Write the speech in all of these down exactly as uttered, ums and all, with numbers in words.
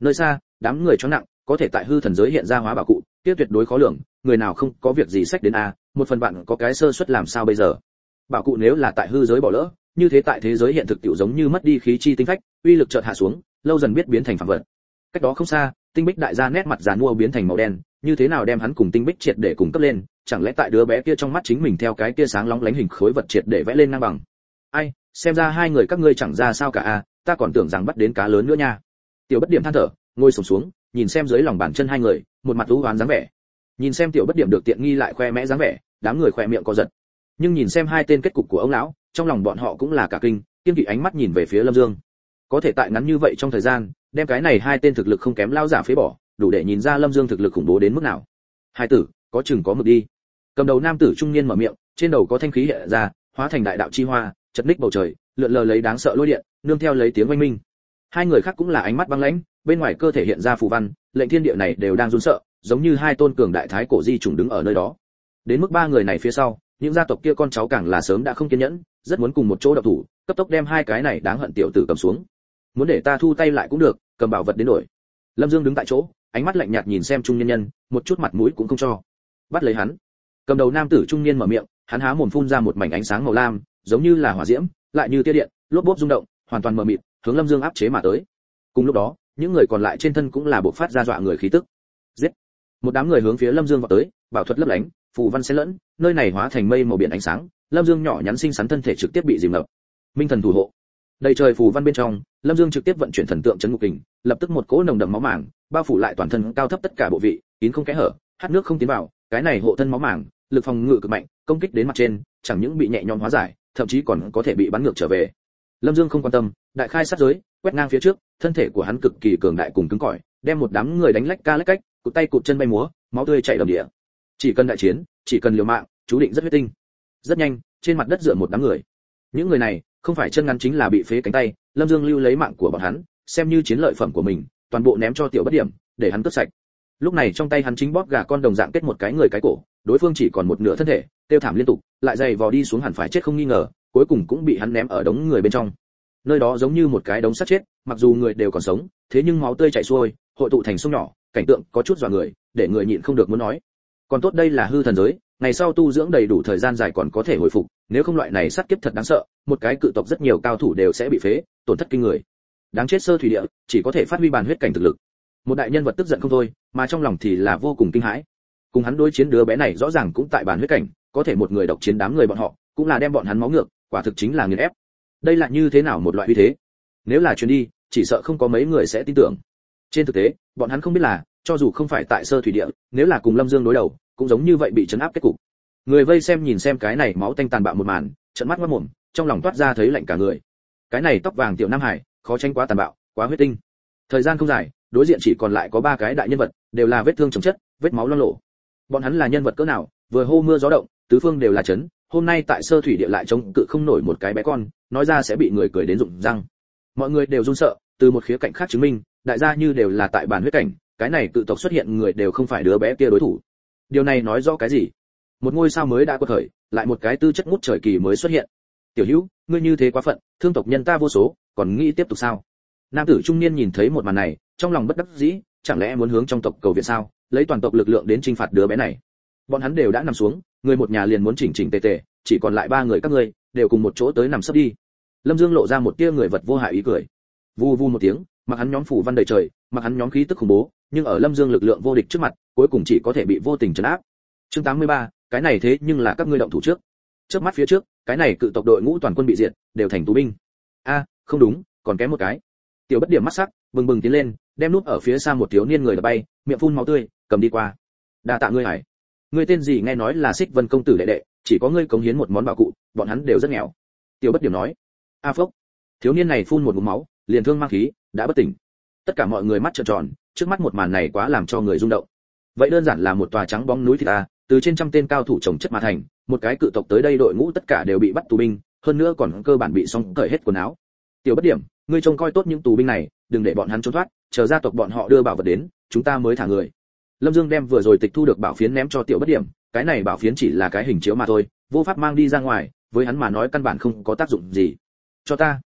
Nơi xa, đám người choáng nặng, có thể tại hư thần giới hiện ra hóa bảo cụ, tiếp tuyệt đối khó lường, người nào không có việc gì sách đến a, một phần bạn có cái sơ suất làm sao bây giờ? Bảo cụ nếu là tại hư giới bỏ lỡ, như thế tại thế giới hiện thực tiểu giống như mất đi khí chi tinh phách, uy lực chợt hạ xuống, lâu dần biết biến thành phàm vật. Cách đó không xa, Tinh Bích đại gia nét mặt giàn mua biến thành màu đen, như thế nào đem hắn cùng Tinh Bích triệt để cùng cấp lên, chẳng lẽ tại đứa bé kia trong mắt chính mình theo cái kia sáng lóng lánh hình khối vật triệt để vẽ lên ngang bằng. Ai, xem ra hai người các ngươi chẳng ra sao cả a, ta còn tưởng rằng bắt đến cá lớn nữa nha. Tiểu Bất Điểm than thở, ngồi xổm xuống, nhìn xem dưới lòng bàn chân hai người, một mặt u hoán dáng vẻ. Nhìn xem Tiểu Bất Điểm được tiện nghi lại khoe mẽ dáng vẻ, đám người khoe miệng co giật. Nhưng nhìn xem hai tên kết cục của ông lão, trong lòng bọn họ cũng là cả kinh, kiên kỵ ánh mắt nhìn về phía Lâm Dương. Có thể tại ngắn như vậy trong thời gian, đem cái này hai tên thực lực không kém lao giả phế bỏ, đủ để nhìn ra Lâm Dương thực lực khủng bố đến mức nào. Hai tử, có chừng có mực đi. Cầm đầu nam tử trung niên mở miệng, trên đầu có thanh khí hiện ra, hóa thành đại đạo chi hoa, chật ních bầu trời, lượn lờ lấy đáng sợ lôi điện, nương theo lấy tiếng oanh minh. Hai người khác cũng là ánh mắt băng lãnh, bên ngoài cơ thể hiện ra phù văn, lệnh thiên địa này đều đang run sợ, giống như hai tôn cường đại thái cổ di trùng đứng ở nơi đó. Đến mức ba người này phía sau, những gia tộc kia con cháu càng là sớm đã không kiên nhẫn, rất muốn cùng một chỗ độc thủ, cấp tốc đem hai cái này đáng hận tiểu tử cầm xuống. Muốn để ta thu tay lại cũng được, cầm bảo vật đến đổi. Lâm Dương đứng tại chỗ, ánh mắt lạnh nhạt nhìn xem trung nhân nhân, một chút mặt mũi cũng không cho. Bắt lấy hắn. Cầm đầu nam tử trung niên mở miệng, hắn há mồm phun ra một mảnh ánh sáng màu lam, giống như là hỏa diễm, lại như tia điện, lốp bốp rung động, hoàn toàn mờ mịt, hướng Lâm Dương áp chế mà tới. Cùng lúc đó, những người còn lại trên thân cũng là bộc phát ra dọa người khí tức. Giết! Một đám người hướng phía Lâm Dương vọt tới, bảo thuật lấp lánh, phù văn xen lẫn, nơi này hóa thành mây màu biển ánh sáng, Lâm Dương nhỏ nhắn xinh xắn thân thể trực tiếp bị dìm ngập. Minh thần thủ hộ. Đầy trời phù văn bên trong, Lâm Dương trực tiếp vận chuyển thần tượng chấn ngục kình, lập tức một cỗ nồng đậm máu màng, bao phủ lại toàn thân cao thấp tất cả bộ vị, kín không kẽ hở, hát nước không tiến vào, cái này hộ thân máu màng, lực phòng ngự cực mạnh, công kích đến mặt trên, chẳng những bị nhẹ nhõm hóa giải, thậm chí còn có thể bị bắn ngược trở về. Lâm Dương không quan tâm, đại khai sát giới, quét ngang phía trước, thân thể của hắn cực kỳ cường đại cùng cứng cỏi, đem một đám người đánh lách ca lách cách, cụt tay cụt chân bay múa, máu tươi chảy đầm địa. Chỉ cần đại chiến, chỉ cần liều mạng, chú định rất huyết tinh. Rất nhanh, trên mặt đất dựa một đám người. Những người này, không phải chân ngắn chính là bị phế cánh tay, Lâm Dương lưu lấy mạng của bọn hắn, xem như chiến lợi phẩm của mình, toàn bộ ném cho Tiểu Bất Điểm, để hắn cướp sạch. Lúc này trong tay hắn chính bóp gà con đồng dạng kết một cái người cái cổ, đối phương chỉ còn một nửa thân thể, tiêu thảm liên tục, lại dày vò đi xuống hẳn phải chết không nghi ngờ, cuối cùng cũng bị hắn ném ở đống người bên trong. Nơi đó giống như một cái đống xác chết, mặc dù người đều còn sống, thế nhưng máu tươi chảy xuôi, hội tụ thành sông nhỏ, cảnh tượng có chút dọa người, để người nhịn không được muốn nói. Còn tốt đây là hư thần giới, ngày sau tu dưỡng đầy đủ thời gian dài còn có thể hồi phục, nếu không loại này sát kiếp thật đáng sợ, một cái cự tộc rất nhiều cao thủ đều sẽ bị phế, tổn thất kinh người. Đáng chết Sơ Thủy Địa, chỉ có thể phát huy bàn huyết cảnh thực lực. Một đại nhân vật tức giận không thôi, mà trong lòng thì là vô cùng kinh hãi. Cùng hắn đối chiến đứa bé này rõ ràng cũng tại bàn huyết cảnh, có thể một người độc chiến đám người bọn họ, cũng là đem bọn hắn máu ngược, quả thực chính là nghiền ép. Đây là như thế nào một loại uy thế? Nếu là truyền đi, chỉ sợ không có mấy người sẽ tin tưởng. Trên thực tế, bọn hắn không biết là, cho dù không phải tại Sơ Thủy Địa, nếu là cùng Lâm Dương đối đầu, cũng giống như vậy bị trấn áp kết cục. Người vây xem nhìn xem cái này máu tanh tàn bạo một màn, trợn mắt ngoác mồm, trong lòng toát ra thấy lạnh cả người. Cái này tóc vàng tiểu Nam Hải, khó tránh quá tàn bạo, quá huyết tinh. Thời gian không dài, đối diện chỉ còn lại có ba cái đại nhân vật, đều là vết thương chồng chất, vết máu loang lổ. Bọn hắn là nhân vật cỡ nào, vừa hô mưa gió động, tứ phương đều là chấn, hôm nay tại Sơ Thủy Địa lại chống cự không nổi một cái bé con, nói ra sẽ bị người cười đến rụng răng. Mọi người đều run sợ, từ một khía cạnh khác chứng minh, đại gia như đều là tại bàn huyết cảnh, cái này tự tộc xuất hiện người đều không phải đứa bé kia đối thủ. Điều này nói rõ cái gì? Một ngôi sao mới đã có khởi, lại một cái tư chất ngút trời kỳ mới xuất hiện. Tiểu Hữu, ngươi như thế quá phận, thương tộc nhân ta vô số, còn nghĩ tiếp tục sao? Nam tử trung niên nhìn thấy một màn này, trong lòng bất đắc dĩ, chẳng lẽ muốn hướng trong tộc cầu viện sao, lấy toàn tộc lực lượng đến trinh phạt đứa bé này. Bọn hắn đều đã nằm xuống, người một nhà liền muốn chỉnh chỉnh tề tề, chỉ còn lại ba người các ngươi, đều cùng một chỗ tới nằm sấp đi. Lâm Dương lộ ra một tia người vật vô hại ý cười. Vu vu một tiếng, mặc hắn nhóm phủ văn đầy trời, mặc hắn nhóm khí tức khủng bố, nhưng ở Lâm Dương lực lượng vô địch trước mặt, cuối cùng chỉ có thể bị vô tình trấn áp. Chương tám mươi ba, cái này thế nhưng là các ngươi động thủ trước. Trước mắt phía trước, cái này cự tộc đội ngũ toàn quân bị diệt, đều thành tù binh. A, không đúng, còn kém một cái. Tiểu Bất Điểm mắt sắc, bừng bừng tiến lên, đem núp ở phía xa một thiếu niên người đập bay, miệng phun máu tươi, cầm đi qua. Đa tạ ngươi Hải. Ngươi tên gì nghe nói là Xích Vân công tử đệ đệ, chỉ có ngươi cống hiến một món bảo cụ, bọn hắn đều rất nghèo. Tiểu Bất Điểm nói. A phốc. Thiếu niên này phun một ngụm máu, liền thương mang khí, đã bất tỉnh. Tất cả mọi người mắt trợn tròn, trước mắt một màn này quá làm cho người rung động. Vậy đơn giản là một tòa trắng bóng núi thịt a, từ trên trăm tên cao thủ chồng chất mà thành, một cái cự tộc tới đây đội ngũ tất cả đều bị bắt tù binh, hơn nữa còn cơ bản bị xong cởi hết quần áo. Tiểu Bất Điểm, ngươi trông coi tốt những tù binh này, đừng để bọn hắn trốn thoát, chờ gia tộc bọn họ đưa bảo vật đến, chúng ta mới thả người. Lâm Dương đem vừa rồi tịch thu được bảo phiến ném cho Tiểu Bất Điểm, cái này bảo phiến chỉ là cái hình chiếu mà thôi, vô pháp mang đi ra ngoài, với hắn mà nói căn bản không có tác dụng gì. Cho ta.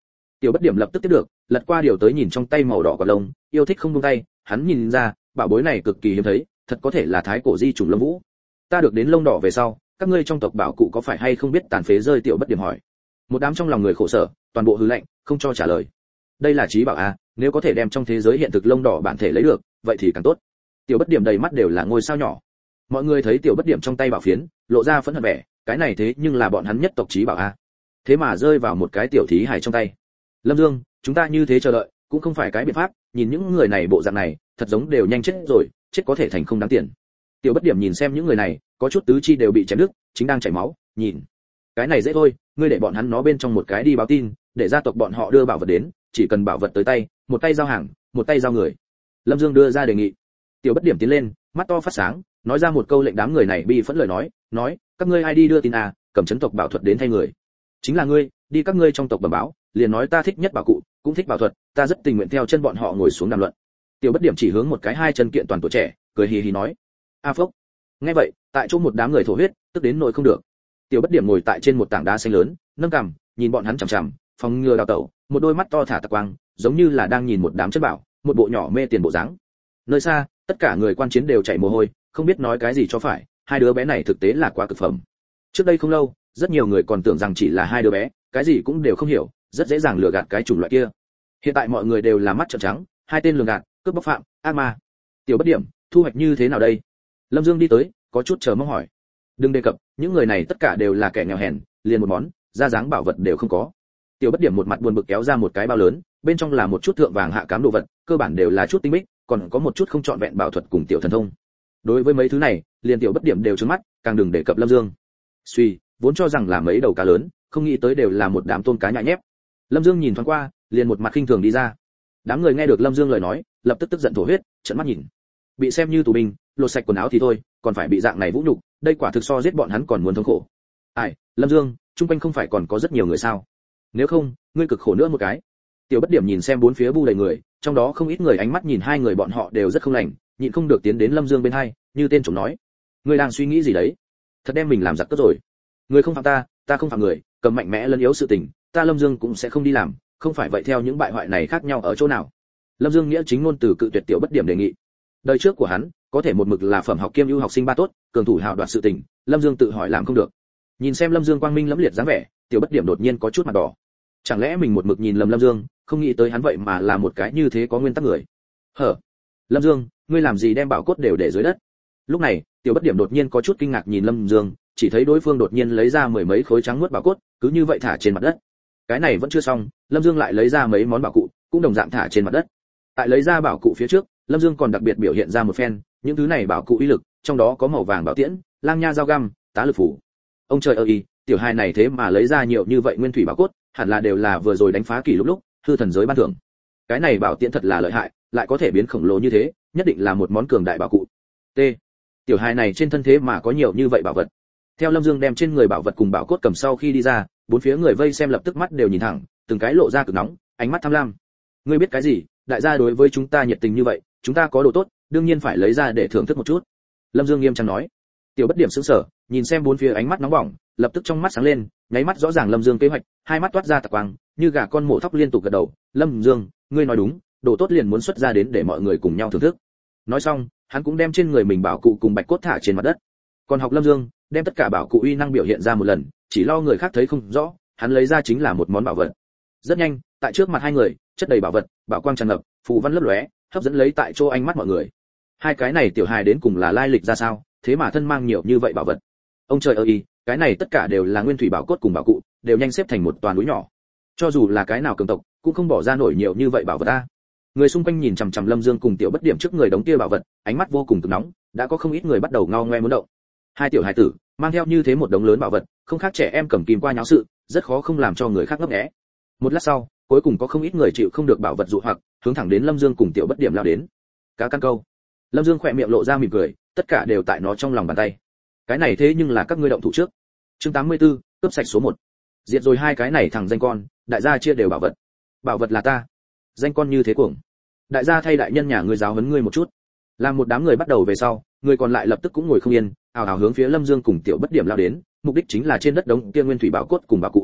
Tiểu Bất Điểm lập tức tiếp được, lật qua điều tới nhìn trong tay màu đỏ quả lông, yêu thích không buông tay, hắn nhìn ra, bảo bối này cực kỳ hiếm thấy, thật có thể là thái cổ di trùng Lâm Vũ. Ta được đến lông đỏ về sau, các ngươi trong tộc bảo cụ có phải hay không biết tàn phế rơi? Tiểu Bất Điểm hỏi. Một đám trong lòng người khổ sở, toàn bộ hừ lạnh, không cho trả lời. Đây là trí bảo a, nếu có thể đem trong thế giới hiện thực lông đỏ bản thể lấy được, vậy thì càng tốt. Tiểu Bất Điểm đầy mắt đều là ngôi sao nhỏ. Mọi người thấy Tiểu Bất Điểm trong tay bảo phiến, lộ ra phẫn hận vẻ, cái này thế nhưng là bọn hắn nhất tộc trí bảo a. Thế mà rơi vào một cái tiểu thí hài trong tay. Lâm Dương, chúng ta như thế chờ đợi, cũng không phải cái biện pháp, nhìn những người này bộ dạng này, thật giống đều nhanh chết rồi, chết có thể thành không đáng tiền. Tiểu Bất Điểm nhìn xem những người này, có chút tứ chi đều bị chém đứt, chính đang chảy máu, nhìn. Cái này dễ thôi, ngươi để bọn hắn nó bên trong một cái đi báo tin, để gia tộc bọn họ đưa bảo vật đến, chỉ cần bảo vật tới tay, một tay giao hàng, một tay giao người. Lâm Dương đưa ra đề nghị. Tiểu Bất Điểm tiến lên, mắt to phát sáng, nói ra một câu lệnh đám người này bi phẫn lời nói, nói, các ngươi ai đi đưa tin à, cầm chấn tộc bảo thuật đến thay người. Chính là ngươi, đi các ngươi trong tộc bẩm báo, liền nói ta thích nhất bảo cụ, cũng thích bảo thuật, ta rất tình nguyện theo chân bọn họ ngồi xuống đàm luận. Tiểu Bất Điểm chỉ hướng một cái hai chân kiện toàn tuổi trẻ, cười hì hì nói, a phốc. Nghe vậy, tại chỗ một đám người thổ huyết, tức đến nỗi không được. Tiểu Bất Điểm ngồi tại trên một tảng đá xanh lớn, nâng cằm, nhìn bọn hắn chằm chằm, phòng ngừa đào tẩu, một đôi mắt to thả tạc quang, giống như là đang nhìn một đám chất bảo, một bộ nhỏ mê tiền bộ dáng. Nơi xa, tất cả người quan chiến đều chảy mồ hôi, không biết nói cái gì cho phải, hai đứa bé này thực tế là quá cực phẩm. Trước đây không lâu, rất nhiều người còn tưởng rằng chỉ là hai đứa bé, cái gì cũng đều không hiểu, rất dễ dàng lừa gạt cái chủng loại kia. Hiện tại mọi người đều là mắt trợn trắng, hai tên lừa gạt, cướp bóc phạm, ác ma. Tiểu Bất Điểm, thu hoạch như thế nào đây? Lâm Dương đi tới, có chút chờ mong hỏi. Đừng đề cập, những người này tất cả đều là kẻ nghèo hèn, liền một món ra dáng bảo vật đều không có. Tiểu Bất Điểm một mặt buồn bực kéo ra một cái bao lớn, bên trong là một chút thượng vàng hạ cám đồ vật, cơ bản đều là chút tinh bích, còn có một chút không trọn vẹn bảo thuật cùng tiểu thần thông. Đối với mấy thứ này, liền Tiểu Bất Điểm đều trừng mắt, càng đừng đề cập Lâm Dương. Suy, vốn cho rằng là mấy đầu cá lớn, không nghĩ tới đều là một đám tôm cá nhại nhép. Lâm Dương nhìn thoáng qua, liền một mặt khinh thường đi ra. Đám người nghe được Lâm Dương lời nói, lập tức tức giận thổ huyết, trợn mắt nhìn. Bị xem như tù binh, lột sạch quần áo thì thôi, còn phải bị dạng này vũ nhục, đây quả thực so giết bọn hắn còn muốn thống khổ. Ai, Lâm Dương, chung quanh không phải còn có rất nhiều người sao? Nếu không, ngươi cực khổ nữa một cái. Tiểu Bất Điểm nhìn xem bốn phía bu đầy người, trong đó không ít người ánh mắt nhìn hai người bọn họ đều rất không lành, nhịn không được tiến đến Lâm Dương bên hai, như tên trộm nói: ngươi đang suy nghĩ gì đấy? Thật đem mình làm giặc cướp rồi. Ngươi không phạm ta, ta không phạm người, cầm mạnh mẽ lấn yếu sự tình, ta Lâm Dương cũng sẽ không đi làm, không phải vậy theo những bại hoại này khác nhau ở chỗ nào? Lâm Dương nghĩa chính ngôn từ cự tuyệt Tiểu Bất Điểm đề nghị. Đời trước của hắn, có thể một mực là phẩm học kiêm ưu học sinh ba tốt, cường thủ hào đoạt sự tình, Lâm Dương tự hỏi làm không được. Nhìn xem Lâm Dương quang minh lẫm liệt dáng vẻ, Tiểu Bất Điểm đột nhiên có chút mặt đỏ. Chẳng lẽ mình một mực nhìn lầm Lâm Dương, không nghĩ tới hắn vậy mà là một cái như thế có nguyên tắc người. Hở? Lâm Dương, ngươi làm gì đem bảo cốt đều để dưới đất? Lúc này, Tiểu Bất Điểm đột nhiên có chút kinh ngạc nhìn Lâm Dương, chỉ thấy đối phương đột nhiên lấy ra mười mấy khối trắng muốt bảo cốt, cứ như vậy thả trên mặt đất. Cái này vẫn chưa xong, Lâm Dương lại lấy ra mấy món bảo cụ, cũng đồng dạng thả trên mặt đất. Tại lấy ra bảo cụ phía trước, Lâm Dương còn đặc biệt biểu hiện ra một phen, những thứ này bảo cụ uy lực, trong đó có màu vàng bảo tiễn, lang nha dao găm, tá lực phủ. Ông trời ơi, tiểu hài này thế mà lấy ra nhiều như vậy nguyên thủy bảo cốt, hẳn là đều là vừa rồi đánh phá kỷ lục lúc, hư thần giới ban thưởng. Cái này bảo tiễn thật là lợi hại, lại có thể biến khổng lồ như thế, nhất định là một món cường đại bảo cụ. T. Tiểu hài này trên thân thế mà có nhiều như vậy bảo vật. Theo Lâm Dương đem trên người bảo vật cùng bảo cốt cầm sau khi đi ra, bốn phía người vây xem lập tức mắt đều nhìn thẳng, từng cái lộ ra cực nóng, ánh mắt tham lam. Ngươi biết cái gì? Đại gia đối với chúng ta nhiệt tình như vậy, chúng ta có đồ tốt, đương nhiên phải lấy ra để thưởng thức một chút. Lâm Dương nghiêm trang nói. Tiểu Bất Điểm sững sờ, nhìn xem bốn phía ánh mắt nóng bỏng, lập tức trong mắt sáng lên, nháy mắt rõ ràng Lâm Dương kế hoạch, hai mắt toát ra tạc quang, như gà con mổ thóc liên tục gật đầu. Lâm Dương, ngươi nói đúng, đồ tốt liền muốn xuất ra đến để mọi người cùng nhau thưởng thức. Nói xong, hắn cũng đem trên người mình bảo cụ cùng bạch cốt thả trên mặt đất. Còn học Lâm Dương, đem tất cả bảo cụ uy năng biểu hiện ra một lần, chỉ lo người khác thấy không rõ, hắn lấy ra chính là một món bảo vật. Rất nhanh, tại trước mặt hai người, chất đầy bảo vật, bảo quang tràn ngập, phù văn lấp lóe, hấp dẫn lấy tại chỗ ánh mắt mọi người. Hai cái này tiểu hài đến cùng là lai lịch ra sao, thế mà thân mang nhiều như vậy bảo vật. Ông trời ơi, cái này tất cả đều là nguyên thủy bảo cốt cùng bảo cụ, đều nhanh xếp thành một toàn núi nhỏ. Cho dù là cái nào cường tộc, cũng không bỏ ra nổi nhiều như vậy bảo vật a. Người xung quanh nhìn chằm chằm Lâm Dương cùng Tiểu Bất Điểm trước người đống kia bảo vật, ánh mắt vô cùng cực nóng, đã có không ít người bắt đầu ngao ngoe muốn động. Hai tiểu hài tử mang theo như thế một đống lớn bảo vật, không khác trẻ em cầm kìm qua nháo sự, rất khó không làm cho người khác ngấp nghé. Một lát sau, cuối cùng có không ít người chịu không được bảo vật dụ hoặc, hướng thẳng đến Lâm Dương cùng Tiểu Bất Điểm lao đến. Cá căn câu. Lâm Dương khỏe miệng lộ ra mỉm cười, tất cả đều tại nó trong lòng bàn tay. Cái này thế nhưng là các ngươi động thủ trước. Chương tám mươi tư, cướp sạch số một. Diệt rồi hai cái này thằng danh con, đại gia chia đều bảo vật. Bảo vật là ta. Danh con như thế cuồng. Đại gia thay đại nhân nhà ngươi giáo huấn ngươi một chút. Làm một đám người bắt đầu về sau, người còn lại lập tức cũng ngồi không yên, ào ào hướng phía Lâm Dương cùng Tiểu Bất Điểm lao đến, mục đích chính là trên đất đống kia nguyên thủy bảo cốt cùng bảo cụ.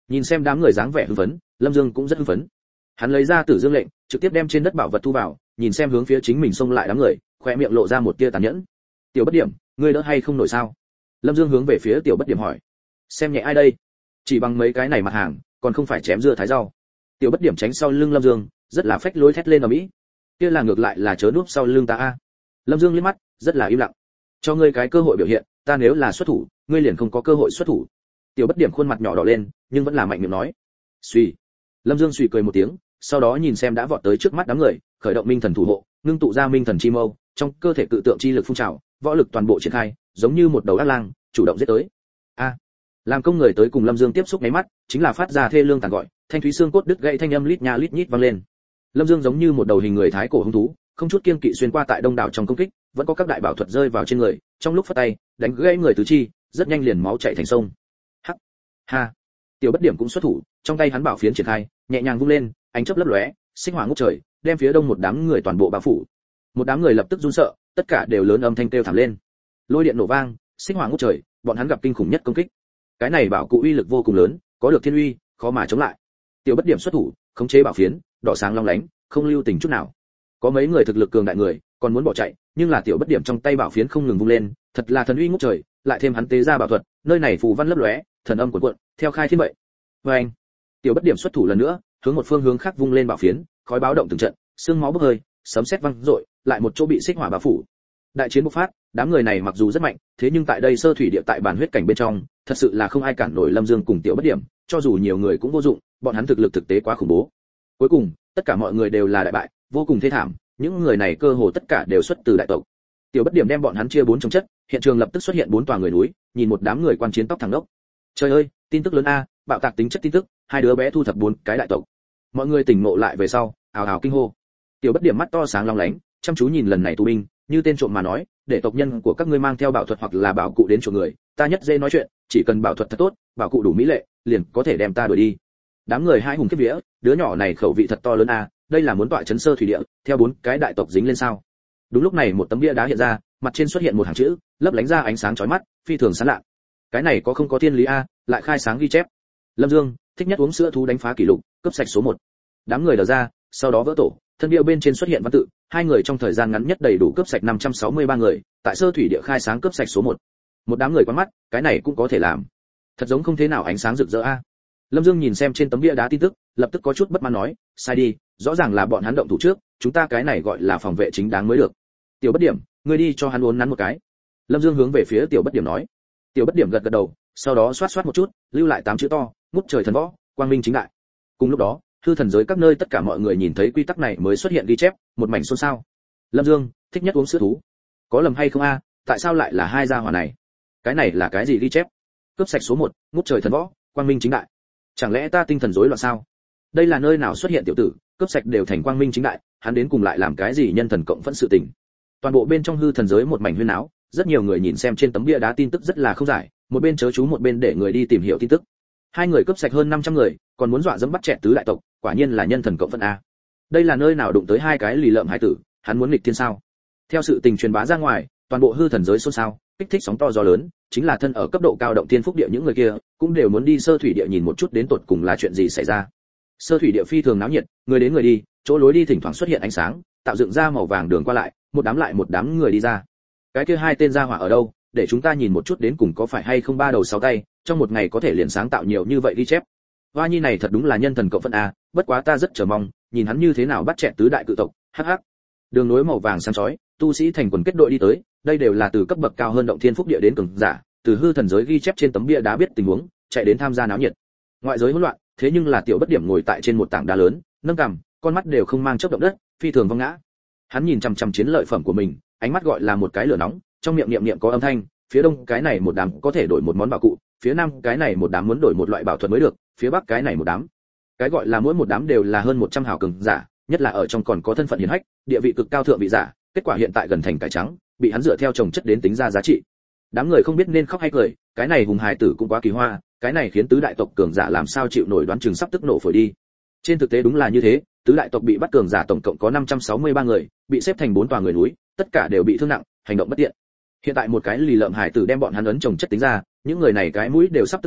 Nhìn xem đám người dáng vẻ hưng phấn, Lâm Dương cũng rất hưng phấn. Hắn lấy ra Tử Dương lệnh, trực tiếp đem trên đất bảo vật thu vào, nhìn xem hướng phía chính mình xông lại đám người, khóe miệng lộ ra một tia tàn nhẫn. Tiểu Bất Điểm, ngươi đỡ hay không nổi sao? Lâm Dương hướng về phía Tiểu Bất Điểm hỏi. Xem nhẹ ai đây? Chỉ bằng mấy cái này mặt hàng, còn không phải chém dưa thái rau. Tiểu Bất Điểm tránh sau lưng Lâm Dương, rất là phách lối thét lên ở mỹ. Kia là ngược lại là chớ núp sau lưng ta a. Lâm Dương liếc mắt, rất là im lặng. Cho ngươi cái cơ hội biểu hiện, ta nếu là xuất thủ, ngươi liền không có cơ hội xuất thủ. Tiểu Bất Điểm khuôn mặt nhỏ đỏ lên, nhưng vẫn là mạnh miệng nói. Suy. Lâm Dương suy cười một tiếng, sau đó nhìn xem đã vọt tới trước mắt đám người, khởi động minh thần thủ hộ, ngưng tụ ra minh thần chi mâu, trong cơ thể cự tượng chi lực phun trào, võ lực toàn bộ triển khai, giống như một đầu ác lang, chủ động giết tới. A. Làm công người tới cùng Lâm Dương tiếp xúc mấy mắt, chính là phát ra thê lương tàn gọi, thanh thúy xương cốt đứt gãy thanh âm lít nha lít nhít vang lên. Lâm Dương giống như một đầu hình người thái cổ hung thú, không chút kiêng kỵ xuyên qua tại đông đảo trong công kích, vẫn có các đại bảo thuật rơi vào trên người, trong lúc phất tay, đánh gãy người tứ chi, rất nhanh liền máu chảy thành sông. Hắc. Ha. Tiểu Bất Điểm cũng xuất thủ, trong tay hắn bảo phiến triển khai, nhẹ nhàng vung lên, ánh chớp lấp lóe, sinh hỏa ngút trời, đem phía đông một đám người toàn bộ bao phủ. Một đám người lập tức run sợ, tất cả đều lớn âm thanh kêu thảm lên. Lôi điện nổ vang, sinh hỏa ngút trời, bọn hắn gặp kinh khủng nhất công kích. Cái này bảo cụ uy lực vô cùng lớn, có được thiên uy, khó mà chống lại. Tiểu Bất Điểm xuất thủ, khống chế bảo phiến, đỏ sáng long lánh, không lưu tình chút nào. Có mấy người thực lực cường đại người, còn muốn bỏ chạy, nhưng là Tiểu Bất Điểm trong tay bảo phiến không ngừng vung lên, thật là thần uy ngút trời, lại thêm hắn tế ra bảo thuật, nơi này phù văn lấp lóe, thần âm cuộn cuộn, theo khai thiên vậy. Oeng! Tiểu Bất Điểm xuất thủ lần nữa, hướng một phương hướng khác vung lên bảo phiến, khói báo động từng trận, xương máu bốc hơi, sấm sét vang rội, lại một chỗ bị xích hỏa bao phủ. Đại chiến bộc phát, đám người này mặc dù rất mạnh, thế nhưng tại đây sơ thủy địa tại bản huyết cảnh bên trong, thật sự là không ai cản nổi Lâm Dương cùng Tiểu Bất Điểm, cho dù nhiều người cũng vô dụng, bọn hắn thực lực thực tế quá khủng bố. Cuối cùng, tất cả mọi người đều là đại bại, vô cùng thê thảm, những người này cơ hồ tất cả đều xuất từ đại tộc. Tiểu Bất Điểm đem bọn hắn chia bốn trong chất, hiện trường lập tức xuất hiện bốn tòa người núi, nhìn một đám người quan chiến tóc thẳng đốc. Trời ơi, tin tức lớn a, bạo tạc tính chất tin tức, hai đứa bé thu thập bốn cái đại tộc. Mọi người tỉnh ngộ lại về sau, ào ào kinh hô. Tiểu Bất Điểm mắt to sáng long lánh, chăm chú nhìn lần này tù binh, như tên trộm mà nói, để tộc nhân của các ngươi mang theo bảo thuật hoặc là bảo cụ đến chỗ người, ta nhất dễ nói chuyện, chỉ cần bảo thuật thật tốt, bảo cụ đủ mỹ lệ, liền có thể đem ta đuổi đi. Đám người hai hùng kiếp vía, đứa nhỏ này khẩu vị thật to lớn a, đây là muốn tọa chấn sơ thủy địa, theo bốn cái đại tộc dính lên sao? Đúng lúc này một tấm bia đá hiện ra, mặt trên xuất hiện một hàng chữ, lấp lánh ra ánh sáng chói mắt, phi thường sáng lạ. Cái này có không có thiên lý a, lại khai sáng ghi chép. Lâm Dương, thích nhất uống sữa thú đánh phá kỷ lục, cướp sạch số một. Đám người đờ ra, sau đó vỡ tổ, thân bia bên trên xuất hiện văn tự, hai người trong thời gian ngắn nhất đầy đủ cướp sạch năm trăm sáu mươi ba người, tại sơ thủy địa khai sáng cướp sạch số một. Một đám người quán mắt, cái này cũng có thể làm. Thật giống không thế nào ánh sáng rực rỡ a. Lâm Dương nhìn xem trên tấm bia đá tin tức, lập tức có chút bất mãn nói, sai đi, rõ ràng là bọn hắn động thủ trước, chúng ta cái này gọi là phòng vệ chính đáng mới được. Tiểu Bất Điểm, ngươi đi cho hắn uốn nắn một cái. Lâm Dương hướng về phía Tiểu Bất Điểm nói. Tiểu Bất Điểm gật gật đầu, sau đó xoát xoát một chút, lưu lại tám chữ to, ngút trời thần võ, quang minh chính đại. Cùng lúc đó, hư thần giới các nơi tất cả mọi người nhìn thấy quy tắc này mới xuất hiện ghi chép, một mảnh xôn xao. Lâm Dương, thích nhất uống sữa thú. Có lầm hay không a, tại sao lại là hai gia hỏa này? Cái này là cái gì ghi chép? Cướp sạch số một, ngút trời thần võ, quang minh chính đại. Chẳng lẽ ta tinh thần rối loạn sao? Đây là nơi nào xuất hiện tiểu tử, cướp sạch đều thành quang minh chính đại, hắn đến cùng lại làm cái gì nhân thần cộng phẫn sự tình? Toàn bộ bên trong hư thần giới một mảnh huyên náo, rất nhiều người nhìn xem trên tấm bia đá tin tức rất là không giải, một bên chớ chú một bên để người đi tìm hiểu tin tức. Hai người cướp sạch hơn năm trăm người, còn muốn dọa dẫm bắt chẹt tứ đại tộc, quả nhiên là nhân thần cộng phẫn a. Đây là nơi nào đụng tới hai cái lì lợm hải tử, hắn muốn nghịch thiên sao? Theo sự tình truyền bá ra ngoài, toàn bộ hư thần giới xôn xao, kích thích sóng to gió lớn, chính là thân ở cấp độ cao động thiên phúc địa những người kia, cũng đều muốn đi sơ thủy địa nhìn một chút đến tột cùng là chuyện gì xảy ra. Sơ thủy địa phi thường náo nhiệt, người đến người đi, chỗ lối đi thỉnh thoảng xuất hiện ánh sáng, tạo dựng ra màu vàng đường qua lại, một đám lại một đám người đi ra. Cái kia hai tên gia hỏa ở đâu, để chúng ta nhìn một chút đến cùng có phải hay không ba đầu sáu tay, trong một ngày có thể liền sáng tạo nhiều như vậy ghi chép. Hoa nhi này thật đúng là nhân thần cộng phận a, bất quá ta rất chờ mong, nhìn hắn như thế nào bắt chẹt tứ đại cự tộc. Hắc hắc. Đường nối màu vàng sáng chói, tu sĩ thành quần kết đội đi tới, đây đều là từ cấp bậc cao hơn động thiên phúc địa đến cường giả, từ hư thần giới ghi chép trên tấm bia đá biết tình huống, chạy đến tham gia náo nhiệt. Ngoại giới hỗn loạn, thế nhưng là Tiểu Bất Điểm ngồi tại trên một tảng đá lớn, nâng cằm, con mắt đều không mang chớp động đất, phi thường vong ngã. Hắn nhìn chằm chằm chiến lợi phẩm của mình, ánh mắt gọi là một cái lửa nóng, trong miệng niệm niệm có âm thanh, phía đông cái này một đám có thể đổi một món bảo cụ, phía nam cái này một đám muốn đổi một loại bảo thuật mới được, phía bắc cái này một đám. Cái gọi là mỗi một đám đều là hơn một trăm hào cường giả, nhất là ở trong còn có thân phận hiển hách, địa vị cực cao thượng vị giả, kết quả hiện tại gần thành cải trắng, bị hắn dựa theo trồng chất đến tính ra giá trị. Đám người không biết nên khóc hay cười, cái này hùng hài tử cũng quá kỳ hoa, cái này khiến tứ đại tộc cường giả làm sao chịu nổi, đoán chừng sắp tức nổ phổi đi. Trên thực tế đúng là như thế, tứ đại tộc bị bắt cường giả tổng cộng có năm trăm sáu mươi ba người, bị xếp thành bốn tòa người núi, tất cả đều bị thương nặng, hành động bất tiện. Hiện tại một cái lì lợm hải tử đem bọn hắn ấn chồng chất tính ra, những người này cái mũi đều sắp tức điên,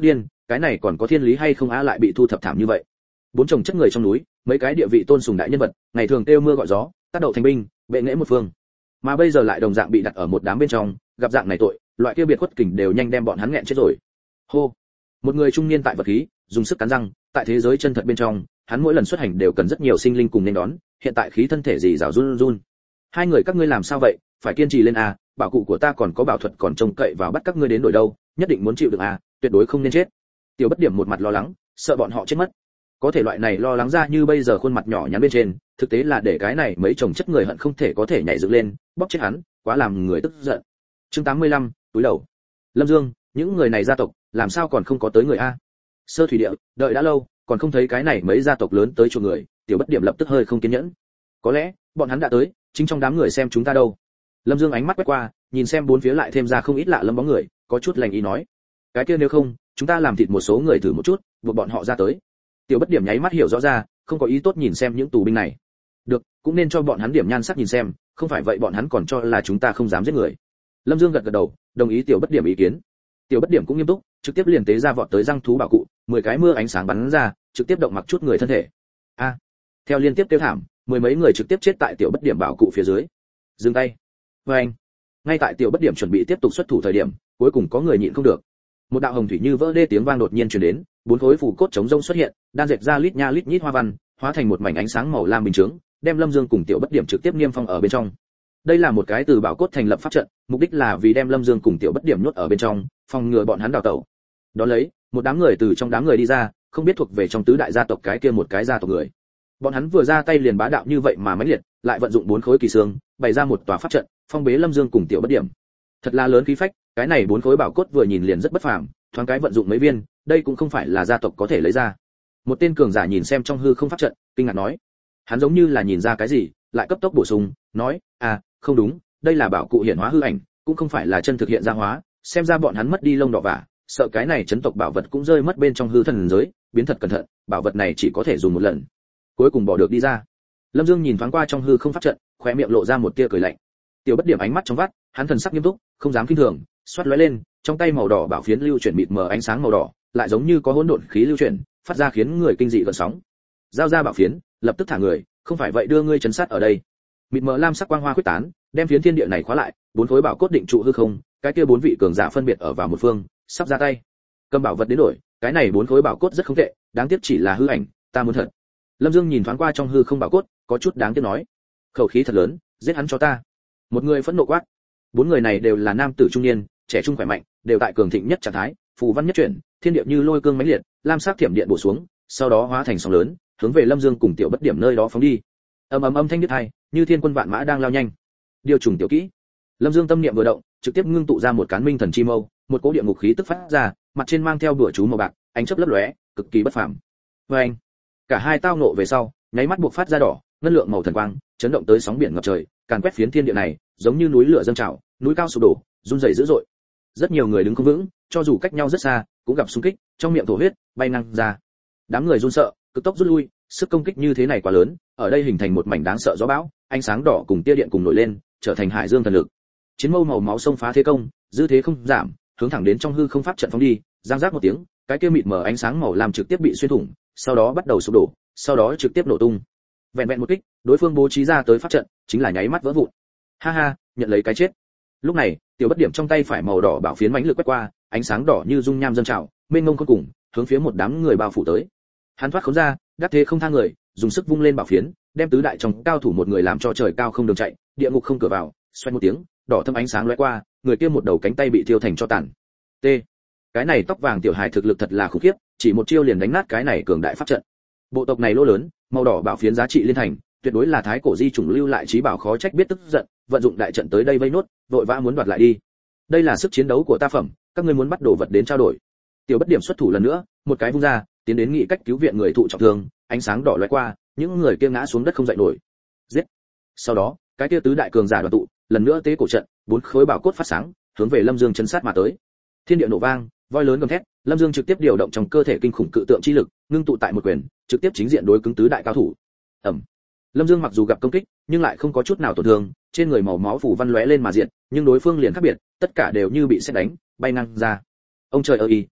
cái này còn có thiên lý hay không á, lại bị thu thập thảm như vậy. Bốn chồng chất người trong núi, mấy cái địa vị tôn sùng đại nhân vật, ngày thường kêu mưa gọi gió, tác động thành binh, bệ nghệ một phương. Mà bây giờ lại đồng dạng bị đặt ở một đám bên trong, gặp dạng này tội, loại kia biệt khuất kình đều nhanh đem bọn hắn nghẹn chết rồi. Hô. Một người trung niên tại vật khí, dùng sức cắn răng, tại thế giới chân thật bên trong, hắn mỗi lần xuất hành đều cần rất nhiều sinh linh cùng nên đón, hiện tại khí thân thể gì rào run run. Hai người các ngươi làm sao vậy, phải kiên trì lên a, bảo cụ của ta còn có bảo thuật còn trông cậy vào bắt các ngươi đến đổi đâu, nhất định muốn chịu được a, tuyệt đối không nên chết. Tiểu Bất Điểm một mặt lo lắng, sợ bọn họ chết mất. Có thể loại này lo lắng ra như bây giờ khuôn mặt nhỏ nhắn bên trên, thực tế là để cái này mấy chồng chất người hận không thể có thể nhảy dựng lên, bóp chết hắn, quá làm người tức giận. Chương tám mươi lăm, túi đầu. Lâm Dương, những người này gia tộc, làm sao còn không có tới người a? Sơ Thủy Địa, đợi đã lâu, còn không thấy cái này mấy gia tộc lớn tới chỗ người, Tiểu Bất Điểm lập tức hơi không kiên nhẫn. Có lẽ, bọn hắn đã tới, chính trong đám người xem chúng ta đâu. Lâm Dương ánh mắt quét qua, nhìn xem bốn phía lại thêm ra không ít lạ lẫm bóng người, có chút lành ý nói: cái kia nếu không, chúng ta làm thịt một số người thử một chút, buộc bọn họ ra tới. Tiểu Bất Điểm nháy mắt hiểu rõ ra, không có ý tốt nhìn xem những tù binh này. Được, cũng nên cho bọn hắn điểm nhan sắc nhìn xem, không phải vậy bọn hắn còn cho là chúng ta không dám giết người. Lâm Dương gật gật đầu, đồng ý Tiểu Bất Điểm ý kiến. Tiểu Bất Điểm cũng nghiêm túc, trực tiếp liền tế ra vọt tới răng thú bảo cụ, mười cái mưa ánh sáng bắn ra, trực tiếp động mặc chút người thân thể. A! Theo liên tiếp tiêu thảm, mười mấy người trực tiếp chết tại Tiểu Bất Điểm bảo cụ phía dưới. Dừng tay. Với anh. Ngay tại Tiểu Bất Điểm chuẩn bị tiếp tục xuất thủ thời điểm, cuối cùng có người nhịn không được. Một đạo hồng thủy như vỡ đê tiếng vang đột nhiên truyền đến, bốn khối phù cốt chống rông xuất hiện, đan dệt ra lít nha lít nhít hoa văn, hóa thành một mảnh ánh sáng màu lam bình chướng, đem Lâm Dương cùng Tiểu Bất Điểm trực tiếp niêm phong ở bên trong. Đây là một cái từ bảo cốt thành lập pháp trận, mục đích là vì đem Lâm Dương cùng Tiểu Bất Điểm nhốt ở bên trong, phòng ngừa bọn hắn đào tẩu. Đó lấy, một đám người từ trong đám người đi ra, không biết thuộc về trong tứ đại gia tộc cái kia một cái gia tộc người. Bọn hắn vừa ra tay liền bá đạo như vậy mà mãnh liệt, lại vận dụng bốn khối kỳ xương, bày ra một tòa pháp trận, phong bế Lâm Dương cùng Tiểu Bất Điểm. Thật là lớn khí phách, cái này bốn khối bảo cốt vừa nhìn liền rất bất phàm, thoáng cái vận dụng mấy viên, đây cũng không phải là gia tộc có thể lấy ra. Một tên cường giả nhìn xem trong hư không pháp trận, kinh ngạc nói: hắn giống như là nhìn ra cái gì, lại cấp tốc bổ sung, nói: à, không đúng, đây là bảo cụ hiển hóa hư ảnh, cũng không phải là chân thực hiện ra hóa, xem ra bọn hắn mất đi lông đỏ vả, sợ cái này chấn tộc bảo vật cũng rơi mất bên trong hư thần giới, biến thật cẩn thận, bảo vật này chỉ có thể dùng một lần. Cuối cùng bỏ được đi ra. Lâm Dương nhìn thoáng qua trong hư không pháp trận, khóe miệng lộ ra một tia cười lạnh. Tiểu Bất Điểm ánh mắt trong vắt, hắn thần sắc nghiêm túc, không dám khinh thường, xoát lóe lên, trong tay màu đỏ bảo phiến lưu chuyển mịt mờ ánh sáng màu đỏ, lại giống như có hỗn độn khí lưu chuyển, phát ra khiến người kinh dị gợn sóng. Giao ra bảo phiến, lập tức thả người, không phải vậy đưa ngươi chấn sát ở đây. Mịt mờ lam sắc quang hoa quyết tán, đem phiến thiên địa này khóa lại, bốn khối bảo cốt định trụ hư không, cái kia bốn vị cường giả phân biệt ở vào một phương, sắp ra tay. Cầm bảo vật đến đổi, cái này bốn khối bảo cốt rất không tệ, đáng tiếc chỉ là hư ảnh, ta muốn thật. Lâm Dương nhìn thoáng qua trong hư không bảo cốt, có chút đáng tiếc nói: khẩu khí thật lớn, giết hắn cho ta. Một người phẫn nộ quát. Bốn người này đều là nam tử trung niên, trẻ trung khỏe mạnh, đều tại cường thịnh nhất trạng thái, phù văn nhất chuyển, thiên địa như lôi cương mãnh liệt, lam sắc thiểm điện bổ xuống, sau đó hóa thành sóng lớn, hướng về Lâm Dương cùng Tiểu Bất Điểm nơi đó phóng đi. Ầm ầm âm thanh đứt hai, như thiên quân vạn mã đang lao nhanh. Điều trùng tiểu kỹ. Lâm Dương tâm niệm vừa động, trực tiếp ngưng tụ ra một cán minh thần chi mâu, một cỗ địa ngục khí tức phát ra, mặt trên mang theo bùa chú màu bạc, ánh chớp lấp lóe, cực kỳ bất phàm. Và anh, cả hai tao nộ về sau, nháy mắt buộc phát ra đỏ, ngân lượng màu thần quang, chấn động tới sóng biển ngập trời, càn quét phiến thiên địa này, giống như núi lửa dâng trào, núi cao sụp đổ, rung rẩy dữ dội. Rất nhiều người đứng không vững, cho dù cách nhau rất xa, cũng gặp xung kích, trong miệng thổ huyết, bay năng ra. Đám người run sợ, cực tốc rút lui, sức công kích như thế này quá lớn, ở đây hình thành một mảnh đáng sợ gió bão, ánh sáng đỏ cùng tia điện cùng nổi lên, trở thành hải dương thần lực. Chiến mâu màu máu xông phá thế công, dư thế không giảm, hướng thẳng đến trong hư không pháp trận phóng đi, giang giác một tiếng, cái kia mịt mờ ánh sáng màu lam trực tiếp bị xuyên thủng, sau đó bắt đầu sụp đổ, sau đó trực tiếp nổ tung. Vẹn vẹn một kích, đối phương bố trí ra tới pháp trận, chính là nháy mắt vỡ vụn. Ha ha, nhận lấy cái chết. Lúc này, Tiểu Bất Điểm trong tay phải màu đỏ bảo phiến mãnh lực quét qua, ánh sáng đỏ như dung nham dâng trào, mênh mông khôn cùng, hướng phía một đám người bao phủ tới. Hắn thoát khốn ra, đắc thế không tha người, dùng sức vung lên bảo phiến, đem tứ đại trong cao thủ một người làm cho trời cao không đường chạy, địa ngục không cửa vào, xoay một tiếng, đỏ thâm ánh sáng lóe qua, người kia một đầu cánh tay bị thiêu thành cho tàn. T. Cái này tóc vàng tiểu hài thực lực thật là khủng khiếp, chỉ một chiêu liền đánh nát cái này cường đại pháp trận. Bộ tộc này lỗ lớn, màu đỏ bảo phiến giá trị liên thành, tuyệt đối là thái cổ di chủng lưu lại trí bảo, khó trách biết tức giận, vận dụng đại trận tới đây vây nốt, vội vã muốn đoạt lại đi. Đây là sức chiến đấu của ta phẩm, các ngươi muốn bắt đồ vật đến trao đổi. Tiểu Bất Điểm xuất thủ lần nữa, một cái vung ra, tiến đến nghị cách cứu viện người thụ trọng thương, ánh sáng đỏ lóe qua, những người kia ngã xuống đất không dậy nổi. Giết. Sau đó, cái kia tứ đại cường giả đoàn tụ, lần nữa tế cổ trận, bốn khối bảo cốt phát sáng, hướng về Lâm Dương chấn sát mà tới. Thiên địa nổ vang, voi lớn gầm thét, Lâm Dương trực tiếp điều động trong cơ thể kinh khủng cự tượng chi lực, ngưng tụ tại một quyền, trực tiếp chính diện đối cứng tứ đại cao thủ. Ầm. Lâm Dương mặc dù gặp công kích, nhưng lại không có chút nào tổn thương, trên người màu máu phủ văn lóe lên mà diện, nhưng đối phương liền khác biệt, tất cả đều như bị sét đánh, bay ngang ra. Ông trời ơi,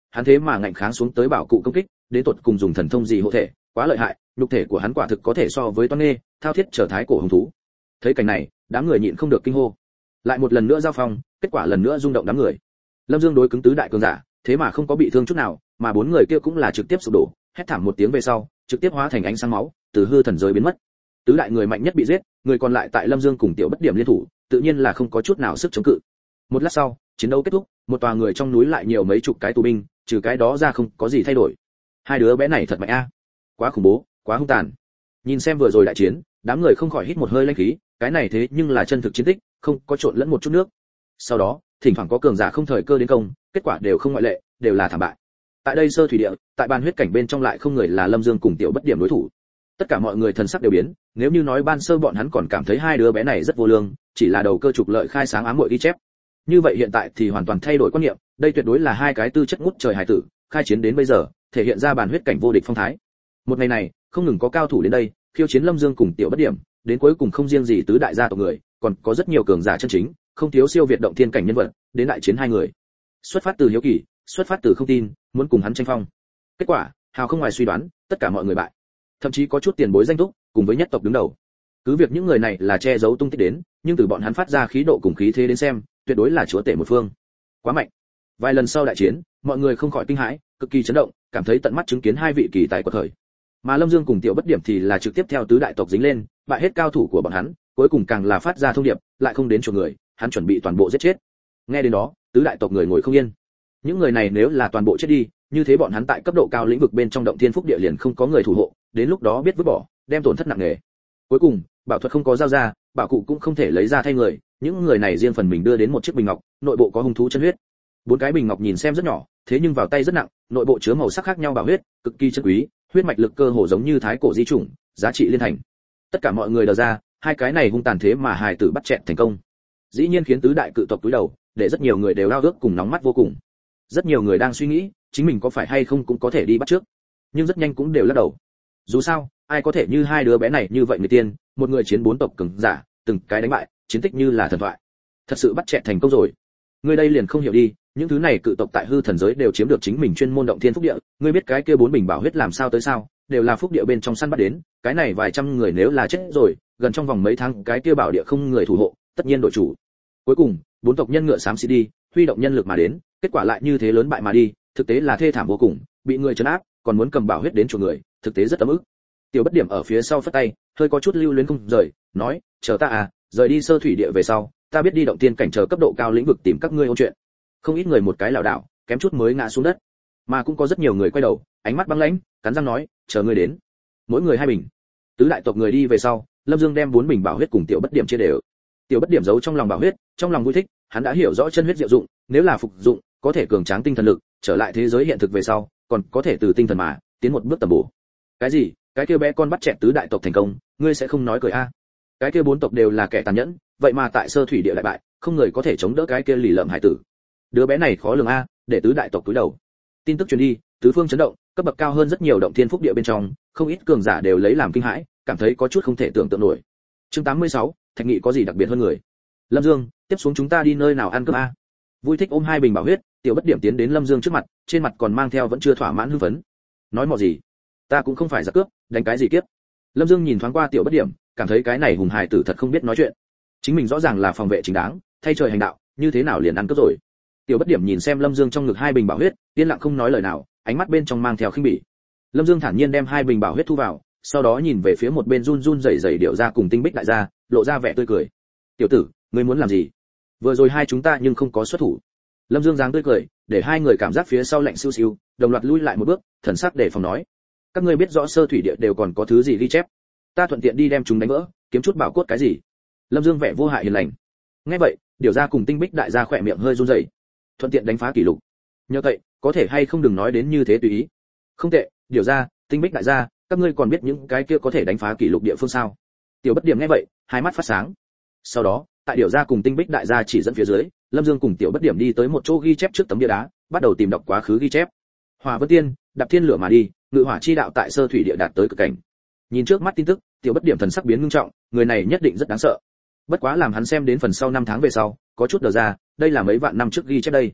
hắn thế mà ngạnh kháng xuống tới bảo cụ công kích, đến tột cùng dùng thần thông gì hộ thể, quá lợi hại, nhục thể của hắn quả thực có thể so với toan nghê, thao thiết trở thái cổ hùng thú. Thấy cảnh này, đám người nhịn không được kinh hô. Lại một lần nữa giao phong, kết quả lần nữa rung động đám người. Lâm Dương đối cứng tứ đại cường giả, thế mà không có bị thương chút nào, mà bốn người kia cũng là trực tiếp sụp đổ, hét thảm một tiếng về sau, trực tiếp hóa thành ánh sáng máu, từ hư thần giới biến mất. Tứ đại người mạnh nhất bị giết, người còn lại tại Lâm Dương cùng Tiểu Bất Điểm liên thủ, tự nhiên là không có chút nào sức chống cự. Một lát sau, chiến đấu kết thúc, một tòa người trong núi lại nhiều mấy chục cái tù binh, trừ cái đó ra không có gì thay đổi. Hai đứa bé này thật mạnh a, quá khủng bố, quá hung tàn. Nhìn xem vừa rồi đại chiến, đám người không khỏi hít một hơi lãnh khí, cái này thế nhưng là chân thực chiến tích, không có trộn lẫn một chút nước. Sau đó, thỉnh thoảng có cường giả không thời cơ đến công, kết quả đều không ngoại lệ, đều là thảm bại. Tại đây sơ thủy địa, tại ban huyết cảnh bên trong lại không người là Lâm Dương cùng Tiểu Bất Điểm đối thủ. Tất cả mọi người thần sắc đều biến, nếu như nói ban sơ bọn hắn còn cảm thấy hai đứa bé này rất vô lương, chỉ là đầu cơ trục lợi khai sáng ám muội ghi chép. Như vậy hiện tại thì hoàn toàn thay đổi quan niệm, đây tuyệt đối là hai cái tư chất ngút trời hải tử, khai chiến đến bây giờ, thể hiện ra bản huyết cảnh vô địch phong thái. Một ngày này, không ngừng có cao thủ đến đây, khiêu chiến Lâm Dương cùng Tiểu Bất Điểm, đến cuối cùng không riêng gì tứ đại gia tộc người, còn có rất nhiều cường giả chân chính, không thiếu siêu việt động thiên cảnh nhân vật, đến đại chiến hai người. Xuất phát từ hiếu kỳ, xuất phát từ không tin, muốn cùng hắn tranh phong. Kết quả, hào không ngoài suy đoán, tất cả mọi người bại. Thậm chí có chút tiền bối danh túc, cùng với nhất tộc đứng đầu. Cứ việc những người này là che giấu tung tích đến, nhưng từ bọn hắn phát ra khí độ cùng khí thế đến xem, tuyệt đối là chúa tể một phương. Quá mạnh. Vài lần sau đại chiến, mọi người không khỏi kinh hãi, cực kỳ chấn động, cảm thấy tận mắt chứng kiến hai vị kỳ tài của thời. Mà Lâm Dương cùng Tiểu Bất Điểm thì là trực tiếp theo tứ đại tộc dính lên, bại hết cao thủ của bọn hắn, cuối cùng càng là phát ra thông điệp, lại không đến chỗ người, hắn chuẩn bị toàn bộ giết chết. Nghe đến đó, tứ đại tộc người ngồi không yên. Những người này nếu là toàn bộ chết đi, như thế bọn hắn tại cấp độ cao lĩnh vực bên trong động thiên phúc địa liền không có người thủ hộ, đến lúc đó biết vứt bỏ, đem tổn thất nặng nề. Cuối cùng, bảo thuật không có giao ra, bảo cụ cũng không thể lấy ra thay người, những người này riêng phần mình đưa đến một chiếc bình ngọc, nội bộ có hung thú chân huyết. Bốn cái bình ngọc nhìn xem rất nhỏ, thế nhưng vào tay rất nặng, nội bộ chứa màu sắc khác nhau bảo huyết, cực kỳ chân quý, huyết mạch lực cơ hồ giống như thái cổ di chủng, giá trị liên thành. Tất cả mọi người đờ ra, hai cái này hung tàn thế mà hài tử bắt chẹt thành công. Dĩ nhiên khiến tứ đại cự tộc túi đầu, để rất nhiều người đều ao ước cùng nóng mắt vô cùng. Rất nhiều người đang suy nghĩ, chính mình có phải hay không cũng có thể đi bắt trước, nhưng rất nhanh cũng đều lắc đầu. Dù sao, ai có thể như hai đứa bé này như vậy người tiên, một người chiến bốn tộc cường giả, từng cái đánh bại, chiến tích như là thần thoại. Thật sự bắt chẹt thành công rồi. Người đây liền không hiểu đi, những thứ này cự tộc tại hư thần giới đều chiếm được chính mình chuyên môn động thiên phúc địa, ngươi biết cái kia bốn bình bảo huyết làm sao tới sao, đều là phúc địa bên trong săn bắt đến, cái này vài trăm người nếu là chết rồi, gần trong vòng mấy tháng cái kia bảo địa không người thủ hộ, tất nhiên đổi chủ. Cuối cùng, bốn tộc nhân ngựa xám xị đi, huy động nhân lực mà đến, kết quả lại như thế lớn bại mà đi, thực tế là thê thảm vô cùng, bị người trấn áp, còn muốn cầm bảo huyết đến chỗ người, thực tế rất ấm ức. Tiểu Bất Điểm ở phía sau phất tay, hơi có chút lưu luyến không rời, nói, chờ ta à, rời đi sơ thủy địa về sau, ta biết đi động tiên cảnh chờ cấp độ cao lĩnh vực tìm các ngươi ôn chuyện. Không ít người một cái lảo đảo, kém chút mới ngã xuống đất, mà cũng có rất nhiều người quay đầu, ánh mắt băng lãnh, cắn răng nói, chờ ngươi đến. Mỗi người hai bình. Tứ đại tộc người đi về sau, Lâm Dương đem bốn bình bảo huyết cùng Tiểu Bất Điểm chia đều. Tiểu Bất Điểm giấu trong lòng bảo huyết, trong lòng vui thích, hắn đã hiểu rõ chân huyết diệu dụng, nếu là phục dụng, có thể cường tráng tinh thần lực, trở lại thế giới hiện thực về sau, còn có thể từ tinh thần mà tiến một bước tầm bổ. Cái gì? Cái kia bé con bắt chẹt tứ đại tộc thành công, ngươi sẽ không nói cười a? Cái kia bốn tộc đều là kẻ tàn nhẫn, vậy mà tại sơ thủy địa đại bại, không người có thể chống đỡ cái kia lì lợm hải tử. Đứa bé này khó lường a, để tứ đại tộc cúi đầu. Tin tức truyền đi, tứ phương chấn động, cấp bậc cao hơn rất nhiều động thiên phúc địa bên trong, không ít cường giả đều lấy làm kinh hãi, cảm thấy có chút không thể tưởng tượng nổi. Chương tám mươi sáu, Thạch Nghị có gì đặc biệt hơn người? Lâm Dương, tiếp xuống chúng ta đi nơi nào ăn cơm a? Vui thích ôm hai bình bảo huyết, Tiểu Bất Điểm tiến đến Lâm Dương trước mặt, trên mặt còn mang theo vẫn chưa thỏa mãn hưng phấn. Nói mò gì? Ta cũng không phải giặc cướp, đánh cái gì kiếp? Lâm Dương nhìn thoáng qua Tiểu Bất Điểm, cảm thấy cái này hùng hài tử thật không biết nói chuyện. Chính mình rõ ràng là phòng vệ chính đáng, thay trời hành đạo, như thế nào liền ăn cướp rồi? Tiểu Bất Điểm nhìn xem Lâm Dương trong ngực hai bình bảo huyết, yên lặng không nói lời nào, ánh mắt bên trong mang theo khinh bỉ. Lâm Dương thản nhiên đem hai bình bảo huyết thu vào, sau đó nhìn về phía một bên run run rẩy rẩy điệu ra cùng Tinh Bích đại gia, lộ ra vẻ tươi cười. "Tiểu tử, ngươi muốn làm gì? Vừa rồi hai chúng ta nhưng không có xuất thủ." Lâm Dương dáng tươi cười, để hai người cảm giác phía sau lạnh siêu siêu, đồng loạt lui lại một bước, thần sắc để phòng nói: "Các ngươi biết rõ sơ thủy địa đều còn có thứ gì ghi chép, ta thuận tiện đi đem chúng đánh vỡ, kiếm chút bảo cốt cái gì?" Lâm Dương vẻ vô hại hiền lành. Nghe vậy, điệu ra cùng Tinh Bích đại gia khỏe miệng hơi run rẩy. Thuận tiện đánh phá kỷ lục. Nhờ vậy, có thể hay không đừng nói đến như thế tùy ý. Không tệ, điều ra, Tinh Bích đại gia, các ngươi còn biết những cái kia có thể đánh phá kỷ lục địa phương sao? Tiểu Bất Điểm nghe vậy, hai mắt phát sáng. Sau đó, tại điều ra cùng Tinh Bích đại gia chỉ dẫn phía dưới, Lâm Dương cùng Tiểu Bất Điểm đi tới một chỗ ghi chép trước tấm bia đá, bắt đầu tìm đọc quá khứ ghi chép. Hỏa Vân Tiên, đạp thiên lửa mà đi, ngự hỏa chi đạo tại sơ thủy địa đạt tới cực cảnh. Nhìn trước mắt tin tức, Tiểu Bất Điểm thần sắc biến ngưng trọng, người này nhất định rất đáng sợ. Bất quá làm hắn xem đến phần sau năm tháng về sau, có chút đờ ra, đây là mấy vạn năm trước ghi chép đây.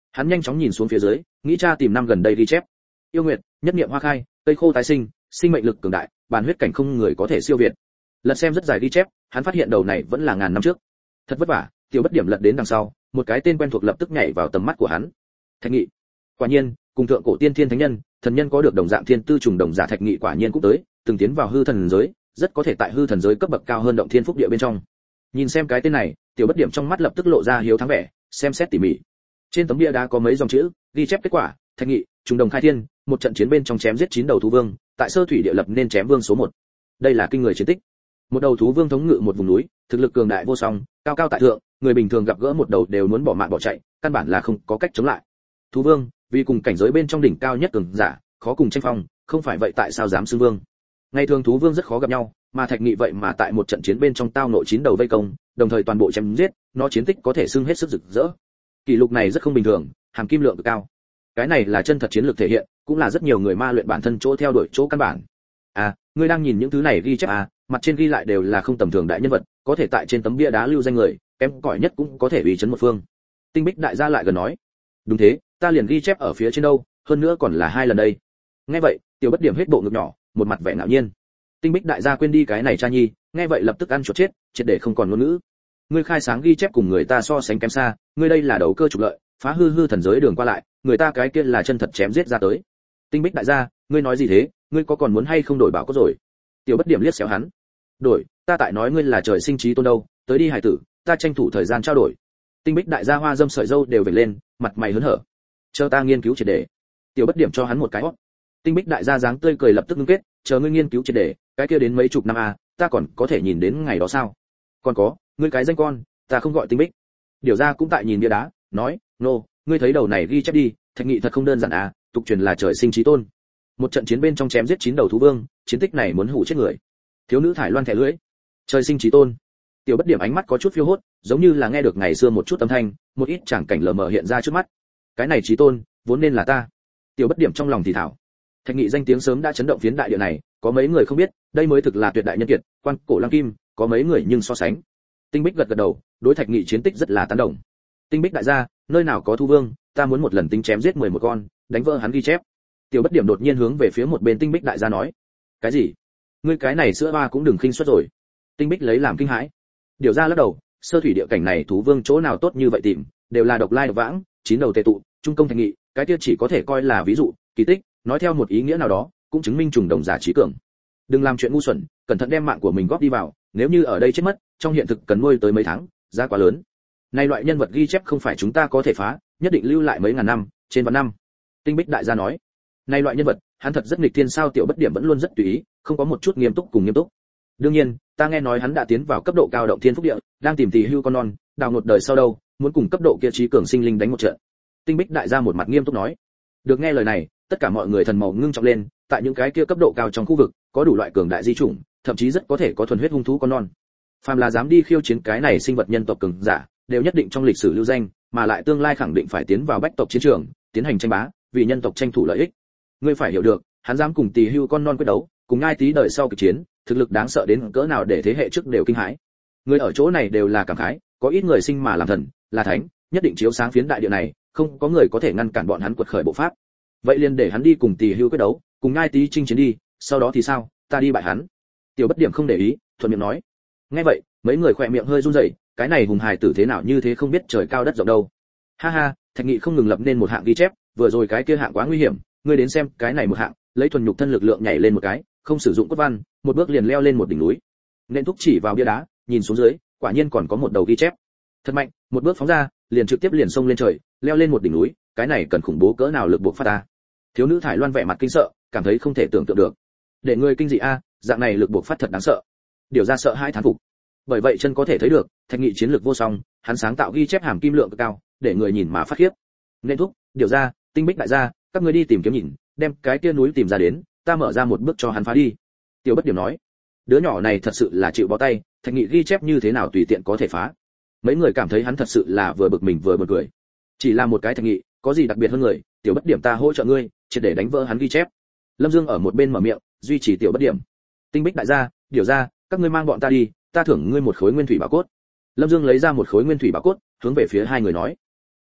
Hắn nhanh chóng nhìn xuống phía dưới, nghĩ tra tìm năm gần đây ghi chép. Yêu nguyệt, nhất niệm hoa khai, cây khô tái sinh, sinh mệnh lực cường đại, bàn huyết cảnh không người có thể siêu việt. Lật xem rất dài ghi chép, hắn phát hiện đầu này vẫn là ngàn năm trước. Thật vất vả, Tiểu Bất Điểm lật đến đằng sau, một cái tên quen thuộc lập tức nhảy vào tầm mắt của hắn. Thạch Nghị. Quả nhiên, cùng thượng cổ tiên thiên thánh nhân, thần nhân có được đồng dạng thiên tư trùng đồng giả Thạch Nghị quả nhiên cũng tới, từng tiến vào hư thần giới, rất có thể tại hư thần giới cấp bậc cao hơn động thiên phúc địa bên trong. Nhìn xem cái tên này, Tiểu Bất Điểm trong mắt lập tức lộ ra hiếu thắng vẻ, xem xét tỉ mỉ. Trên tấm bia đá có mấy dòng chữ, ghi chép kết quả, Thạch Nghị, trùng đồng khai thiên, một trận chiến bên trong chém giết chín đầu thú vương, tại sơ thủy địa lập nên chém vương số một. Đây là kinh người chiến tích. Một đầu thú vương thống ngự một vùng núi, thực lực cường đại vô song, cao cao tại thượng, người bình thường gặp gỡ một đầu đều muốn bỏ mạng bỏ chạy, căn bản là không có cách chống lại. Thú vương, vì cùng cảnh giới bên trong đỉnh cao nhất cường giả, khó cùng tranh phong, không phải vậy tại sao dám xưng vương? Ngày thường thú vương rất khó gặp nhau, mà Thạch Nghị vậy mà tại một trận chiến bên trong tao nội chín đầu vây công, đồng thời toàn bộ chém giết, nó chiến tích có thể xưng hết sức rực rỡ. Kỷ lục này rất không bình thường, hàm kim lượng cực cao. Cái này là chân thật chiến lược thể hiện, cũng là rất nhiều người ma luyện bản thân chỗ theo đuổi chỗ căn bản. À, ngươi đang nhìn những thứ này ghi chép à, mặt trên ghi lại đều là không tầm thường đại nhân vật, có thể tại trên tấm bia đá lưu danh người, kém cỏi nhất cũng có thể uy chấn một phương. Tinh Bích đại gia lại gần nói, đúng thế, ta liền ghi chép ở phía trên đâu, hơn nữa còn là hai lần đây. Nghe vậy, Tiểu Bất Điểm hết bộ ngực nhỏ, một mặt vẻ ngạo nhiên. Tinh Bích đại gia quên đi cái này cha nhi, nghe vậy lập tức ăn chuột chết, triệt để không còn ngôn ngữ. Ngươi khai sáng ghi chép cùng người ta so sánh kém xa, ngươi đây là đầu cơ trục lợi, phá hư hư thần giới đường qua lại, người ta cái kia là chân thật chém giết ra tới. Tinh Bích đại gia, ngươi nói gì thế, ngươi có còn muốn hay không đổi bảo cốt rồi? Tiểu Bất Điểm liếc xéo hắn. Đổi, ta tại nói ngươi là trời sinh trí tôn đâu, tới đi hải tử, ta tranh thủ thời gian trao đổi. Tinh Bích đại gia hoa dâm sợi râu đều vểnh lên, mặt mày hớn hở. Chờ ta nghiên cứu triệt để. Tiểu Bất Điểm cho hắn một cái hót. Tinh Bích đại gia dáng tươi cười lập tức ngưng kết, chờ ngươi nghiên cứu triệt để, cái kia đến mấy chục năm à, ta còn có thể nhìn đến ngày đó sao? Còn có, ngươi cái danh con, ta không gọi Tinh Bích. Điều gia cũng tại nhìn bia đá, nói, nô, no, ngươi thấy đầu này ghi chép đi, Thạch Nghị thật không đơn giản à, tục truyền là trời sinh trí tôn. Một trận chiến bên trong chém giết chín đầu thú vương, chiến tích này muốn hủ chết người. Thiếu nữ thải loan thẻ lưỡi, trời sinh trí tôn. Tiểu Bất Điểm ánh mắt có chút phiêu hốt, giống như là nghe được ngày xưa một chút âm thanh, một ít tràng cảnh lờ mờ hiện ra trước mắt. Cái này trí tôn, vốn nên là ta. Tiểu Bất Điểm trong lòng thì thảo. Thạch Nghị danh tiếng sớm đã chấn động phiến đại địa này, có mấy người không biết, đây mới thực là tuyệt đại nhân kiệt, quan cổ lăng kim, có mấy người nhưng so sánh. Tinh Bích gật gật đầu, đối Thạch Nghị chiến tích rất là tán đồng. Tinh Bích đại gia, nơi nào có thú vương, ta muốn một lần tính chém giết mười một con, đánh vỡ hắn ghi chép. Tiểu Bất Điểm đột nhiên hướng về phía một bên Tinh Bích đại gia nói, cái gì? Ngươi cái này sữa ba cũng đừng khinh suất rồi. Tinh Bích lấy làm kinh hãi. Điều ra lắc đầu, sơ thủy địa cảnh này thú vương chỗ nào tốt như vậy tìm, đều là độc lai độc vãng, chín đầu tề tụ, trung công Thạch Nghị, cái kia chỉ có thể coi là ví dụ, kỳ tích, nói theo một ý nghĩa nào đó, cũng chứng minh trùng đồng giả trí cường. Đừng làm chuyện ngu xuẩn, cẩn thận đem mạng của mình góp đi vào, nếu như ở đây chết mất, trong hiện thực cần nuôi tới mấy tháng, giá quá lớn. Này loại nhân vật ghi chép không phải chúng ta có thể phá, nhất định lưu lại mấy ngàn năm, trên vạn năm. Tinh Bích đại gia nói, này loại nhân vật, hắn thật rất nghịch thiên sao? Tiểu Bất Điểm vẫn luôn rất tùy ý, không có một chút nghiêm túc cùng nghiêm túc. Đương nhiên, ta nghe nói hắn đã tiến vào cấp độ cao động thiên phúc địa, đang tìm tỳ hưu con non, đào ngột đời sau đâu, muốn cùng cấp độ kia trí cường sinh linh đánh một trận. Tinh Bích đại gia một mặt nghiêm túc nói. Được nghe lời này, tất cả mọi người thần màu ngưng trọng lên, tại những cái kia cấp độ cao trong khu vực, có đủ loại cường đại di chủng, thậm chí rất có thể có thuần huyết hung thú con non. Phàm là dám đi khiêu chiến cái này sinh vật nhân tộc cường giả, đều nhất định trong lịch sử lưu danh, mà lại tương lai khẳng định phải tiến vào bách tộc chiến trường, tiến hành tranh bá, vì nhân tộc tranh thủ lợi ích. Ngươi phải hiểu được, hắn dám cùng tỳ hưu con non quyết đấu, cùng ngai tí đời sau kịch chiến, thực lực đáng sợ đến cỡ nào để thế hệ trước đều kinh hãi. Người ở chỗ này đều là cảm khái, có ít người sinh mà làm thần, là thánh, nhất định chiếu sáng phiến đại địa này, không có người có thể ngăn cản bọn hắn quật khởi bộ pháp. Vậy liền để hắn đi cùng tỳ hưu quyết đấu, cùng ngai tí chinh chiến đi, sau đó thì sao, ta đi bại hắn. Tiểu Bất Điểm không để ý, thuận miệng nói. Nghe vậy, mấy người khỏe miệng hơi run rẩy, cái này hùng hài tử thế nào như thế không biết trời cao đất rộng đâu. Ha ha, Thạch Nghị không ngừng lập nên một hạng ghi chép, vừa rồi cái kia hạng quá nguy hiểm, ngươi đến xem, cái này một hạng, lấy thuần nhục thân lực lượng nhảy lên một cái, không sử dụng cốt văn, một bước liền leo lên một đỉnh núi. Nên thúc chỉ vào bia đá, nhìn xuống dưới, quả nhiên còn có một đầu ghi chép. Thật mạnh, một bước phóng ra, liền trực tiếp liền xông lên trời, leo lên một đỉnh núi, cái này cần khủng bố cỡ nào lực buộc phát ta. Thiếu nữ thải loan vẻ mặt kinh sợ, cảm thấy không thể tưởng tượng được. Để ngươi kinh dị a, dạng này lực buộc phát thật đáng sợ. Điều ra sợ hai thán phục. Bởi vậy chân có thể thấy được, Thạch Nghị chiến lược vô song, hắn sáng tạo ghi chép hàm kim lượng cực cao, để người nhìn mà phát khiếp. Nên thúc, điều ra, Tinh Bích đại gia, các ngươi đi tìm kiếm nhìn, đem cái kia núi tìm ra đến, ta mở ra một bước cho hắn phá đi. Tiểu Bất Điểm nói. Đứa nhỏ này thật sự là chịu bó tay, Thạch Nghị ghi chép như thế nào tùy tiện có thể phá. Mấy người cảm thấy hắn thật sự là vừa bực mình vừa buồn cười. Chỉ là một cái Thạch Nghị, có gì đặc biệt hơn người, Tiểu Bất Điểm ta hỗ trợ ngươi, triệt để đánh vỡ hắn ghi chép. Lâm Dương ở một bên mở miệng, duy trì Tiểu Bất Điểm. Tinh Bích đại gia, điều ra, các ngươi mang bọn ta đi, ta thưởng ngươi một khối nguyên thủy bảo cốt. Lâm Dương lấy ra một khối nguyên thủy bảo cốt, hướng về phía hai người nói: "T,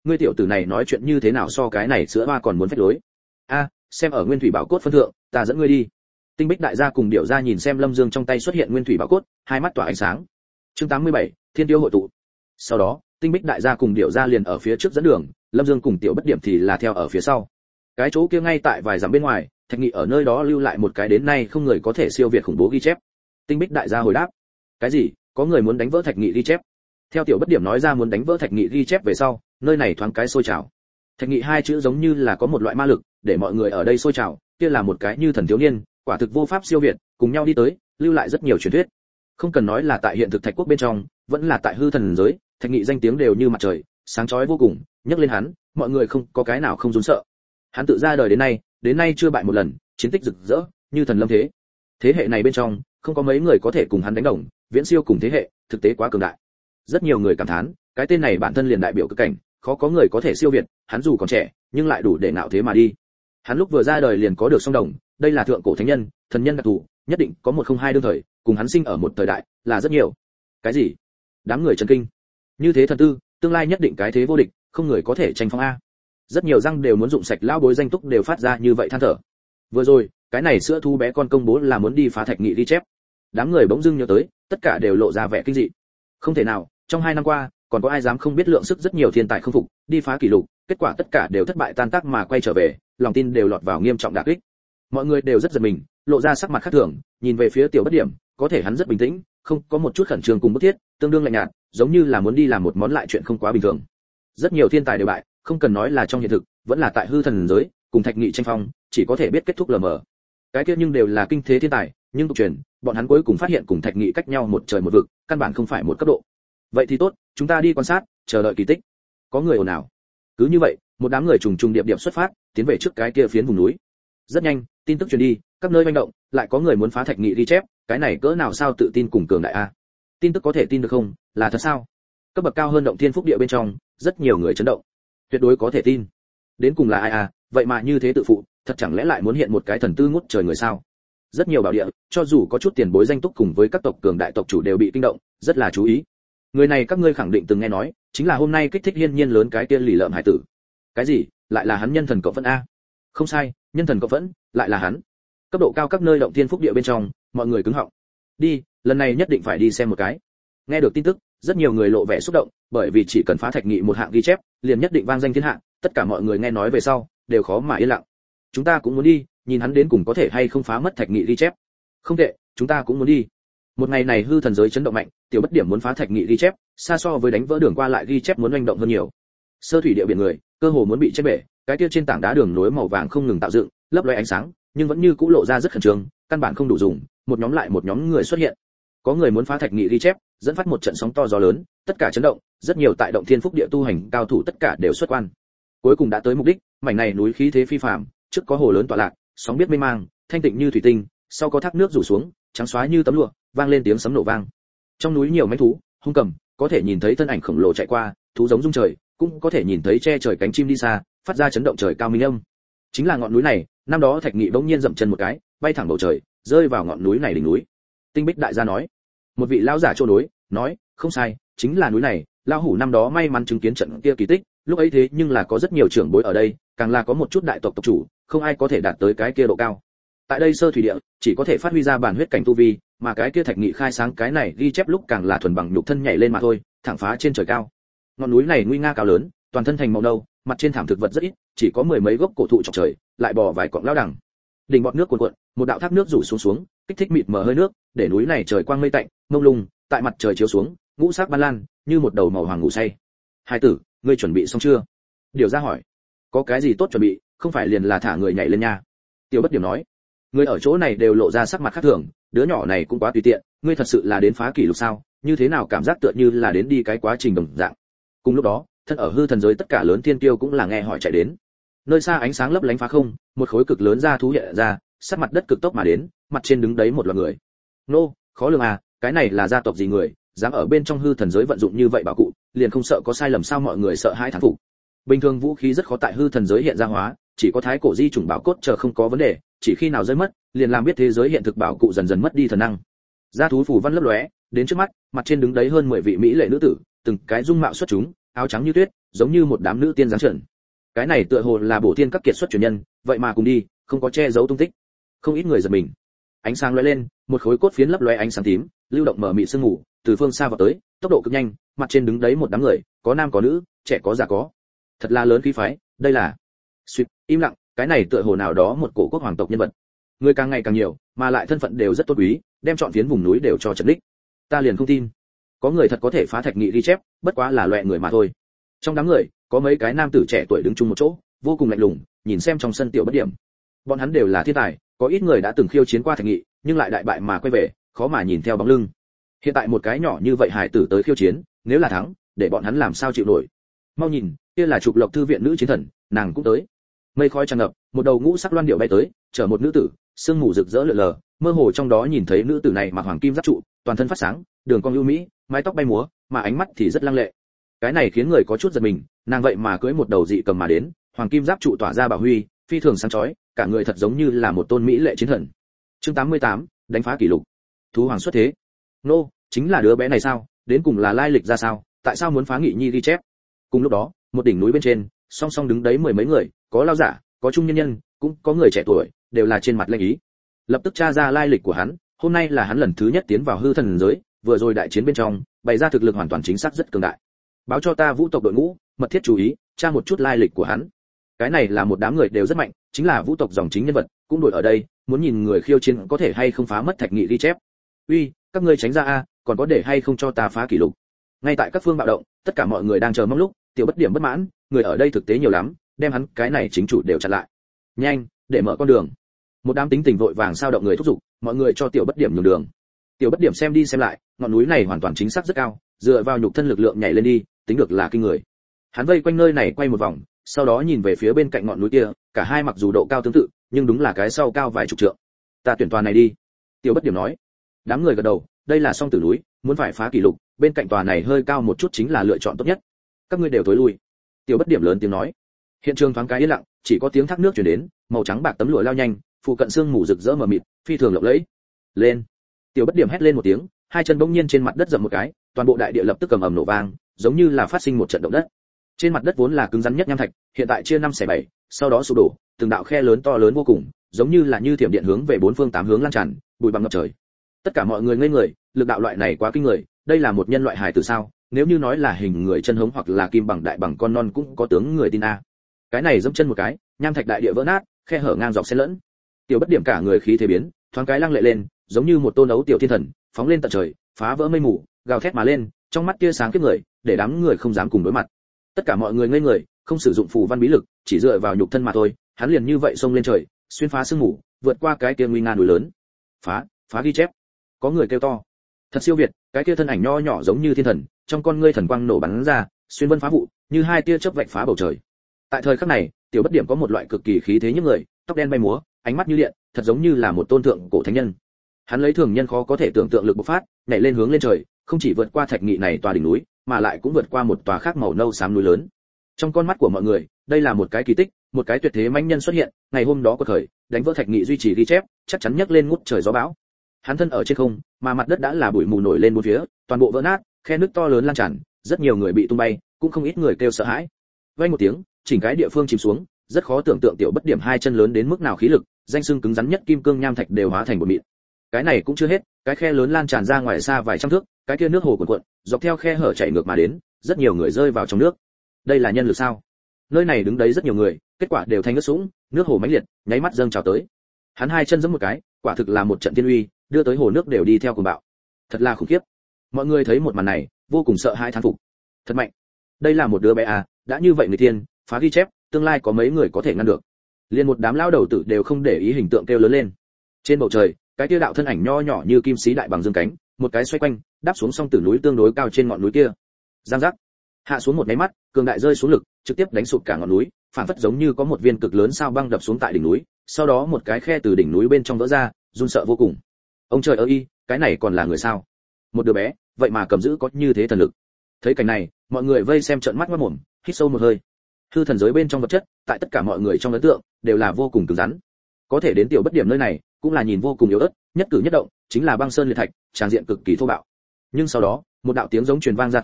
ngươi tiểu tử này nói chuyện như thế nào so cái này sữa hoa còn muốn phách lối. A, xem ở nguyên thủy bảo cốt phân thượng, ta dẫn ngươi đi. Tinh Bích đại gia cùng Điểu gia nhìn xem Lâm Dương trong tay xuất hiện nguyên thủy bảo cốt, hai mắt tỏa ánh sáng. Chương tám mươi bảy, Thiên Tiêu hội tụ. Sau đó, Tinh Bích đại gia cùng Điểu gia liền ở phía trước dẫn đường, Lâm Dương cùng Tiểu Bất Điểm thì là theo ở phía sau. Cái chỗ kia ngay tại vài dặm bên ngoài, Thạch Nghị ở nơi đó lưu lại một cái đến nay không người có thể siêu việt khủng bố ghi chép. Tinh Bích đại gia hồi đáp: cái gì? Có người muốn đánh vỡ Thạch Nghị ghi chép? Theo Tiểu Bất Điểm nói ra muốn đánh vỡ Thạch Nghị ghi chép về sau, nơi này thoáng cái sôi trào. Thạch Nghị hai chữ giống như là có một loại ma lực, để mọi người ở đây sôi trào, kia là một cái như thần thiếu niên, quả thực vô pháp siêu việt, cùng nhau đi tới, lưu lại rất nhiều truyền thuyết. Không cần nói là tại hiện thực Thạch quốc bên trong, vẫn là tại hư thần giới, Thạch Nghị danh tiếng đều như mặt trời, sáng chói vô cùng, nhắc lên hắn, mọi người không có cái nào không run sợ. Hắn tự ra đời đến nay, đến nay chưa bại một lần, chiến tích rực rỡ, như thần lâm thế. Thế hệ này bên trong, không có mấy người có thể cùng hắn đánh đồng, viễn siêu cùng thế hệ, thực tế quá cường đại. Rất nhiều người cảm thán, cái tên này bản thân liền đại biểu cực cảnh, khó có người có thể siêu việt, hắn dù còn trẻ, nhưng lại đủ để ngạo thế mà đi. Hắn lúc vừa ra đời liền có được song đồng, đây là thượng cổ thánh nhân, thần nhân đặc thù, nhất định có một không hai đương thời, cùng hắn sinh ở một thời đại, là rất nhiều. Cái gì? Đám người chấn kinh. Như thế thần tư, tương lai nhất định cái thế vô địch, không người có thể tranh phong a. Rất nhiều răng đều muốn dụng sạch, lão bối danh túc đều phát ra như vậy than thở. Vừa rồi, cái này sữa thu bé con công bố là muốn đi phá Thạch Nghị ghi chép. Đám người bỗng dưng nhớ tới, tất cả đều lộ ra vẻ kinh dị. Không thể nào, trong hai năm qua, còn có ai dám không biết lượng sức rất nhiều thiên tài không phục, đi phá kỷ lục, kết quả tất cả đều thất bại tan tác mà quay trở về, lòng tin đều lọt vào nghiêm trọng đả kích. Mọi người đều rất giật mình, lộ ra sắc mặt khác thường, nhìn về phía Tiểu Bất Điểm, có thể hắn rất bình tĩnh, không có một chút khẩn trương cùng bức thiết, tương đương lạnh nhạt, giống như là muốn đi làm một món lại chuyện không quá bình thường. Rất nhiều thiên tài đều bại, không cần nói là trong hiện thực, vẫn là tại hư thần giới, cùng Thạch Nghị tranh phong, chỉ có thể biết kết thúc lờ mờ. Cái kia nhưng đều là kinh thế thiên tài, nhưng tục truyền, bọn hắn cuối cùng phát hiện cùng Thạch Nghị cách nhau một trời một vực, căn bản không phải một cấp độ. Vậy thì tốt, chúng ta đi quan sát, chờ đợi kỳ tích. Có người ồn ào. Cứ như vậy, một đám người trùng trùng điệp điệp xuất phát, tiến về trước cái kia phiến vùng núi. Rất nhanh, tin tức truyền đi, các nơi manh động, lại có người muốn phá Thạch Nghị ghi chép, cái này cỡ nào sao tự tin cùng cường đại a. Tin tức có thể tin được không, là thật sao? Cấp bậc cao hơn động thiên phúc địa bên trong, rất nhiều người chấn động. Tuyệt đối có thể tin. Đến cùng là ai à, vậy mà như thế tự phụ, thật chẳng lẽ lại muốn hiện một cái thần tư ngút trời người sao? Rất nhiều bảo địa, cho dù có chút tiền bối danh túc cùng với các tộc cường đại tộc chủ đều bị kinh động, rất là chú ý. Người này các ngươi khẳng định từng nghe nói, chính là hôm nay kích thích hiên nhiên lớn cái kia lì lợm hải tử. Cái gì? Lại là hắn nhân thần cộng phẫn a? Không sai, nhân thần cộng phẫn, lại là hắn. Cấp độ cao các nơi động thiên phúc địa bên trong, mọi người cứng họng. Đi, lần này nhất định phải đi xem một cái. Nghe được tin tức, rất nhiều người lộ vẻ xúc động, bởi vì chỉ cần phá Thạch Nghị một hạng ghi chép, liền nhất định vang danh thiên hạ, tất cả mọi người nghe nói về sau, đều khó mà yên lặng. Chúng ta cũng muốn đi, nhìn hắn đến cùng có thể hay không phá mất Thạch Nghị ghi chép. Không tệ, chúng ta cũng muốn đi. Một ngày này hư thần giới chấn động mạnh, Tiểu Bất Điểm muốn phá Thạch Nghị ghi chép, xa so với đánh vỡ đường qua lại ghi chép muốn oanh động hơn nhiều. Sơ thủy địa biển người, cơ hồ muốn bị chết bể, cái kia trên tảng đá đường nối màu vàng không ngừng tạo dựng, lấp lóe ánh sáng, nhưng vẫn như cũ lộ ra rất khẩn trương, căn bản không đủ dùng, một nhóm lại một nhóm người xuất hiện. Có người muốn phá Thạch Nghị ghi chép, dẫn phát một trận sóng to gió lớn, tất cả chấn động, rất nhiều tại động thiên phúc địa tu hành cao thủ tất cả đều xuất quan. Cuối cùng đã tới mục đích, mảnh này núi khí thế phi phàm, trước có hồ lớn tọa lạc, sóng biết mênh mang, thanh tịnh như thủy tinh, sau có thác nước rủ xuống, trắng xóa như tấm lụa, vang lên tiếng sấm nổ vang. Trong núi nhiều mãnh thú, hung cầm, có thể nhìn thấy thân ảnh khổng lồ chạy qua, thú giống rung trời, cũng có thể nhìn thấy che trời cánh chim đi xa, phát ra chấn động trời cao minh âm. Chính là ngọn núi này, năm đó Thạch Nghị bỗng nhiên dậm chân một cái, bay thẳng bầu trời, rơi vào ngọn núi này đỉnh núi. Tinh Bích đại gia nói, một vị lão giả trô đối, nói, không sai, chính là núi này, lão hủ năm đó may mắn chứng kiến trận kia kỳ tích, lúc ấy thế nhưng là có rất nhiều trưởng bối ở đây, càng là có một chút đại tộc tộc chủ, không ai có thể đạt tới cái kia độ cao. Tại đây sơ thủy địa, chỉ có thể phát huy ra bản huyết cảnh tu vi, mà cái kia Thạch Nghị khai sáng cái này ghi chép lúc càng là thuần bằng nhục thân nhảy lên mà thôi, thẳng phá trên trời cao. Ngọn núi này nguy nga cao lớn, toàn thân thành màu nâu, mặt trên thảm thực vật rất ít, chỉ có mười mấy gốc cổ thụ chọc trời, lại bò vài cọng lao đằng. Đỉnh bọt nước cuồn cuộn, một đạo thác nước rủ xuống xuống, kích thích mịt mờ hơi nước, để núi này trời quang mây tạnh, mông lung, tại mặt trời chiếu xuống, ngũ sắc ban lan, như một đầu màu hoàng ngủ say. Hai tử, ngươi chuẩn bị xong chưa? Điều ra hỏi. Có cái gì tốt chuẩn bị, không phải liền là thả người nhảy lên nha. Tiểu Bất Điểm nói. Người ở chỗ này đều lộ ra sắc mặt khác thường, đứa nhỏ này cũng quá tùy tiện, ngươi thật sự là đến phá kỷ lục sao? Như thế nào cảm giác tựa như là đến đi cái quá trình đồng dạng. Cùng lúc đó, thân ở hư thần giới tất cả lớn thiên tiêu cũng là nghe hỏi chạy đến. Nơi xa ánh sáng lấp lánh phá không, một khối cực lớn ra thú hiện ra, sát mặt đất cực tốc mà đến, mặt trên đứng đấy một loạt người. Nô, khó lường à, cái này là gia tộc gì người, dám ở bên trong hư thần giới vận dụng như vậy bảo cụ, liền không sợ có sai lầm sao? Mọi người sợ hãi thán phục. Bình thường vũ khí rất khó tại hư thần giới hiện ra hóa, chỉ có thái cổ di chủng bảo cốt chờ không có vấn đề, chỉ khi nào rơi mất, liền làm biết thế giới hiện thực bảo cụ dần dần mất đi thần năng. Gia thú phù văn lấp lóe, đến trước mắt, mặt trên đứng đấy hơn mười vị mỹ lệ nữ tử, từng cái dung mạo xuất chúng, áo trắng như tuyết, giống như một đám nữ tiên dáng trần. Cái này tựa hồ là bổ tiên các kiệt xuất truyền nhân, vậy mà cùng đi, không có che giấu tung tích. Không ít người giật mình. Ánh sáng lóe lên, một khối cốt phiến lấp lóe ánh sáng tím, lưu động mở mịt sương mù, từ phương xa vào tới, tốc độ cực nhanh, mặt trên đứng đấy một đám người, có nam có nữ, trẻ có già có. Thật là lớn khí phái, đây là. Suýt, im lặng, cái này tựa hồ nào đó một cổ quốc hoàng tộc nhân vật. Người càng ngày càng nhiều, mà lại thân phận đều rất tốt quý, đem chọn phiến vùng núi đều cho trận đích. Ta liền không tin, có người thật có thể phá thạch nghị ghi chép, bất quá là loẻ người mà thôi. Trong đám người, có mấy cái nam tử trẻ tuổi đứng chung một chỗ, vô cùng lạnh lùng, nhìn xem trong sân tiểu bất điểm. Bọn hắn đều là thiên tài, có ít người đã từng khiêu chiến qua thạch nghị, nhưng lại đại bại mà quay về, khó mà nhìn theo bóng lưng. Hiện tại một cái nhỏ như vậy hải tử tới khiêu chiến, nếu là thắng, để bọn hắn làm sao chịu nổi. Mau nhìn, kia là trục lộc thư viện nữ chiến thần, nàng cũng tới. Mây khói tràn ngập, một đầu ngũ sắc loan điệu bay tới, chở một nữ tử, sương mù rực rỡ lượn lờ, mơ hồ trong đó nhìn thấy nữ tử này mặc hoàng kim giáp trụ, toàn thân phát sáng, đường cong ưu mỹ, mái tóc bay múa, mà ánh mắt thì rất lăng lệ. Cái này khiến người có chút giật mình, nàng vậy mà cưỡi một đầu dị cầm mà đến, hoàng kim giáp trụ tỏa ra bảo huy, phi thường sáng chói, cả người thật giống như là một tôn mỹ lệ chiến thần. Chương tám mươi tám, đánh phá kỷ lục. Thú hoàng xuất thế. Nô, chính là đứa bé này sao? Đến cùng là lai lịch ra sao? Tại sao muốn phá nghị nhi ghi chép? Cùng lúc đó, một đỉnh núi bên trên, song song đứng đấy mười mấy người, có lao giả, có trung nhân nhân, cũng có người trẻ tuổi, đều là trên mặt lệnh ý. Lập tức tra ra lai lịch của hắn, hôm nay là hắn lần thứ nhất tiến vào hư thần giới, vừa rồi đại chiến bên trong, bày ra thực lực hoàn toàn chính xác rất cường đại. Báo cho ta vũ tộc đội ngũ, mật thiết chú ý, tra một chút lai lịch của hắn. Cái này là một đám người đều rất mạnh, chính là vũ tộc dòng chính nhân vật, cũng đổi ở đây, muốn nhìn người khiêu chiến có thể hay không phá mất thạch nghị ghi chép. Uy, các ngươi tránh ra a, còn có để hay không cho ta phá kỷ lục. Ngay tại các phương bạo động, tất cả mọi người đang chờ mong lúc, tiểu bất điểm bất mãn, người ở đây thực tế nhiều lắm, đem hắn cái này chính chủ đều chặn lại. Nhanh, để mở con đường. Một đám tính tình vội vàng sao động người thúc giục, mọi người cho tiểu bất điểm nhường đường. Tiểu bất điểm xem đi xem lại, ngọn núi này hoàn toàn chính xác rất cao, dựa vào nhục thân lực lượng nhảy lên đi, tính được là kinh người. Hắn vây quanh nơi này quay một vòng, sau đó nhìn về phía bên cạnh ngọn núi kia, cả hai mặc dù độ cao tương tự, nhưng đúng là cái sau cao vài chục trượng. Ta tuyển tòa này đi. Tiểu bất điểm nói. Đám người gật đầu, đây là song tử núi, muốn phải phá kỷ lục, bên cạnh tòa này hơi cao một chút chính là lựa chọn tốt nhất. Các ngươi đều tối lui. Tiểu bất điểm lớn tiếng nói. Hiện trường thoáng cái yên lặng, chỉ có tiếng thác nước truyền đến, màu trắng bạc tấm lụa lao nhanh, phụ cận sương mù rực rỡ mờ mịt, phi thường lộng lẫy. Lên. Tiểu bất điểm hét lên một tiếng, hai chân bỗng nhiên trên mặt đất dậm một cái, toàn bộ đại địa lập tức cầm ầm nổ vang, giống như là phát sinh một trận động đất. Trên mặt đất vốn là cứng rắn nhất nham thạch, hiện tại chia năm xẻ bảy, sau đó sụp đổ, từng đạo khe lớn to lớn vô cùng, giống như là như thiểm điện hướng về bốn phương tám hướng lan tràn, bụi bặm ngập trời. Tất cả mọi người ngây người, lực đạo loại này quá kinh người, đây là một nhân loại hài tử sao? Nếu như nói là hình người chân hống hoặc là kim bằng đại bằng con non cũng có tướng người tin a. Cái này dẫm chân một cái, nham thạch đại địa vỡ nát, khe hở ngang dọc xen lẫn. Tiểu bất điểm cả người khí thế biến, thoáng cái lăng lệ lên, giống như một tôn ấu tiểu thiên thần, phóng lên tận trời, phá vỡ mây mù, gào thét mà lên, trong mắt tia sáng kiếp người, để đám người không dám cùng đối mặt. Tất cả mọi người ngây người, không sử dụng phù văn bí lực, chỉ dựa vào nhục thân mà thôi, hắn liền như vậy xông lên trời, xuyên phá sương mù, vượt qua cái kia nguy nga núi lớn. Phá, phá ghi chép. Có người kêu to. Thật siêu việt, cái kia thân ảnh nho nhỏ giống như thiên thần, trong con ngươi thần quang nổ bắn ra, xuyên vân phá vụ, như hai tia chớp vạch phá bầu trời. Tại thời khắc này, tiểu bất điểm có một loại cực kỳ khí thế nhức người, tóc đen bay múa, ánh mắt như điện, thật giống như là một tôn thượng cổ thánh nhân. Hắn lấy thường nhân khó có thể tưởng tượng lực bộc phát, nhảy lên hướng lên trời, không chỉ vượt qua thạch nghị này tòa đỉnh núi, mà lại cũng vượt qua một tòa khác màu nâu xám núi lớn. Trong con mắt của mọi người, đây là một cái kỳ tích, một cái tuyệt thế mãnh nhân xuất hiện, ngày hôm đó có thời, đánh vỡ thạch nghị duy trì ghi chép, chắc chắn nhấc lên ngút trời gió bão. Hắn thân ở trên không, mà mặt đất đã là bụi mù nổi lên bốn phía, toàn bộ vỡ nát, khe nước to lớn lan tràn, rất nhiều người bị tung bay, cũng không ít người kêu sợ hãi. Vang một tiếng, chỉnh cái địa phương chìm xuống, rất khó tưởng tượng tiểu bất điểm hai chân lớn đến mức nào khí lực, danh xương cứng rắn nhất kim cương nham thạch đều hóa thành bột mịn. Cái này cũng chưa hết, cái khe lớn lan tràn ra ngoài xa vài trăm thước, cái kia nước hồ cuồn cuộn, dọc theo khe hở chảy ngược mà đến, rất nhiều người rơi vào trong nước. Đây là nhân lực sao? Nơi này đứng đấy rất nhiều người, kết quả đều thành nước sũng, nước hồ mãnh liệt, nháy mắt dâng trào tới. Hắn hai chân giẫm một cái, quả thực là một trận thiên uy, đưa tới hồ nước đều đi theo cuồng bạo. Thật là khủng khiếp. Mọi người thấy một màn này, vô cùng sợ hãi thán phục. Thật mạnh. Đây là một đứa bé à, đã như vậy người tiên, phá ghi chép, tương lai có mấy người có thể ngăn được. Liên một đám lão đầu tử đều không để ý hình tượng kêu lớn lên. Trên bầu trời, cái kia đạo thân ảnh nho nhỏ như kim xí đại bằng dương cánh, một cái xoay quanh, đáp xuống song tử núi tương đối cao trên ngọn núi kia. Giang giác. Hạ xuống một cái mắt, cường đại rơi xuống lực, trực tiếp đánh sụp cả ngọn núi, phản phất giống như có một viên cực lớn sao băng đập xuống tại đỉnh núi, sau đó một cái khe từ đỉnh núi bên trong vỡ ra, run sợ vô cùng. Ông trời ơi, cái này còn là người sao? Một đứa bé, vậy mà cầm giữ có như thế thần lực. Thấy cảnh này, mọi người vây xem trợn mắt ngất mồm, hít sâu một hơi. Hư thần giới bên trong vật chất, tại tất cả mọi người trong ấn tượng, đều là vô cùng cứng rắn. Có thể đến tiểu bất điểm nơi này, cũng là nhìn vô cùng yếu ớt, nhất cử nhất động chính là băng sơn liệt thạch, tràng diện cực kỳ thô bạo. Nhưng sau đó, một đạo tiếng giống truyền vang ra tới,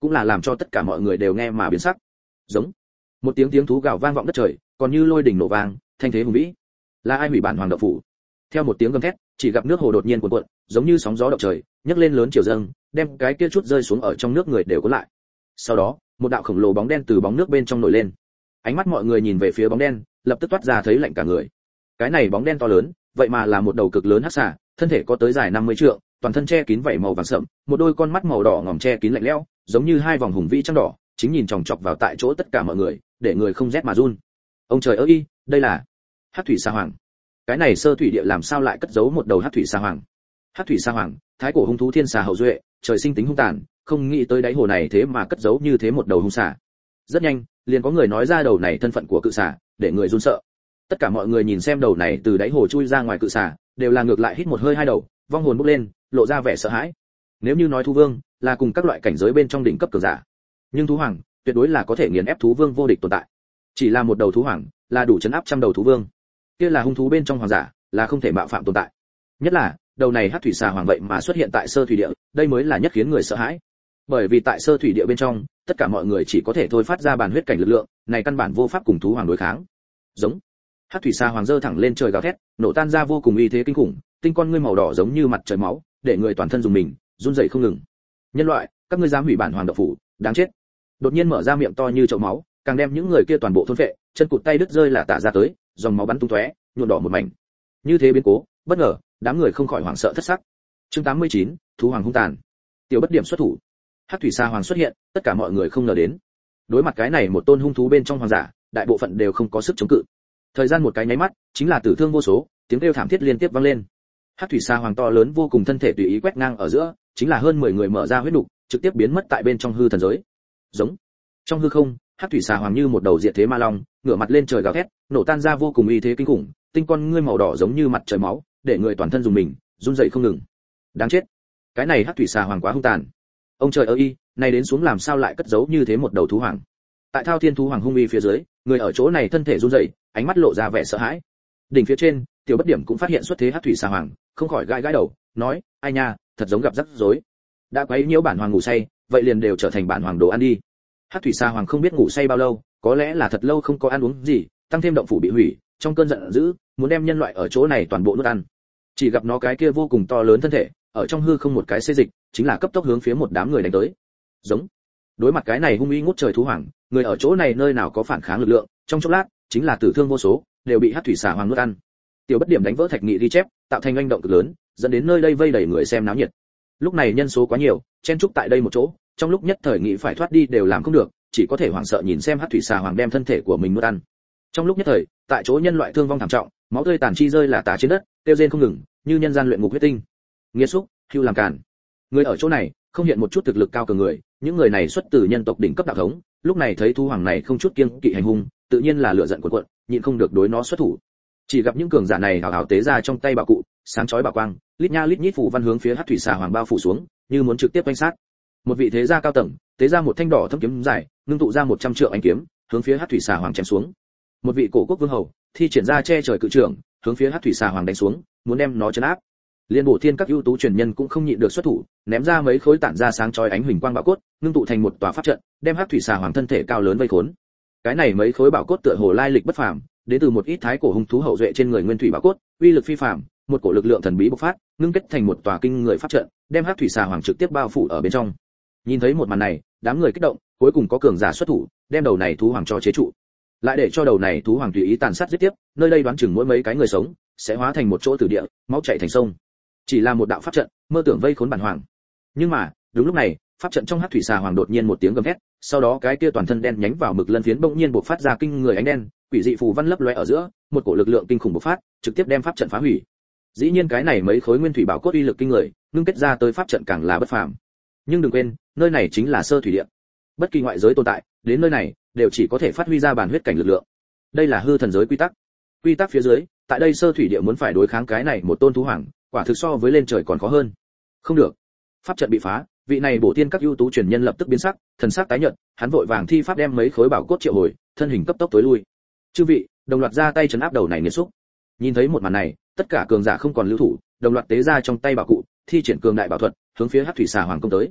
cũng là làm cho tất cả mọi người đều nghe mà biến sắc. Giống. Một tiếng tiếng thú gào vang vọng đất trời, còn như lôi đình nổ vang, thanh thế hùng vĩ. Là ai hủy bản hoàng động phủ? Theo một tiếng gầm thét, chỉ gặp nước hồ đột nhiên cuộn cuộn, giống như sóng gió động trời, nhấc lên lớn chiều dâng, đem cái kia chút rơi xuống ở trong nước người đều cuốn lại. Sau đó, một đạo khổng lồ bóng đen từ bóng nước bên trong nổi lên. Ánh mắt mọi người nhìn về phía bóng đen, lập tức toát ra thấy lạnh cả người. Cái này bóng đen to lớn, vậy mà là một đầu cực lớn hắc xà, thân thể có tới dài năm mươi trượng, toàn thân che kín vảy màu vàng sậm, một đôi con mắt màu đỏ ngòm che kín lạnh lẽo, giống như hai vòng hùng vĩ trăng đỏ, chính nhìn chòng chọc vào tại chỗ tất cả mọi người, để người không rét mà run. Ông trời ơi, đây là Hắc thủy sa hoàng. Cái này sơ thủy địa làm sao lại cất giấu một đầu Hắc thủy sa hoàng? Hắc thủy sa hoàng, thái cổ hung thú thiên xà hậu duệ, trời sinh tính hung tàn, không nghĩ tới đáy hồ này thế mà cất giấu như thế một đầu hung xà. Rất nhanh, liền có người nói ra đầu này thân phận của cự xà, để người run sợ. Tất cả mọi người nhìn xem đầu này từ đáy hồ chui ra ngoài cự xà, đều là ngược lại hít một hơi hai đầu, vong hồn bốc lên, lộ ra vẻ sợ hãi. Nếu như nói thú vương là cùng các loại cảnh giới bên trong đỉnh cấp cường giả, nhưng thú hoàng tuyệt đối là có thể nghiền ép thú vương vô địch tồn tại. Chỉ là một đầu thú hoàng là đủ chấn áp trăm đầu thú vương. Kia là hung thú bên trong hoàng giả, là không thể mạo phạm tồn tại. Nhất là, đầu này Hắc thủy xà hoàng vậy mà xuất hiện tại sơ thủy địa, đây mới là nhất khiến người sợ hãi. Bởi vì tại sơ thủy địa bên trong, tất cả mọi người chỉ có thể thôi phát ra bản huyết cảnh lực lượng, này căn bản vô pháp cùng thú hoàng đối kháng. Giống. Hắc thủy xà hoàng giơ thẳng lên trời gào thét, nổ tan ra vô cùng uy thế kinh khủng, tinh con ngươi màu đỏ giống như mặt trời máu, để người toàn thân dùng mình, run rẩy không ngừng. Nhân loại, các ngươi dám hủy bản hoàng động phủ, đáng chết. Đột nhiên mở ra miệng to như chậu máu, càng đem những người kia toàn bộ thôn phệ, chân cụt tay đứt rơi là tả ra tới, dòng máu bắn tung tóe, nhuộm đỏ một mảnh. Như thế biến cố, bất ngờ, đám người không khỏi hoảng sợ thất sắc. Chương tám mươi chín, thú hoàng hung tàn. Tiểu bất điểm xuất thủ. Hắc thủy sa hoàng xuất hiện, tất cả mọi người không ngờ đến. Đối mặt cái này một tôn hung thú bên trong hoàng giả, đại bộ phận đều không có sức chống cự. Thời gian một cái nháy mắt, chính là tử thương vô số, tiếng kêu thảm thiết liên tiếp vang lên. Hắc thủy sa hoàng to lớn vô cùng thân thể tùy ý quét ngang ở giữa, chính là hơn mười người mở ra huyết nục, trực tiếp biến mất tại bên trong hư thần giới. Giống. Trong hư không, Hắc thủy sa hoàng như một đầu diệt thế ma long, ngửa mặt lên trời gào thét, nổ tan ra vô cùng uy thế kinh khủng, tinh con ngươi màu đỏ giống như mặt trời máu, để người toàn thân dùng mình, run rẩy không ngừng. Đáng chết. Cái này Hắc thủy sa hoàng quá hung tàn. Ông trời ơi, này đến xuống làm sao lại cất giấu như thế một đầu thú hoàng? Tại Thao Thiên thú hoàng hung uy phía dưới, người ở chỗ này thân thể run rẩy, ánh mắt lộ ra vẻ sợ hãi. Đỉnh phía trên, Tiểu bất điểm cũng phát hiện xuất thế Hắc thủy sa hoàng, không khỏi gãi gãi đầu, nói, ai nha, thật giống gặp rắc rối. Đã quấy nhiễu bản hoàng ngủ say, vậy liền đều trở thành bản hoàng đồ ăn đi. Hắc thủy sa hoàng không biết ngủ say bao lâu, có lẽ là thật lâu không có ăn uống gì, tăng thêm động phủ bị hủy, trong cơn giận dữ, muốn đem nhân loại ở chỗ này toàn bộ nuốt ăn. Chỉ gặp nó cái kia vô cùng to lớn thân thể, ở trong hư không một cái xê dịch, chính là cấp tốc hướng phía một đám người đánh tới. Giống. Đối mặt cái này hung uy ngút trời thú hoàng, người ở chỗ này nơi nào có phản kháng lực lượng, trong chốc lát, chính là tử thương vô số, đều bị Hắc thủy sa hoàng nuốt ăn. Tiểu bất điểm đánh vỡ thạch nghị ghi chép, tạo thành oanh động cực lớn, dẫn đến nơi đây vây đầy người xem náo nhiệt. Lúc này nhân số quá nhiều, chen chúc tại đây một chỗ, trong lúc nhất thời nghĩ phải thoát đi đều làm không được, chỉ có thể hoảng sợ nhìn xem Hắc thủy sa hoàng đem thân thể của mình nuốt ăn. Trong lúc nhất thời, tại chỗ nhân loại thương vong thảm trọng, máu tươi tàn chi rơi là tả trên đất, tiêu rên không ngừng, như nhân gian luyện ngục huyết tinh. Nghiệt xúc, hưu làm càn. Người ở chỗ này, không hiện một chút thực lực cao cường người, những người này xuất từ nhân tộc đỉnh cấp đạo thống, lúc này thấy thú hoàng này không chút kiêng kỵ hành hung, tự nhiên là lửa giận cuộn cuộn, nhịn không được đối nó xuất thủ. Chỉ gặp những cường giả này hào hào tế ra trong tay bảo cụ, sáng chói bảo quang, lít nha lít nhít phủ văn hướng phía Hắc thủy sa hoàng bao phủ xuống, như muốn trực tiếp quanh sát. Một vị thế gia cao tầng, tế ra một thanh đỏ thâm kiếm dài, ngưng tụ ra một trăm trượng ánh kiếm, hướng phía Hắc thủy sa hoàng chém xuống. Một vị cổ quốc vương hầu, thi triển ra che trời cự trưởng, hướng phía Hắc thủy sa hoàng đánh xuống, muốn đem nó trấn áp. Liên bộ thiên các ưu tú truyền nhân cũng không nhịn được xuất thủ, ném ra mấy khối tản ra sáng chói ánh huỳnh quang bảo cốt, ngưng tụ thành một tòa pháp trận, đem Hắc thủy sa hoàng thân thể cao lớn vây khốn. Cái này mấy khối bảo cốt tựa hồ lai lịch bất phàm, đến từ một ít thái cổ hung thú hậu duệ trên người nguyên thủy bảo cốt, uy lực phi phàm, một cổ lực lượng thần bí bộc phát, ngưng kết thành một tòa kinh người pháp trận, đem Hắc thủy sa hoàng trực tiếp bao phủ ở bên trong. Nhìn thấy một màn này, đám người kích động, cuối cùng có cường giả xuất thủ, đem đầu này thú hoàng cho chế trụ. Lại để cho đầu này thú hoàng tùy ý tàn sát giết tiếp, nơi đây đoán chừng mỗi mấy cái người sống sẽ hóa thành một chỗ tử địa, máu chảy thành sông. Chỉ là một đạo pháp trận, mơ tưởng vây khốn bản hoàng. Nhưng mà, đúng lúc này, pháp trận trong Hắc thủy sa hoàng đột nhiên một tiếng gầm thét, sau đó cái kia toàn thân đen nhánh vào mực lân phiến bỗng nhiên bộc phát ra kinh người ánh đen, quỷ dị phù văn lấp lóe ở giữa, một cổ lực lượng kinh khủng bộc phát, trực tiếp đem pháp trận phá hủy. Dĩ nhiên cái này mấy khối nguyên thủy bảo cốt uy lực kinh người, ngưng kết ra tới pháp trận càng là bất phàm. Nhưng đừng quên, nơi này chính là sơ thủy địa. Bất kỳ ngoại giới tồn tại, đến nơi này đều chỉ có thể phát huy ra bản huyết cảnh lực lượng. Đây là hư thần giới quy tắc. Quy tắc phía dưới, tại đây sơ thủy địa muốn phải đối kháng cái này một tôn thú hoàng, quả thực so với lên trời còn khó hơn. Không được. Pháp trận bị phá, vị này bổ tiên các ưu tú truyền nhân lập tức biến sắc, thần sắc tái nhợt, hắn vội vàng thi pháp đem mấy khối bảo cốt triệu hồi, thân hình cấp tốc tối lui. Chư vị, đồng loạt ra tay trấn áp đầu này nghiệt xúc. Nhìn thấy một màn này, tất cả cường giả không còn lưu thủ, đồng loạt tế ra trong tay bảo cụ, thi triển cường đại bảo thuật, hướng phía Hắc thủy sa hoàng công tới.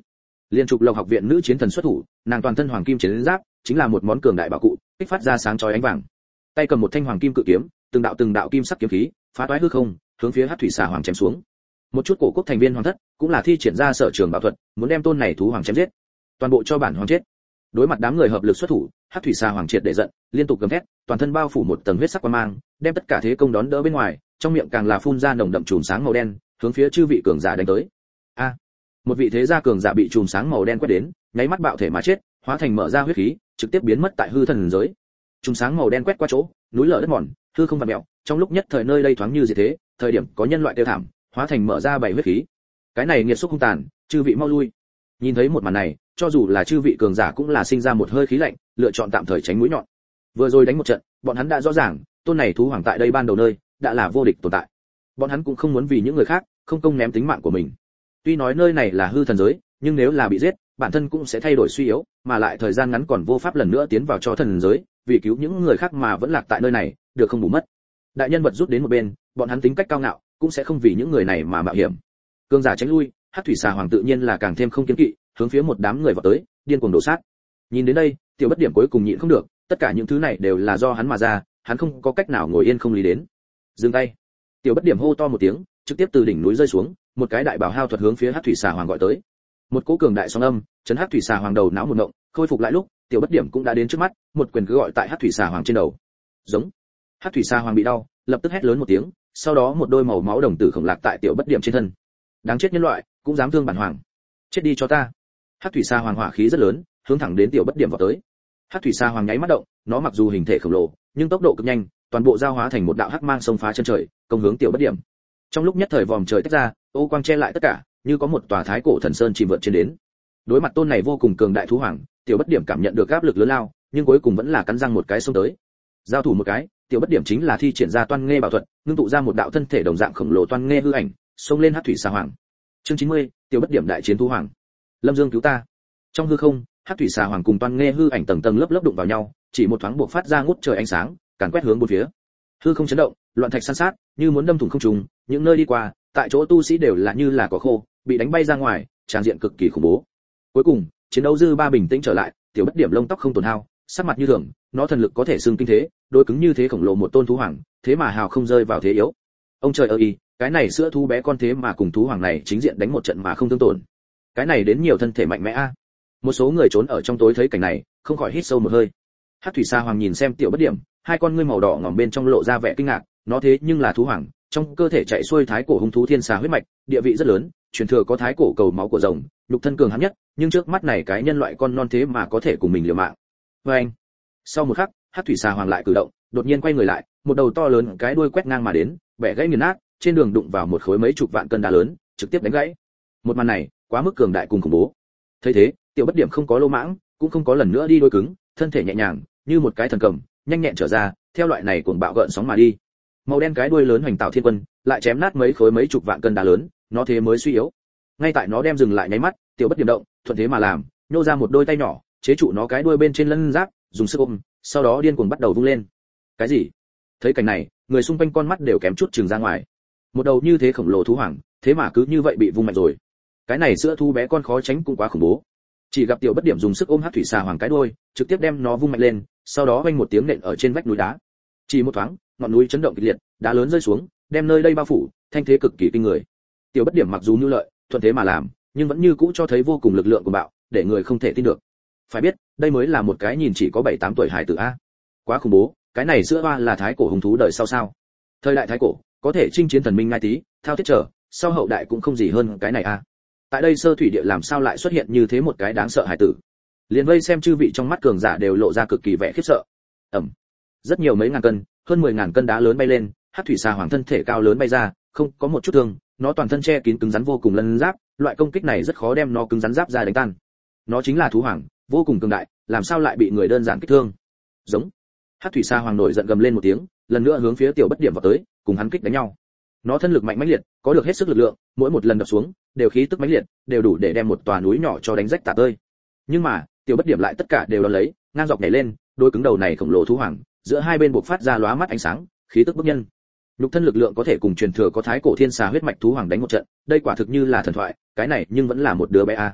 Liên trục Lộc học viện nữ chiến thần xuất thủ, nàng toàn thân hoàng kim chiến giáp, chính là một món cường đại bảo cụ, kích phát ra sáng chói ánh vàng. Tay cầm một thanh hoàng kim cự kiếm, từng đạo từng đạo kim sắc kiếm khí, phá toái hư không, hướng phía Hắc thủy xà hoàng chém xuống. Một chút cổ quốc thành viên hoàng thất, cũng là thi triển ra sở trường bảo thuật, muốn đem tôn này thú hoàng chém giết. Toàn bộ cho bản hoàng chết. Đối mặt đám người hợp lực xuất thủ, Hắc thủy xà hoàng triệt để giận, liên tục gầm thét, toàn thân bao phủ một tầng huyết sắc quang mang, đem tất cả thế công đón đỡ bên ngoài, trong miệng càng là phun ra nồng đậm chùm sáng màu đen, hướng phía chư vị cường giả đánh tới. A! Một vị thế gia cường giả bị chùm sáng màu đen quét đến, nháy mắt bạo thể mà chết, hóa thành mở ra huyết khí, trực tiếp biến mất tại hư thần giới. Chùm sáng màu đen quét qua chỗ, núi lở đất mòn, hư không vặn mèo, trong lúc nhất thời nơi đây thoáng như gì thế, thời điểm có nhân loại tiêu thảm, hóa thành mở ra bảy huyết khí. Cái này nghiệt xúc hung tàn, chư vị mau lui. Nhìn thấy một màn này, cho dù là chư vị cường giả cũng là sinh ra một hơi khí lạnh, lựa chọn tạm thời tránh mũi nhọn. Vừa rồi đánh một trận, bọn hắn đã rõ ràng, tôn này thú hoàng tại đây ban đầu nơi đã là vô địch tồn tại. Bọn hắn cũng không muốn vì những người khác không công ném tính mạng của mình. Tuy nói nơi này là hư thần giới, nhưng nếu là bị giết, bản thân cũng sẽ thay đổi suy yếu, mà lại thời gian ngắn còn vô pháp lần nữa tiến vào cho thần giới, vì cứu những người khác mà vẫn lạc tại nơi này, được không bù mất. Đại nhân vật rút đến một bên, bọn hắn tính cách cao ngạo, cũng sẽ không vì những người này mà mạo hiểm. Cường giả tránh lui, Hắc thủy xà hoàng tự nhiên là càng thêm không kiêng kỵ, hướng phía một đám người vào tới, điên cuồng đổ sát. Nhìn đến đây, Tiểu Bất Điểm cuối cùng nhịn không được, tất cả những thứ này đều là do hắn mà ra, hắn không có cách nào ngồi yên không lý đến. Dừng tay. Tiểu Bất Điểm hô to một tiếng, trực tiếp từ đỉnh núi rơi xuống, một cái đại bảo hao thuật hướng phía Hắc thủy xà hoàng gọi tới. Một cỗ cường đại sóng âm, chấn Hắc thủy xà hoàng đầu não một động, khôi phục lại lúc, Tiểu Bất Điểm cũng đã đến trước mắt, một quyền cứ gọi tại Hắc thủy xà hoàng trên đầu. Giống. Hắc thủy xà hoàng bị đau, lập tức hét lớn một tiếng, sau đó một đôi màu máu đồng tử khổng lạc tại Tiểu Bất Điểm trên thân. Đáng chết nhân loại, cũng dám thương bản hoàng. Chết đi cho ta. Hắc thủy xà hoàng hỏa khí rất lớn, hướng thẳng đến Tiểu Bất Điểm vào tới. Hắc thủy xà hoàng nháy mắt động, nó mặc dù hình thể khổng lồ, nhưng tốc độ cực nhanh, toàn bộ giao hóa thành một đạo hắc mang xông phá chân trời, công hướng Tiểu Bất Điểm. Trong lúc nhất thời vòm trời tách ra, ô quang che lại tất cả, như có một tòa thái cổ thần sơn chìm vượt trên đến. Đối mặt tôn này vô cùng cường đại thú hoàng, Tiểu Bất Điểm cảm nhận được áp lực lớn lao, nhưng cuối cùng vẫn là cắn răng một cái xông tới. Giao thủ một cái, Tiểu Bất Điểm chính là thi triển ra Toan Nghê bảo thuật, ngưng tụ ra một đạo thân thể đồng dạng khổng lồ Toan Nghê hư ảnh, xông lên Hắc thủy xà hoàng. Chương chín mươi, Tiểu Bất Điểm đại chiến thú hoàng. Lâm Dương cứu ta. Trong hư không, Hắc thủy xà hoàng cùng Toan Nghê hư ảnh tầng tầng lớp lớp đụng vào nhau, chỉ một thoáng buộc phát ra ngút trời ánh sáng, càn quét hướng bốn phía. Hư không chấn động, loạn thạch san sát, như muốn đâm thủng không trùng, những nơi đi qua, tại chỗ tu sĩ đều là như là cỏ khô, bị đánh bay ra ngoài, tràng diện cực kỳ khủng bố. Cuối cùng, chiến đấu dư ba bình tĩnh trở lại, Tiểu Bất Điểm lông tóc không tổn hao, sắc mặt như thường, nó thần lực có thể xưng kinh thế, đối cứng như thế khổng lồ một tôn thú hoàng, thế mà hào không rơi vào thế yếu. Ông trời ơi, cái này sữa thú bé con thế mà cùng thú hoàng này chính diện đánh một trận mà không thương tổn. Cái này đến nhiều thân thể mạnh mẽ a. Một số người trốn ở trong tối thấy cảnh này, không khỏi hít sâu một hơi. Hắc thủy xà hoàng nhìn xem Tiểu Bất Điểm, hai con ngươi màu đỏ ngỏm bên trong lộ ra vẻ kinh ngạc, nó thế nhưng là thú hoàng, trong cơ thể chạy xuôi thái cổ hung thú thiên xà huyết mạch, địa vị rất lớn, truyền thừa có thái cổ cầu máu của rồng, nhục thân cường hãn nhất, nhưng trước mắt này cái nhân loại con non thế mà có thể cùng mình liều mạng. Và anh. Sau một khắc, Hắc thủy xà hoàng lại cử động, đột nhiên quay người lại, một đầu to lớn cái đuôi quét ngang mà đến, bẻ gãy nghiền nát, trên đường đụng vào một khối mấy chục vạn cân đá lớn, trực tiếp đánh gãy. Một màn này, quá mức cường đại cùng khủng bố. Thấy thế, Tiểu Bất Điểm không có lô mãng, cũng không có lần nữa đi đôi cứng, thân thể nhẹ nhàng, như một cái thần cầm, nhanh nhẹn trở ra, theo loại này cuồng bạo gợn sóng mà đi. Màu đen cái đuôi lớn hoành tạo thiên quân, lại chém nát mấy khối mấy chục vạn cân đá lớn, nó thế mới suy yếu. Ngay tại nó đem dừng lại nháy mắt, Tiểu Bất Điểm động, thuận thế mà làm, nhô ra một đôi tay nhỏ, chế trụ nó cái đuôi bên trên lân giáp, dùng sức ôm, sau đó điên cuồng bắt đầu vung lên. Cái gì? Thấy cảnh này, người xung quanh con mắt đều kém chút trừng ra ngoài. Một đầu như thế khổng lồ thú hoàng, thế mà cứ như vậy bị vung mạnh rồi. Cái này sữa thú bé con khó tránh cũng quá khủng bố. Chỉ gặp Tiểu Bất Điểm dùng sức ôm Hắc thủy xà hoàng cái đuôi, trực tiếp đem nó vung mạnh lên, sau đó vang một tiếng nện ở trên vách núi đá. Chỉ một thoáng, ngọn núi chấn động kịch liệt, đá lớn rơi xuống, đem nơi đây bao phủ, thanh thế cực kỳ kinh người. Tiểu Bất Điểm mặc dù nhu lợi, thuận thế mà làm, nhưng vẫn như cũ cho thấy vô cùng lực lượng của bạo, để người không thể tin được. Phải biết, đây mới là một cái nhìn chỉ có bảy tám tuổi hải tử a. Quá khủng bố, cái này sữa hoa là thái cổ hung thú đời sau sao? Thời đại thái cổ, có thể chinh chiến thần minh ngai tí, thao thiết trở, sau hậu đại cũng không gì hơn cái này a. Tại đây sơ thủy địa làm sao lại xuất hiện như thế một cái đáng sợ hải tử? Liền vây xem chư vị trong mắt cường giả đều lộ ra cực kỳ vẻ khiếp sợ. Ầm. Rất nhiều mấy ngàn cân, hơn mười ngàn cân đá lớn bay lên, Hắc thủy xà hoàng thân thể cao lớn bay ra, không có một chút thương, nó toàn thân che kín cứng rắn vô cùng lân giáp, loại công kích này rất khó đem nó cứng rắn giáp ra đánh tan. Nó chính là thú hoàng, vô cùng cường đại, làm sao lại bị người đơn giản kích thương? Giống. Hắc thủy xà hoàng nổi giận gầm lên một tiếng, lần nữa hướng phía Tiểu Bất Điểm vào tới, cùng hắn kích đánh nhau. Nó thân lực mạnh mẽ liệt, có được hết sức lực lượng, mỗi một lần đập xuống, đều khí tức mãnh liệt, đều đủ để đem một tòa núi nhỏ cho đánh rách tả tơi. Nhưng mà, Tiểu Bất Điểm lại tất cả đều đón lấy, ngang dọc nhảy lên, đôi cứng đầu này khổng lồ thú hoàng, giữa hai bên bộc phát ra lóa mắt ánh sáng, khí tức bức nhân. Lục thân lực lượng có thể cùng truyền thừa có thái cổ thiên xà huyết mạch thú hoàng đánh một trận, đây quả thực như là thần thoại, cái này nhưng vẫn là một đứa bé a.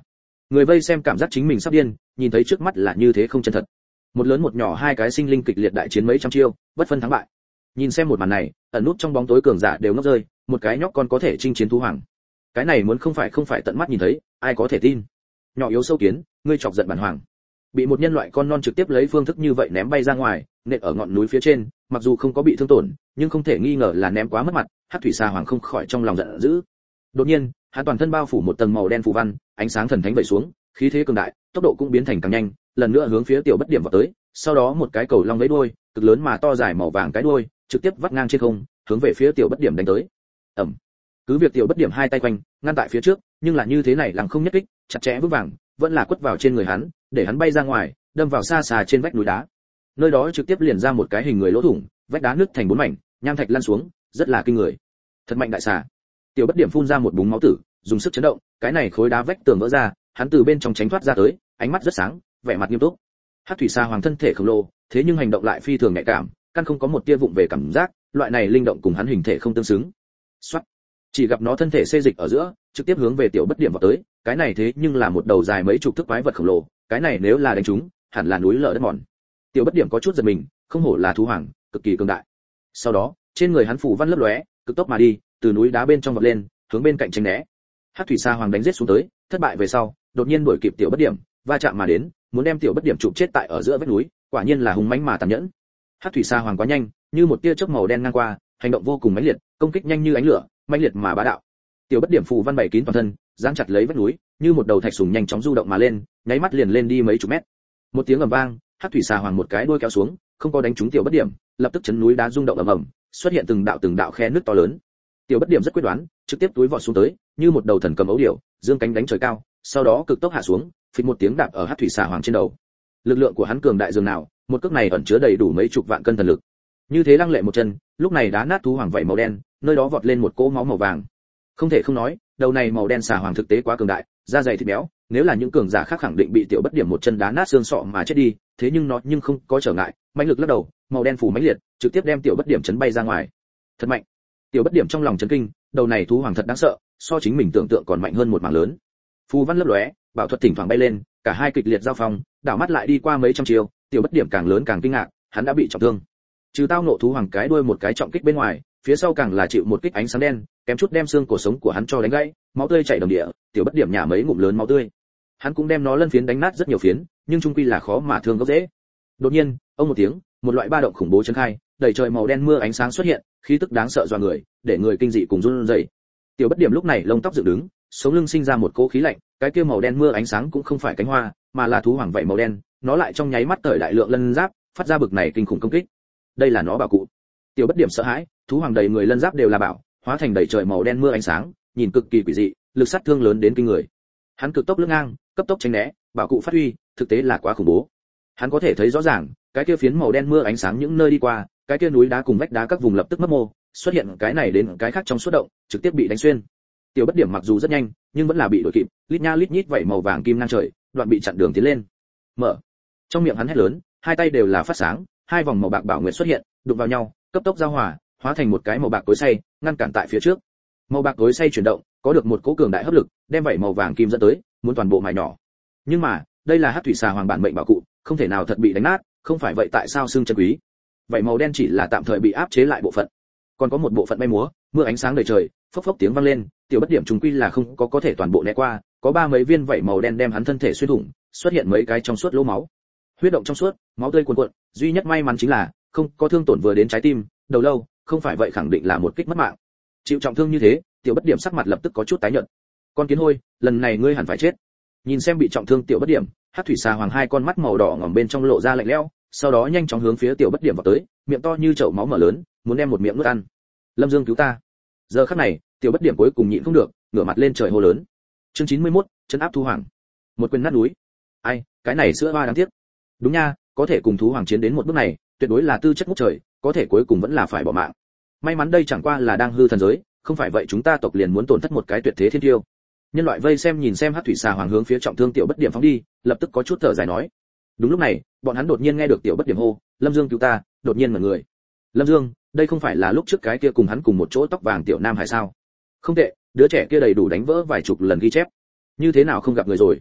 Người vây xem cảm giác chính mình sắp điên, nhìn thấy trước mắt là như thế không chân thật. Một lớn một nhỏ hai cái sinh linh kịch liệt đại chiến mấy trăm chiêu, bất phân thắng bại. Nhìn xem một màn này, ẩn nút trong bóng tối cường giả đều ngốc rơi, một cái nhóc con có thể chinh chiến thú hoàng. Cái này muốn không phải không phải tận mắt nhìn thấy, ai có thể tin. Nhỏ yếu sâu kiến, ngươi chọc giận bản hoàng. Bị một nhân loại con non trực tiếp lấy phương thức như vậy ném bay ra ngoài, nện ở ngọn núi phía trên, mặc dù không có bị thương tổn, nhưng không thể nghi ngờ là ném quá mất mặt, Hắc thủy xà hoàng không khỏi trong lòng giận dữ. Đột nhiên, hắn toàn thân bao phủ một tầng màu đen phù văn, ánh sáng thần thánh vẩy xuống, khí thế cường đại, tốc độ cũng biến thành càng nhanh, lần nữa hướng phía tiểu bất điểm vào tới, sau đó một cái cầu long với đuôi, cực lớn mà to dài màu vàng cái đuôi, trực tiếp vắt ngang trên không, hướng về phía tiểu bất điểm đánh tới. Ầm. Cứ việc tiểu bất điểm hai tay quanh, ngăn tại phía trước, nhưng là như thế này lằng không nhất kích, chặt chẽ vững vàng, vẫn là quất vào trên người hắn, để hắn bay ra ngoài, đâm vào xa xa trên vách núi đá. Nơi đó trực tiếp liền ra một cái hình người lỗ thủng, vách đá nứt thành bốn mảnh, nham thạch lăn xuống, rất là kinh người. Thật mạnh đại xà. Tiểu bất điểm phun ra một búng máu tử, dùng sức chấn động, cái này khối đá vách tường vỡ ra, hắn từ bên trong tránh thoát ra tới, ánh mắt rất sáng, vẻ mặt nghiêm túc. Hắc thủy xà hoàng thân thể khổng lồ, thế nhưng hành động lại phi thường nhạy cảm, căn không có một tia vụng về cảm giác, loại này linh động cùng hắn hình thể không tương xứng. Soát. Chỉ gặp nó thân thể xê dịch ở giữa, trực tiếp hướng về tiểu bất điểm vào tới, cái này thế nhưng là một đầu dài mấy chục thước quái vật khổng lồ, cái này nếu là đánh trúng, hẳn là núi lở đất mòn. Tiểu bất điểm có chút giật mình, không hổ là thú hoàng, cực kỳ cường đại. Sau đó, trên người hắn phủ văn lấp lóe, cực tốc mà đi, từ núi đá bên trong vọt lên, hướng bên cạnh tránh né. Hắc thủy xà hoàng đánh giết xuống tới, thất bại về sau, đột nhiên đuổi kịp tiểu bất điểm, va chạm mà đến, muốn đem tiểu bất điểm chụp chết tại ở giữa vách núi, quả nhiên là hung mãnh mà tàn nhẫn. Hắc thủy xà hoàng quá nhanh, như một tia chớp màu đen ngang qua, hành động vô cùng mãnh liệt, công kích nhanh như ánh lửa, mãnh liệt mà bá đạo. Tiểu bất điểm phù văn bảy kín toàn thân, giáng chặt lấy vách núi, như một đầu thạch sùng nhanh chóng du động mà lên, nháy mắt liền lên đi mấy chục mét. Một tiếng ầm vang, Hắc thủy xà hoàng một cái đuôi kéo xuống, không có đánh trúng tiểu bất điểm, lập tức chấn núi đá rung động ầm ầm, xuất hiện từng đạo từng đạo khe nước to lớn. Tiểu bất điểm rất quyết đoán, trực tiếp túi vọt xuống tới, như một đầu thần cầm ấu điểu, dương cánh đánh trời cao, sau đó cực tốc hạ xuống, phịch một tiếng đạp ở Hắc thủy xà hoàng trên đầu. Lực lượng của hắn cường đại dường nào, một cước này ẩn chứa đầy đủ mấy chục vạn cân thần lực. Như thế lăng lệ một chân, lúc này đá nát thú hoàng vảy màu đen, nơi đó vọt lên một cỗ máu màu vàng. Không thể không nói, đầu này màu đen xà hoàng thực tế quá cường đại, da dày thịt béo, nếu là những cường giả khác khẳng định bị tiểu bất điểm một chân đá nát xương sọ mà chết đi, thế nhưng nó nhưng không có trở ngại, mãnh lực lắc đầu, màu đen phủ mãnh liệt, trực tiếp đem tiểu bất điểm chấn bay ra ngoài. Thật mạnh. Tiểu bất điểm trong lòng chấn kinh, đầu này thú hoàng thật đáng sợ, so chính mình tưởng tượng còn mạnh hơn một mảng lớn. Phù văn lấp lóe, bảo thuật thỉnh thoảng bay lên, cả hai kịch liệt giao phong, đảo mắt lại đi qua mấy trăm chiều, tiểu bất điểm càng lớn càng kinh ngạc, hắn đã bị trọng thương. Trừ tao nộ thú hoàng cái đuôi một cái trọng kích bên ngoài, phía sau càng là chịu một kích ánh sáng đen, kém chút đem xương cổ sống của hắn cho đánh gãy, máu tươi chảy đầm địa, tiểu bất điểm nhả mấy ngụm lớn máu tươi. Hắn cũng đem nó lân phiến đánh nát rất nhiều phiến, nhưng chung quy là khó mà thương gốc dễ. Đột nhiên, ông một tiếng, một loại ba động khủng bố chấn khai, đầy trời màu đen mưa ánh sáng xuất hiện, khí tức đáng sợ dọa người, để người kinh dị cùng run rẩy. Tiểu bất điểm lúc này lông tóc dựng đứng, sống lưng sinh ra một cỗ khí lạnh, cái kia màu đen mưa ánh sáng cũng không phải cánh hoa, mà là thú hoàng vảy màu đen, nó lại trong nháy mắt cởi đại lượng lân giáp, phát ra bực này kinh khủng công kích. Đây là nó bảo cụ. Tiểu bất điểm sợ hãi, thú hoàng đầy người lân giáp đều là bảo, hóa thành đầy trời màu đen mưa ánh sáng, nhìn cực kỳ quỷ dị, lực sát thương lớn đến kinh người. Hắn cực tốc lướt ngang, cấp tốc tránh né, bảo cụ phát huy, thực tế là quá khủng bố. Hắn có thể thấy rõ ràng, cái kia phiến màu đen mưa ánh sáng những nơi đi qua, cái kia núi đá cùng vách đá các vùng lập tức mất mô, xuất hiện cái này đến cái khác trong suốt động, trực tiếp bị đánh xuyên. Tiểu bất điểm mặc dù rất nhanh, nhưng vẫn là bị đuổi kịp, lít nha lít nhít vậy màu vàng kim ngang trời, đoạn bị chặn đường tiến lên. Mở. Trong miệng hắn hét lớn, hai tay đều là phát sáng, hai vòng màu bạc bảo nguyệt xuất hiện, đụng vào nhau, cấp tốc giao hòa, hóa thành một cái màu bạc cối xay, ngăn cản tại phía trước. Màu bạc cối xay chuyển động, có được một cỗ cường đại hấp lực, đem vảy màu vàng kim dẫn tới, muốn toàn bộ mài nhỏ. Nhưng mà, đây là Hắc thủy xà hoàng bản mệnh bảo cụ, không thể nào thật bị đánh nát, không phải vậy tại sao xương chân quý? Vảy màu đen chỉ là tạm thời bị áp chế lại bộ phận, còn có một bộ phận bay múa, mưa ánh sáng đầy trời, phốc phốc tiếng vang lên, tiểu bất điểm trùng quy là không có có thể toàn bộ né qua, có ba mấy viên vảy màu đen đem hắn thân thể xuyên thủng, xuất hiện mấy cái trong suốt lỗ máu. Huyết động trong suốt, máu tươi cuồn cuộn, duy nhất may mắn chính là không có thương tổn vừa đến trái tim, đầu lâu, không phải vậy khẳng định là một kích mất mạng. Chịu trọng thương như thế, tiểu bất điểm sắc mặt lập tức có chút tái nhợt. Con kiến hôi, lần này ngươi hẳn phải chết. Nhìn xem bị trọng thương tiểu bất điểm, Hắc thủy xà hoàng hai con mắt màu đỏ ngòm bên trong lộ ra lạnh lẽo, sau đó nhanh chóng hướng phía tiểu bất điểm vào tới, miệng to như chậu máu mở lớn, muốn đem một miệng nuốt ăn. Lâm Dương cứu ta. Giờ khắc này, tiểu bất điểm cuối cùng nhịn không được, ngửa mặt lên trời hô lớn. Chương chín mươi mốt, chân áp thú hoàng. Một quyền nát núi. Ai, cái này sữa hoa đáng tiếc. Đúng nha, có thể cùng thú hoàng chiến đến một bước này, tuyệt đối là tư chất ngút trời, có thể cuối cùng vẫn là phải bỏ mạng. May mắn đây chẳng qua là đang hư thần giới, không phải vậy chúng ta tộc liền muốn tổn thất một cái tuyệt thế thiên tiêu. Nhân loại vây xem nhìn xem Hắc thủy xà hoàng hướng phía trọng thương tiểu bất điểm phóng đi, lập tức có chút thở dài nói. Đúng lúc này, bọn hắn đột nhiên nghe được tiểu bất điểm hô, Lâm Dương cứu ta, đột nhiên mở người. Lâm Dương, đây không phải là lúc trước cái kia cùng hắn cùng một chỗ tóc vàng tiểu nam hải sao? Không tệ, đứa trẻ kia đầy đủ đánh vỡ vài chục lần ghi chép. Như thế nào không gặp người rồi?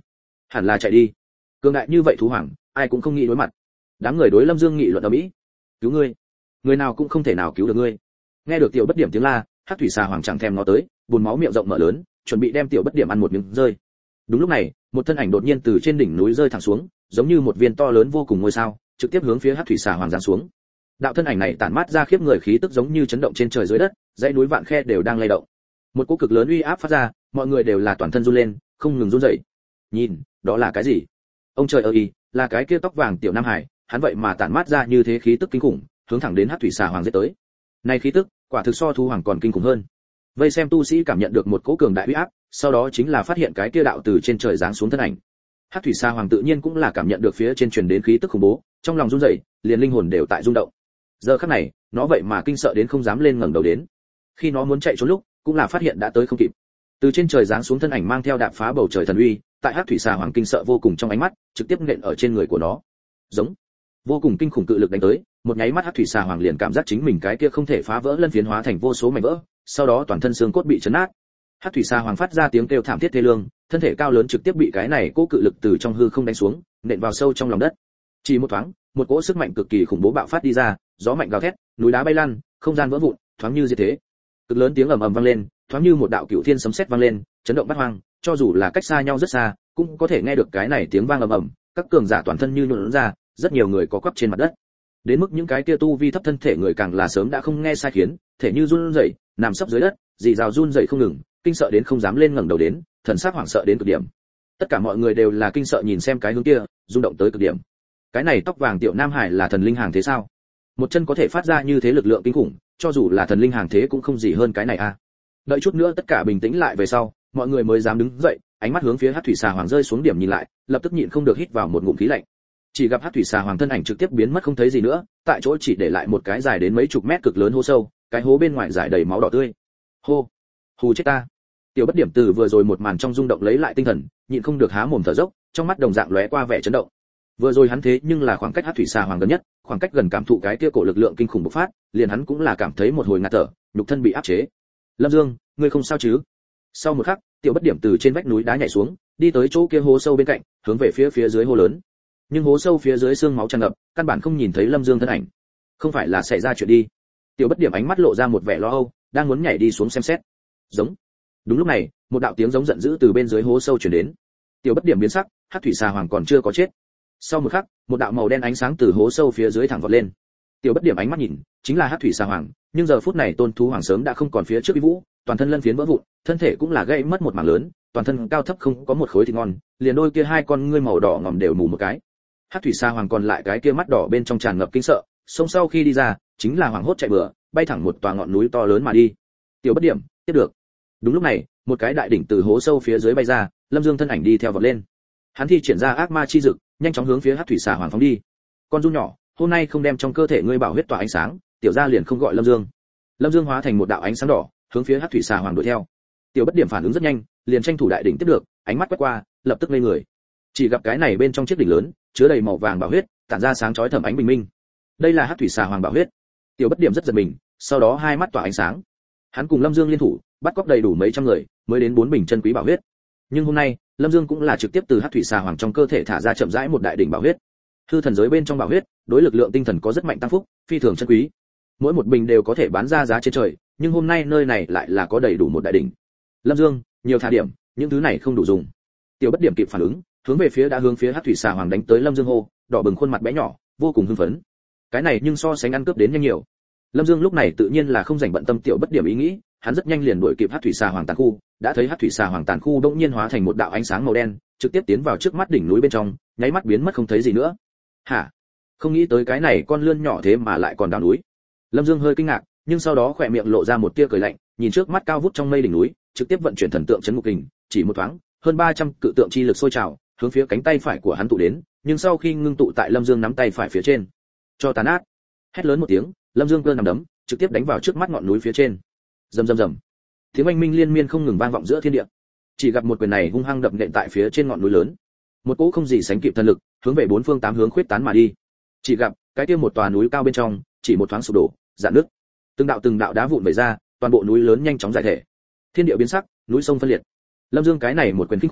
hẳn là chạy đi. Cường đại như vậy thú hoàng, ai cũng không nghĩ đối mặt. Đám người đối Lâm Dương nghị luận ở mỹ. Cứu ngươi, người nào cũng không thể nào cứu được ngươi. Nghe được Tiểu Bất Điểm tiếng la, Hắc thủy xà hoàng chẳng thèm nó tới, bùn máu miệng rộng mở lớn, chuẩn bị đem Tiểu Bất Điểm ăn một miếng rơi. Đúng lúc này, một thân ảnh đột nhiên từ trên đỉnh núi rơi thẳng xuống, giống như một viên to lớn vô cùng ngôi sao, trực tiếp hướng phía Hắc thủy xà hoàng giáng xuống. Đạo thân ảnh này tản mát ra khiếp người khí tức giống như chấn động trên trời dưới đất, dãy núi vạn khe đều đang lay động. Một cỗ cực lớn uy áp phát ra, mọi người đều là toàn thân run lên, không ngừng run rẩy. Nhìn, đó là cái gì? Ông trời ơi, là cái kia tóc vàng tiểu Nam Hải, hắn vậy mà tản mát ra như thế khí tức kinh khủng, hướng thẳng đến Hắc thủy xà hoàng giết tới. Này khí tức, quả thực so thú hoàng còn kinh khủng hơn. Vây xem tu sĩ cảm nhận được một cỗ cường đại uy áp, sau đó chính là phát hiện cái kia đạo từ trên trời giáng xuống thân ảnh. Hắc thủy xà hoàng tự nhiên cũng là cảm nhận được phía trên truyền đến khí tức khủng bố, trong lòng run rẩy, liền linh hồn đều tại rung động. Giờ khắc này, nó vậy mà kinh sợ đến không dám lên ngẩng đầu đến. Khi nó muốn chạy trốn lúc, cũng là phát hiện đã tới không kịp. Từ trên trời giáng xuống thân ảnh mang theo đạp phá bầu trời thần uy, tại Hắc thủy xà hoàng kinh sợ vô cùng trong ánh mắt, trực tiếp nện ở trên người của nó. Giống, vô cùng kinh khủng cự lực đánh tới, một nháy mắt Hắc thủy xà hoàng liền cảm giác chính mình cái kia không thể phá vỡ lân phiến hóa thành vô số mảnh vỡ, sau đó toàn thân xương cốt bị chấn nát. Hắc thủy xà hoàng phát ra tiếng kêu thảm thiết thê lương, thân thể cao lớn trực tiếp bị cái này cố cự lực từ trong hư không đánh xuống, nện vào sâu trong lòng đất. Chỉ một thoáng, một cỗ sức mạnh cực kỳ khủng bố bạo phát đi ra, gió mạnh gào thét, núi đá bay lăn, không gian vỡ vụn, thoáng như diệt thế. Cực lớn tiếng ầm ầm vang lên, thoáng như một đạo cửu thiên sấm sét vang lên, chấn động bát hoang, cho dù là cách xa nhau rất xa, cũng có thể nghe được cái này tiếng vang ầm ầm, các cường giả toàn thân như nhũn ra, rất nhiều người có quắp trên mặt đất. Đến mức những cái kia tu vi thấp thân thể người càng là sớm đã không nghe sai khiến, thể như run rẩy, nằm sấp dưới đất, rì rào run rẩy không ngừng, kinh sợ đến không dám lên ngẩng đầu đến, thần sắc hoảng sợ đến cực điểm. Tất cả mọi người đều là kinh sợ nhìn xem cái hướng kia, rung động tới cực điểm. Cái này tóc vàng tiểu Nam Hải là thần linh hàng thế sao? Một chân có thể phát ra như thế lực lượng kinh khủng, cho dù là thần linh hàng thế cũng không gì hơn cái này a. À. Đợi chút nữa tất cả bình tĩnh lại về sau, mọi người mới dám đứng dậy, ánh mắt hướng phía Hắc thủy xà hoàng rơi xuống điểm nhìn lại, lập tức nhịn không được hít vào một ngụm khí lạnh. Chỉ gặp Hắc thủy xà hoàng thân ảnh trực tiếp biến mất không thấy gì nữa, tại chỗ chỉ để lại một cái dài đến mấy chục mét cực lớn hố sâu, cái hố bên ngoài dài đầy máu đỏ tươi. Hô, hù chết ta. Tiểu Bất Điểm từ vừa rồi một màn trong rung động lấy lại tinh thần, nhịn không được há mồm thở dốc, trong mắt đồng dạng lóe qua vẻ chấn động. Vừa rồi hắn thế nhưng là khoảng cách Hắc thủy xà hoàng gần nhất, khoảng cách gần cảm thụ cái kia cổ lực lượng kinh khủng bộc phát, liền hắn cũng là cảm thấy một hồi ngạt thở, nhục thân bị áp chế. Lâm Dương, ngươi không sao chứ? Sau một khắc, Tiểu Bất Điểm từ trên vách núi đá nhảy xuống, đi tới chỗ kia hố sâu bên cạnh, hướng về phía phía dưới hố lớn. Nhưng hố sâu phía dưới xương máu tràn ngập, căn bản không nhìn thấy Lâm Dương thân ảnh. Không phải là xảy ra chuyện đi? Tiểu Bất Điểm ánh mắt lộ ra một vẻ lo âu, đang muốn nhảy đi xuống xem xét. Giống. Đúng lúc này, một đạo tiếng giống giận dữ từ bên dưới hố sâu truyền đến. Tiểu Bất Điểm biến sắc, Hắc thủy xà hoàng còn chưa có chết. Sau một khắc, một đạo màu đen ánh sáng từ hố sâu phía dưới thẳng vọt lên. Tiểu Bất Điểm ánh mắt nhìn, chính là Hắc thủy xà hoàng, nhưng giờ phút này tôn thú hoàng sớm đã không còn phía trước uy vũ, toàn thân lân phiến vỡ vụn, thân thể cũng là gãy mất một mảng lớn, toàn thân cao thấp không có một khối thịt ngon, liền đôi kia hai con ngươi màu đỏ ngòm đều mù một cái. Hắc thủy xà hoàng còn lại cái kia mắt đỏ bên trong tràn ngập kinh sợ, sông sau khi đi ra, chính là hoàng hốt chạy bừa, bay thẳng một tòa ngọn núi to lớn mà đi. Tiểu Bất Điểm, tiếp được. Đúng lúc này, một cái đại đỉnh từ hố sâu phía dưới bay ra, Lâm Dương thân ảnh đi theo vọt lên. Hắn thi triển ra ác ma chi dực, nhanh chóng hướng phía Hắc thủy xà hoàng phóng đi. Con run nhỏ, hôm nay không đem trong cơ thể ngươi bảo huyết tỏa ánh sáng, tiểu gia liền không gọi Lâm Dương. Lâm Dương hóa thành một đạo ánh sáng đỏ, hướng phía Hắc thủy xà hoàng đuổi theo. Tiểu Bất Điểm phản ứng rất nhanh, liền tranh thủ đại đỉnh tiếp được, ánh mắt quét qua, lập tức ngây người. Chỉ gặp cái này bên trong chiếc đỉnh lớn, chứa đầy màu vàng bảo huyết, tản ra sáng chói thẩm ánh bình minh. Đây là Hắc thủy xà hoàng bảo huyết. Tiểu Bất Điểm rất giật mình, sau đó hai mắt tỏa ánh sáng. Hắn cùng Lâm Dương liên thủ, bắt cóc đầy đủ mấy trăm người, mới đến bốn bình chân quý bảo huyết. Nhưng hôm nay, Lâm Dương cũng là trực tiếp từ Hắc thủy xà hoàng trong cơ thể thả ra chậm rãi một đại đỉnh bảo huyết. Hư thần giới bên trong bảo huyết, đối lực lượng tinh thần có rất mạnh tăng phúc, phi thường chân quý. Mỗi một bình đều có thể bán ra giá trên trời, nhưng hôm nay nơi này lại là có đầy đủ một đại đỉnh. Lâm Dương, nhiều thả điểm, những thứ này không đủ dùng. Tiểu Bất Điểm kịp phản ứng, hướng về phía đã hướng phía Hắc thủy xà hoàng đánh tới Lâm Dương hô, đỏ bừng khuôn mặt bé nhỏ, vô cùng hưng phấn. Cái này nhưng so sánh ăn cướp đến nhanh nhiều. Lâm Dương lúc này tự nhiên là không dành bận tâm Tiểu Bất Điểm ý nghĩ, hắn rất nhanh liền đuổi kịp Hắc thủy xà hoàng tàn khu, đã thấy Hắc thủy xà hoàng tàn khu đột nhiên hóa thành một đạo ánh sáng màu đen, trực tiếp tiến vào trước mắt đỉnh núi bên trong, nháy mắt biến mất không thấy gì nữa. Hả? Không nghĩ tới cái này con lươn nhỏ thế mà lại còn đào núi. Lâm Dương hơi kinh ngạc, nhưng sau đó khỏe miệng lộ ra một tia cười lạnh, nhìn trước mắt cao vút trong mây đỉnh núi, trực tiếp vận chuyển thần tượng chấn ngục kình, chỉ một thoáng, hơn ba trăm cự tượng chi lực sôi trào, hướng phía cánh tay phải của hắn tụ đến, nhưng sau khi ngưng tụ tại Lâm Dương nắm tay phải phía trên, cho tàn ác. Hét lớn một tiếng, Lâm Dương cơ nằm đấm, trực tiếp đánh vào trước mắt ngọn núi phía trên. Rầm rầm rầm. Tiếng oanh minh liên miên không ngừng vang vọng giữa thiên địa. Chỉ gặp một quyền này hung hăng đập nện tại phía trên ngọn núi lớn. Một cỗ không gì sánh kịp thần lực, hướng về bốn phương tám hướng khuyết tán mà đi. Chỉ gặp, cái kia một tòa núi cao bên trong, chỉ một thoáng sụp đổ, rạn nứt. Từng đạo từng đạo đá vụn vẩy ra, toàn bộ núi lớn nhanh chóng giải thể. Thiên địa biến sắc, núi sông phân liệt. Lâm Dương cái này một quyền kinh khủng,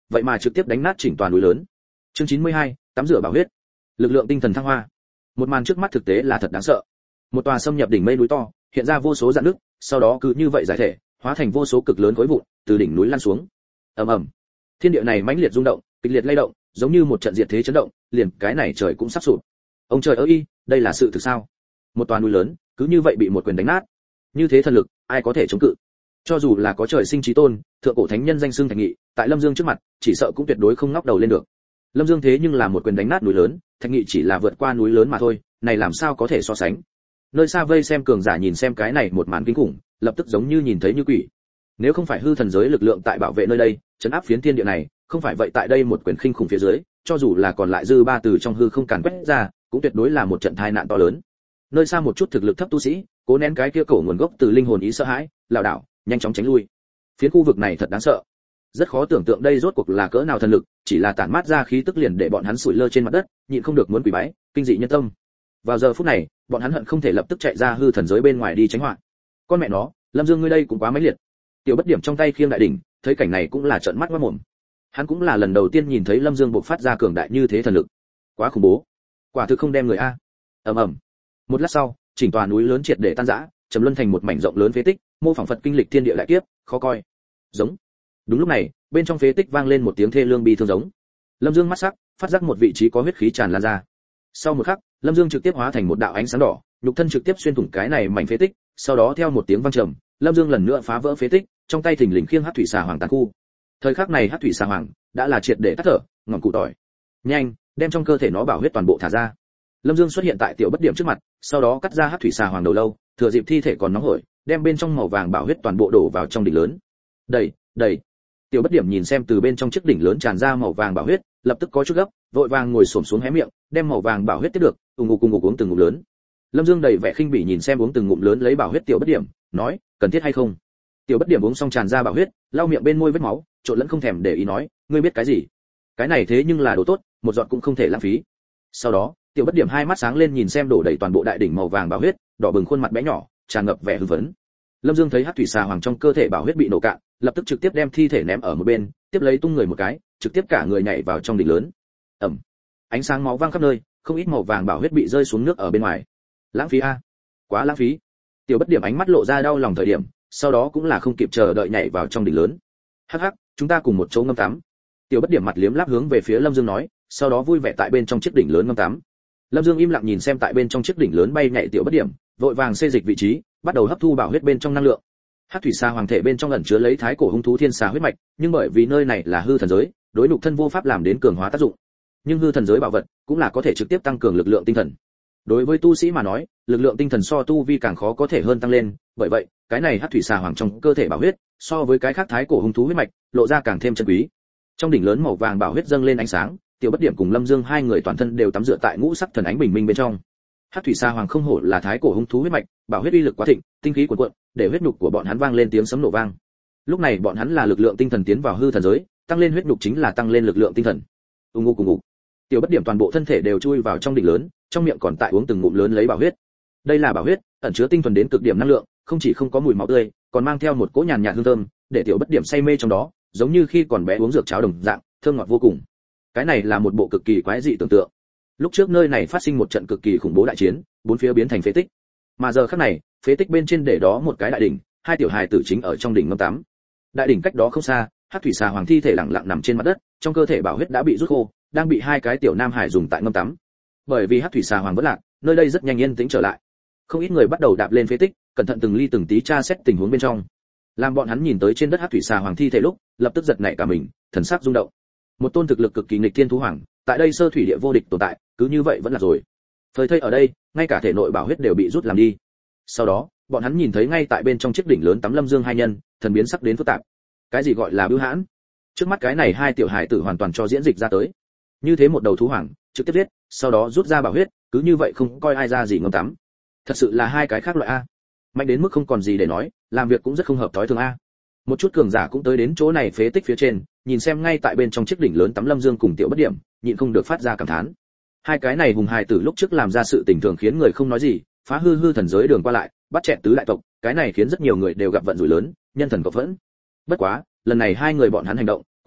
vậy mà trực tiếp đánh nát chỉnh toàn núi lớn. Chương chín mươi hai, tắm rửa bảo huyết. Lực lượng tinh thần thăng hoa. Một màn trước mắt thực tế là thật đáng sợ. Một tòa xâm nhập đỉnh mây núi to, hiện ra vô số rạn nứt, sau đó cứ như vậy giải thể, hóa thành vô số cực lớn khối vụn, từ đỉnh núi lăn xuống. Ầm ầm. Thiên địa này mãnh liệt rung động, kịch liệt lay động, giống như một trận diệt thế chấn động, liền cái này trời cũng sắp sụp. Ông trời ơi, đây là sự thực sao? Một tòa núi lớn, cứ như vậy bị một quyền đánh nát. Như thế thần lực, ai có thể chống cự? Cho dù là có trời sinh chí tôn, thượng cổ thánh nhân danh xưng Thạch Nghị, tại Lâm Dương trước mặt, chỉ sợ cũng tuyệt đối không ngóc đầu lên được. Lâm Dương thế nhưng là một quyền đánh nát núi lớn, Thạch Nghị chỉ là vượt qua núi lớn mà thôi, này làm sao có thể so sánh? Nơi xa vây xem cường giả nhìn xem cái này một màn kinh khủng, lập tức giống như nhìn thấy như quỷ. Nếu không phải hư thần giới lực lượng tại bảo vệ nơi đây, trấn áp phiến thiên địa này, không phải vậy tại đây một quyền khinh khủng phía dưới, cho dù là còn lại dư ba từ trong hư không càn quét ra, cũng tuyệt đối là một trận tai nạn to lớn. Nơi xa một chút thực lực thấp tu sĩ, cố nén cái kia cổ nguồn gốc từ linh hồn ý sợ hãi, lảo đảo, nhanh chóng tránh lui. Phiến khu vực này thật đáng sợ. Rất khó tưởng tượng đây rốt cuộc là cỡ nào thần lực, chỉ là tản mát ra khí tức liền để bọn hắn sủi lơ trên mặt đất, nhịn không được muốn quỳ bái, kinh dị nhân tâm. Vào giờ phút này, bọn hắn hận không thể lập tức chạy ra hư thần giới bên ngoài đi tránh họa. Con mẹ nó, Lâm Dương ngươi đây cũng quá mãnh liệt. Tiểu Bất Điểm trong tay khiêng đại đỉnh, thấy cảnh này cũng là trợn mắt quát mồm. Hắn cũng là lần đầu tiên nhìn thấy Lâm Dương bộc phát ra cường đại như thế thần lực. Quá khủng bố. Quả thực không đem người a. Ầm ầm. Một lát sau, chỉnh tòa núi lớn triệt để tan rã, trầm luân thành một mảnh rộng lớn phế tích, mô phỏng Phật kinh lịch thiên địa đại kiếp, khó coi. Giống. Đúng lúc này, bên trong phế tích vang lên một tiếng thê lương bi thương giống. Lâm Dương mắt sắc, phát giác một vị trí có huyết khí tràn lan ra. Sau một khắc, Lâm Dương trực tiếp hóa thành một đạo ánh sáng đỏ, nhục thân trực tiếp xuyên thủng cái này mảnh phế tích, sau đó theo một tiếng vang trầm, Lâm Dương lần nữa phá vỡ phế tích, trong tay thình lình khiêng hắc thủy xà hoàng tàn khu. Thời khắc này hắc thủy xà hoàng đã là triệt để tắt thở, ngọn cụ tỏi. Nhanh, đem trong cơ thể nó bảo huyết toàn bộ thả ra. Lâm Dương xuất hiện tại Tiểu Bất Điểm trước mặt, sau đó cắt ra hắc thủy xà hoàng đầu lâu, thừa dịp thi thể còn nóng hổi, đem bên trong màu vàng bảo huyết toàn bộ đổ vào trong đỉnh lớn. Đầy, đầy. Tiểu Bất Điểm nhìn xem từ bên trong chiếc đỉnh lớn tràn ra màu vàng bảo huyết, lập tức có chút gấp, vội vàng ngồi xổm xuống hé miệng, đem màu vàng bảo huyết tiếp được, ùng ục cùng ục uống từng ngụm lớn. Lâm Dương đầy vẻ khinh bỉ nhìn xem uống từng ngụm lớn lấy bảo huyết Tiểu Bất Điểm, nói, cần thiết hay không? Tiểu Bất Điểm uống xong tràn ra bảo huyết, lau miệng bên môi vết máu, trộn lẫn không thèm để ý nói, ngươi biết cái gì? Cái này thế nhưng là đồ tốt, một giọt cũng không thể lãng phí. Sau đó, Tiểu Bất Điểm hai mắt sáng lên nhìn xem đổ đầy toàn bộ đại đỉnh màu vàng bảo huyết, đỏ bừng khuôn mặt bé nhỏ, tràn ngập vẻ hưng phấn. Lâm Dương thấy hắc thủy xà hoàng trong cơ thể bảo huyết bị nổ cạn, lập tức trực tiếp đem thi thể ném ở một bên, tiếp lấy tung người một cái, trực tiếp cả người nhảy vào trong đỉnh lớn. Ầm. Ánh sáng máu vang khắp nơi, không ít màu vàng bảo huyết bị rơi xuống nước ở bên ngoài. Lãng phí a, quá lãng phí. Tiểu Bất Điểm ánh mắt lộ ra đau lòng thời điểm, sau đó cũng là không kịp chờ đợi nhảy vào trong đỉnh lớn. Hắc hắc, chúng ta cùng một chỗ ngâm tắm. Tiểu Bất Điểm mặt liếm láp hướng về phía Lâm Dương nói, sau đó vui vẻ tại bên trong chiếc đỉnh lớn ngâm tắm. Lâm Dương im lặng nhìn xem tại bên trong chiếc đỉnh lớn bay nhảy Tiểu Bất Điểm, vội vàng xê dịch vị trí, bắt đầu hấp thu bảo huyết bên trong năng lượng. Hắc thủy xà hoàng thể bên trong ẩn chứa lấy thái cổ hung thú thiên xà huyết mạch, nhưng bởi vì nơi này là hư thần giới, đối nhục thân vô pháp làm đến cường hóa tác dụng. Nhưng hư thần giới bảo vật cũng là có thể trực tiếp tăng cường lực lượng tinh thần. Đối với tu sĩ mà nói, lực lượng tinh thần so tu vi càng khó có thể hơn tăng lên, bởi vậy, cái này hắc thủy xà hoàng trong cơ thể bảo huyết, so với cái khác thái cổ hung thú huyết mạch, lộ ra càng thêm chân quý. Trong đỉnh lớn màu vàng bảo huyết dâng lên ánh sáng, Tiểu Bất Điểm cùng Lâm Dương hai người toàn thân đều tắm rửa tại ngũ sắc thần ánh bình minh bên trong. Hắc thủy xà hoàng không hổ là thái cổ hung thú huyết mạch, bảo huyết uy lực quá thịnh, tinh khí cuồn cuộn, để huyết nhục của bọn hắn vang lên tiếng sấm nổ vang. Lúc này bọn hắn là lực lượng tinh thần tiến vào hư thần giới, tăng lên huyết nhục chính là tăng lên lực lượng tinh thần. Ùng ục ùng ục. Tiểu Bất Điểm toàn bộ thân thể đều chui vào trong đỉnh lớn, trong miệng còn tại uống từng ngụm lớn lấy bảo huyết. Đây là bảo huyết, ẩn chứa tinh thuần đến cực điểm năng lượng, không chỉ không có mùi máu tươi, còn mang theo một cỗ nhàn nhạt hương thơm, để Tiểu Bất Điểm say mê trong đó, giống như khi còn bé uống dược cháo đồng dạng, thơm ngọt vô cùng. Cái này là một bộ cực kỳ quái dị tưởng tượng. Lúc trước nơi này phát sinh một trận cực kỳ khủng bố đại chiến, bốn phía biến thành phế tích. Mà giờ khắc này, phế tích bên trên để đó một cái đại đỉnh, hai tiểu hài tử chính ở trong đỉnh ngâm tắm. Đại đỉnh cách đó không xa, hắc thủy xà hoàng thi thể lặng lặng nằm trên mặt đất, trong cơ thể bảo huyết đã bị rút khô, đang bị hai cái tiểu nam hải dùng tại ngâm tắm. Bởi vì hắc thủy xà hoàng vẫn lạc, nơi đây rất nhanh yên tĩnh trở lại. Không ít người bắt đầu đạp lên phế tích, cẩn thận từng ly từng tí tra xét tình huống bên trong. Làm bọn hắn nhìn tới trên đất hắc thủy xà hoàng thi thể lúc, lập tức giật nảy cả mình, thần sắc rung động. Một tôn thực lực cực kỳ nghịch thiên thú hoàng, tại đây sơ thủy địa vô địch tồn tại, cứ như vậy vẫn là rồi. Phơi thây ở đây, ngay cả thể nội bảo huyết đều bị rút làm đi. Sau đó, bọn hắn nhìn thấy ngay tại bên trong chiếc đỉnh lớn tắm Lâm Dương hai nhân, thần biến sắc đến phức tạp. Cái gì gọi là bưu hãn? Trước mắt cái này hai tiểu hải tử hoàn toàn cho diễn dịch ra tới. Như thế một đầu thú hoàng, trực tiếp giết, sau đó rút ra bảo huyết, cứ như vậy không coi ai ra gì ngâm tắm. Thật sự là hai cái khác loại a. Mạnh đến mức không còn gì để nói, làm việc cũng rất không hợp thói thường a. Một chút cường giả cũng tới đến chỗ này phế tích phía trên, nhìn xem ngay tại bên trong chiếc đỉnh lớn tắm Lâm Dương cùng Tiểu Bất Điểm, nhịn không được phát ra cảm thán. Hai cái này hùng hài tử lúc trước làm ra sự tình thường khiến người không nói gì, phá hư hư thần giới đường qua lại, bắt chẹt tứ đại tộc, cái này khiến rất nhiều người đều gặp vận rủi lớn, nhân thần cộng phẫn. Bất quá, lần này hai người bọn hắn hành động,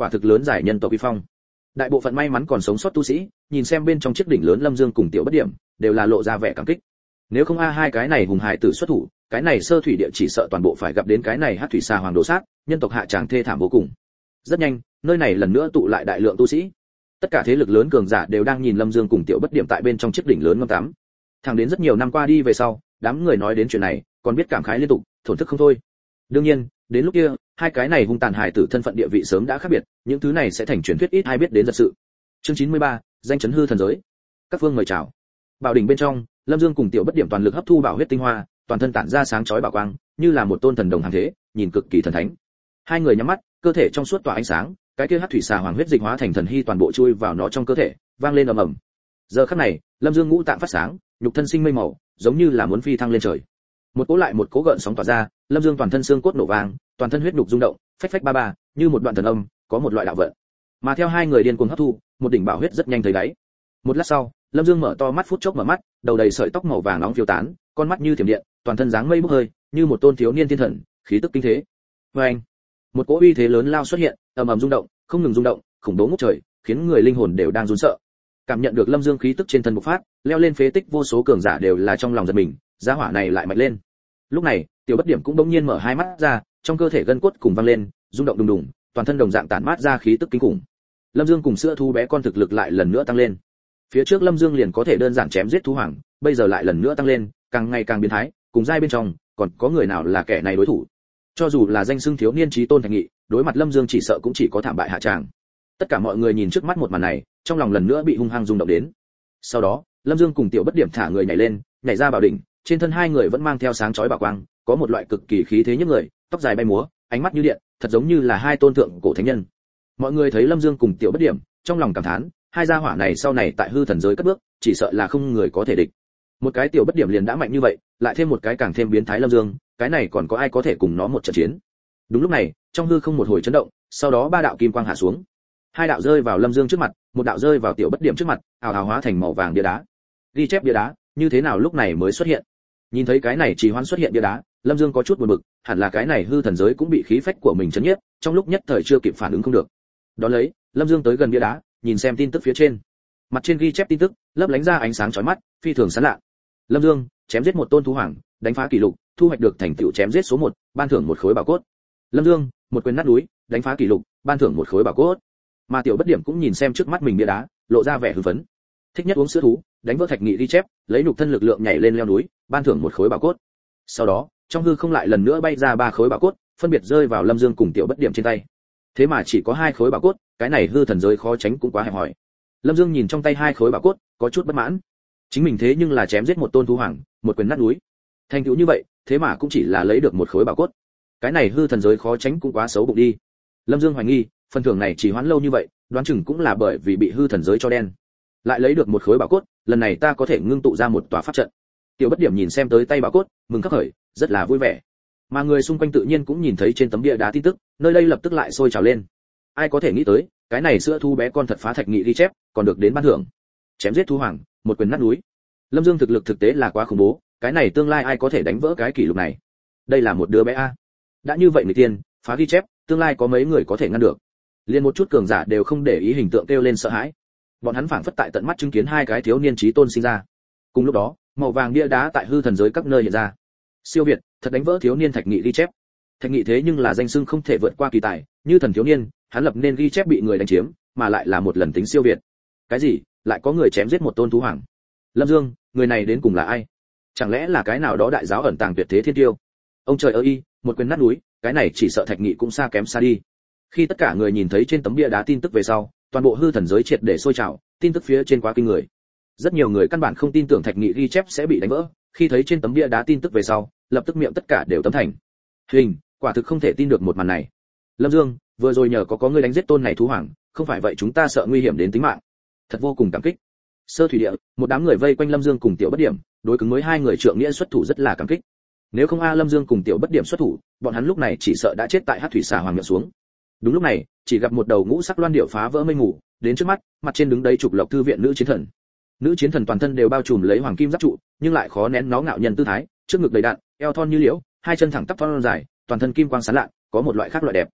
quả thực lớn giải nhân tộc uy phong. Đại bộ phận may mắn còn sống sót tu sĩ, nhìn xem bên trong chiếc đỉnh lớn Lâm Dương cùng Tiểu Bất Điểm, đều là lộ ra vẻ cảm kích. Nếu không a hai cái này hùng hải tử xuất thủ, cái này sơ thủy địa chỉ sợ toàn bộ phải gặp đến cái này hắc thủy xà hoàng đồ sát, nhân tộc hạ tràng thê thảm vô cùng. Rất nhanh, nơi này lần nữa tụ lại đại lượng tu sĩ. Tất cả thế lực lớn cường giả đều đang nhìn Lâm Dương cùng Tiểu Bất Điểm tại bên trong chiếc đỉnh lớn ngâm tắm. Thẳng đến rất nhiều năm qua đi về sau, đám người nói đến chuyện này, còn biết cảm khái liên tục, thổn thức không thôi. Đương nhiên, đến lúc kia, hai cái này hung tàn hải tử thân phận địa vị sớm đã khác biệt, những thứ này sẽ thành truyền thuyết ít ai biết đến thật sự. Chương chín mươi ba, danh chấn hư thần giới. Các phương mời chào. Bảo đỉnh bên trong, Lâm Dương cùng Tiểu Bất Điểm toàn lực hấp thu bảo huyết tinh hoa, toàn thân tản ra sáng chói bảo quang, như là một tôn thần đồng hàng thế, nhìn cực kỳ thần thánh. Hai người nhắm mắt, cơ thể trong suốt tỏa ánh sáng, cái kia hắc thủy xà hoàng huyết dịch hóa thành thần hy toàn bộ chui vào nó trong cơ thể, vang lên ầm ầm. Giờ khắc này, Lâm Dương ngũ tạng phát sáng, nhục thân sinh mây màu, giống như là muốn phi thăng lên trời. Một cỗ lại một cỗ gợn sóng tỏa ra, Lâm Dương toàn thân xương cốt nổ vang, toàn thân huyết nhục rung động, phách phách ba ba, như một đoạn thần âm, có một loại đạo vận. Mà theo hai người điên cuồng hấp thu, một đỉnh bảo huyết rất nhanh thấy đáy. Một lát sau, Lâm Dương mở to mắt phút chốc mở mắt, đầu đầy sợi tóc màu vàng nóng phiêu tán, con mắt như thiểm điện, toàn thân dáng mây bốc hơi, như một tôn thiếu niên thiên thần, khí tức kinh thế. Oeng! Một cỗ uy thế lớn lao xuất hiện, ầm ầm rung động, không ngừng rung động, khủng bố ngút trời, khiến người linh hồn đều đang run sợ. Cảm nhận được Lâm Dương khí tức trên thân bộc phát, leo lên phế tích vô số cường giả đều là trong lòng giật mình, giá hỏa này lại mạnh lên. Lúc này, Tiểu Bất Điểm cũng bỗng nhiên mở hai mắt ra, trong cơ thể gân cốt cùng vang lên, rung động đùng đùng, toàn thân đồng dạng tản mát ra khí tức kinh khủng. Lâm Dương cùng sữa thú bé con thực lực lại lần nữa tăng lên. Phía trước Lâm Dương liền có thể đơn giản chém giết thú hoàng, bây giờ lại lần nữa tăng lên, càng ngày càng biến thái, cùng giai bên trong, còn có người nào là kẻ này đối thủ. Cho dù là danh xưng thiếu niên chí tôn Thạch Nghị, đối mặt Lâm Dương chỉ sợ cũng chỉ có thảm bại hạ tràng. Tất cả mọi người nhìn trước mắt một màn này, trong lòng lần nữa bị hung hăng rung động đến. Sau đó, Lâm Dương cùng Tiểu Bất Điểm thả người nhảy lên, nhảy ra bảo đỉnh, trên thân hai người vẫn mang theo sáng chói bảo quang, có một loại cực kỳ khí thế nhức người, tóc dài bay múa, ánh mắt như điện, thật giống như là hai tôn thượng cổ thánh nhân. Mọi người thấy Lâm Dương cùng Tiểu Bất Điểm, trong lòng cảm thán, hai gia hỏa này sau này tại hư thần giới cất bước, chỉ sợ là không người có thể địch. Một cái Tiểu Bất Điểm liền đã mạnh như vậy, lại thêm một cái càng thêm biến thái Lâm Dương, cái này còn có ai có thể cùng nó một trận chiến. Đúng lúc này, trong hư không một hồi chấn động, sau đó ba đạo kim quang hạ xuống. Hai đạo rơi vào Lâm Dương trước mặt, một đạo rơi vào Tiểu Bất Điểm trước mặt, ào ào hóa thành màu vàng bia đá. Ghi chép bia đá, như thế nào lúc này mới xuất hiện? Nhìn thấy cái này chỉ hoãn xuất hiện bia đá, Lâm Dương có chút buồn bực, hẳn là cái này hư thần giới cũng bị khí phách của mình chấn nhiếp, trong lúc nhất thời chưa kịp phản ứng không được. Đó lấy, Lâm Dương tới gần bia đá, nhìn xem tin tức phía trên. Mặt trên ghi chép tin tức, lấp lánh ra ánh sáng chói mắt, phi thường sáng lạ. Lâm Dương, chém giết một tôn thú hoàng, đánh phá kỷ lục, thu hoạch được thành tựu chém giết số một, ban thưởng một khối bảo cốt. Lâm Dương, một quyền nát núi, đánh phá kỷ lục, ban thưởng một khối bảo cốt. Mà Tiểu Bất Điểm cũng nhìn xem trước mắt mình bia đá, lộ ra vẻ hưng phấn. Thích nhất uống sữa thú, đánh vỡ Thạch Nghị ghi chép, lấy nhục thân lực lượng nhảy lên leo núi, ban thưởng một khối bảo cốt. Sau đó, trong hư không lại lần nữa bay ra ba khối bảo cốt, phân biệt rơi vào Lâm Dương cùng Tiểu Bất Điểm trên tay. Thế mà chỉ có hai khối bảo cốt, cái này hư thần giới khó tránh cũng quá hẹp hòi. Lâm Dương nhìn trong tay hai khối bảo cốt, có chút bất mãn. Chính mình thế nhưng là chém giết một tôn thú hoàng, một quyền nát núi. Thành tựu như vậy, thế mà cũng chỉ là lấy được một khối bảo cốt. Cái này hư thần giới khó tránh cũng quá xấu bụng đi. Lâm Dương hoài nghi, phần thưởng này chỉ hoãn lâu như vậy, đoán chừng cũng là bởi vì bị hư thần giới cho đen. Lại lấy được một khối bảo cốt, lần này ta có thể ngưng tụ ra một tòa pháp trận. Tiểu Bất Điểm nhìn xem tới tay bảo cốt, mừng khắc khởi, rất là vui vẻ. Mà người xung quanh tự nhiên cũng nhìn thấy trên tấm bia đá tin tức, nơi đây lập tức lại sôi trào lên. Ai có thể nghĩ tới, cái này sữa thú bé con thật phá Thạch Nghị ghi chép, còn được đến ban thưởng. Chém giết thú hoàng, một quyền nát núi. Lâm Dương thực lực thực tế là quá khủng bố, cái này tương lai ai có thể đánh vỡ cái kỷ lục này. Đây là một đứa bé a. Đã như vậy người tiên, phá ghi chép, tương lai có mấy người có thể ngăn được. Liên một chút cường giả đều không để ý hình tượng kêu lên sợ hãi. Bọn hắn phảng phất tại tận mắt chứng kiến hai cái thiếu niên chí tôn sinh ra. Cùng lúc đó, màu vàng bia đá tại hư thần giới các nơi hiện ra. Siêu việt, thật đánh vỡ thiếu niên Thạch Nghị ghi chép. Thạch Nghị thế nhưng là danh xưng không thể vượt qua kỳ tài, như thần thiếu niên, hắn lập nên ghi chép bị người đánh chiếm, mà lại là một lần tính siêu việt. Cái gì? Lại có người chém giết một tôn thú hoàng? Lâm Dương, người này đến cùng là ai? Chẳng lẽ là cái nào đó đại giáo ẩn tàng tuyệt thế thiên tiêu? Ông trời ơi, một quyền nát núi, cái này chỉ sợ Thạch Nghị cũng xa kém xa đi. Khi tất cả người nhìn thấy trên tấm bia đá tin tức về sau, toàn bộ hư thần giới triệt để sôi trào, tin tức phía trên quá kinh người. Rất nhiều người căn bản không tin tưởng Thạch Nghị ghi chép sẽ bị đánh vỡ, khi thấy trên tấm bia đá tin tức về sau, lập tức miệng tất cả đều tấm thành. Hình, quả thực không thể tin được một màn này. Lâm Dương, vừa rồi nhờ có có người đánh giết tôn này thú hoàng, không phải vậy chúng ta sợ nguy hiểm đến tính mạng. Thật vô cùng cảm kích. Sơ thủy địa, một đám người vây quanh Lâm Dương cùng Tiểu Bất Điểm, đối cứng với hai người trượng nghĩa xuất thủ rất là cảm kích. Nếu không a Lâm Dương cùng Tiểu Bất Điểm xuất thủ, bọn hắn lúc này chỉ sợ đã chết tại Hắc thủy xà hoàng miệng xuống. Đúng lúc này, chỉ gặp một đầu ngũ sắc loan điệu phá vỡ mây mù, đến trước mắt, mặt trên đứng đấy trục lộc thư viện nữ chiến thần. Nữ chiến thần toàn thân đều bao trùm lấy hoàng kim giáp trụ, nhưng lại khó nén nó ngạo nhân tư thái, trước ngực đầy đặn, eo thon như liễu, hai chân thẳng tắp thon dài, toàn thân kim quang sáng lạ, có một loại khác loại đẹp.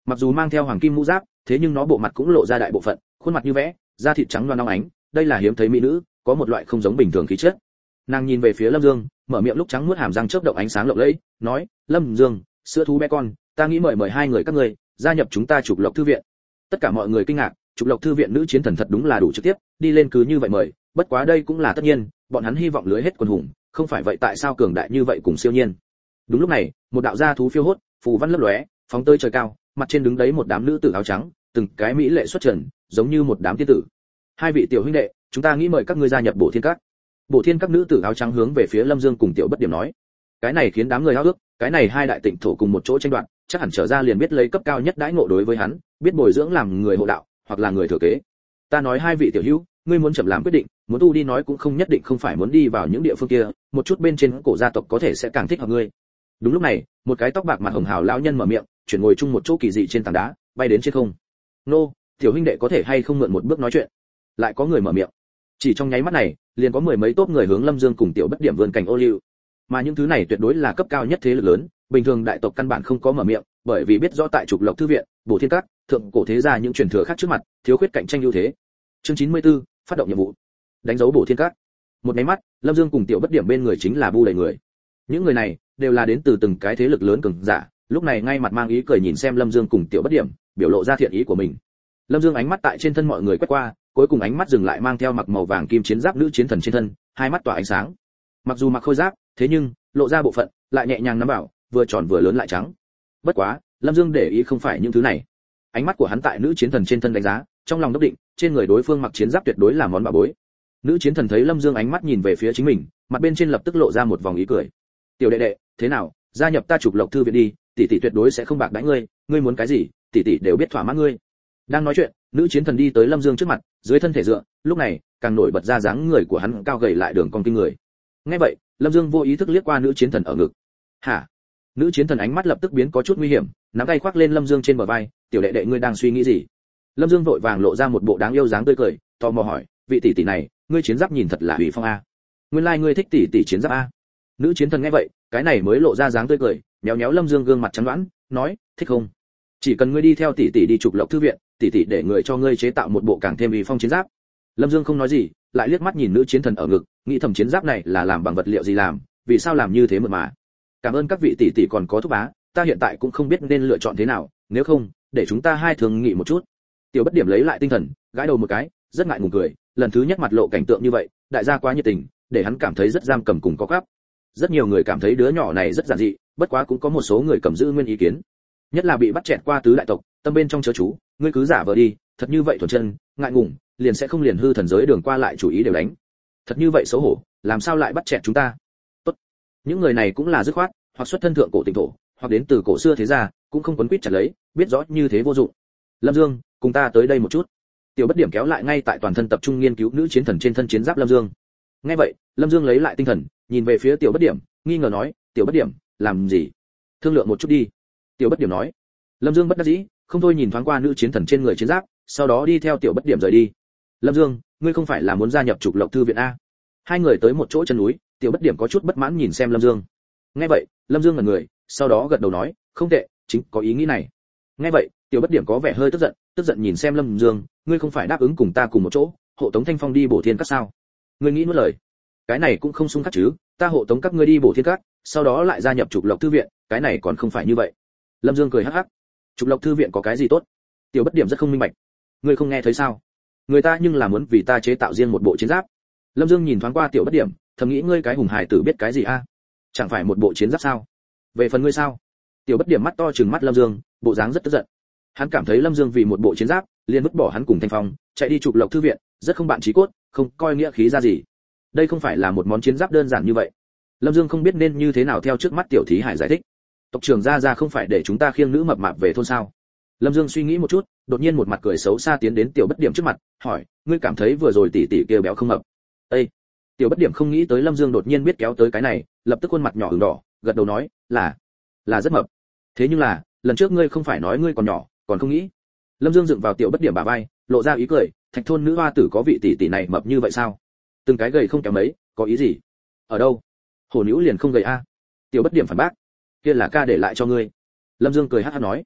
mặc dù mang theo hoàng kim mũ giáp, thế nhưng nó bộ mặt cũng lộ ra đại bộ phận, khuôn mặt như vẽ, da thịt trắng loáng óng ánh, đây là hiếm thấy mỹ nữ, có một loại không giống bình thường khí chất. Nàng nhìn về phía Lâm Dương, mở miệng lúc trắng muốt hàm răng chớp động ánh sáng lộng lẫy, nói: "Lâm Dương, sữa thú bé con, ta nghĩ mời mời hai người các ngươi gia nhập chúng ta Trục Lộc thư viện." Tất cả mọi người kinh ngạc, Trục Lộc thư viện nữ chiến thần thật đúng là đủ trực tiếp, đi lên cứ như vậy mời, bất quá đây cũng là tất nhiên, bọn hắn hy vọng lưới hết quần hùng, không phải vậy tại sao cường đại như vậy cùng siêu nhiên. Đúng lúc này, một đạo gia thú phiêu hốt, phù văn lấp lóe, phóng tới trời cao, mặt trên đứng đấy một đám nữ tử áo trắng, từng cái mỹ lệ xuất trần, giống như một đám tiên tử. "Hai vị tiểu huynh đệ, chúng ta nghĩ mời các ngươi gia nhập Bổ Thiên Các." Bổ Thiên Các nữ tử áo trắng hướng về phía Lâm Dương cùng Tiểu Bất Điểm nói. Cái này khiến đám người háo ước, cái này hai đại tịnh thổ cùng một chỗ tranh đoạt, chắc hẳn trở ra liền biết lấy cấp cao nhất đãi ngộ đối với hắn, biết bồi dưỡng làm người hộ đạo, hoặc là người thừa kế. Ta nói hai vị tiểu hữu, ngươi muốn chậm làm quyết định, muốn tu đi nói cũng không nhất định không phải muốn đi vào những địa phương kia, một chút bên trên cổ gia tộc có thể sẽ càng thích hợp ngươi. Đúng lúc này, một cái tóc bạc mặt hồng hào lão nhân mở miệng, chuyển ngồi chung một chỗ kỳ dị trên tảng đá, bay đến trên không. "Nô, tiểu huynh đệ có thể hay không mượn một bước nói chuyện?" Lại có người mở miệng. Chỉ trong nháy mắt này, liền có mười mấy tốp người hướng Lâm Dương cùng Tiểu Bất Điểm vươn cảnh ô liu. Mà những thứ này tuyệt đối là cấp cao nhất thế lực lớn, bình thường đại tộc căn bản không có mở miệng, bởi vì biết rõ tại Trục Lộc thư viện, Bổ Thiên Các, thượng cổ thế gia những truyền thừa khác trước mặt, thiếu khuyết cạnh tranh ưu thế. Chương chín mươi tư, phát động nhiệm vụ. Đánh dấu Bổ Thiên Các. Một cái mắt, Lâm Dương cùng Tiểu Bất Điểm bên người chính là bu đầy người. Những người này đều là đến từ từng cái thế lực lớn cường giả, lúc này ngay mặt mang ý cười nhìn xem Lâm Dương cùng Tiểu Bất Điểm, biểu lộ ra thiện ý của mình. Lâm Dương ánh mắt tại trên thân mọi người quét qua, cuối cùng ánh mắt dừng lại mang theo mặc màu vàng kim chiến giáp nữ chiến thần trên thân, hai mắt tỏa ánh sáng. Mặc dù mặc khôi giáp, thế nhưng lộ ra bộ phận lại nhẹ nhàng nắm bảo, vừa tròn vừa lớn lại trắng. Bất quá, Lâm Dương để ý không phải những thứ này. Ánh mắt của hắn tại nữ chiến thần trên thân đánh giá, trong lòng đốc định, trên người đối phương mặc chiến giáp tuyệt đối là món bảo bối. Nữ chiến thần thấy Lâm Dương ánh mắt nhìn về phía chính mình, mặt bên trên lập tức lộ ra một vòng ý cười. "Tiểu đệ đệ, thế nào, gia nhập ta Trục Lộc thư viện đi, tỷ tỷ tuyệt đối sẽ không bạc đãi ngươi, ngươi muốn cái gì, tỷ tỷ đều biết thỏa mãn ngươi." Đang nói chuyện, nữ chiến thần đi tới Lâm Dương trước mặt, dưới thân thể dựa, lúc này, càng nổi bật ra dáng người của hắn cao gầy lại đường cong kinh người. Nghe vậy, Lâm Dương vô ý thức liếc qua nữ chiến thần ở ngực. "Hả?" Nữ chiến thần ánh mắt lập tức biến có chút nguy hiểm, nắm tay khoác lên Lâm Dương trên bờ vai, "Tiểu đệ đệ ngươi đang suy nghĩ gì?" Lâm Dương vội vàng lộ ra một bộ đáng yêu dáng tươi cười, tò mò hỏi, "Vị tỷ tỷ này, ngươi chiến giáp nhìn thật là uy phong a. Nguyên lai like ngươi thích tỷ tỷ chiến giáp a." Nữ chiến thần nghe vậy, cái này mới lộ ra dáng tươi cười, nhéo nhéo Lâm Dương gương mặt trắng nõn, nói, "Thích không? Chỉ cần ngươi đi theo tỷ tỷ đi Trục Lộc thư viện, tỷ tỷ để người cho ngươi chế tạo một bộ càng thêm uy phong chiến giáp." Lâm Dương không nói gì, lại liếc mắt nhìn nữ chiến thần ở ngực, nghĩ thầm chiến giáp này là làm bằng vật liệu gì làm, vì sao làm như thế mượt mà. "Cảm ơn các vị tỷ tỷ còn có thúc bá, ta hiện tại cũng không biết nên lựa chọn thế nào, nếu không, để chúng ta hai thường nghị một chút." Tiểu Bất Điểm lấy lại tinh thần, gãi đầu một cái, rất ngại ngùng cười, lần thứ nhất mặt lộ cảnh tượng như vậy, đại gia quá nhiệt tình, để hắn cảm thấy rất giam cầm cùng có quắp. Rất nhiều người cảm thấy đứa nhỏ này rất giản dị, bất quá cũng có một số người cầm giữ nguyên ý kiến. Nhất là bị bắt chẹt qua tứ đại tộc, tâm bên trong chớ chú, ngươi cứ giả vờ đi, thật như vậy thuần chân, ngại ngùng, liền sẽ không liền hư thần giới đường qua lại chủ ý đều đánh. Thật như vậy xấu hổ, làm sao lại bắt chẹt chúng ta? Tốt. Những người này cũng là dứt khoát, hoặc xuất thân thượng cổ tịnh thổ, hoặc đến từ cổ xưa thế gia, cũng không quấn quýt chặt lấy, biết rõ như thế vô dụng. Lâm Dương, cùng ta tới đây một chút. Tiểu Bất Điểm kéo lại ngay tại toàn thân tập trung nghiên cứu nữ chiến thần trên thân chiến giáp Lâm Dương. Nghe vậy, Lâm Dương lấy lại tinh thần, nhìn về phía Tiểu Bất Điểm, nghi ngờ nói, "Tiểu Bất Điểm, làm gì? Thương lượng một chút đi." Tiểu Bất Điểm nói. Lâm Dương bất đắc dĩ, không thôi nhìn thoáng qua nữ chiến thần trên người chiến giáp, sau đó đi theo Tiểu Bất Điểm rời đi. "Lâm Dương, ngươi không phải là muốn gia nhập Trục Lộc thư viện a?" Hai người tới một chỗ chân núi, Tiểu Bất Điểm có chút bất mãn nhìn xem Lâm Dương. Nghe vậy, Lâm Dương ngẩn người, sau đó gật đầu nói, "Không tệ, chính có ý nghĩ này." Nghe vậy, Tiểu Bất Điểm có vẻ hơi tức giận, tức giận nhìn xem Lâm Dương, "Ngươi không phải đáp ứng cùng ta cùng một chỗ, hộ tống Thanh Phong đi Bổ Thiên Các sao? Ngươi nghĩ nuốt lời? Cái này cũng không xung khắc chứ, ta hộ tống các ngươi đi Bổ Thiên Các, sau đó lại gia nhập Trục Lộc thư viện, cái này còn không phải như vậy." Lâm Dương cười hắc hắc. "Trục Lộc thư viện có cái gì tốt?" Tiểu Bất Điểm rất không minh bạch. "Ngươi không nghe thấy sao? Người ta nhưng là muốn vì ta chế tạo riêng một bộ chiến giáp." Lâm Dương nhìn thoáng qua Tiểu Bất Điểm, thầm nghĩ ngươi cái hùng hài tử biết cái gì a? Chẳng phải một bộ chiến giáp sao? Về phần ngươi sao? Tiểu Bất Điểm mắt to trừng mắt Lâm Dương, bộ dáng rất tức giận. Hắn cảm thấy Lâm Dương vì một bộ chiến giáp, liền vứt bỏ hắn cùng Thanh Phong, chạy đi Trục Lộc thư viện, rất không bạn chí cốt, không coi nghĩa khí ra gì. Đây không phải là một món chiến giáp đơn giản như vậy. Lâm Dương không biết nên như thế nào theo trước mắt Tiểu Thí Hải giải thích. "Tộc trưởng gia gia không phải để chúng ta khiêng nữ mập mạp về thôn sao?" Lâm Dương suy nghĩ một chút, đột nhiên một mặt cười xấu xa tiến đến Tiểu Bất Điểm trước mặt, hỏi, "Ngươi cảm thấy vừa rồi tỷ tỷ kia béo không mập?" "Ê." Tiểu Bất Điểm không nghĩ tới Lâm Dương đột nhiên biết kéo tới cái này, lập tức khuôn mặt nhỏ ửng đỏ, gật đầu nói, "Là, là rất mập. Thế nhưng là, lần trước ngươi không phải nói ngươi còn nhỏ, còn không nghĩ." Lâm Dương dựng vào Tiểu Bất Điểm bả vai, lộ ra ý cười, "Thạch thôn nữ hoa tử có vị tỷ tỷ này mập như vậy sao? Từng cái gầy không kém mấy, có ý gì?" "Ở đâu? Hổ Nữ liền không gầy a." Tiểu Bất Điểm phản bác, "Kia là ca để lại cho ngươi." Lâm Dương cười hắc hắc nói,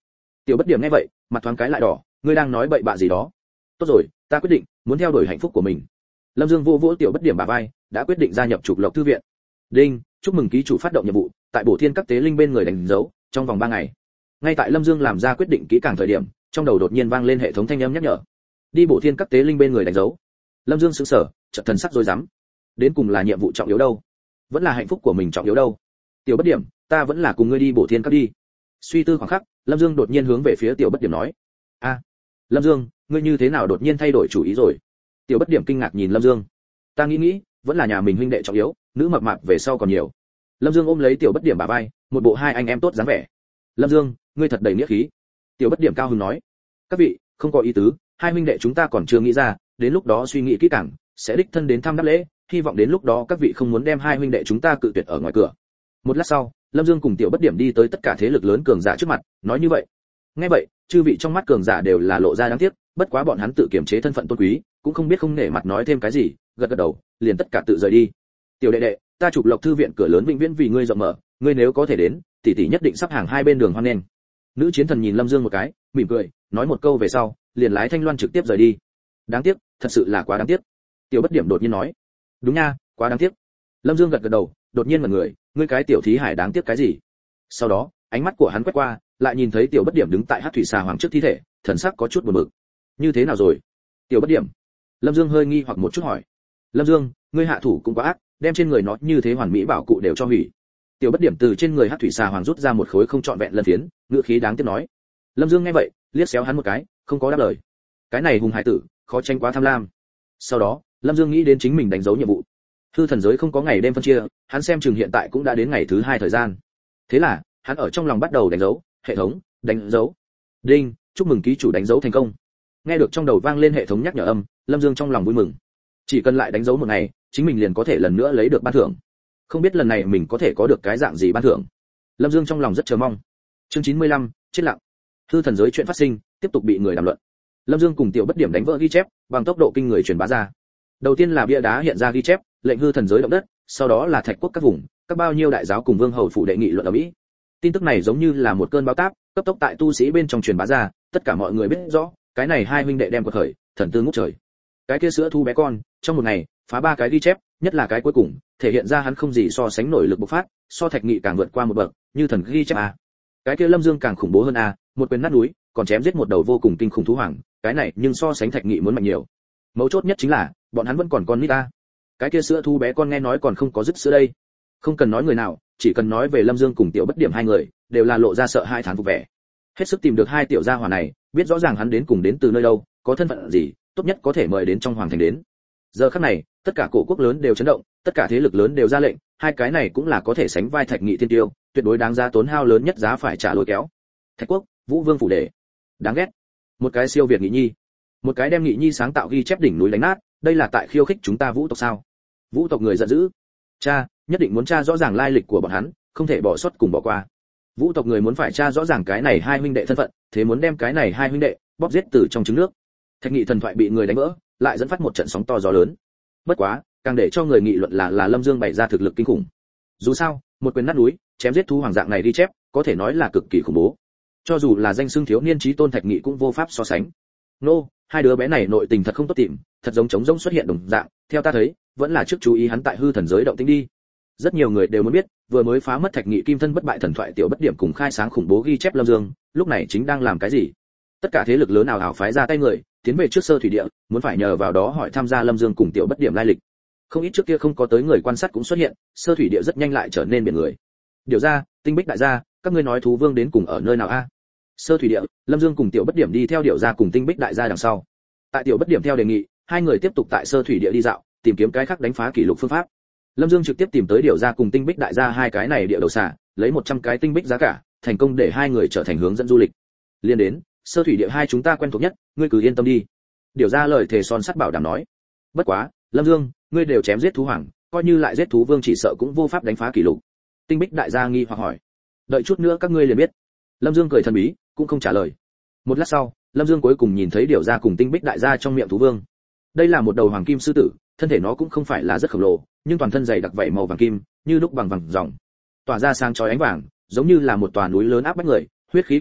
Tiểu Bất Điểm nghe vậy, mặt thoáng cái lại đỏ, ngươi đang nói bậy bạ gì đó? Tốt rồi, ta quyết định, muốn theo đuổi hạnh phúc của mình. Lâm Dương vô vỗ Tiểu Bất Điểm bả vai, đã quyết định gia nhập Trục Lộc thư viện. Đinh, chúc mừng ký chủ phát động nhiệm vụ, tại Bổ Thiên các tế linh bên người đánh dấu, trong vòng ba ngày. Ngay tại Lâm Dương làm ra quyết định kỹ càng thời điểm, trong đầu đột nhiên vang lên hệ thống thanh âm nhắc nhở. Đi Bổ Thiên các tế linh bên người đánh dấu. Lâm Dương sững sờ, chợt thần sắc rối rắm. Đến cùng là nhiệm vụ trọng yếu đâu? Vẫn là hạnh phúc của mình trọng yếu đâu? Tiểu Bất Điểm, ta vẫn là cùng ngươi đi Bổ Thiên các đi. Suy tư khoảng khắc, Lâm Dương đột nhiên hướng về phía Tiểu Bất Điểm nói. A, Lâm Dương, ngươi như thế nào đột nhiên thay đổi chủ ý rồi? Tiểu Bất Điểm kinh ngạc nhìn Lâm Dương. Ta nghĩ nghĩ, vẫn là nhà mình huynh đệ trọng yếu, nữ mập mạp về sau còn nhiều. Lâm Dương ôm lấy Tiểu Bất Điểm bả vai, một bộ hai anh em tốt dáng vẻ. Lâm Dương, ngươi thật đầy nghĩa khí. Tiểu Bất Điểm cao hứng nói. Các vị, không có ý tứ, hai huynh đệ chúng ta còn chưa nghĩ ra, đến lúc đó suy nghĩ kỹ càng, sẽ đích thân đến thăm đáp lễ, hy vọng đến lúc đó các vị không muốn đem hai huynh đệ chúng ta cự tuyệt ở ngoài cửa. Một lát sau, Lâm Dương cùng Tiểu Bất Điểm đi tới tất cả thế lực lớn cường giả trước mặt, nói như vậy. Nghe vậy, chư vị trong mắt cường giả đều là lộ ra đáng tiếc, bất quá bọn hắn tự kiềm chế thân phận tôn quý, cũng không biết không nể mặt nói thêm cái gì, gật gật đầu, liền tất cả tự rời đi. Tiểu đệ đệ, ta Trục Lộc thư viện cửa lớn vĩnh viễn vì ngươi rộng mở, ngươi nếu có thể đến, tỷ tỷ nhất định sắp hàng hai bên đường hoan nghênh. Nữ chiến thần nhìn Lâm Dương một cái, mỉm cười, nói một câu về sau, liền lái thanh loan trực tiếp rời đi. Đáng tiếc, thật sự là quá đáng tiếc. Tiểu Bất Điểm đột nhiên nói. Đúng nha, quá đáng tiếc. Lâm Dương gật gật đầu, đột nhiên mở người, ngươi cái tiểu thí hải đáng tiếc cái gì? Sau đó, ánh mắt của hắn quét qua, lại nhìn thấy Tiểu Bất Điểm đứng tại Hắc Thủy Xà Hoàng trước thi thể, thần sắc có chút buồn bực. Như thế nào rồi? Tiểu Bất Điểm. Lâm Dương hơi nghi hoặc một chút hỏi. Lâm Dương, ngươi hạ thủ cũng quá ác, đem trên người nó như thế hoàn mỹ bảo cụ đều cho hủy. Tiểu Bất Điểm từ trên người Hắc Thủy Xà Hoàng rút ra một khối không trọn vẹn lân phiến, ngữ khí đáng tiếc nói. Lâm Dương nghe vậy, liếc xéo hắn một cái, không có đáp lời. Cái này hùng hải tử, khó tránh quá tham lam. Sau đó, Lâm Dương nghĩ đến chính mình đánh dấu nhiệm vụ. Hư thần giới không có ngày đêm phân chia, hắn xem chừng hiện tại cũng đã đến ngày thứ hai thời gian. Thế là, hắn ở trong lòng bắt đầu đánh dấu, hệ thống, đánh dấu. Đinh, chúc mừng ký chủ đánh dấu thành công. Nghe được trong đầu vang lên hệ thống nhắc nhở âm, Lâm Dương trong lòng vui mừng. Chỉ cần lại đánh dấu một ngày, chính mình liền có thể lần nữa lấy được ban thưởng. Không biết lần này mình có thể có được cái dạng gì ban thưởng. Lâm Dương trong lòng rất chờ mong. Chương chín mươi lăm, chết lặng. Hư thần giới chuyện phát sinh, tiếp tục bị người đàm luận. Lâm Dương cùng Tiểu Bất Điểm đánh vỡ ghi chép, bằng tốc độ kinh người truyền bá ra. Đầu tiên là bia đá hiện ra ghi chép, lệnh hư thần giới động đất, sau đó là thạch quốc các vùng, các bao nhiêu đại giáo cùng vương hầu phủ đệ nghị luận ở Mỹ. Tin tức này giống như là một cơn bão táp, cấp tốc tại tu sĩ bên trong truyền bá ra, tất cả mọi người biết rõ, cái này hai huynh đệ đem quật khởi, thần tư ngút trời. Cái kia sữa thu bé con, trong một ngày, phá ba cái ghi chép, nhất là cái cuối cùng, thể hiện ra hắn không gì so sánh nổi lực bộc phát, so Thạch Nghị càng vượt qua một bậc, như thần ghi chép a. Cái kia Lâm Dương càng khủng bố hơn a, một quyền nát núi, còn chém giết một đầu vô cùng kinh khủng thú hoàng, cái này nhưng so sánh Thạch Nghị muốn mạnh nhiều. Mấu chốt nhất chính là, bọn hắn vẫn còn con nít a. Cái kia sữa thu bé con nghe nói còn không có dứt sữa đây. Không cần nói người nào, chỉ cần nói về Lâm Dương cùng Tiểu Bất Điểm hai người, đều là lộ ra sợ hai thán phục vẻ. Hết sức tìm được hai tiểu gia hỏa này, biết rõ ràng hắn đến cùng đến từ nơi đâu, có thân phận gì, tốt nhất có thể mời đến trong hoàng thành đến. Giờ khắc này, tất cả cổ quốc lớn đều chấn động, tất cả thế lực lớn đều ra lệnh, hai cái này cũng là có thể sánh vai Thạch Nghị thiên tiêu, tuyệt đối đáng giá tốn hao lớn nhất giá phải trả lôi kéo. Thạch quốc, Vũ Vương phủ đệ. Đáng ghét. Một cái siêu việt Nghị Nhi, một cái đem Nghị Nhi sáng tạo ghi chép đỉnh núi đánh nát, đây là tại khiêu khích chúng ta Vũ tộc sao? Vũ tộc người giận dữ. Cha, nhất định muốn tra rõ ràng lai lịch của bọn hắn, không thể bỏ sót cùng bỏ qua. Vũ tộc người muốn phải tra rõ ràng cái này hai huynh đệ thân phận, thế muốn đem cái này hai huynh đệ bóp giết từ trong trứng nước. Thạch Nghị thần thoại bị người đánh vỡ, lại dẫn phát một trận sóng to gió lớn. Bất quá, càng để cho người nghị luận là là Lâm Dương bày ra thực lực kinh khủng. Dù sao, một quyền nát núi, chém giết thú hoàng dạng này đi chép, có thể nói là cực kỳ khủng bố. Cho dù là danh xưng thiếu niên chí tôn Thạch Nghị cũng vô pháp so sánh. Nô, hai đứa bé này nội tình thật không tốt tìm, thật giống trống rỗng xuất hiện đồng dạng, theo ta thấy, vẫn là trước chú ý hắn tại hư thần giới động tĩnh đi. Rất nhiều người đều muốn biết, vừa mới phá mất Thạch Nghị kim thân bất bại thần thoại Tiểu Bất Điểm cùng khai sáng khủng bố ghi chép Lâm Dương, lúc này chính đang làm cái gì? Tất cả thế lực lớn nào ảo phái ra tay người, tiến về trước Sơ Thủy Địa, muốn phải nhờ vào đó hỏi tham gia Lâm Dương cùng Tiểu Bất Điểm lai lịch. Không ít trước kia không có tới người quan sát cũng xuất hiện, Sơ Thủy Địa rất nhanh lại trở nên biển người. Điều ra, Tinh Bích đại gia, các ngươi nói thú vương đến cùng ở nơi nào a? Sơ Thủy Địa, Lâm Dương cùng Tiểu Bất Điểm đi theo Điểu gia cùng Tinh Bích đại gia đằng sau. Tại Tiểu Bất Điểm theo đề nghị, hai người tiếp tục tại Sơ Thủy Địa đi dạo, tìm kiếm cái khác đánh phá kỷ lục phương pháp. Lâm Dương trực tiếp tìm tới Điểu gia cùng Tinh Bích đại gia hai cái này địa đầu xả, lấy một trăm cái tinh bích giá cả, thành công để hai người trở thành hướng dẫn du lịch. Liên đến, Sơ Thủy Địa hai chúng ta quen thuộc nhất, ngươi cứ yên tâm đi. Điểu gia lời thề son sắt bảo đảm nói. Bất quá, Lâm Dương, ngươi đều chém giết thú hoàng, coi như lại giết thú vương chỉ sợ cũng vô pháp đánh phá kỷ lục. Tinh Bích đại gia nghi hoặc hỏi. Đợi chút nữa các ngươi liền biết. Lâm Dương cười thần bí, cũng không trả lời. Một lát sau, Lâm Dương cuối cùng nhìn thấy Điểu gia cùng Tinh Bích đại gia trong miệng thú vương. Đây là một đầu hoàng kim sư tử, thân thể nó cũng không phải là rất khổng lồ, nhưng toàn thân dày đặc vảy màu vàng kim, như lúc bằng vàng ròng, tỏa ra sáng chói ánh vàng, giống như là một tòa núi lớn áp bách người, huyết khí cuồn cuộn,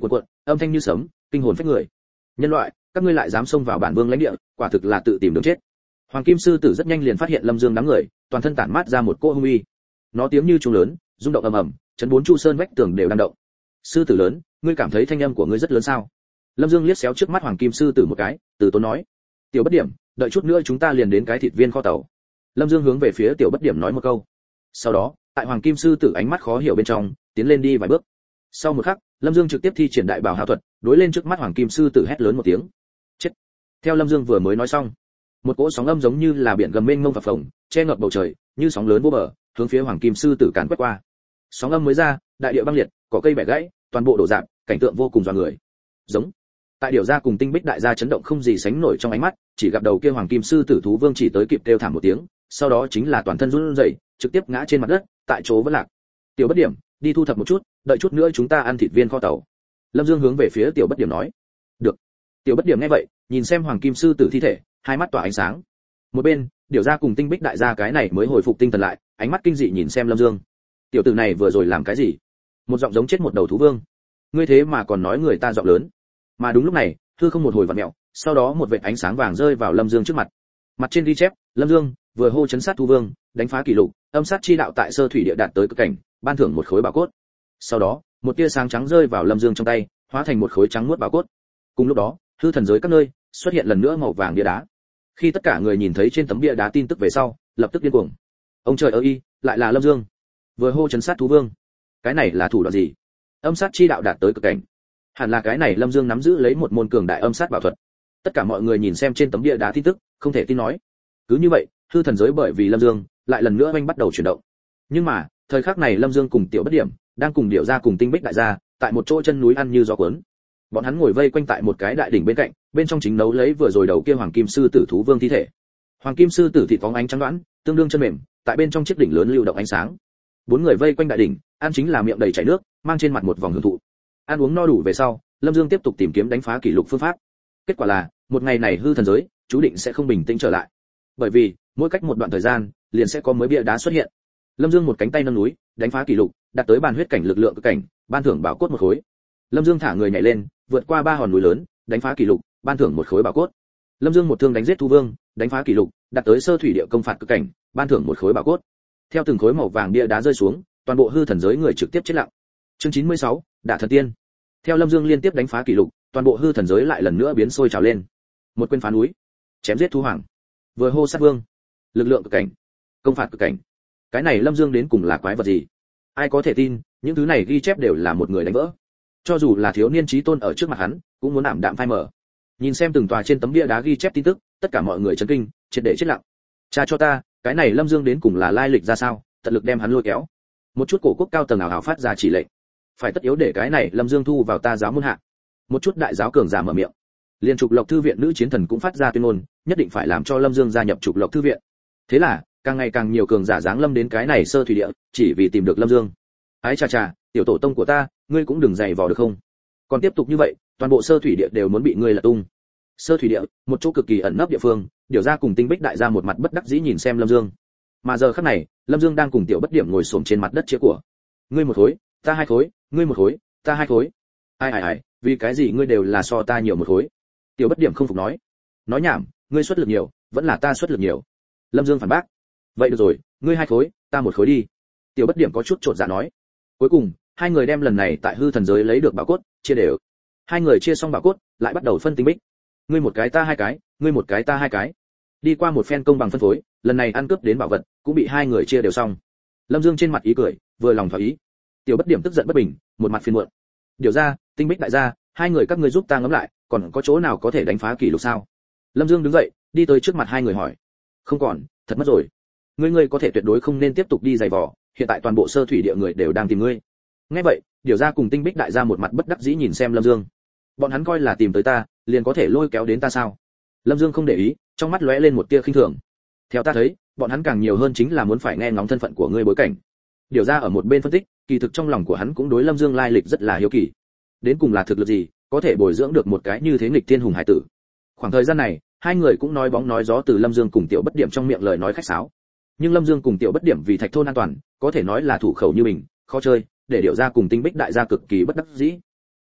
âm thanh như sấm, kinh hồn phách người. Nhân loại, các ngươi lại dám xông vào bản vương lãnh địa, quả thực là tự tìm đường chết. Hoàng kim sư tử rất nhanh liền phát hiện Lâm Dương đám người, toàn thân tản mát ra một cỗ hung uy. Nó tiếng như trung lớn, rung động ầm ầm, chấn bốn chu sơn vách tường đều đang động. Sư tử lớn, ngươi cảm thấy thanh âm của ngươi rất lớn sao? Lâm Dương liếc xéo trước mắt Hoàng kim sư tử một cái, từ tốn nói: "Tiểu Bất Điểm, đợi chút nữa chúng ta liền đến cái thịt viên kho tàu." Lâm Dương hướng về phía Tiểu Bất Điểm nói một câu. Sau đó, tại Hoàng kim sư tử ánh mắt khó hiểu bên trong, tiến lên đi vài bước. Sau một khắc, Lâm Dương trực tiếp thi triển đại bảo hào thuật, đối lên trước mắt Hoàng kim sư tử hét lớn một tiếng: "Chết!" Theo Lâm Dương vừa mới nói xong, một cỗ sóng âm giống như là biển gầm mênh mông phập phồng, che ngập bầu trời, như sóng lớn vô bờ, hướng phía Hoàng kim sư tử càn quét qua. Sóng âm mới ra, đại địa băng liệt, cỏ cây bẻ gãy, toàn bộ đổ rạp, cảnh tượng vô cùng dọa người. Giống. Tại điều gia cùng tinh bích đại gia chấn động không gì sánh nổi trong ánh mắt, chỉ gặp đầu kia Hoàng kim sư tử thú vương chỉ tới kịp kêu thảm một tiếng, sau đó chính là toàn thân run rẩy, trực tiếp ngã trên mặt đất, tại chỗ vẫn lạc. Tiểu Bất Điểm, đi thu thập một chút, đợi chút nữa chúng ta ăn thịt viên kho tàu. Lâm Dương hướng về phía Tiểu Bất Điểm nói. Được. Tiểu Bất Điểm nghe vậy, nhìn xem Hoàng kim sư tử thi thể, hai mắt tỏa ánh sáng. Một bên, điều gia cùng tinh bích đại gia cái này mới hồi phục tinh thần lại, ánh mắt kinh dị nhìn xem Lâm Dương. Tiểu tử này vừa rồi làm cái gì? Một giọng giống chết một đầu thú vương. Ngươi thế mà còn nói người ta giọng lớn. Mà đúng lúc này, hư không một hồi vặn mèo, sau đó một vệt ánh sáng vàng rơi vào Lâm Dương trước mặt. Mặt trên ghi chép, Lâm Dương vừa hô chấn sát thú vương, đánh phá kỷ lục, âm sát chi đạo tại sơ thủy địa đạt tới cực cảnh, ban thưởng một khối bảo cốt. Sau đó, một tia sáng trắng rơi vào Lâm Dương trong tay, hóa thành một khối trắng muốt bảo cốt. Cùng lúc đó, hư thần giới các nơi xuất hiện lần nữa màu vàng bia đá. Khi tất cả người nhìn thấy trên tấm bia đá tin tức về sau, lập tức điên cuồng. Ông trời ơi, lại là Lâm Dương. Vừa hô chấn sát thú vương. Cái này là thủ đoạn gì? Âm sát chi đạo đạt tới cực cảnh. Hẳn là cái này Lâm Dương nắm giữ lấy một môn cường đại âm sát bảo thuật. Tất cả mọi người nhìn xem trên tấm bia đá tin tức, không thể tin nói. Cứ như vậy, hư thần giới bởi vì Lâm Dương, lại lần nữa anh bắt đầu chuyển động. Nhưng mà, thời khắc này Lâm Dương cùng Tiểu Bất Điểm đang cùng điệu ra cùng tinh bích đại gia, tại một chỗ chân núi ăn như gió cuốn. Bọn hắn ngồi vây quanh tại một cái đại đỉnh bên cạnh, bên trong chính nấu lấy vừa rồi đầu kia Hoàng kim sư tử thú vương thi thể. Hoàng kim sư tử thịt phóng ánh trắng đoán, tương đương chân mềm, tại bên trong chiếc đỉnh lớn lưu động ánh sáng. Bốn người vây quanh đại đỉnh, ăn chính là miệng đầy chảy nước, mang trên mặt một vòng hưởng thụ. Ăn uống no đủ về sau, Lâm Dương tiếp tục tìm kiếm đánh phá kỷ lục phương pháp. Kết quả là, một ngày này hư thần giới, chú định sẽ không bình tĩnh trở lại. Bởi vì, mỗi cách một đoạn thời gian, liền sẽ có mới bia đá xuất hiện. Lâm Dương một cánh tay nâng núi, đánh phá kỷ lục, đạt tới bàn huyết cảnh lực lượng cực cảnh, ban thưởng bảo cốt một khối. Lâm Dương thả người nhảy lên, vượt qua ba hòn núi lớn, đánh phá kỷ lục, ban thưởng một khối bảo cốt. Lâm Dương một thương đánh giết thú vương, đánh phá kỷ lục, đạt tới sơ thủy địa công phạt cực cảnh, ban thưởng một khối bảo cốt. Theo từng khối màu vàng bia đá rơi xuống, toàn bộ hư thần giới người trực tiếp chết lặng. Chương chín mươi sáu, Đả thần tiên. Theo Lâm Dương liên tiếp đánh phá kỷ lục, toàn bộ hư thần giới lại lần nữa biến sôi trào lên. Một quyền phá núi, chém giết thú hoàng, vừa hô sát vương, lực lượng cực cảnh, công phạt cực cảnh. Cái này Lâm Dương đến cùng là quái vật gì? Ai có thể tin, những thứ này ghi chép đều là một người đánh vỡ. Cho dù là thiếu niên chí tôn ở trước mặt hắn, cũng muốn ảm đạm phai mờ. Nhìn xem từng tòa trên tấm bia đá ghi chép tin tức, tất cả mọi người chấn kinh, triệt để chết lặng. Cha cho ta, cái này Lâm Dương đến cùng là lai lịch ra sao, tận lực đem hắn lôi kéo. Một chút cổ quốc cao tầng nào hào phát ra chỉ lệnh, phải tất yếu để cái này Lâm Dương thu vào ta giáo môn hạ. Một chút đại giáo cường giả mở miệng. Liên trục Lộc thư viện nữ chiến thần cũng phát ra tuyên ngôn, nhất định phải làm cho Lâm Dương gia nhập trục Lộc thư viện. Thế là, càng ngày càng nhiều cường giả giáng lâm đến cái này sơ thủy địa, chỉ vì tìm được Lâm Dương. Ái chà chà, tiểu tổ tông của ta, ngươi cũng đừng dày vò được không? Còn tiếp tục như vậy, toàn bộ sơ thủy địa đều muốn bị ngươi lật tung. Sơ thủy địa, một chỗ cực kỳ ẩn nấp địa phương, điều ra cùng tinh bích đại gia một mặt bất đắc dĩ nhìn xem Lâm Dương. Mà giờ khắc này, Lâm Dương đang cùng Tiểu Bất Điểm ngồi xổm trên mặt đất chia của. Ngươi một khối, ta hai khối, ngươi một khối, ta hai khối. Ai ai ai, vì cái gì ngươi đều là so ta nhiều một khối? Tiểu Bất Điểm không phục nói. Nói nhảm, ngươi xuất lực nhiều, vẫn là ta xuất lực nhiều. Lâm Dương phản bác. Vậy được rồi, ngươi hai khối, ta một khối đi. Tiểu Bất Điểm có chút trột dạ nói. Cuối cùng, hai người đem lần này tại hư thần giới lấy được bảo cốt chia đều. Hai người chia xong bảo cốt, lại bắt đầu phân tinh bích. Ngươi một cái ta hai cái, ngươi một cái ta hai cái. Đi qua một phen công bằng phân phối, lần này ăn cướp đến bảo vật cũng bị hai người chia đều xong. Lâm Dương trên mặt ý cười, vừa lòng thỏa ý. Tiểu Bất Điểm tức giận bất bình, một mặt phiền muộn. Điều ra, tinh bích đại gia, hai người các ngươi giúp ta ngẫm lại, còn có chỗ nào có thể đánh phá kỷ lục sao? Lâm Dương đứng dậy, đi tới trước mặt hai người hỏi. Không còn, thật mất rồi. Ngươi ngươi có thể tuyệt đối không nên tiếp tục đi giày vò, hiện tại toàn bộ sơ thủy địa người đều đang tìm ngươi. Nghe vậy, điều ra cùng tinh bích đại gia một mặt bất đắc dĩ nhìn xem Lâm Dương. Bọn hắn coi là tìm tới ta, liền có thể lôi kéo đến ta sao? Lâm Dương không để ý, trong mắt lóe lên một tia khinh thường. Theo ta thấy, bọn hắn càng nhiều hơn chính là muốn phải nghe ngóng thân phận của ngươi bối cảnh. Điều ra ở một bên phân tích, kỳ thực trong lòng của hắn cũng đối Lâm Dương lai lịch rất là hiếu kỳ. Đến cùng là thực lực gì, có thể bồi dưỡng được một cái như thế nghịch thiên hùng hải tử. Khoảng thời gian này, hai người cũng nói bóng nói gió từ Lâm Dương cùng Tiểu Bất Điểm trong miệng lời nói khách sáo. Nhưng Lâm Dương cùng Tiểu Bất Điểm vì Thạch thôn an toàn, có thể nói là thủ khẩu như mình, khó chơi, để điều ra cùng tinh bích đại gia cực kỳ bất đắc dĩ.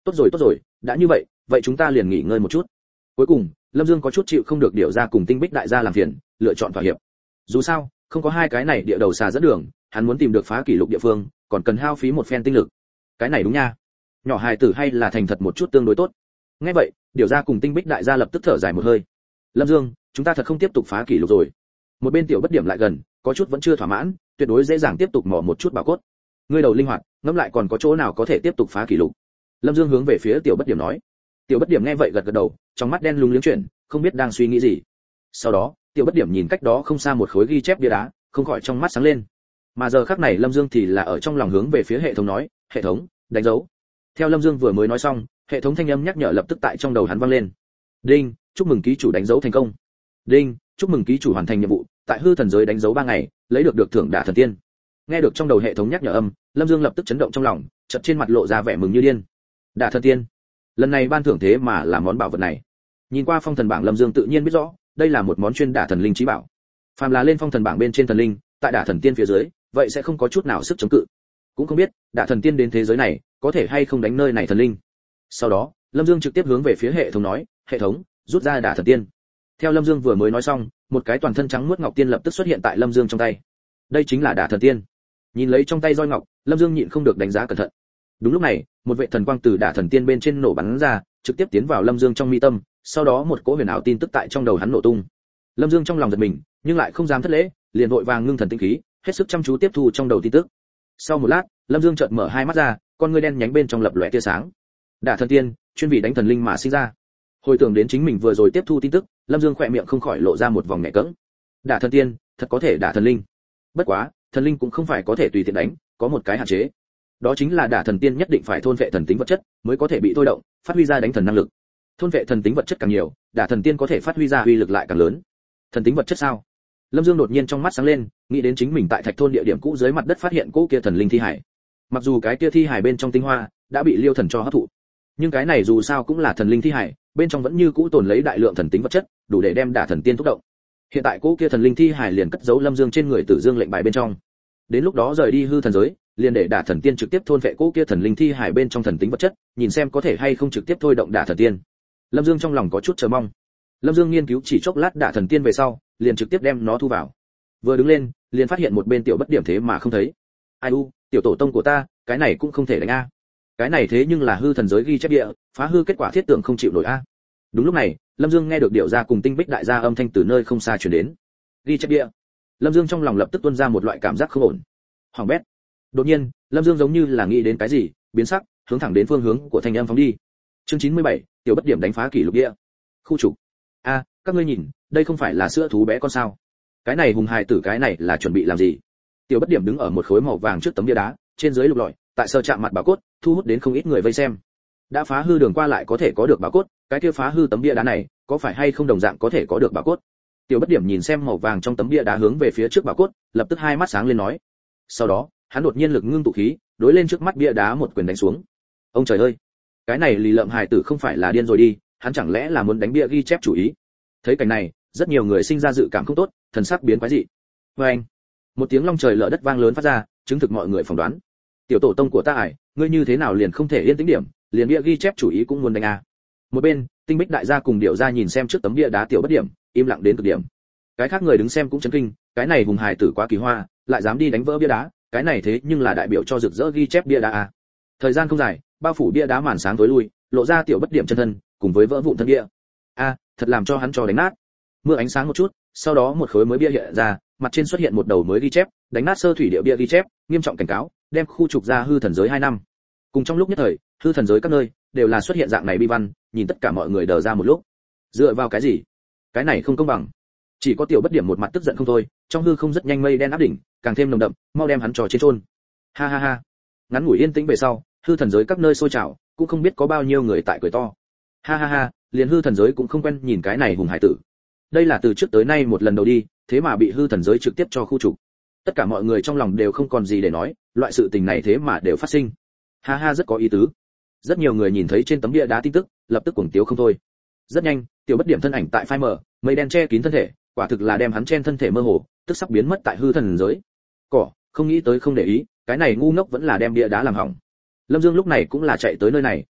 tốt rồi tốt rồi, đã như vậy vậy chúng ta liền nghỉ ngơi một chút. Cuối cùng Lâm Dương có chút chịu không được điều ra cùng Tinh Bích đại gia làm phiền, lựa chọn thỏa hiệp. Dù sao không có hai cái này địa đầu xà dẫn đường, hắn muốn tìm được phá kỷ lục địa phương còn cần hao phí một phen tinh lực. Cái này đúng nha, nhỏ hài tử hay là thành thật một chút tương đối tốt. Nghe vậy điều ra cùng Tinh Bích đại gia lập tức thở dài một hơi. Lâm Dương, chúng ta thật không tiếp tục phá kỷ lục rồi. Một bên tiểu bất điểm lại gần, có chút vẫn chưa thỏa mãn, tuyệt đối dễ dàng tiếp tục mò một chút bảo cốt. Ngươi đầu linh hoạt, ngẫm lại còn có chỗ nào có thể tiếp tục phá kỷ lục. Lâm Dương hướng về phía tiểu bất điểm nói. Tiểu bất điểm nghe vậy gật gật đầu, trong mắt đen lúng liếng chuyển, không biết đang suy nghĩ gì. Sau đó tiểu bất điểm nhìn cách đó không xa một khối ghi chép bia đá, không khỏi trong mắt sáng lên. Mà giờ khắc này Lâm Dương thì là ở trong lòng hướng về phía hệ thống nói, hệ thống đánh dấu. Theo Lâm Dương vừa mới nói xong, hệ thống thanh âm nhắc nhở lập tức tại trong đầu hắn vang lên. Đinh, chúc mừng ký chủ đánh dấu thành công. Đinh, chúc mừng ký chủ hoàn thành nhiệm vụ, tại hư thần giới đánh dấu ba ngày, lấy được được thưởng đả thần tiên. Nghe được trong đầu hệ thống nhắc nhở âm, Lâm Dương lập tức chấn động trong lòng, chợt trên mặt lộ ra vẻ mừng như điên. Đả thần tiên, lần này ban thưởng thế mà là món bảo vật này. Nhìn qua phong thần bảng, Lâm Dương tự nhiên biết rõ, đây là một món chuyên đả thần linh chí bảo. Phàm là lên phong thần bảng bên trên thần linh, tại đả thần tiên phía dưới, vậy sẽ không có chút nào sức chống cự. Cũng không biết, đả thần tiên đến thế giới này, có thể hay không đánh nơi này thần linh. Sau đó, Lâm Dương trực tiếp hướng về phía hệ thống nói, hệ thống, rút ra đả thần tiên. Theo Lâm Dương vừa mới nói xong, một cái toàn thân trắng muốt ngọc tiên lập tức xuất hiện tại Lâm Dương trong tay. Đây chính là đả thần tiên. Nhìn lấy trong tay roi ngọc, Lâm Dương nhịn không được đánh giá cẩn thận. Đúng lúc này, một vệ thần quang từ đả thần tiên bên trên nổ bắn ra, trực tiếp tiến vào Lâm Dương trong mi tâm, sau đó một cỗ huyền ảo tin tức tại trong đầu hắn nổ tung. Lâm Dương trong lòng giật mình, nhưng lại không dám thất lễ, liền vội vàng ngưng thần tinh khí, hết sức chăm chú tiếp thu trong đầu tin tức. Sau một lát, Lâm Dương chợt mở hai mắt ra, con ngươi đen nhánh bên trong lập lòe tia sáng. Đả thần tiên, chuyên vị đánh thần linh mà sinh ra. Hồi tưởng đến chính mình vừa rồi tiếp thu tin tức, Lâm Dương khỏe miệng không khỏi lộ ra một vòng nhẹ cẫng. Đả thần tiên, thật có thể đả thần linh. Bất quá, thần linh cũng không phải có thể tùy tiện đánh, có một cái hạn chế. Đó chính là đả thần tiên nhất định phải thôn vệ thần tính vật chất, mới có thể bị thôi động, phát huy ra đánh thần năng lực. Thôn vệ thần tính vật chất càng nhiều, đả thần tiên có thể phát huy ra uy lực lại càng lớn. Thần tính vật chất sao? Lâm Dương đột nhiên trong mắt sáng lên, nghĩ đến chính mình tại Thạch thôn địa điểm cũ dưới mặt đất phát hiện cỗ kia thần linh thi hải. Mặc dù cái kia thi hải bên trong tinh hoa đã bị Liêu Thần cho hấp thụ, nhưng cái này dù sao cũng là thần linh thi hải, bên trong vẫn như cũ tồn lấy đại lượng thần tính vật chất, đủ để đem đả thần tiên thúc động. Hiện tại cỗ kia thần linh thi hải liền cất giấu Lâm Dương trên người Tử Dương lệnh bài bên trong. Đến lúc đó rời đi hư thần giới, liền để đả thần tiên trực tiếp thôn vệ cỗ kia thần linh thi hải bên trong thần tính vật chất, nhìn xem có thể hay không trực tiếp thôi động đả thần tiên. Lâm Dương trong lòng có chút chờ mong. Lâm Dương nghiên cứu chỉ chốc lát đả thần tiên về sau, liền trực tiếp đem nó thu vào. Vừa đứng lên, liền phát hiện một bên tiểu bất điểm thế mà không thấy. Ai u, tiểu tổ tông của ta, cái này cũng không thể đánh a. Cái này thế nhưng là hư thần giới ghi chép địa, phá hư kết quả thiết tưởng không chịu nổi a. Đúng lúc này, Lâm Dương nghe được điệu ra cùng Tinh Bích đại gia âm thanh từ nơi không xa truyền đến. Ghi chép địa. Lâm Dương trong lòng lập tức tuôn ra một loại cảm giác không ổn. Hoàng bét. Đột nhiên, Lâm Dương giống như là nghĩ đến cái gì, biến sắc, hướng thẳng đến phương hướng của thanh âm phóng đi. Chương chín mươi bảy, tiểu bất điểm đánh phá kỷ lục địa. Khu trục. A, các ngươi nhìn, đây không phải là sữa thú bé con sao? Cái này hùng hài tử cái này là chuẩn bị làm gì? Tiểu bất điểm đứng ở một khối màu vàng trước tấm bia đá, trên dưới lục lọi, tại sơ chạm mặt bảo cốt, thu hút đến không ít người vây xem. Đã phá hư đường qua lại có thể có được bảo cốt, cái kia phá hư tấm bia đá này, có phải hay không đồng dạng có thể có được bảo cốt? Tiểu bất điểm nhìn xem màu vàng trong tấm bia đá hướng về phía trước bảo cốt, lập tức hai mắt sáng lên nói. Sau đó, hắn đột nhiên lực ngưng tụ khí, đối lên trước mắt bia đá một quyền đánh xuống. Ông trời ơi, cái này lì lợm hài tử không phải là điên rồi đi, hắn chẳng lẽ là muốn đánh bia ghi chép chủ ý? Thấy cảnh này, rất nhiều người sinh ra dự cảm không tốt, thần sắc biến quái dị. Và anh, một tiếng long trời lở đất vang lớn phát ra, chứng thực mọi người phỏng đoán. Tiểu tổ tông của ta ải, ngươi như thế nào liền không thể yên tĩnh điểm, liền bia ghi chép chủ ý cũng muốn đánh à? Một bên, Tinh Bích đại gia cùng điệu ra nhìn xem trước tấm bia đá tiểu bất điểm, im lặng đến cực điểm. Cái khác người đứng xem cũng chấn kinh, cái này hùng hài tử quá kỳ hoa, lại dám đi đánh vỡ bia đá, cái này thế nhưng là đại biểu cho rực rỡ ghi chép bia đá à? Thời gian không dài, bao phủ bia đá màn sáng tối lui, lộ ra tiểu bất điểm chân thân, cùng với vỡ vụn thân bia. A, thật làm cho hắn cho đánh nát. Mưa ánh sáng một chút, sau đó một khối mới bia hiện ra, mặt trên xuất hiện một đầu mới ghi chép, đánh nát sơ thủy địa bia ghi chép, nghiêm trọng cảnh cáo, đem khu trục ra hư thần giới hai năm. Cùng trong lúc nhất thời, hư thần giới các nơi đều là xuất hiện dạng này bi văn, nhìn tất cả mọi người đờ ra một lúc. Dựa vào cái gì? Cái này không công bằng. Chỉ có tiểu bất điểm một mặt tức giận không thôi, trong hư không rất nhanh mây đen áp đỉnh, càng thêm nồng đậm, mau đem hắn trò trên chôn. Ha ha ha. Ngắn ngủi yên tĩnh về sau, hư thần giới các nơi sôi trào, cũng không biết có bao nhiêu người tại cười to. Ha ha ha, liền hư thần giới cũng không quen nhìn cái này hùng hải tử. Đây là từ trước tới nay một lần đầu đi, thế mà bị hư thần giới trực tiếp cho khu trục. Tất cả mọi người trong lòng đều không còn gì để nói, loại sự tình này thế mà đều phát sinh. Ha ha, rất có ý tứ. Rất nhiều người nhìn thấy trên tấm bia đá tin tức, lập tức cuồng tiếu không thôi. Rất nhanh, tiểu bất điểm thân ảnh tại phai mờ, mây đen che kín thân thể, quả thực là đem hắn chen thân thể mơ hồ, tức sắp biến mất tại hư thần giới. Cỏ, không nghĩ tới không để ý, cái này ngu ngốc vẫn là đem bia đá làm hỏng. Lâm Dương lúc này cũng là chạy tới nơi này,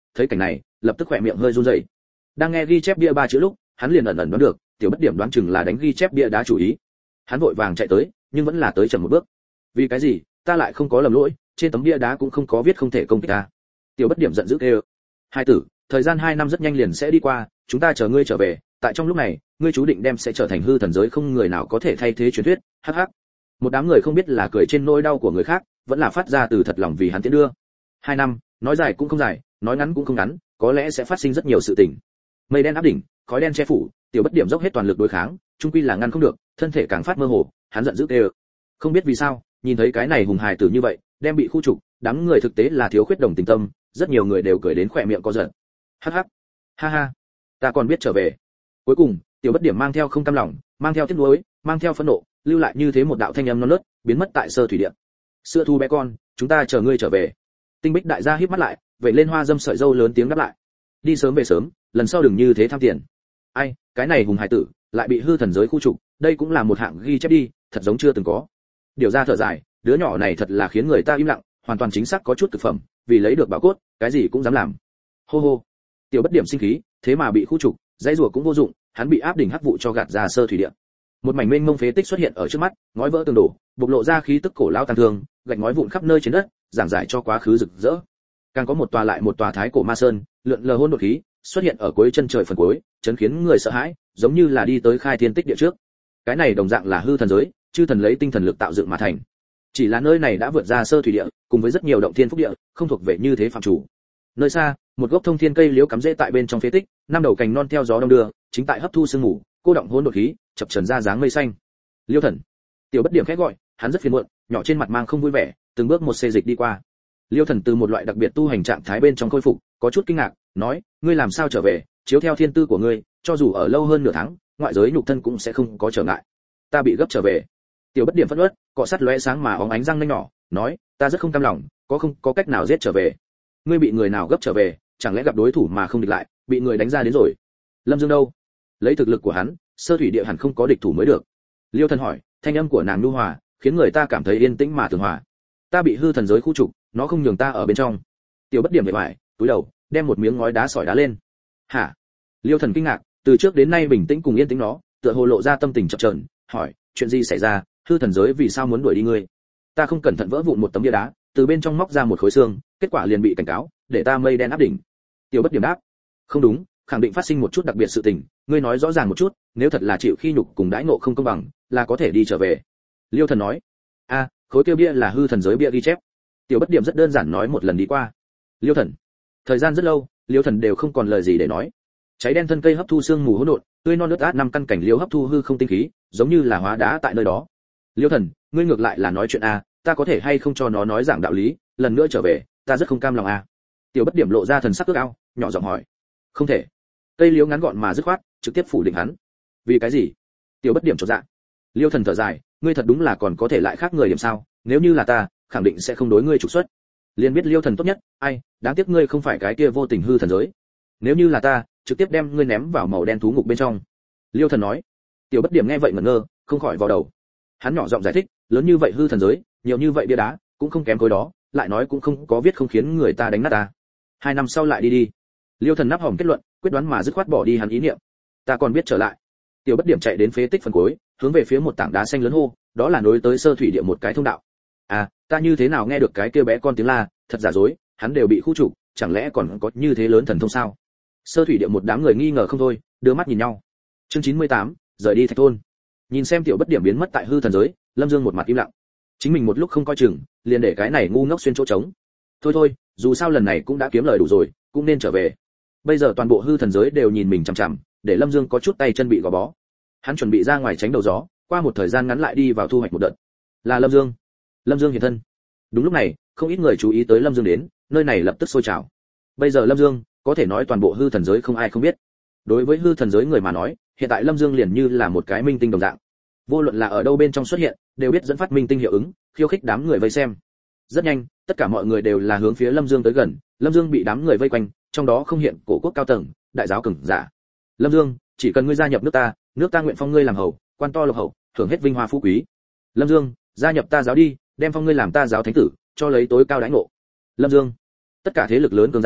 thấy cảnh này lập tức khỏe miệng hơi run rẩy. Đang nghe ghi chép bia ba chữ lúc hắn liền ẩn ẩn đoán được tiểu bất điểm đoán chừng là đánh ghi chép bia đá chủ ý. Hắn vội vàng chạy tới nhưng vẫn là tới chậm một bước. Vì cái gì ta lại không có lầm lỗi, trên tấm bia đá cũng không có viết không thể công kích ta. Tiểu bất điểm giận dữ kêu, hai tử, thời gian hai năm rất nhanh liền sẽ đi qua, chúng ta chờ ngươi trở về, tại trong lúc này ngươi chú định đem sẽ trở thành hư thần giới không người nào có thể thay thế truyền thuyết. Hắc hắc. Một đám người không biết là cười trên nỗi đau của người khác vẫn là phát ra từ thật lòng vì hắn tiến đưa. Hai năm nói dài cũng không dài, nói ngắn cũng không ngắn, có lẽ sẽ phát sinh rất nhiều sự tình. Mây đen áp đỉnh, khói đen che phủ, tiểu bất điểm dốc hết toàn lực đối kháng, chung quy là ngăn không được, thân thể càng phát mơ hồ, hắn giận dữ kêu. Không biết vì sao, nhìn thấy cái này hùng hài tử như vậy, đem bị khu trục, đám người thực tế là thiếu khuyết đồng tình tâm, rất nhiều người đều cười đến khỏe miệng co giật. Hắc hắc, ha ha, ta còn biết trở về. Cuối cùng, tiểu bất điểm mang theo không cam lòng, mang theo tiếc nuối, mang theo phẫn nộ, lưu lại như thế một đạo thanh âm non nớt, biến mất tại sơ thủy địa. Sữa thu bé con, chúng ta chờ ngươi trở về. Tinh Bích đại gia híp mắt lại, vậy lên hoa dâm sợi dâu lớn tiếng đáp lại. Đi sớm về sớm, lần sau đừng như thế tham tiền. Ai, cái này hùng hải tử, lại bị hư thần giới khu trục, đây cũng là một hạng ghi chép đi, thật giống chưa từng có. Điều ra thở dài, đứa nhỏ này thật là khiến người ta im lặng, hoàn toàn chính xác có chút thực phẩm, vì lấy được bảo cốt, cái gì cũng dám làm. Hô hô. Tiểu bất điểm sinh khí, thế mà bị khu trục, dãy rủa cũng vô dụng, hắn bị áp đỉnh hắc vụ cho gạt ra sơ thủy địa. Một mảnh mênh mông phế tích xuất hiện ở trước mắt, ngói vỡ tường đổ, bộc lộ ra khí tức cổ lao tàn thương, gạch ngói vụn khắp nơi trên đất, giảng giải cho quá khứ rực rỡ. Càng có một tòa lại một tòa thái cổ ma sơn, lượn lờ hỗn độn khí, xuất hiện ở cuối chân trời phần cuối, chấn khiến người sợ hãi, giống như là đi tới khai thiên tích địa trước. Cái này đồng dạng là hư thần giới, chư thần lấy tinh thần lực tạo dựng mà thành. Chỉ là nơi này đã vượt ra sơ thủy địa, cùng với rất nhiều động thiên phúc địa, không thuộc về như thế phạm chủ. Nơi xa, một gốc thông thiên cây liễu cắm rễ tại bên trong phế tích, năm đầu cành non theo gió đông đưa, chính tại hấp thu sương mù, cô động hỗn độn khí, chập chờn ra dáng mây xanh. Liêu Thần. Tiểu bất điểm khẽ gọi, hắn rất phiền muộn, nhỏ trên mặt mang không vui vẻ, từng bước một xê dịch đi qua. Liêu Thần từ một loại đặc biệt tu hành trạng thái bên trong khôi phục, có chút kinh ngạc, nói, ngươi làm sao trở về, chiếu theo thiên tư của ngươi, cho dù ở lâu hơn nửa tháng, ngoại giới nhục thân cũng sẽ không có trở ngại. Ta bị gấp trở về. Tiểu bất điểm phẫn uất, cọ sắt lóe sáng mà óng ánh răng nanh nhỏ, nói, ta rất không cam lòng, có không có cách nào giết trở về. Ngươi bị người nào gấp trở về, chẳng lẽ gặp đối thủ mà không địch lại, bị người đánh ra đến rồi. Lâm Dương đâu? Lấy thực lực của hắn, sơ thủy địa hẳn không có địch thủ mới được. Liêu Thần hỏi, thanh âm của nàng nhu hòa, khiến người ta cảm thấy yên tĩnh mà tường hòa. Ta bị hư thần giới khu trục, nó không nhường ta ở bên trong. Tiểu bất điểm về ngoài, túi đầu, đem một miếng ngói đá sỏi đá lên. Hả? Liêu Thần kinh ngạc, từ trước đến nay bình tĩnh cùng yên tĩnh nó, tựa hồ lộ ra tâm tình chập chờn, hỏi, chuyện gì xảy ra, hư thần giới vì sao muốn đuổi đi ngươi? Ta không cẩn thận vỡ vụn một tấm bia đá, từ bên trong móc ra một khối xương, kết quả liền bị cảnh cáo, để ta mây đen áp đỉnh. Tiểu bất điểm đáp, không đúng, khẳng định phát sinh một chút đặc biệt sự tình, ngươi nói rõ ràng một chút, nếu thật là chịu khi nhục cùng đãi ngộ không công bằng, là có thể đi trở về. Liêu Thần nói, a, khối kia bia là hư thần giới bia ghi chép. Tiểu bất điểm rất đơn giản nói một lần đi qua. Liêu Thần, thời gian rất lâu, Liêu Thần đều không còn lời gì để nói. Cháy đen thân cây hấp thu sương mù hỗn độn, tươi non nước át năm căn cảnh liễu hấp thu hư không tinh khí, giống như là hóa đá tại nơi đó. Liêu Thần, ngươi ngược lại là nói chuyện a, ta có thể hay không cho nó nói giảng đạo lý, lần nữa trở về, ta rất không cam lòng a. Tiểu bất điểm lộ ra thần sắc ước ao, nhỏ giọng hỏi, không thể. Cây liễu ngắn gọn mà dứt khoát, trực tiếp phủ định hắn. Vì cái gì? Tiểu bất điểm chột dạ. Liêu Thần thở dài, ngươi thật đúng là còn có thể lại khác người điểm sao, nếu như là ta, khẳng định sẽ không đối ngươi trục xuất. Liền biết Liêu Thần tốt nhất, ai, đáng tiếc ngươi không phải cái kia vô tình hư thần giới. Nếu như là ta, trực tiếp đem ngươi ném vào màu đen thú ngục bên trong. Liêu Thần nói. Tiểu bất điểm nghe vậy ngẩn ngơ, không khỏi vào đầu. Hắn nhỏ giọng giải thích, lớn như vậy hư thần giới, nhiều như vậy bia đá, cũng không kém khối đó, lại nói cũng không có viết không khiến người ta đánh nát ta. Hai năm sau lại đi đi. Liêu Thần nắp hỏng kết luận, quyết đoán mà dứt khoát bỏ đi hắn ý niệm. Ta còn biết trở lại. Tiểu bất điểm chạy đến phế tích phần cuối, hướng về phía một tảng đá xanh lớn hô, đó là nối tới sơ thủy địa một cái thông đạo. À, ta như thế nào nghe được cái kia bé con tiếng la, thật giả dối, hắn đều bị khu trục, chẳng lẽ còn có như thế lớn thần thông sao? Sơ thủy địa một đám người nghi ngờ không thôi, đưa mắt nhìn nhau. Chương chín mươi tám, rời đi Thạch thôn. Nhìn xem tiểu bất điểm biến mất tại hư thần giới, Lâm Dương một mặt im lặng. Chính mình một lúc không coi chừng, liền để cái này ngu ngốc xuyên chỗ trống. Thôi thôi, dù sao lần này cũng đã kiếm lời đủ rồi, cũng nên trở về. Bây giờ toàn bộ hư thần giới đều nhìn mình chằm chằm, để Lâm Dương có chút tay chân bị gò bó. Hắn chuẩn bị ra ngoài tránh đầu gió, qua một thời gian ngắn lại đi vào thu hoạch một đợt. Là Lâm Dương. Lâm Dương hiện thân. Đúng lúc này, không ít người chú ý tới Lâm Dương đến, nơi này lập tức sôi trào. Bây giờ Lâm Dương, có thể nói toàn bộ hư thần giới không ai không biết. Đối với hư thần giới người mà nói, hiện tại Lâm Dương liền như là một cái minh tinh đồng dạng. Vô luận là ở đâu bên trong xuất hiện, đều biết dẫn phát minh tinh hiệu ứng, khiêu khích đám người vây xem. Rất nhanh, tất cả mọi người đều là hướng phía Lâm Dương tới gần, Lâm Dương bị đám người vây quanh, trong đó không hiện cổ quốc cao tầng, đại giáo cường giả. Lâm Dương, chỉ cần ngươi gia nhập nước ta, nước ta nguyện phong ngươi làm hầu, quan to lộc hậu, hưởng hết vinh hoa phú quý. Lâm Dương, gia nhập ta giáo đi, đem phong ngươi làm ta giáo thánh tử, cho lấy tối cao đãi ngộ. Lâm Dương, tất cả thế lực lớn cường giả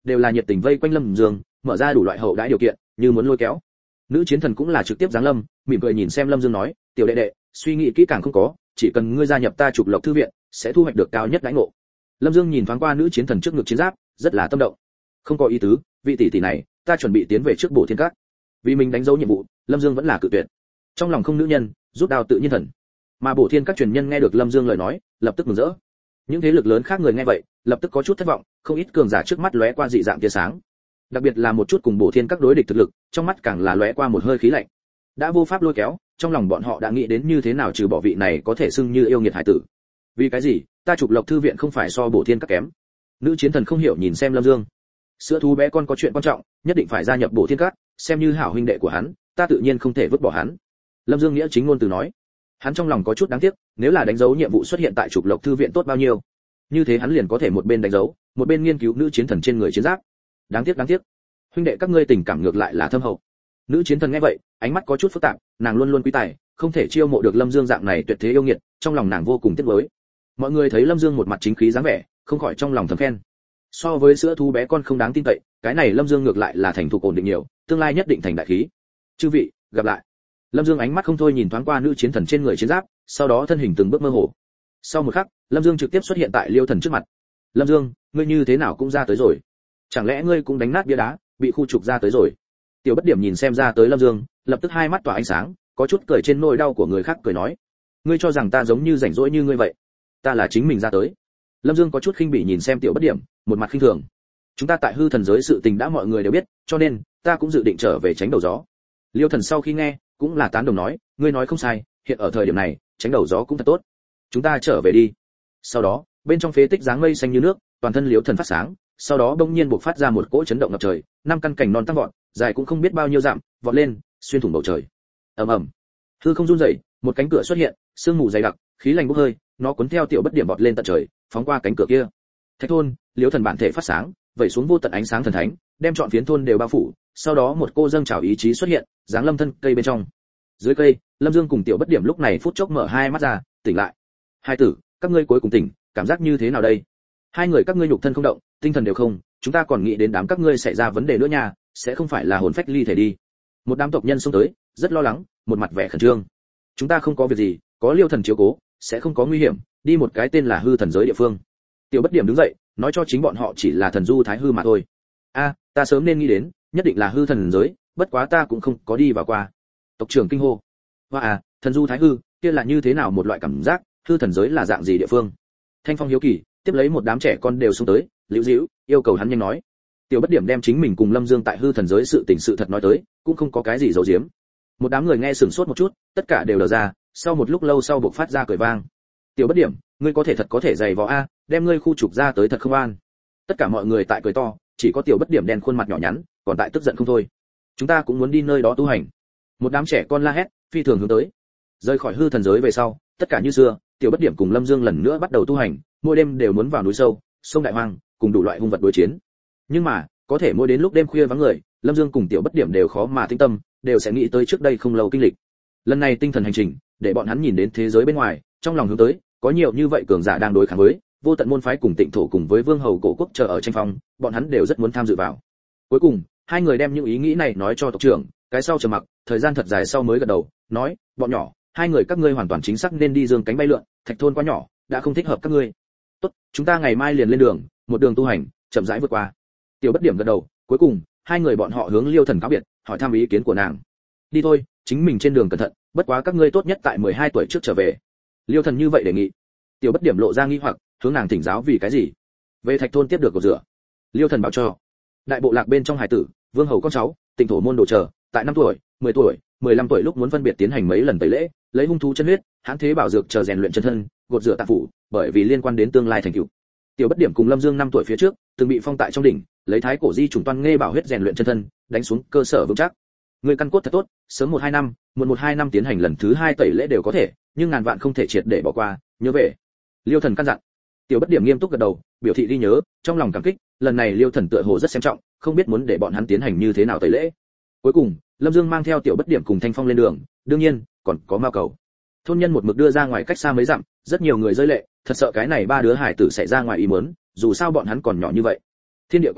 đều là nhiệt tình vây quanh Lâm Dương, mở ra đủ loại hậu đãi điều kiện, như muốn lôi kéo. Nữ chiến thần cũng là trực tiếp giáng lâm, mỉm cười nhìn xem Lâm Dương nói, tiểu đệ đệ, suy nghĩ kỹ càng không có, chỉ cần ngươi gia nhập ta Trục Lộc thư viện, sẽ thu hoạch được cao nhất đãi ngộ. Lâm Dương nhìn thoáng qua nữ chiến thần trước ngực chiến giáp, rất là tâm động. Không có ý tứ, vị tỷ tỷ này, ta chuẩn bị tiến về trước Bổ Thiên Các. Vì mình đánh dấu nhiệm vụ, Lâm Dương vẫn là cự tuyệt. Trong lòng không nữ nhân, rút đao tự nhiên thần. Mà Bổ Thiên Các truyền nhân nghe được Lâm Dương lời nói, lập tức mừng rỡ. Những thế lực lớn khác người nghe vậy, lập tức có chút thất vọng, không ít cường giả trước mắt lóe qua dị dạng tia sáng. Đặc biệt là một chút cùng Bổ Thiên Các đối địch thực lực, trong mắt càng là lóe qua một hơi khí lạnh. Đã vô pháp lôi kéo, trong lòng bọn họ đã nghĩ đến như thế nào trừ bỏ vị này có thể xưng như yêu nghiệt hải tử. Vì cái gì, ta Trục Lộc thư viện không phải so Bổ Thiên Các kém? Nữ chiến thần không hiểu nhìn xem Lâm Dương. Sữa thú bé con có chuyện quan trọng, nhất định phải gia nhập Bổ Thiên Các, xem như hảo huynh đệ của hắn, ta tự nhiên không thể vứt bỏ hắn. Lâm Dương nghĩa chính ngôn từ nói. Hắn trong lòng có chút đáng tiếc, nếu là đánh dấu nhiệm vụ xuất hiện tại Trục Lộc thư viện tốt bao nhiêu. Như thế hắn liền có thể một bên đánh dấu, một bên nghiên cứu nữ chiến thần trên người chiến giáp. Đáng tiếc đáng tiếc. Huynh đệ các ngươi tình cảm ngược lại là thâm hậu. Nữ chiến thần nghe vậy, ánh mắt có chút phức tạp, nàng luôn luôn quý tài, không thể chiêu mộ được Lâm Dương dạng này tuyệt thế yêu nghiệt, trong lòng nàng vô cùng tiếc nuối. Mọi người thấy Lâm Dương một mặt chính khí dáng vẻ, không khỏi trong lòng thầm khen. So với sữa thú bé con không đáng tin cậy, cái này Lâm Dương ngược lại là thành thục ổn định nhiều, tương lai nhất định thành đại khí. Chư vị, gặp lại. Lâm Dương ánh mắt không thôi nhìn thoáng qua nữ chiến thần trên người chiến giáp, sau đó thân hình từng bước mơ hồ. Sau một khắc, Lâm Dương trực tiếp xuất hiện tại Liêu Thần trước mặt. Lâm Dương, ngươi như thế nào cũng ra tới rồi? Chẳng lẽ ngươi cũng đánh nát bia đá, bị khu trục ra tới rồi? Tiểu Bất Điểm nhìn xem ra tới Lâm Dương, lập tức hai mắt tỏa ánh sáng, có chút cười trên nỗi đau của người khác cười nói, ngươi cho rằng ta giống như rảnh rỗi như ngươi vậy? Ta là chính mình ra tới. Lâm Dương có chút khinh bỉ nhìn xem Tiểu Bất Điểm, một mặt khinh thường. Chúng ta tại hư thần giới sự tình đã mọi người đều biết, cho nên ta cũng dự định trở về tránh đầu gió. Liêu Thần sau khi nghe, cũng là tán đồng nói, ngươi nói không sai, hiện ở thời điểm này, tránh đầu gió cũng thật tốt. Chúng ta trở về đi. Sau đó, bên trong phế tích dáng mây xanh như nước, toàn thân Liêu Thần phát sáng, sau đó bỗng nhiên bộc phát ra một cỗ chấn động ngập trời, năm căn cành non tăng vọt, dài cũng không biết bao nhiêu dặm, vọt lên, xuyên thủng bầu trời. Ầm ầm. Hư không run rẩy, một cánh cửa xuất hiện, sương mù dày đặc, khí lạnh bốc hơi, nó cuốn theo Tiểu Bất Điểm bọt lên tận trời, phóng qua cánh cửa kia. Thạch thôn, Liêu Thần bản thể phát sáng, vẩy xuống vô tận ánh sáng thần thánh, đem trọn phiến thôn đều bao phủ, sau đó một cô dâng trào ý chí xuất hiện, dáng lâm thân cây bên trong. Dưới cây, Lâm Dương cùng Tiểu Bất Điểm lúc này phút chốc mở hai mắt ra, tỉnh lại. Hai tử, các ngươi cuối cùng tỉnh, cảm giác như thế nào đây? Hai người các ngươi nhục thân không động, tinh thần đều không, chúng ta còn nghĩ đến đám các ngươi xảy ra vấn đề nữa nha, sẽ không phải là hồn phách ly thể đi. Một đám tộc nhân xông tới, rất lo lắng, một mặt vẻ khẩn trương. Chúng ta không có việc gì, có Liêu Thần chiếu cố, sẽ không có nguy hiểm, đi một cái tên là hư thần giới địa phương. Tiểu Bất Điểm đứng dậy, nói cho chính bọn họ chỉ là thần du thái hư mà thôi. A, ta sớm nên nghĩ đến, nhất định là hư thần giới, bất quá ta cũng không có đi vào qua. Tộc trưởng kinh hô. Hoa à, thần du thái hư, kia là như thế nào một loại cảm giác, hư thần giới là dạng gì địa phương? Thanh Phong hiếu kỳ, tiếp lấy một đám trẻ con đều xông tới, liễu diễu, yêu cầu hắn nhanh nói. Tiểu Bất Điểm đem chính mình cùng Lâm Dương tại hư thần giới sự tình sự thật nói tới, cũng không có cái gì giấu giếm. Một đám người nghe sửng sốt một chút, tất cả đều đờ ra, sau một lúc lâu sau bộc phát ra cười vang. Tiểu Bất Điểm, ngươi có thể thật có thể dày vò a, đem ngươi khu trục ra tới thật không an. Tất cả mọi người tại cười to, chỉ có Tiểu Bất Điểm đen khuôn mặt nhỏ nhắn, còn tại tức giận không thôi. Chúng ta cũng muốn đi nơi đó tu hành. Một đám trẻ con la hét, phi thường hướng tới. Rời khỏi hư thần giới về sau, tất cả như xưa, Tiểu Bất Điểm cùng Lâm Dương lần nữa bắt đầu tu hành, mỗi đêm đều muốn vào núi sâu, sông đại hoang, cùng đủ loại hung vật đối chiến. Nhưng mà, có thể mỗi đến lúc đêm khuya vắng người, Lâm Dương cùng Tiểu Bất Điểm đều khó mà tĩnh tâm, đều sẽ nghĩ tới trước đây không lâu kinh lịch. Lần này tinh thần hành trình, để bọn hắn nhìn đến thế giới bên ngoài, trong lòng hướng tới, có nhiều như vậy cường giả đang đối kháng với vô tận môn phái cùng Tịnh thổ cùng với vương hầu cổ quốc chờ ở tranh phong, bọn hắn đều rất muốn tham dự vào. Cuối cùng, hai người đem những ý nghĩ này nói cho tộc trưởng, cái sau trầm mặc, thời gian thật dài sau mới gật đầu, nói, bọn nhỏ, hai người các ngươi hoàn toàn chính xác nên đi dương cánh bay lượn, Thạch thôn quá nhỏ, đã không thích hợp các ngươi. Tốt, chúng ta ngày mai liền lên đường, một đường tu hành, chậm rãi vượt qua. Tiểu Bất Điểm gật đầu, cuối cùng, hai người bọn họ hướng Liêu Thần cáo biệt, hỏi thăm ý kiến của nàng. Đi thôi, chính mình trên đường cẩn thận, bất quá các ngươi tốt nhất tại mười hai tuổi trước trở về. Liêu Thần như vậy đề nghị. Tiểu Bất Điểm lộ ra nghi hoặc, hướng nàng thỉnh giáo vì cái gì? Về Thạch thôn tiếp được cầu rửa. Liêu Thần bảo cho. Đại bộ lạc bên trong hải tử, vương hầu con cháu, Tịnh thổ môn đồ chờ, tại năm tuổi, mười tuổi, mười lăm tuổi lúc muốn phân biệt tiến hành mấy lần tẩy lễ, lấy hung thú chân huyết, hãn thế bảo dược chờ rèn luyện chân thân, gột rửa tạng phủ, bởi vì liên quan đến tương lai thành tựu. Tiểu Bất Điểm cùng Lâm Dương năm tuổi phía trước, từng bị phong tại trong đỉnh, lấy thái cổ di trùng toan nghe bảo huyết rèn luyện chân thân, đánh xuống cơ sở vững chắc. Người căn cốt thật tốt, sớm một hai năm, muộn một hai năm tiến hành lần thứ hai tẩy lễ đều có thể, nhưng ngàn vạn không thể triệt để bỏ qua, nhớ về. Liêu Thần căn dặn. Tiểu Bất Điểm nghiêm túc gật đầu, biểu thị ghi nhớ, trong lòng cảm kích, lần này Liêu Thần tựa hồ rất xem trọng, không biết muốn để bọn hắn tiến hành như thế nào tẩy lễ. Cuối cùng, Lâm Dương mang theo Tiểu Bất Điểm cùng Thanh Phong lên đường, đương nhiên, còn có Mao Cầu. Thôn nhân một mực đưa ra ngoài cách xa mấy dặm, rất nhiều người rơi lệ, thật sợ cái này ba đứa hải tử xảy ra ngoài ý muốn, dù sao bọn hắn còn nhỏ như vậy. Thiên địa quá lớn,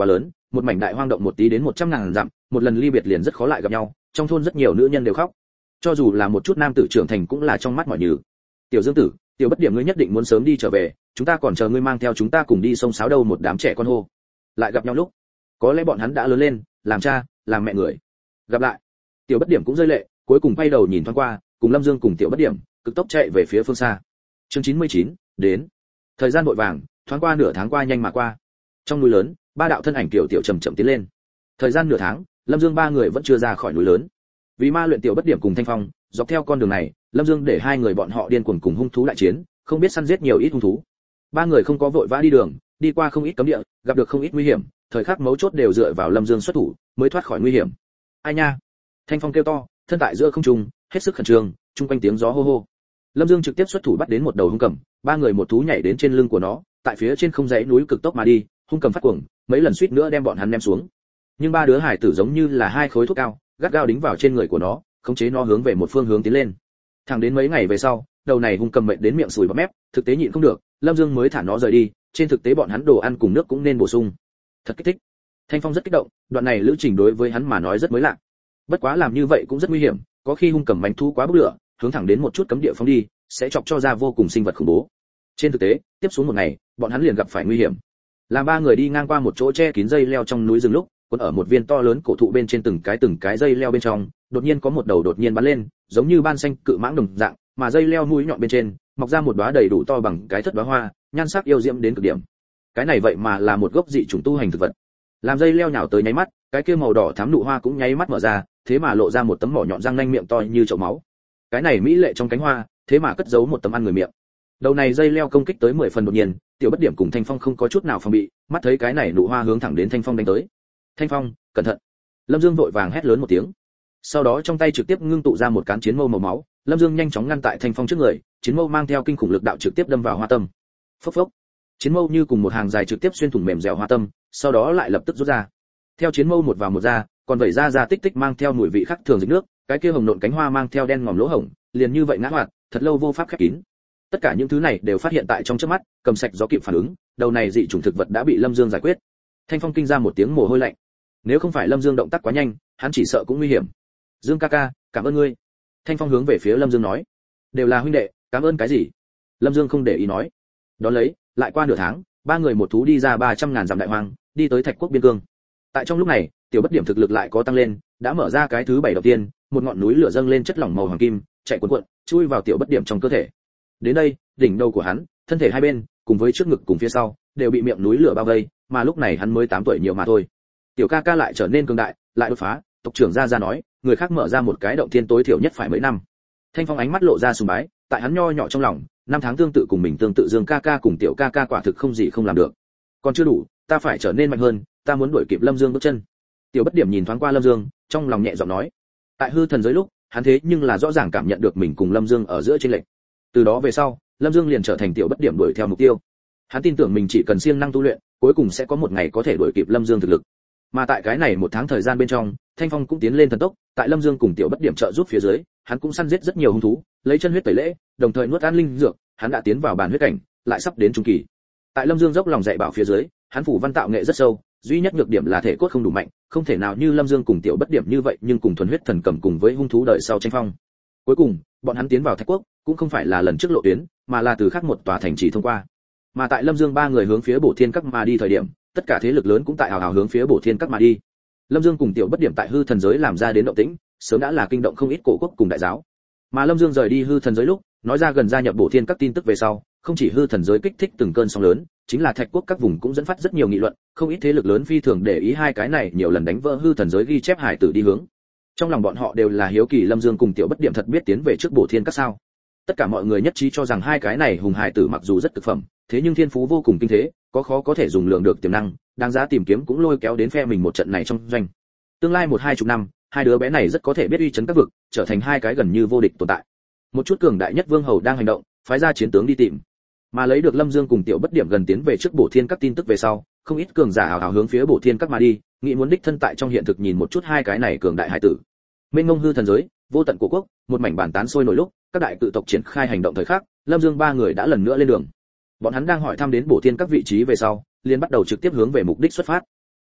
một mảnh đại hoang động một tí đến một trăm ngàn dặm, một lần ly biệt liền rất khó lại gặp nhau, trong thôn rất nhiều nữ nhân đều khóc. Cho dù là một chút nam tử trưởng thành cũng là trong mắt mọi nhừ. Tiểu Dương Tử, Tiểu Bất Điểm ngươi nhất định muốn sớm đi trở về, chúng ta còn chờ ngươi mang theo chúng ta cùng đi sông Sáo đâu. Một đám trẻ con hô. Lại gặp nhau lúc, có lẽ bọn hắn đã lớn lên, làm cha, làm mẹ người. Gặp lại. Tiểu Bất Điểm cũng rơi lệ, cuối cùng quay đầu nhìn thoáng qua, cùng Lâm Dương cùng Tiểu Bất Điểm, cực tốc chạy về phía phương xa. Chương chín mươi chín, đến. Thời gian vội vàng, thoáng qua nửa tháng qua nhanh mà qua. Trong núi lớn, ba đạo thân ảnh tiểu tiểu chậm chậm tiến lên. Thời gian nửa tháng, Lâm Dương ba người vẫn chưa ra khỏi núi lớn. Vì ma luyện Tiểu Bất Điểm cùng Thanh Phong, dọc theo con đường này, Lâm Dương để hai người bọn họ điên cuồng cùng hung thú đại chiến, không biết săn giết nhiều ít hung thú. Ba người không có vội vã đi đường, đi qua không ít cấm địa, gặp được không ít nguy hiểm, thời khắc mấu chốt đều dựa vào Lâm Dương xuất thủ, mới thoát khỏi nguy hiểm. Ai nha! Thanh Phong kêu to, thân tại giữa không trung, hết sức khẩn trương, chung quanh tiếng gió hô hô. Lâm Dương trực tiếp xuất thủ bắt đến một đầu hung cầm, ba người một thú nhảy đến trên lưng của nó, tại phía trên không dãy núi cực tốc mà đi, hung cầm phát cuồng, mấy lần suýt nữa đem bọn hắn ném xuống. Nhưng ba đứa hải tử giống như là hai khối thuốc cao, gắt gao đính vào trên người của nó, khống chế nó hướng về một phương hướng tiến lên. Thẳng đến mấy ngày về sau, đầu này hung cầm mệt đến miệng sùi bọt mép, thực tế nhịn không được, Lâm Dương mới thả nó rời đi, trên thực tế bọn hắn đồ ăn cùng nước cũng nên bổ sung. Thật kích thích. Thanh Phong rất kích động, đoạn này lữ trình đối với hắn mà nói rất mới lạ. Bất quá làm như vậy cũng rất nguy hiểm, có khi hung cầm manh thú quá bốc lửa, hướng thẳng đến một chút cấm địa phóng đi, sẽ chọc cho ra vô cùng sinh vật khủng bố. Trên thực tế, tiếp xuống một ngày, bọn hắn liền gặp phải nguy hiểm. Làm ba người đi ngang qua một chỗ che kín dây leo trong núi rừng lúc, cuốn ở một viên to lớn cổ thụ bên trên từng cái từng cái dây leo bên trong, đột nhiên có một đầu đột nhiên bắn lên, giống như ban xanh cự mãng đồng dạng, mà dây leo mũi nhọn bên trên, mọc ra một đóa đầy đủ to bằng cái thất đóa hoa, nhan sắc yêu diễm đến cực điểm. Cái này vậy mà là một gốc dị chủng tu hành thực vật. Làm dây leo nhào tới nháy mắt, cái kia màu đỏ thắm nụ hoa cũng nháy mắt mở ra, thế mà lộ ra một tấm mỏ nhọn răng nanh miệng to như chậu máu. Cái này mỹ lệ trong cánh hoa, thế mà cất giấu một tấm ăn người miệng. Đầu này dây leo công kích tới mười phần đột nhiên, Tiểu Bất Điểm cùng Thanh Phong không có chút nào phòng bị, mắt thấy cái này nụ hoa hướng thẳng đến Thanh Phong đánh tới. Thanh Phong, cẩn thận! Lâm Dương vội vàng hét lớn một tiếng. Sau đó trong tay trực tiếp ngưng tụ ra một cán chiến mâu màu máu, Lâm Dương nhanh chóng ngăn tại Thanh Phong trước người, chiến mâu mang theo kinh khủng lực đạo trực tiếp đâm vào hoa tâm. Phốc phốc! Chiến mâu như cùng một hàng dài trực tiếp xuyên thủng mềm dẻo hoa tâm, sau đó lại lập tức rút ra. Theo chiến mâu một vào một ra, còn vẩy ra ra tích tích mang theo mùi vị khác thường dịch nước, cái kia hồng nộn cánh hoa mang theo đen ngòm lỗ hổng, liền như vậy ngã hoạt, thật lâu vô pháp khép kín. Tất cả những thứ này đều phát hiện tại trong chớp mắt, cầm sạch gió kịp phản ứng, đầu này dị chủng thực vật đã bị Lâm Dương giải quyết. Thanh Phong kinh ra một tiếng mồ hôi lạnh. Nếu không phải Lâm Dương động tác quá nhanh, hắn chỉ sợ cũng nguy hiểm. Dương ca ca, cảm ơn ngươi. Thanh Phong hướng về phía Lâm Dương nói. Đều là huynh đệ, cảm ơn cái gì? Lâm Dương không để ý nói. Đón lấy, lại qua nửa tháng, ba người một thú đi ra ba trăm ngàn dặm đại hoang, đi tới Thạch Quốc biên cương. Tại trong lúc này, Tiểu Bất Điểm thực lực lại có tăng lên, đã mở ra cái thứ bảy đầu tiên, một ngọn núi lửa dâng lên chất lỏng màu hoàng kim, chạy cuộn cuộn, chui vào Tiểu Bất Điểm trong cơ thể. Đến đây, đỉnh đầu của hắn, thân thể hai bên, cùng với trước ngực cùng phía sau, đều bị miệng núi lửa bao vây, mà lúc này hắn mới tám tuổi nhiều mà thôi. Tiểu ca ca lại trở nên cường đại, lại đột phá, tộc trưởng gia gia nói, người khác mở ra một cái động thiên tối thiểu nhất phải mấy năm. Thanh Phong ánh mắt lộ ra sùng bái, tại hắn nho nhỏ trong lòng, năm tháng tương tự cùng mình tương tự Dương ca ca cùng Tiểu ca ca quả thực không gì không làm được. Còn chưa đủ, ta phải trở nên mạnh hơn, ta muốn đuổi kịp Lâm Dương bước chân. Tiểu Bất Điểm nhìn thoáng qua Lâm Dương, trong lòng nhẹ giọng nói. Tại hư thần giới lúc, hắn thế nhưng là rõ ràng cảm nhận được mình cùng Lâm Dương ở giữa chênh lệch. Từ đó về sau, Lâm Dương liền trở thành Tiểu Bất Điểm đuổi theo mục tiêu. Hắn tin tưởng mình chỉ cần siêng năng tu luyện, cuối cùng sẽ có một ngày có thể đuổi kịp Lâm Dương thực lực. Mà tại cái này một tháng thời gian bên trong, Thanh Phong cũng tiến lên thần tốc, tại Lâm Dương cùng Tiểu Bất Điểm trợ giúp phía dưới, hắn cũng săn giết rất nhiều hung thú, lấy chân huyết tẩy lễ, đồng thời nuốt an linh dược, hắn đã tiến vào bản huyết cảnh, lại sắp đến trung kỳ. Tại Lâm Dương dốc lòng dạy bảo phía dưới, hắn phủ văn tạo nghệ rất sâu, duy nhất nhược điểm là thể cốt không đủ mạnh, không thể nào như Lâm Dương cùng Tiểu Bất Điểm như vậy, nhưng cùng thuần huyết thần cầm cùng với hung thú đời sau tranh phong. Cuối cùng, bọn hắn tiến vào Thạch Quốc, cũng không phải là lần trước lộ tuyến, mà là từ khác một tòa thành trì thông qua. Mà tại Lâm Dương ba người hướng phía Bổ Thiên Các mà đi thời điểm, tất cả thế lực lớn cũng tại hào hào hướng phía Bổ Thiên Các mà đi. Lâm Dương cùng Tiểu Bất Điểm tại hư thần giới làm ra đến động tĩnh, sớm đã là kinh động không ít cổ quốc cùng đại giáo. Mà Lâm Dương rời đi hư thần giới lúc, nói ra gần gia nhập Bổ Thiên Các tin tức về sau, không chỉ hư thần giới kích thích từng cơn sóng lớn, chính là Thạch Quốc các vùng cũng dẫn phát rất nhiều nghị luận, không ít thế lực lớn phi thường để ý hai cái này nhiều lần đánh vỡ hư thần giới ghi chép hải tử đi hướng. Trong lòng bọn họ đều là hiếu kỳ Lâm Dương cùng Tiểu Bất Điểm thật biết tiến về trước Bổ Thiên Các sao? Tất cả mọi người nhất trí cho rằng hai cái này hùng hải tử mặc dù rất cực phẩm, thế nhưng thiên phú vô cùng kinh thế, có khó có thể dùng lượng được tiềm năng, đáng giá tìm kiếm cũng lôi kéo đến phe mình một trận này trong doanh. Tương lai một hai chục năm, hai đứa bé này rất có thể biết uy chấn các vực, trở thành hai cái gần như vô địch tồn tại. Một chút cường đại nhất vương hầu đang hành động, phái ra chiến tướng đi tìm. Mà lấy được Lâm Dương cùng Tiểu Bất Điểm gần tiến về trước Bổ Thiên Các tin tức về sau, không ít cường giả hào hào hướng phía Bổ Thiên Các mà đi, nghĩ muốn đích thân tại trong hiện thực nhìn một chút hai cái này cường đại hải tử. Mênh mông hư thần giới, vô tận của quốc, một mảnh bản tán sôi nổi lúc, các đại cự tộc triển khai hành động thời khắc, Lâm Dương ba người đã lần nữa lên đường. Bọn hắn đang hỏi thăm đến Bổ Thiên Các vị trí về sau, liền bắt đầu trực tiếp hướng về mục đích xuất phát.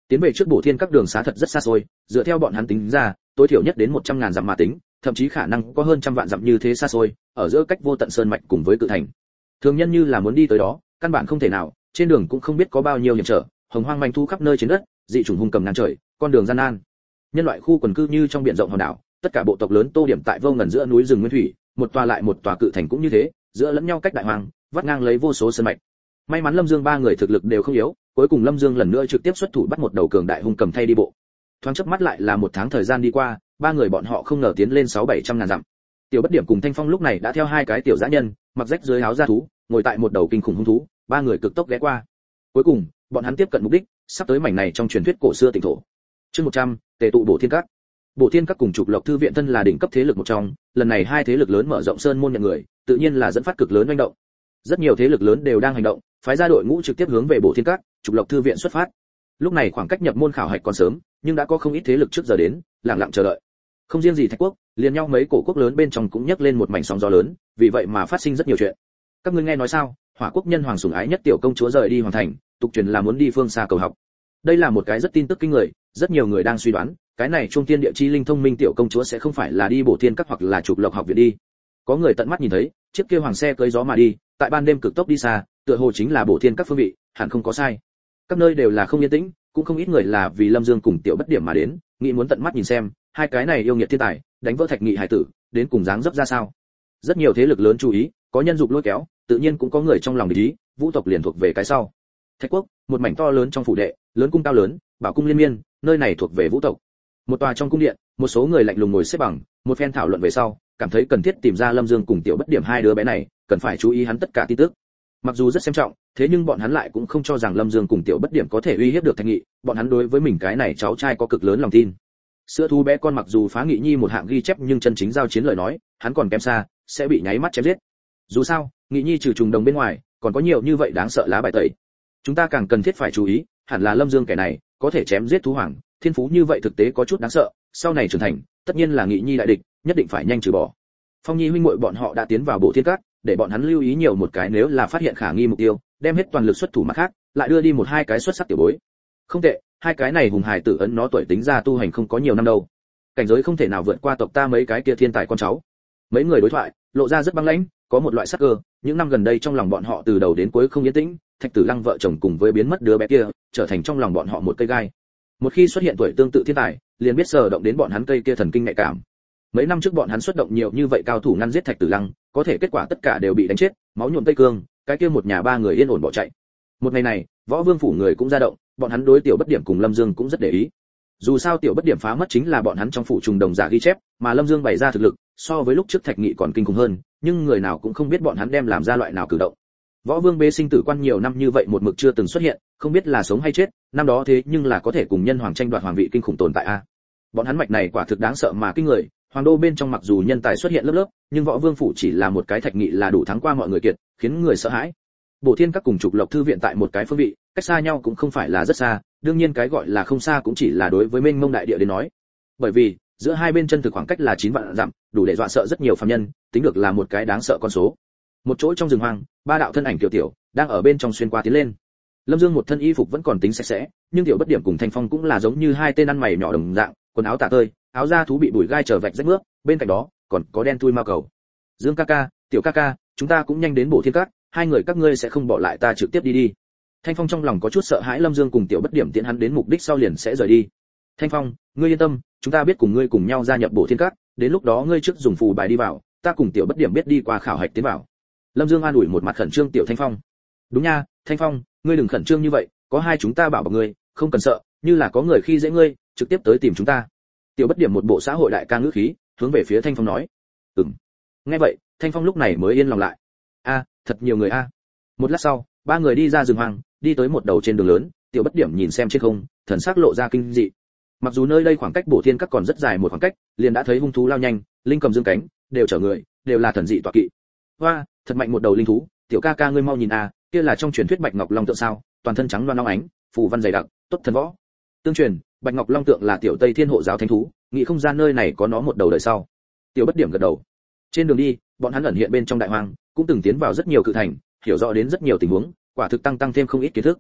Tiến về trước Bổ Thiên các đường xá thật rất xa xôi, dựa theo bọn hắn tính ra, tối thiểu nhất đến một trăm ngàn dặm mà tính, thậm chí khả năng có hơn trăm vạn dặm như thế xa xôi, ở giữa cách vô tận sơn mạch cùng với cự thành. Thường nhân như là muốn đi tới đó, căn bản không thể nào, trên đường cũng không biết có bao nhiêu hiểm trở, hồng hoang manh thu khắp nơi trên đất, dị chủng hung cầm ngàn trời, con đường gian nan. Nhân loại khu quần cư như trong biển rộng hòn đảo, tất cả bộ tộc lớn tô điểm tại vô ngần giữa núi rừng nguyên thủy, một tòa lại một tòa cự thành cũng như thế, giữa lẫn nhau cách đại hoang, vắt ngang lấy vô số sơn mạch. May mắn Lâm Dương ba người thực lực đều không yếu, cuối cùng Lâm Dương lần nữa trực tiếp xuất thủ bắt một đầu cường đại hung cầm thay đi bộ. Thoáng chớp mắt lại là một tháng thời gian đi qua, ba người bọn họ không ngờ tiến lên sáu bảy trăm ngàn dặm. Tiểu Bất Điểm cùng Thanh Phong lúc này đã theo hai cái tiểu dã nhân, mặc rách dưới áo da thú, ngồi tại một đầu kinh khủng hung thú, ba người cực tốc ghé qua. Cuối cùng, bọn hắn tiếp cận mục đích, sắp tới mảnh này trong truyền thuyết cổ xưa tỉnh thổ. Chương một trăm, tề tụ Bổ Thiên Các. Bổ Thiên Các cùng Trục Lộc Thư viện thân là đỉnh cấp thế lực một trong, lần này hai thế lực lớn mở rộng sơn môn nhận người, tự nhiên là dẫn phát cực lớn hành động. Rất nhiều thế lực lớn đều đang hành động, phái ra đội ngũ trực tiếp hướng về Bổ Thiên Các, Trục Lộc Thư viện xuất phát. Lúc này khoảng cách nhập môn khảo hạch còn sớm, nhưng đã có không ít thế lực trước giờ đến, lặng lặng chờ đợi. Không riêng gì Thạch Quốc, liền nhau mấy cổ quốc lớn bên trong cũng nhấc lên một mảnh sóng gió lớn, vì vậy mà phát sinh rất nhiều chuyện. Các ngươi nghe nói sao? Hỏa Quốc nhân hoàng sủng ái nhất tiểu công chúa rời đi hoàng thành, tục truyền là muốn đi phương xa cầu học. Đây là một cái rất tin tức kinh người, rất nhiều người đang suy đoán, cái này Trung Tiên Địa Chi Linh thông minh tiểu công chúa sẽ không phải là đi Bổ Thiên Các hoặc là Trục Lộc học viện đi. Có người tận mắt nhìn thấy, chiếc kia hoàng xe cưỡi gió mà đi, tại ban đêm cực tốc đi xa, tựa hồ chính là Bổ Thiên Các phương vị, hẳn không có sai. Các nơi đều là không yên tĩnh, cũng không ít người là vì Lâm Dương cùng Tiểu Bất Điểm mà đến, nghĩ muốn tận mắt nhìn xem, hai cái này yêu nghiệt thiên tài, đánh vỡ Thạch Nghị hải tử, đến cùng dáng dấp ra sao. Rất nhiều thế lực lớn chú ý, có nhân dục lôi kéo, tự nhiên cũng có người trong lòng để ý, Vũ tộc liền thuộc về cái sau. Thạch Quốc, một mảnh to lớn trong phủ đệ, lớn cung cao lớn, bảo cung liên miên, nơi này thuộc về Vũ tộc. Một tòa trong cung điện, một số người lạnh lùng ngồi xếp bằng, một phen thảo luận về sau, cảm thấy cần thiết tìm ra Lâm Dương cùng Tiểu Bất Điểm hai đứa bé này, cần phải chú ý hắn tất cả tin tức. Mặc dù rất xem trọng, thế nhưng bọn hắn lại cũng không cho rằng Lâm Dương cùng Tiểu Bất Điểm có thể uy hiếp được Thạch Nghị, bọn hắn đối với mình cái này cháu trai có cực lớn lòng tin. Sữa thú bé con mặc dù phá Nghị Nhi một hạng ghi chép nhưng chân chính giao chiến lời nói, hắn còn kém xa, sẽ bị nháy mắt chém giết. Dù sao, Nghị Nhi trừ trùng đồng bên ngoài, còn có nhiều như vậy đáng sợ lá bài tẩy. Chúng ta càng cần thiết phải chú ý, hẳn là Lâm Dương kẻ này, có thể chém giết thú hoàng, thiên phú như vậy thực tế có chút đáng sợ, sau này trưởng thành, tất nhiên là Nghị Nhi đại địch, nhất định phải nhanh trừ bỏ. Phong Nhi huynh muội bọn họ đã tiến vào Bổ Thiên Các, để bọn hắn lưu ý nhiều một cái, nếu là phát hiện khả nghi mục tiêu, đem hết toàn lực xuất thủ mặt khác, lại đưa đi một hai cái xuất sắc tiểu bối. Không tệ, hai cái này hùng hài tử ấn nó tuổi tính ra tu hành không có nhiều năm đâu. Cảnh giới không thể nào vượt qua tộc ta mấy cái kia thiên tài con cháu. Mấy người đối thoại, lộ ra rất băng lãnh, có một loại sắc cơ, những năm gần đây trong lòng bọn họ từ đầu đến cuối không yên tĩnh, Thạch Tử Lăng vợ chồng cùng với biến mất đứa bé kia, trở thành trong lòng bọn họ một cây gai. Một khi xuất hiện tuổi tương tự thiên tài, liền biết sờ động đến bọn hắn cây kia thần kinh nhạy cảm. Mấy năm trước bọn hắn xuất động nhiều như vậy cao thủ ngăn giết Thạch Tử Lăng, có thể kết quả tất cả đều bị đánh chết, máu nhuộm tây cương, cái kia một nhà ba người yên ổn bỏ chạy. Một ngày này, Võ Vương phủ người cũng ra động, bọn hắn đối Tiểu Bất Điểm cùng Lâm Dương cũng rất để ý. Dù sao Tiểu Bất Điểm phá mất chính là bọn hắn trong phủ trùng đồng giả ghi chép, mà Lâm Dương bày ra thực lực, so với lúc trước Thạch Nghị còn kinh khủng hơn, nhưng người nào cũng không biết bọn hắn đem làm ra loại nào cử động. Võ Vương bê sinh tử quan nhiều năm như vậy một mực chưa từng xuất hiện, không biết là sống hay chết, năm đó thế nhưng là có thể cùng nhân hoàng tranh đoạt hoàng vị kinh khủng tồn tại a. Bọn hắn mạch này quả thực đáng sợ mà kinh người, hoàng đô bên trong mặc dù nhân tài xuất hiện lớp lớp, nhưng Võ Vương phủ chỉ là một cái Thạch Nghị là đủ thắng qua mọi người kiệt, khiến người sợ hãi. Bổ Thiên Các cùng Trục Lộc Thư viện tại một cái phương vị, cách xa nhau cũng không phải là rất xa, đương nhiên cái gọi là không xa cũng chỉ là đối với mênh mông đại địa đến nói. Bởi vì, giữa hai bên chân thực khoảng cách là chín vạn dặm, đủ để dọa sợ rất nhiều phàm nhân, tính được là một cái đáng sợ con số. Một chỗ trong rừng hoang, ba đạo thân ảnh tiểu tiểu đang ở bên trong xuyên qua tiến lên. Lâm Dương một thân y phục vẫn còn tính sạch sẽ, nhưng Tiểu Bất Điểm cùng Thanh Phong cũng là giống như hai tên ăn mày nhỏ đồng dạng, quần áo tả tơi, áo da thú bị bụi gai trở vạch rách mướp, bên cạnh đó còn có đen thui mao cầu. Dương ca ca, Tiểu ca ca, chúng ta cũng nhanh đến Bổ Thiên Các, hai người các ngươi sẽ không bỏ lại ta trực tiếp đi đi. Thanh Phong trong lòng có chút sợ hãi Lâm Dương cùng Tiểu Bất Điểm tiễn hắn đến mục đích sau liền sẽ rời đi. Thanh Phong, ngươi yên tâm, chúng ta biết cùng ngươi cùng nhau gia nhập Bổ Thiên Các, đến lúc đó ngươi trước dùng phù bài đi vào, ta cùng Tiểu Bất Điểm biết đi qua khảo hạch tiến vào. Lâm Dương an ủi một mặt khẩn trương Tiểu Thanh Phong. Đúng nha, Thanh Phong, ngươi đừng khẩn trương như vậy, có hai chúng ta bảo bọc ngươi, không cần sợ, như là có người khi dễ ngươi, trực tiếp tới tìm chúng ta. Tiểu Bất Điểm một bộ xã hội đại ca ngữ khí, hướng về phía Thanh Phong nói. Ừm. Nghe vậy, Thanh Phong lúc này mới yên lòng lại. A, thật nhiều người a. Một lát sau, ba người đi ra rừng hoang, đi tới một đầu trên đường lớn, Tiểu Bất Điểm nhìn xem trên không, thần sắc lộ ra kinh dị. Mặc dù nơi đây khoảng cách Bổ Thiên Các còn rất dài một khoảng cách, liền đã thấy hung thú lao nhanh, linh cầm dương cánh, đều chở người, đều là thần dị tọa kỵ. Hoa, thật mạnh một đầu linh thú, Tiểu ca ca ngươi mau nhìn a, kia là trong truyền thuyết Bạch Ngọc Long tượng sao, toàn thân trắng loáng long ánh, phù văn dày đặc, tốt thần võ. Tương truyền, Bạch Ngọc Long tượng là Tiểu Tây Thiên hộ giáo thánh thú, nghĩ không ra nơi này có nó một đầu đời sau. Tiểu Bất Điểm gật đầu. Trên đường đi, bọn hắn ẩn hiện bên trong đại hoang, cũng từng tiến vào rất nhiều cự thành, hiểu rõ đến rất nhiều tình huống, quả thực tăng tăng thêm không ít kiến thức.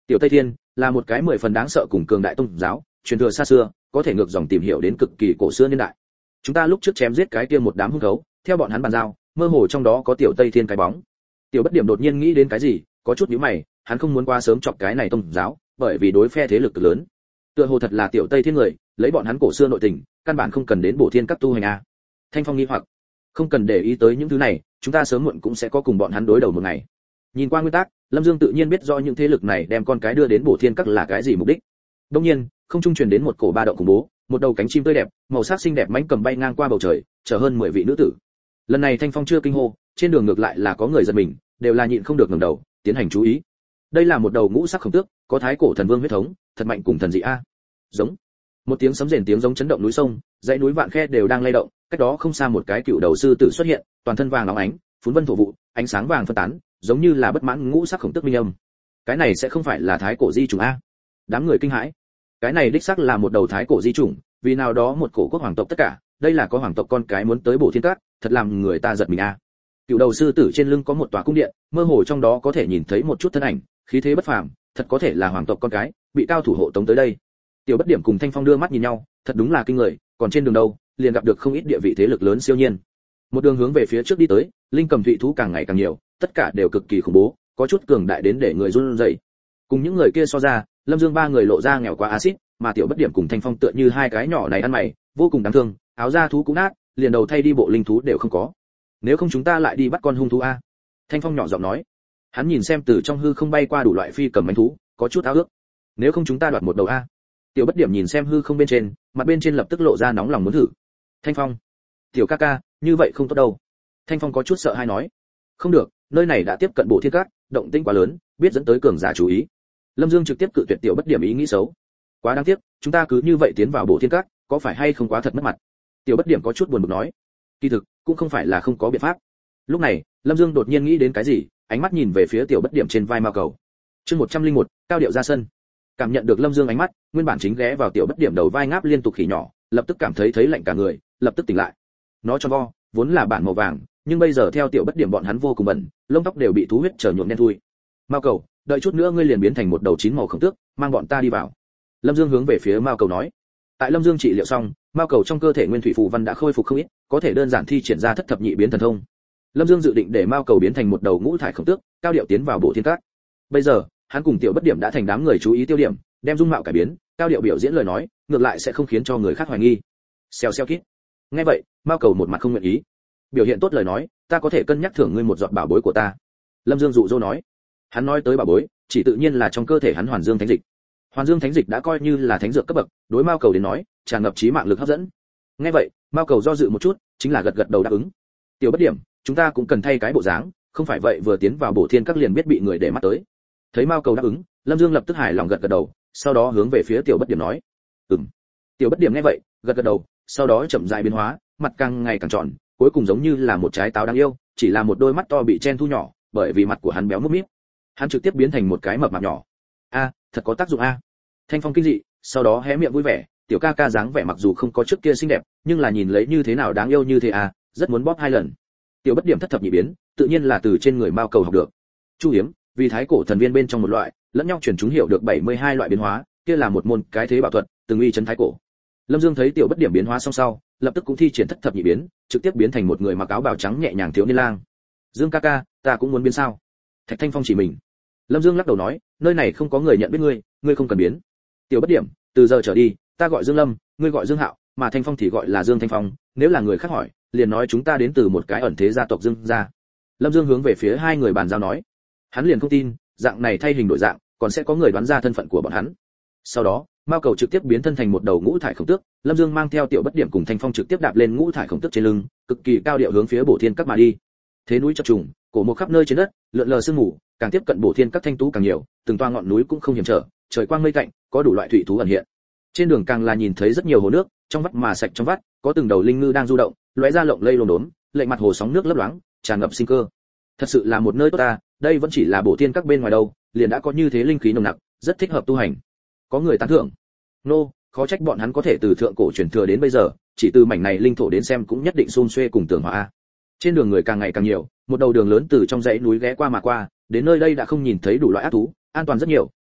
Tiểu Tây Thiên là một cái mười phần đáng sợ cùng cường đại tôn giáo, truyền thừa xa xưa, có thể ngược dòng tìm hiểu đến cực kỳ cổ xưa niên đại. Chúng ta lúc trước chém giết cái kia một đám hung gấu, theo bọn hắn bàn giao, mơ hồ trong đó có Tiểu Tây Thiên cái bóng. Tiểu Bất Điểm đột nhiên nghĩ đến cái gì, có chút nhíu mày, hắn không muốn qua sớm chọc cái này tôn giáo, bởi vì đối phe thế lực lớn. Tựa hồ thật là Tiểu Tây Thiên người, lấy bọn hắn cổ xưa nội tình, căn bản không cần đến bổ thiên các tu hành a. Thanh Phong nghi hoặc, không cần để ý tới những thứ này, chúng ta sớm muộn cũng sẽ có cùng bọn hắn đối đầu một ngày. Nhìn qua nguyên tắc, Lâm Dương tự nhiên biết rõ những thế lực này đem con cái đưa đến bổ thiên các là cái gì mục đích. Đương nhiên, không trung truyền đến một cổ ba động khủng bố, một đầu cánh chim tươi đẹp, màu sắc xinh đẹp mãnh cầm bay ngang qua bầu trời, chở hơn mười vị nữ tử. Lần này Thanh Phong chưa kinh hô, trên đường ngược lại là có người giật mình, đều là nhịn không được ngẩng đầu, tiến hành chú ý. Đây là một đầu ngũ sắc khổng tước, có thái cổ thần vương huyết thống, thật mạnh cùng thần dị a. Giống. Một tiếng sấm rền tiếng giống chấn động núi sông, dãy núi vạn khe đều đang lay động, cách đó không xa một cái cựu đầu sư tử xuất hiện, toàn thân vàng óng ánh, phún vân thổ vụ, ánh sáng vàng phân tán, giống như là bất mãn ngũ sắc khổng tước minh âm. Cái này sẽ không phải là thái cổ di trùng a? Đám người kinh hãi. Cái này đích xác là một đầu thái cổ di trùng, vì nào đó một cổ quốc hoàng tộc tất cả, đây là có hoàng tộc con cái muốn tới bổ thiên các, thật làm người ta giật mình a. Cựu đầu sư tử trên lưng có một tòa cung điện, mơ hồ trong đó có thể nhìn thấy một chút thân ảnh, khí thế bất phàm, thật có thể là hoàng tộc con cái, bị cao thủ hộ tống tới đây. Tiểu Bất Điểm cùng Thanh Phong đưa mắt nhìn nhau, thật đúng là kinh người, còn trên đường đâu, liền gặp được không ít địa vị thế lực lớn siêu nhiên. Một đường hướng về phía trước đi tới, linh cầm thụy thú càng ngày càng nhiều, tất cả đều cực kỳ khủng bố, có chút cường đại đến để người run rẩy. Cùng những người kia so ra, Lâm Dương ba người lộ ra nghèo quá axit, mà Tiểu Bất Điểm cùng Thanh Phong tựa như hai cái nhỏ này ăn mày, vô cùng đáng thương, áo da thú cũng nát, liền đầu thay đi bộ linh thú đều không có. Nếu không chúng ta lại đi bắt con hung thú a? Thanh Phong nhỏ giọng nói. Hắn nhìn xem từ trong hư không bay qua đủ loại phi cầm mãnh thú, có chút ao ước. Nếu không chúng ta đoạt một đầu a? Tiểu Bất Điểm nhìn xem hư không bên trên, mặt bên trên lập tức lộ ra nóng lòng muốn thử. Thanh Phong, tiểu ca ca, như vậy không tốt đâu. Thanh Phong có chút sợ hãi nói. Không được, nơi này đã tiếp cận bộ thiên các, động tĩnh quá lớn, biết dẫn tới cường giả chú ý. Lâm Dương trực tiếp cự tuyệt Tiểu Bất Điểm ý nghĩ xấu. Quá đáng tiếc, chúng ta cứ như vậy tiến vào bộ thiên các, có phải hay không quá thật mất mặt? Tiểu Bất Điểm có chút buồn bực nói. Kỳ thực, cũng không phải là không có biện pháp. Lúc này, Lâm Dương đột nhiên nghĩ đến cái gì, ánh mắt nhìn về phía Tiểu Bất Điểm trên vai Mao Cầu. Chương một trăm lẻ một, cao điệu ra sân. Cảm nhận được Lâm Dương ánh mắt, nguyên bản chính ghé vào Tiểu Bất Điểm đầu vai ngáp liên tục khỉ nhỏ, lập tức cảm thấy thấy lạnh cả người, lập tức tỉnh lại. Nó tròn vo, vốn là bản màu vàng, nhưng bây giờ theo Tiểu Bất Điểm bọn hắn vô cùng bẩn, lông tóc đều bị thú huyết trở nhuộm đen thui. Mao Cầu, đợi chút nữa ngươi liền biến thành một đầu chín màu khổng tước, mang bọn ta đi vào. Lâm Dương hướng về phía Mao Cầu nói. Tại Lâm Dương trị liệu xong, Mao Cầu trong cơ thể nguyên thủy phù văn đã khôi phục không ít, có thể đơn giản thi triển ra thất thập nhị biến thần thông. Lâm Dương dự định để Mao Cầu biến thành một đầu ngũ thải khổng tước, cao điệu tiến vào bộ thiên các. Bây giờ, hắn cùng Tiểu Bất Điểm đã thành đám người chú ý tiêu điểm, đem dung mạo cải biến, cao điệu biểu diễn lời nói, ngược lại sẽ không khiến cho người khác hoài nghi. Xèo xèo kít. Nghe vậy, Mao Cầu một mặt không nguyện ý. Biểu hiện tốt lời nói, ta có thể cân nhắc thưởng ngươi một giọt bảo bối của ta. Lâm Dương dụ dỗ nói. Hắn nói tới bảo bối, chỉ tự nhiên là trong cơ thể hắn Hoàn Dương Thánh Dịch. Hoàn Dương Thánh Dịch đã coi như là thánh dược cấp bậc, đối Mao Cầu đến nói, tràn ngập chí mạng lực hấp dẫn. Nghe vậy, Mao Cầu do dự một chút, chính là gật gật đầu đáp ứng. Tiểu Bất Điểm, chúng ta cũng cần thay cái bộ dáng, không phải vậy vừa tiến vào bổ thiên các liền biết bị người để mắt tới. Thấy Mao Cầu đáp ứng, Lâm Dương lập tức hài lòng gật gật đầu, sau đó hướng về phía Tiểu Bất Điểm nói. Ừm. Tiểu Bất Điểm nghe vậy, gật gật đầu, sau đó chậm rãi biến hóa, mặt càng ngày càng tròn, cuối cùng giống như là một trái táo đáng yêu, chỉ là một đôi mắt to bị chen thu nhỏ, bởi vì mặt của hắn béo múp míp. Hắn trực tiếp biến thành một cái mập mạp nhỏ. A, thật có tác dụng a. Thanh Phong kinh dị, sau đó hé miệng vui vẻ, tiểu ca ca dáng vẻ mặc dù không có trước kia xinh đẹp, nhưng là nhìn lấy như thế nào đáng yêu như thế a, rất muốn bóp hai lần. Tiểu Bất Điểm thất thập nhị biến, tự nhiên là từ trên người Mao Cầu học được. Chu hiếm, vì thái cổ thần viên bên trong một loại, lẫn nhau truyền chúng hiểu được bảy mươi hai loại biến hóa, kia là một môn cái thế bảo thuật, từng uy chấn thái cổ. Lâm Dương thấy Tiểu Bất Điểm biến hóa xong sau, lập tức cũng thi triển thất thập nhị biến, trực tiếp biến thành một người mặc áo bào trắng nhẹ nhàng thiếu niên lang. Dương ca ca, ta cũng muốn biến sao? Thạch Thanh Phong chỉ mình. Lâm Dương lắc đầu nói, nơi này không có người nhận biết ngươi, ngươi không cần biến. Tiểu Bất Điểm, từ giờ trở đi, ta gọi Dương Lâm, ngươi gọi Dương Hạo, mà Thanh Phong thì gọi là Dương Thanh Phong, nếu là người khác hỏi, liền nói chúng ta đến từ một cái ẩn thế gia tộc Dương gia. Lâm Dương hướng về phía hai người bàn giao nói. Hắn liền không tin, dạng này thay hình đổi dạng, còn sẽ có người đoán ra thân phận của bọn hắn. Sau đó, Mao Cầu trực tiếp biến thân thành một đầu ngũ thải khổng tước, Lâm Dương mang theo Tiểu Bất Điểm cùng Thanh Phong trực tiếp đạp lên ngũ thải khổng tước trên lưng, cực kỳ cao điệu hướng phía bổ thiên các mà đi. Thế núi chập trùng, cổ một khắp nơi trên đất, lượn lờ sương mù, càng tiếp cận bổ thiên các thanh tú càng nhiều, từng toa ngọn núi cũng không hiểm trở, trời quang mây tạnh, có đủ loại thủy thú ẩn hiện. Trên đường càng là nhìn thấy rất nhiều hồ nước, trong vắt mà sạch trong vắt, có từng đầu linh ngư đang du động, lóe ra lộng lây lồm đốm, lệnh mặt hồ sóng nước lấp loáng, tràn ngập sinh cơ. Thật sự là một nơi tốt ta, đây vẫn chỉ là bổ thiên các bên ngoài đâu, liền đã có như thế linh khí nồng nặc, rất thích hợp tu hành. Có người tán thưởng. Nô, khó trách bọn hắn có thể từ thượng cổ truyền thừa đến bây giờ, chỉ từ mảnh này linh thổ đến xem cũng nhất định xôn xuê cùng tường hòa a. Trên đường người càng ngày càng nhiều, một đầu đường lớn từ trong dãy núi ghé qua mà qua, đến nơi đây đã không nhìn thấy đủ loại ác thú, an toàn rất nhiều,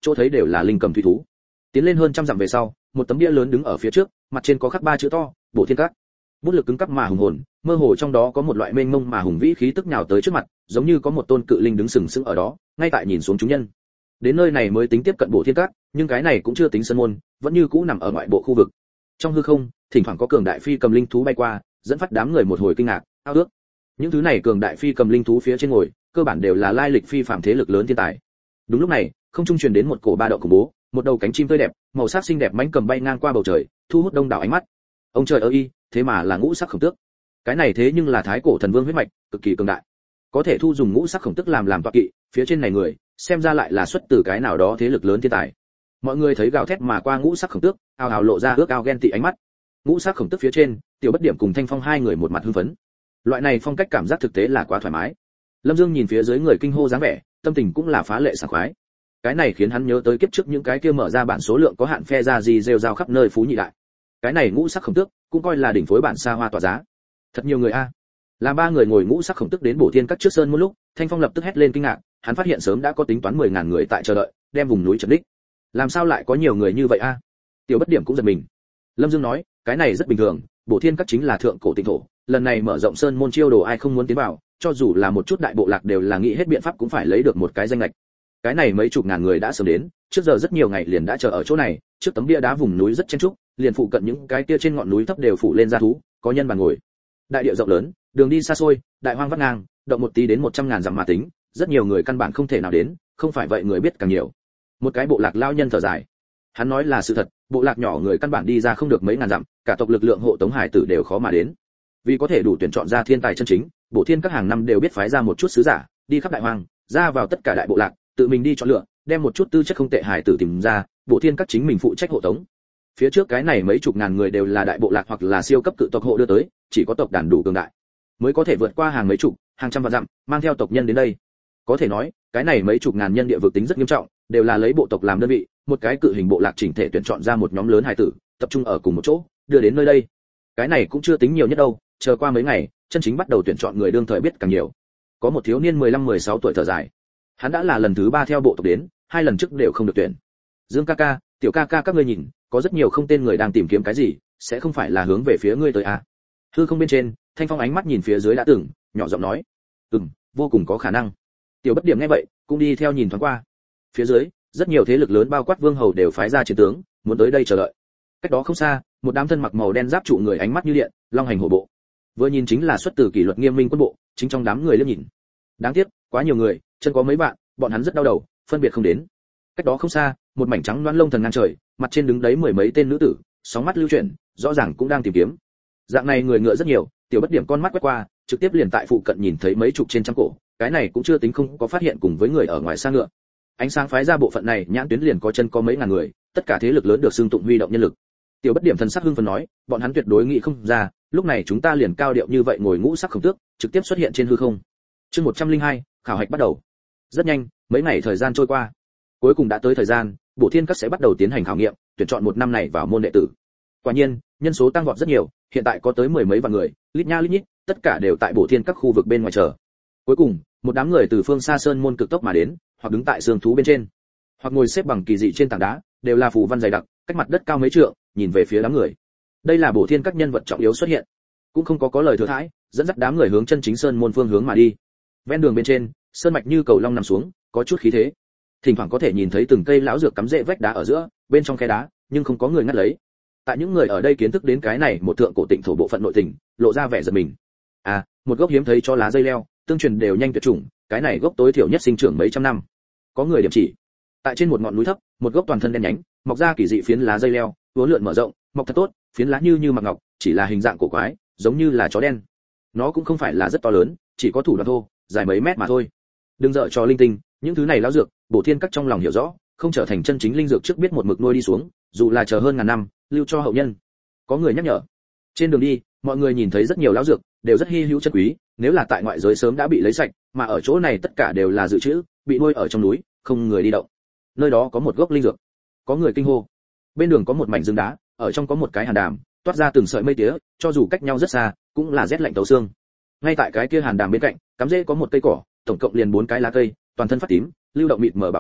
chỗ thấy đều là linh cầm thủy thú. Tiến lên hơn trăm dặm về sau, một tấm bia lớn đứng ở phía trước, mặt trên có khắc ba chữ to, Bộ Thiên Các. Bút lực cứng cắp mà hùng hồn, mơ hồ trong đó có một loại mênh mông mà hùng vĩ khí tức nhào tới trước mặt, giống như có một tôn cự linh đứng sừng sững ở đó, ngay tại nhìn xuống chúng nhân. Đến nơi này mới tính tiếp cận Bộ Thiên Các, nhưng cái này cũng chưa tính sân môn, vẫn như cũ nằm ở ngoại bộ khu vực. Trong hư không, thỉnh thoảng có cường đại phi cầm linh thú bay qua, dẫn phát đám người một hồi kinh ngạc, ao ước. Những thứ này cường đại phi cầm linh thú phía trên ngồi, cơ bản đều là lai lịch phi phàm thế lực lớn thiên tài. Đúng lúc này, không trung truyền đến một cổ ba động khủng bố, một đầu cánh chim tươi đẹp, màu sắc xinh đẹp mãnh cầm bay ngang qua bầu trời, thu hút đông đảo ánh mắt. Ông trời ơi, thế mà là ngũ sắc khổng tước. Cái này thế nhưng là thái cổ thần vương huyết mạch, cực kỳ cường đại. Có thể thu dùng ngũ sắc khổng tước làm làm tọa kỵ, phía trên này người, xem ra lại là xuất từ cái nào đó thế lực lớn thiên tài. Mọi người thấy gào thét mà qua ngũ sắc khổng tước, ào ào lộ ra ước ao ghen tị ánh mắt. Ngũ sắc khổng tước phía trên, Tiểu Bất Điểm cùng Thanh Phong hai người một mặt hưng phấn. Loại này phong cách cảm giác thực tế là quá thoải mái. Lâm Dương nhìn phía dưới người kinh hô dáng vẻ, tâm tình cũng là phá lệ sảng khoái. Cái này khiến hắn nhớ tới kiếp trước những cái kia mở ra bản số lượng có hạn phe ra gì rêu rao khắp nơi phú nhị đại. Cái này ngũ sắc khổng tước cũng coi là đỉnh phối bản xa hoa tỏa giá. Thật nhiều người a. Làm ba người ngồi ngũ sắc khổng tước đến Bổ Thiên Các trước sơn một lúc, Thanh Phong lập tức hét lên kinh ngạc, hắn phát hiện sớm đã có tính toán mười ngàn người tại chờ đợi, đem vùng núi chật đích. Làm sao lại có nhiều người như vậy a? Tiểu Bất Điểm cũng giật mình. Lâm Dương nói, cái này rất bình thường, Bổ Thiên Các chính là thượng cổ tịnh thổ, lần này mở rộng sơn môn chiêu đồ ai không muốn tiến vào, cho dù là một chút đại bộ lạc đều là nghĩ hết biện pháp cũng phải lấy được một cái danh lệch. Cái này mấy chục ngàn người đã sớm đến, trước giờ rất nhiều ngày liền đã chờ ở chỗ này, trước tấm bia đá vùng núi rất chen chúc, liền phụ cận những cái kia trên ngọn núi thấp đều phủ lên gia thú, có nhân bàn ngồi. Đại địa rộng lớn, đường đi xa xôi, đại hoang vắt ngang, động một tí đến một trăm ngàn dặm mà tính, rất nhiều người căn bản không thể nào đến, không phải vậy người biết càng nhiều. Một cái bộ lạc lao nhân thở dài. Hắn nói là sự thật, bộ lạc nhỏ người căn bản đi ra không được mấy ngàn dặm, cả tộc lực lượng hộ tống hải tử đều khó mà đến. Vì có thể đủ tuyển chọn ra thiên tài chân chính, Bộ Thiên Các hàng năm đều biết phái ra một chút sứ giả, đi khắp đại hoang, ra vào tất cả đại bộ lạc, tự mình đi chọn lựa, đem một chút tư chất không tệ hải tử tìm ra, Bộ Thiên Các chính mình phụ trách hộ tống. Phía trước cái này mấy chục ngàn người đều là đại bộ lạc hoặc là siêu cấp cự tộc hộ đưa tới, chỉ có tộc đàn đủ cường đại mới có thể vượt qua hàng mấy chục, hàng trăm vạn dặm, mang theo tộc nhân đến đây. Có thể nói, cái này mấy chục ngàn nhân địa vực tính rất nghiêm trọng, đều là lấy bộ tộc làm đơn vị, một cái cự hình bộ lạc chỉnh thể tuyển chọn ra một nhóm lớn hải tử, tập trung ở cùng một chỗ, đưa đến nơi đây. Cái này cũng chưa tính nhiều nhất đâu, chờ qua mấy ngày, chân chính bắt đầu tuyển chọn người đương thời biết càng nhiều. Có một thiếu niên mười lăm mười sáu tuổi thở dài. Hắn đã là lần thứ ba theo bộ tộc đến, hai lần trước đều không được tuyển. Dương ca ca, Tiểu ca ca các ngươi nhìn, có rất nhiều không tên người đang tìm kiếm cái gì, sẽ không phải là hướng về phía ngươi tới à? Hư không bên trên, Thanh Phong ánh mắt nhìn phía dưới đã từng, nhỏ giọng nói, ừm, vô cùng có khả năng. Tiểu Bất Điểm nghe vậy, cũng đi theo nhìn thoáng qua. Phía dưới, rất nhiều thế lực lớn bao quát vương hầu đều phái ra chiến tướng, muốn tới đây chờ đợi. Cách đó không xa, một đám thân mặc màu đen giáp trụ người ánh mắt như điện, long hành hổ bộ. Vừa nhìn chính là xuất từ kỷ luật nghiêm minh quân bộ, chính trong đám người liếc nhìn. Đáng tiếc, quá nhiều người, chân có mấy bạn, bọn hắn rất đau đầu, phân biệt không đến. Cách đó không xa, một mảnh trắng loáng lông thần ngang trời, mặt trên đứng đấy mười mấy tên nữ tử, sóng mắt lưu chuyển, rõ ràng cũng đang tìm kiếm. Dạng này người ngựa rất nhiều, Tiểu Bất Điểm con mắt quét qua, trực tiếp liền tại phụ cận nhìn thấy mấy chục trên trăm cổ, cái này cũng chưa tính không có phát hiện cùng với người ở ngoài xa ngựa. Ánh sáng phái ra bộ phận này, nhãn tuyến liền có chân có mấy ngàn người, tất cả thế lực lớn được xưng tụng huy động nhân lực. Tiểu Bất Điểm thần sắc hưng phấn nói, bọn hắn tuyệt đối nghĩ không ra, lúc này chúng ta liền cao điệu như vậy ngồi ngũ sắc khổng tước, trực tiếp xuất hiện trên hư không. Chương một trăm lẻ hai, khảo hạch bắt đầu. Rất nhanh, mấy ngày thời gian trôi qua. Cuối cùng đã tới thời gian, Bộ Thiên Các sẽ bắt đầu tiến hành khảo nghiệm, tuyển chọn một năm này vào môn đệ tử. Quả nhiên, nhân số tăng vọt rất nhiều, hiện tại có tới mười mấy vạn người, lít nha lít nhít, tất cả đều tại Bộ Thiên Các khu vực bên ngoài chờ. Cuối cùng, một đám người từ phương xa sơn môn cực tốc mà đến, hoặc đứng tại sương thú bên trên, hoặc ngồi xếp bằng kỳ dị trên tảng đá, đều là phù văn dày đặc, cách mặt đất cao mấy trượng, nhìn về phía đám người. Đây là Bộ Thiên Các nhân vật trọng yếu xuất hiện, cũng không có có lời thừa thãi, dẫn dắt đám người hướng chân chính sơn môn phương hướng mà đi. Ven đường bên trên, sơn mạch như cầu long nằm xuống, có chút khí thế. Thỉnh thoảng có thể nhìn thấy từng cây lão dược cắm rễ vách đá ở giữa, bên trong khe đá, nhưng không có người ngắt lấy. Tại những người ở đây kiến thức đến cái này một thượng cổ tịnh thổ bộ phận nội tình, lộ ra vẻ giật mình. À, một gốc hiếm thấy cho lá dây leo, tương truyền đều nhanh tuyệt chủng, cái này gốc tối thiểu nhất sinh trưởng mấy trăm năm. Có người điểm chỉ. Tại trên một ngọn núi thấp, một gốc toàn thân đen nhánh, mọc ra kỳ dị phiến lá dây leo, uốn lượn mở rộng, mọc thật tốt, phiến lá như như mặc ngọc, chỉ là hình dạng cổ quái, giống như là chó đen. Nó cũng không phải là rất to lớn, chỉ có thủ đoạn thô, dài mấy mét mà thôi. Đừng dở trò linh tinh, những thứ này lão dược, Bộ Thiên Các trong lòng hiểu rõ, không trở thành chân chính linh dược trước biết một mực nuôi đi xuống, dù là chờ hơn ngàn năm, lưu cho hậu nhân. Có người nhắc nhở. Trên đường đi, mọi người nhìn thấy rất nhiều lão dược, đều rất hi hữu chân quý, nếu là tại ngoại giới sớm đã bị lấy sạch, mà ở chỗ này tất cả đều là dự trữ, bị nuôi ở trong núi, không người đi động. Nơi đó có một gốc linh dược. Có người kinh hô. Bên đường có một mảnh rừng đá, ở trong có một cái hàn đàm, toát ra từng sợi mây tía, cho dù cách nhau rất xa, cũng là rét lạnh tấu xương. Ngay tại cái kia hàn đàm bên cạnh, cắm rễ có một cây cỏ, tổng cộng liền bốn cái lá cây, toàn thân phát tím, lưu động mịt mờ bảo huy,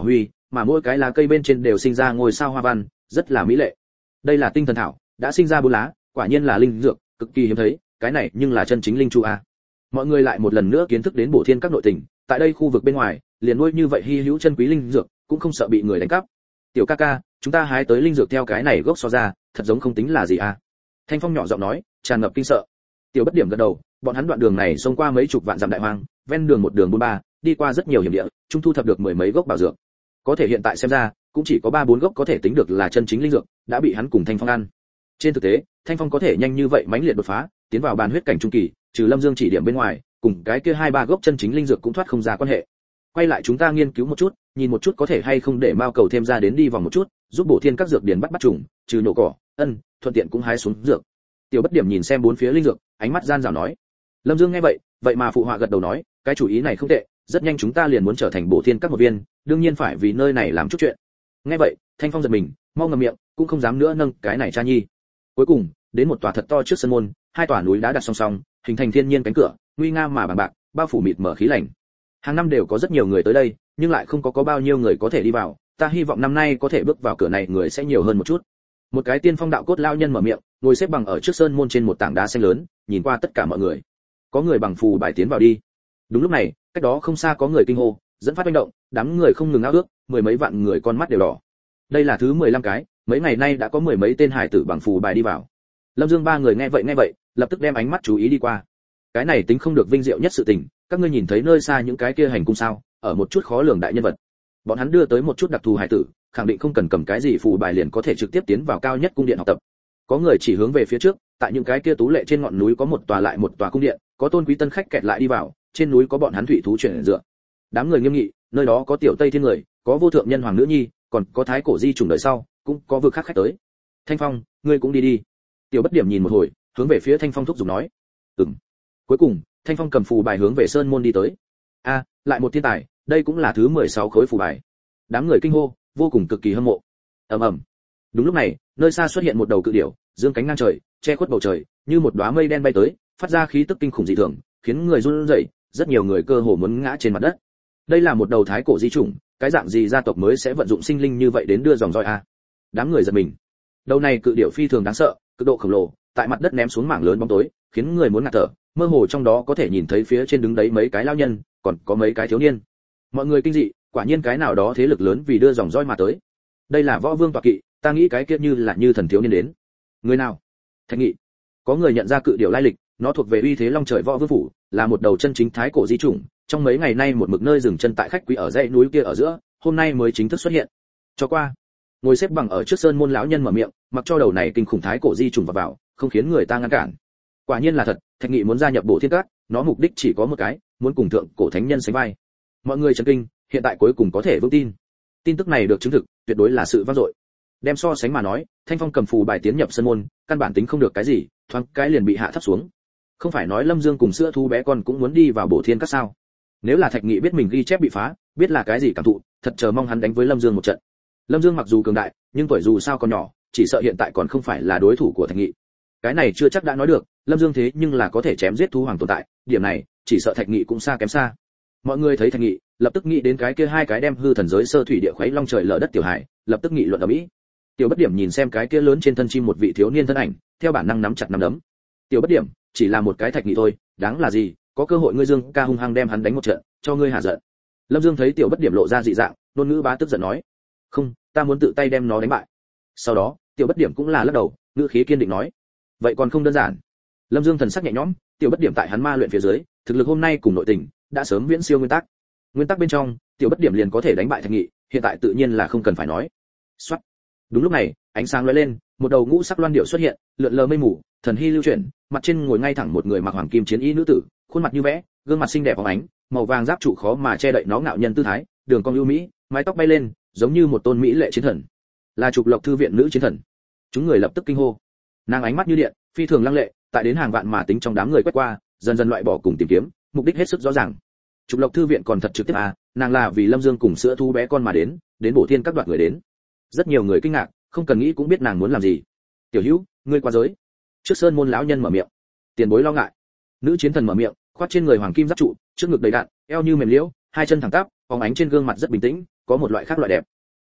mà mỗi cái lá cây bên trên đều sinh ra ngôi sao hoa văn, rất là mỹ lệ. Đây là tinh thần thảo, đã sinh ra bốn lá, quả nhiên là linh dược, cực kỳ hiếm thấy, cái này nhưng là chân chính linh chu a. Mọi người lại một lần nữa kiến thức đến Bổ Thiên các nội tình, tại đây khu vực bên ngoài, liền nuôi như vậy hy hữu chân quý linh dược, cũng không sợ bị người đánh cắp. Tiểu ca ca, chúng ta hái tới linh dược theo cái này gốc so ra, thật giống không tính là gì a. Thanh Phong nhỏ giọng nói, tràn ngập kinh sợ. Tiểu Bất Điểm gật đầu, bọn hắn đoạn đường này xông qua mấy chục vạn dặm đại hoang, ven đường một đường bốn ba, đi qua rất nhiều hiểm địa, trung thu thập được mười mấy gốc bảo dược. Có thể hiện tại xem ra, cũng chỉ có ba bốn gốc có thể tính được là chân chính linh dược, đã bị hắn cùng Thanh Phong ăn. Trên thực tế, Thanh Phong có thể nhanh như vậy mãnh liệt đột phá, tiến vào bàn huyết cảnh trung kỳ, trừ Lâm Dương chỉ điểm bên ngoài, cùng cái kia hai ba gốc chân chính linh dược cũng thoát không ra quan hệ. Quay lại chúng ta nghiên cứu một chút, nhìn một chút có thể hay không để mao cầu thêm ra đến đi vòng một chút, giúp Bổ Thiên các dược điển bắt bắt trùng, trừ nổ cỏ, ân, thuận tiện cũng hái xuống dược. Tiểu Bất Điểm nhìn xem bốn phía linh dược, ánh mắt gian dảo nói. Lâm Dương nghe vậy, vậy mà phụ họa gật đầu nói, cái chủ ý này không tệ, rất nhanh chúng ta liền muốn trở thành Bổ Thiên các một viên, đương nhiên phải vì nơi này làm chút chuyện. Nghe vậy, Thanh Phong giật mình, mau ngậm miệng, cũng không dám nữa nâng cái này cha nhi. Cuối cùng, đến một tòa thật to trước sân môn, hai tòa núi đá đặt song song, hình thành thiên nhiên cánh cửa, nguy nga mà bằng bạc, bao phủ mịt mở khí lạnh. Hàng năm đều có rất nhiều người tới đây, nhưng lại không có có bao nhiêu người có thể đi vào, ta hy vọng năm nay có thể bước vào cửa này người sẽ nhiều hơn một chút. Một cái tiên phong đạo cốt lao nhân mở miệng, ngồi xếp bằng ở trước sơn môn trên một tảng đá xanh lớn, nhìn qua tất cả mọi người. Có người bằng phù bài tiến vào đi. Đúng lúc này, cách đó không xa có người kinh hô, dẫn phát manh động, đám người không ngừng ao ước, mười mấy vạn người con mắt đều đỏ. Đây là thứ mười lăm cái, mấy ngày nay đã có mười mấy tên hải tử bằng phù bài đi vào. Lâm Dương ba người nghe vậy nghe vậy, lập tức đem ánh mắt chú ý đi qua. Cái này tính không được vinh diệu nhất sự tình, các ngươi nhìn thấy nơi xa những cái kia hành cung sao, ở một chút khó lường đại nhân vật. Bọn hắn đưa tới một chút đặc thù hải tử, khẳng định không cần cầm cái gì phù bài liền có thể trực tiếp tiến vào cao nhất cung điện học tập. Có người chỉ hướng về phía trước, tại những cái kia tú lệ trên ngọn núi có một tòa lại một tòa cung điện, có tôn quý tân khách kẹt lại đi vào, trên núi có bọn hắn thủy thú chuyển dựa. Đám người nghiêm nghị, nơi đó có tiểu Tây Thiên người, có vô thượng nhân hoàng nữ nhi, còn có thái cổ di trùng đời sau, cũng có vực khác khách tới. Thanh Phong, ngươi cũng đi đi. Tiểu Bất Điểm nhìn một hồi, hướng về phía Thanh Phong thúc giục nói. Ừm. Cuối cùng, Thanh Phong cầm phù bài hướng về sơn môn đi tới. A, lại một thiên tài, đây cũng là thứ mười sáu khối phù bài. Đám người kinh hô, vô cùng cực kỳ hâm mộ. Ầm ầm. Đúng lúc này, nơi xa xuất hiện một đầu cự điểu, dương cánh ngang trời, che khuất bầu trời, như một đóa mây đen bay tới, phát ra khí tức kinh khủng dị thường, khiến người run rẩy, rất nhiều người cơ hồ muốn ngã trên mặt đất. Đây là một đầu thái cổ di chủng, cái dạng gì gia tộc mới sẽ vận dụng sinh linh như vậy đến đưa dòng roi a? Đám người giật mình. Đầu này cự điểu phi thường đáng sợ, cực độ khổng lồ, tại mặt đất ném xuống mảng lớn bóng tối, khiến người muốn ngạt thở, mơ hồ trong đó có thể nhìn thấy phía trên đứng đấy mấy cái lao nhân, còn có mấy cái thiếu niên. Mọi người kinh dị, quả nhiên cái nào đó thế lực lớn vì đưa dòng roi mà tới. Đây là võ vương tọa kỵ, ta nghĩ cái kia như là như thần thiếu niên đến. Người nào? Thạch Nghị. Có người nhận ra cự điểu lai lịch, nó thuộc về uy thế long trời võ vương phủ, là một đầu chân chính thái cổ di chủng, trong mấy ngày nay một mực nơi dừng chân tại khách quý ở dãy núi kia ở giữa, hôm nay mới chính thức xuất hiện. Cho qua. Ngồi xếp bằng ở trước sơn môn lão nhân mở miệng, mặc cho đầu này kinh khủng thái cổ di chủng vào vào, không khiến người ta ngăn cản. Quả nhiên là thật, Thạch Nghị muốn gia nhập Bổ Thiên Các, nó mục đích chỉ có một cái, muốn cùng thượng cổ thánh nhân sánh vai. Mọi người chấn kinh, hiện tại cuối cùng có thể vững tin. Tin tức này được chứng thực, tuyệt đối là sự vang dội. Đem so sánh mà nói, Thanh Phong cầm phù bài tiến nhập sân môn, căn bản tính không được cái gì, thoáng cái liền bị hạ thấp xuống. Không phải nói Lâm Dương cùng sữa thú bé con cũng muốn đi vào Bổ Thiên Các sao? Nếu là Thạch Nghị biết mình ghi chép bị phá, biết là cái gì cảm thụ, thật chờ mong hắn đánh với Lâm Dương một trận. Lâm Dương mặc dù cường đại, nhưng tuổi dù sao còn nhỏ, chỉ sợ hiện tại còn không phải là đối thủ của Thạch Nghị. Cái này chưa chắc đã nói được, Lâm Dương thế nhưng là có thể chém giết thú hoàng tồn tại, điểm này, chỉ sợ Thạch Nghị cũng xa kém xa. Mọi người thấy Thạch Nghị, lập tức nghĩ đến cái kia hai cái đem hư thần giới sơ thủy địa khuấy long trời lở đất tiểu hải, lập tức nghị luận ở mỹ. Tiểu Bất Điểm nhìn xem cái kia lớn trên thân chim một vị thiếu niên thân ảnh, theo bản năng nắm chặt nắm đấm. Tiểu Bất Điểm, chỉ là một cái Thạch Nghị thôi, đáng là gì, có cơ hội ngươi Dương ca hung hăng đem hắn đánh một trận, cho ngươi hạ giận. Lâm Dương thấy Tiểu Bất Điểm lộ ra dị dạng, ngôn ngữ bá tức giận nói: "Không, ta muốn tự tay đem nó đánh bại." Sau đó, Tiểu Bất Điểm cũng là lắc đầu, ngữ khí kiên định nói: "Vậy còn không đơn giản." Lâm Dương thần sắc nhẹ nhõm, Tiểu Bất Điểm tại hắn ma luyện phía dưới, thực lực hôm nay cùng nội tình đã sớm viễn siêu nguyên tắc. Nguyên tắc bên trong, Tiểu Bất Điểm liền có thể đánh bại Thạch Nghị, hiện tại tự nhiên là không cần phải nói. Soát. Đúng lúc này, ánh sáng lóe lên, một đầu ngũ sắc loan điệu xuất hiện, lượn lờ mây mù, thần hy lưu chuyển, mặt trên ngồi ngay thẳng một người mặc hoàng kim chiến y nữ tử, khuôn mặt như vẽ, gương mặt xinh đẹp phóng ánh, màu vàng giáp trụ khó mà che đậy nó ngạo nhân tư thái, đường cong ưu mỹ, mái tóc bay lên, giống như một tôn mỹ lệ chiến thần. Là Trục Lộc thư viện nữ chiến thần. Chúng người lập tức kinh hô. Nàng ánh mắt như điện, phi thường lăng lệ, tại đến hàng vạn mà tính trong đám người quét qua, dần dần loại bỏ cùng tìm kiếm, mục đích hết sức rõ ràng. Trục Lộc thư viện còn thật trực tiếp à, nàng là vì Lâm Dương cùng sữa thú bé con mà đến, đến Bổ Thiên các đoạt người đến. Rất nhiều người kinh ngạc, không cần nghĩ cũng biết nàng muốn làm gì. Tiểu Hữu, ngươi qua giới. Trước sơn môn lão nhân mở miệng. Tiền bối lo ngại. Nữ chiến thần mở miệng, khoác trên người hoàng kim giáp trụ, trước ngực đầy đạn, eo như mềm liễu, hai chân thẳng tắp, phóng ánh trên gương mặt rất bình tĩnh, có một loại khác loại đẹp.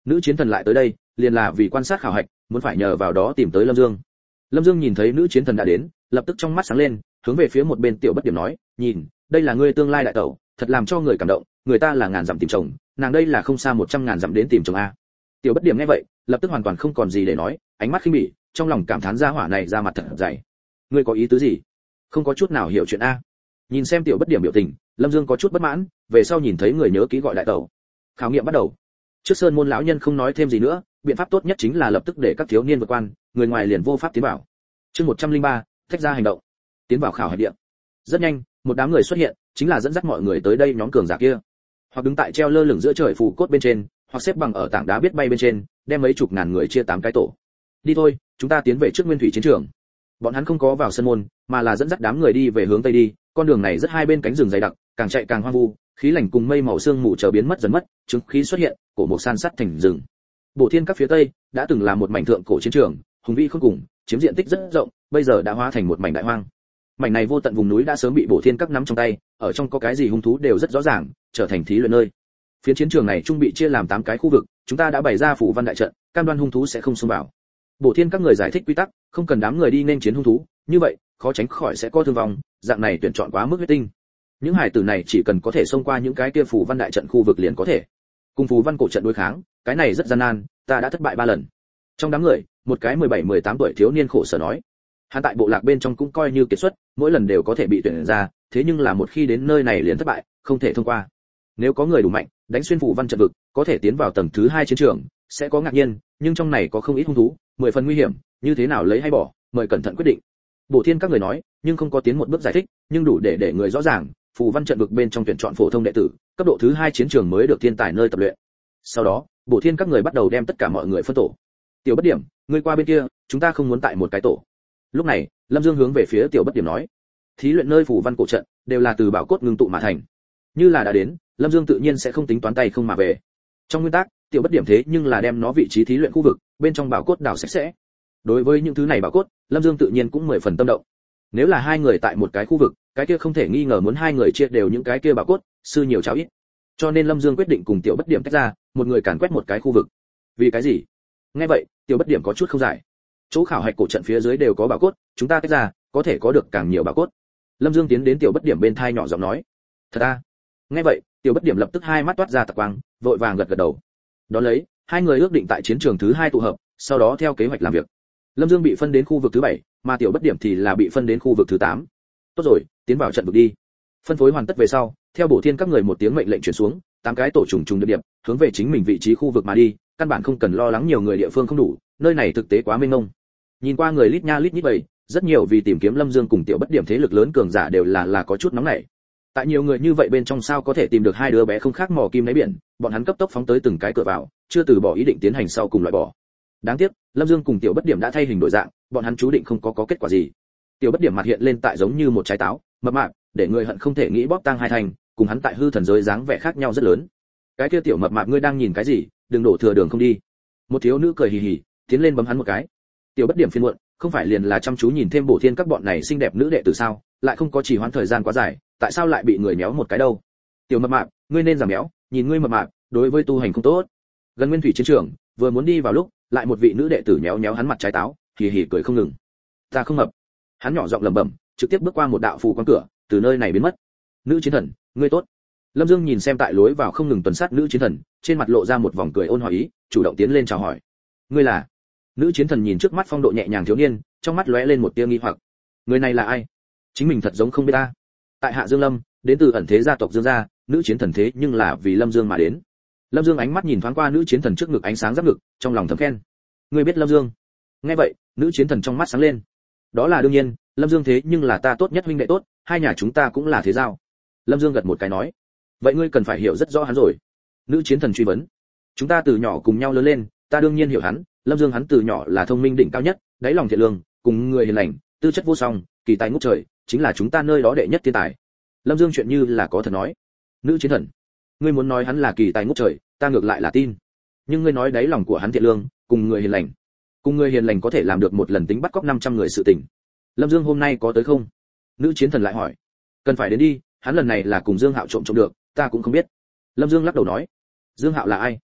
Nữ chiến thần lại tới đây, liền là vì quan sát khảo hạch, muốn phải nhờ vào đó tìm tới Lâm Dương. Lâm Dương nhìn thấy nữ chiến thần đã đến, lập tức trong mắt sáng lên, hướng về phía một bên Tiểu Bất Điểm nói, nhìn, đây là ngươi tương lai đại tẩu, thật làm cho người cảm động, người ta là ngàn dặm tìm chồng, nàng đây là không xa một trăm ngàn dặm đến tìm chồng a. Tiểu Bất Điểm nghe vậy, lập tức hoàn toàn không còn gì để nói, ánh mắt khinh bỉ, trong lòng cảm thán gia hỏa này ra mặt thật dày. Ngươi có ý tứ gì? Không có chút nào hiểu chuyện a. Nhìn xem Tiểu Bất Điểm biểu tình, Lâm Dương có chút bất mãn, về sau nhìn thấy người nhớ kỹ gọi đại tẩu. Khảo nghiệm bắt đầu. Trước sơn môn lão nhân không nói thêm gì nữa, biện pháp tốt nhất chính là lập tức để các thiếu niên vượt quan, người ngoài liền vô pháp tiến vào. Chương một trăm lẻ ba, tách ra hành động. Tiến vào khảo hạch địa. Rất nhanh, một đám người xuất hiện, chính là dẫn dắt mọi người tới đây nhóm cường giả kia. Hoặc đứng tại treo lơ lửng giữa trời phù cốt bên trên, hoặc xếp bằng ở tảng đá biết bay bên trên, đem mấy chục ngàn người chia tám cái tổ. Đi thôi, chúng ta tiến về trước Nguyên Thủy chiến trường. Bọn hắn không có vào sân môn, mà là dẫn dắt đám người đi về hướng tây đi, con đường này rất hai bên cánh rừng dày đặc, càng chạy càng hoang vu, khí lạnh cùng mây màu sương mù chờ biến mất dần mất, chứng khí xuất hiện, cổ mục san sắt thành rừng. Bổ Thiên các phía tây đã từng là một mảnh thượng cổ chiến trường, hùng vĩ khôn cùng, chiếm diện tích rất rộng, bây giờ đã hóa thành một mảnh đại hoang. Mảnh này vô tận vùng núi đã sớm bị Bổ Thiên các nắm trong tay, ở trong có cái gì hung thú đều rất rõ ràng, trở thành thí luyện nơi. Phiến chiến trường này trung bị chia làm tám cái khu vực, chúng ta đã bày ra phủ văn đại trận, cam đoan hung thú sẽ không xông vào. Bổ Thiên các người giải thích quy tắc, không cần đám người đi nên chiến hung thú, như vậy, khó tránh khỏi sẽ có thương vong, dạng này tuyển chọn quá mức huyết tinh. Những hải tử này chỉ cần có thể xông qua những cái kia phủ văn đại trận khu vực liền có thể. Cùng phủ văn cổ trận đối kháng, cái này rất gian nan, ta đã thất bại ba lần. Trong đám người, một cái mười bảy mười tám tuổi thiếu niên khổ sở nói, hắn tại bộ lạc bên trong cũng coi như kiệt xuất, mỗi lần đều có thể bị tuyển ra, thế nhưng là một khi đến nơi này liền thất bại, không thể thông qua. Nếu có người đủ mạnh, đánh xuyên phủ văn trận vực, có thể tiến vào tầng thứ hai chiến trường, sẽ có ngạc nhiên, nhưng trong này có không ít hung thú, mười phần nguy hiểm, như thế nào lấy hay bỏ, mời cẩn thận quyết định. Bổ Thiên các người nói, nhưng không có tiến một bước giải thích, nhưng đủ để để người rõ ràng, phù văn trận vực bên trong tuyển chọn phổ thông đệ tử, cấp độ thứ hai chiến trường mới được thiên tài nơi tập luyện. Sau đó, Bổ Thiên các người bắt đầu đem tất cả mọi người phân tổ. Tiểu Bất Điểm, ngươi qua bên kia, chúng ta không muốn tại một cái tổ. Lúc này, Lâm Dương hướng về phía Tiểu Bất Điểm nói, thí luyện nơi phù văn cổ trận đều là từ bảo cốt ngưng tụ mà thành, như là đã đến, Lâm Dương tự nhiên sẽ không tính toán tay không mà về. Trong nguyên tắc, Tiểu Bất Điểm thế nhưng là đem nó vị trí thí luyện khu vực, bên trong bảo cốt đào sạch sẽ. Đối với những thứ này bảo cốt, Lâm Dương tự nhiên cũng mười phần tâm động. Nếu là hai người tại một cái khu vực, cái kia không thể nghi ngờ muốn hai người chia đều những cái kia bảo cốt, sư nhiều cháu ít. Cho nên Lâm Dương quyết định cùng Tiểu Bất Điểm tách ra, một người càn quét một cái khu vực. Vì cái gì? Nghe vậy, Tiểu Bất Điểm có chút không giải. Chỗ khảo hạch cổ trận phía dưới đều có bảo cốt, chúng ta tách ra, có thể có được càng nhiều bảo cốt. Lâm Dương tiến đến Tiểu Bất Điểm bên thai nhỏ giọng nói. Thật à? Nghe vậy, Tiểu Bất Điểm lập tức hai mắt toát ra tạc quang, vội vàng gật gật đầu. Đó lấy, hai người ước định tại chiến trường thứ hai tụ hợp, sau đó theo kế hoạch làm việc. Lâm Dương bị phân đến khu vực thứ bảy, mà Tiểu Bất Điểm thì là bị phân đến khu vực thứ tám. Tốt rồi, tiến vào trận vực đi. Phân phối hoàn tất về sau, theo Bổ Thiên các người một tiếng mệnh lệnh truyền xuống, tám cái tổ trùng trùng điệp điệp, hướng về chính mình vị trí khu vực mà đi, căn bản không cần lo lắng nhiều người địa phương không đủ, nơi này thực tế quá mênh mông. Nhìn qua người lít nha lít nhít vậy, rất nhiều vì tìm kiếm Lâm Dương cùng Tiểu Bất Điểm thế lực lớn cường giả đều là là có chút nóng nảy. Tại nhiều người như vậy bên trong sao có thể tìm được hai đứa bé không khác mò kim đáy biển, bọn hắn cấp tốc phóng tới từng cái cửa vào, chưa từ bỏ ý định tiến hành sau cùng loại bỏ. Đáng tiếc, Lâm Dương cùng Tiểu Bất Điểm đã thay hình đổi dạng, bọn hắn chú định không có có kết quả gì. Tiểu Bất Điểm mặt hiện lên tại giống như một trái táo, mập mạp, để người hận không thể nghĩ bóp tang hai thành, cùng hắn tại hư thần giới dáng vẻ khác nhau rất lớn. Cái kia tiểu mập mạp ngươi đang nhìn cái gì, đừng đổ thừa đường không đi. Một thiếu nữ cười hì hì, tiến lên bấm hắn một cái. Tiểu Bất Điểm phiền muộn, không phải liền là chăm chú nhìn thêm Bổ Thiên các bọn này xinh đẹp nữ đệ tử sao, lại không có chỉ hoãn thời gian quá dài, tại sao lại bị người méo một cái đâu? Tiểu mập mạp, ngươi nên giảm méo, nhìn ngươi mập mạp, đối với tu hành không tốt. Gần Nguyên Thủy chiến trường, vừa muốn đi vào lúc, lại một vị nữ đệ tử méo méo hắn mặt trái táo, hì hì cười không ngừng. Ta không mập. Hắn nhỏ giọng lẩm bẩm, trực tiếp bước qua một đạo phù quan cửa, từ nơi này biến mất. Nữ chiến thần, ngươi tốt. Lâm Dương nhìn xem tại lối vào không ngừng tuần sát nữ chiến thần, trên mặt lộ ra một vòng cười ôn hòa ý, chủ động tiến lên chào hỏi. Ngươi là? Nữ chiến thần nhìn trước mắt phong độ nhẹ nhàng thiếu niên, trong mắt lóe lên một tia nghi hoặc. Người này là ai? Chính mình thật giống không biết ta. Tại Hạ Dương Lâm, đến từ ẩn thế gia tộc Dương gia, nữ chiến thần thế nhưng là vì Lâm Dương mà đến. Lâm Dương ánh mắt nhìn thoáng qua nữ chiến thần trước ngực ánh sáng giáp ngực, trong lòng thầm khen. Ngươi biết Lâm Dương? Nghe vậy, nữ chiến thần trong mắt sáng lên. Đó là đương nhiên, Lâm Dương thế nhưng là ta tốt nhất huynh đệ tốt, hai nhà chúng ta cũng là thế giao. Lâm Dương gật một cái nói. Vậy ngươi cần phải hiểu rất rõ hắn rồi. Nữ chiến thần truy vấn. Chúng ta từ nhỏ cùng nhau lớn lên, ta đương nhiên hiểu hắn. Lâm Dương hắn từ nhỏ là thông minh đỉnh cao nhất, đáy lòng thiện lương, cùng người hiền lành, tư chất vô song, kỳ tài ngút trời, chính là chúng ta nơi đó đệ nhất thiên tài. Lâm Dương chuyện như là có thật nói. Nữ chiến thần, ngươi muốn nói hắn là kỳ tài ngút trời, ta ngược lại là tin. Nhưng ngươi nói đáy lòng của hắn thiện lương, cùng người hiền lành, cùng người hiền lành có thể làm được một lần tính bắt cóc năm trăm người sự tình. Lâm Dương hôm nay có tới không? Nữ chiến thần lại hỏi. Cần phải đến đi, hắn lần này là cùng Dương Hạo trộm trộm được, ta cũng không biết. Lâm Dương lắc đầu nói. Dương Hạo là ai?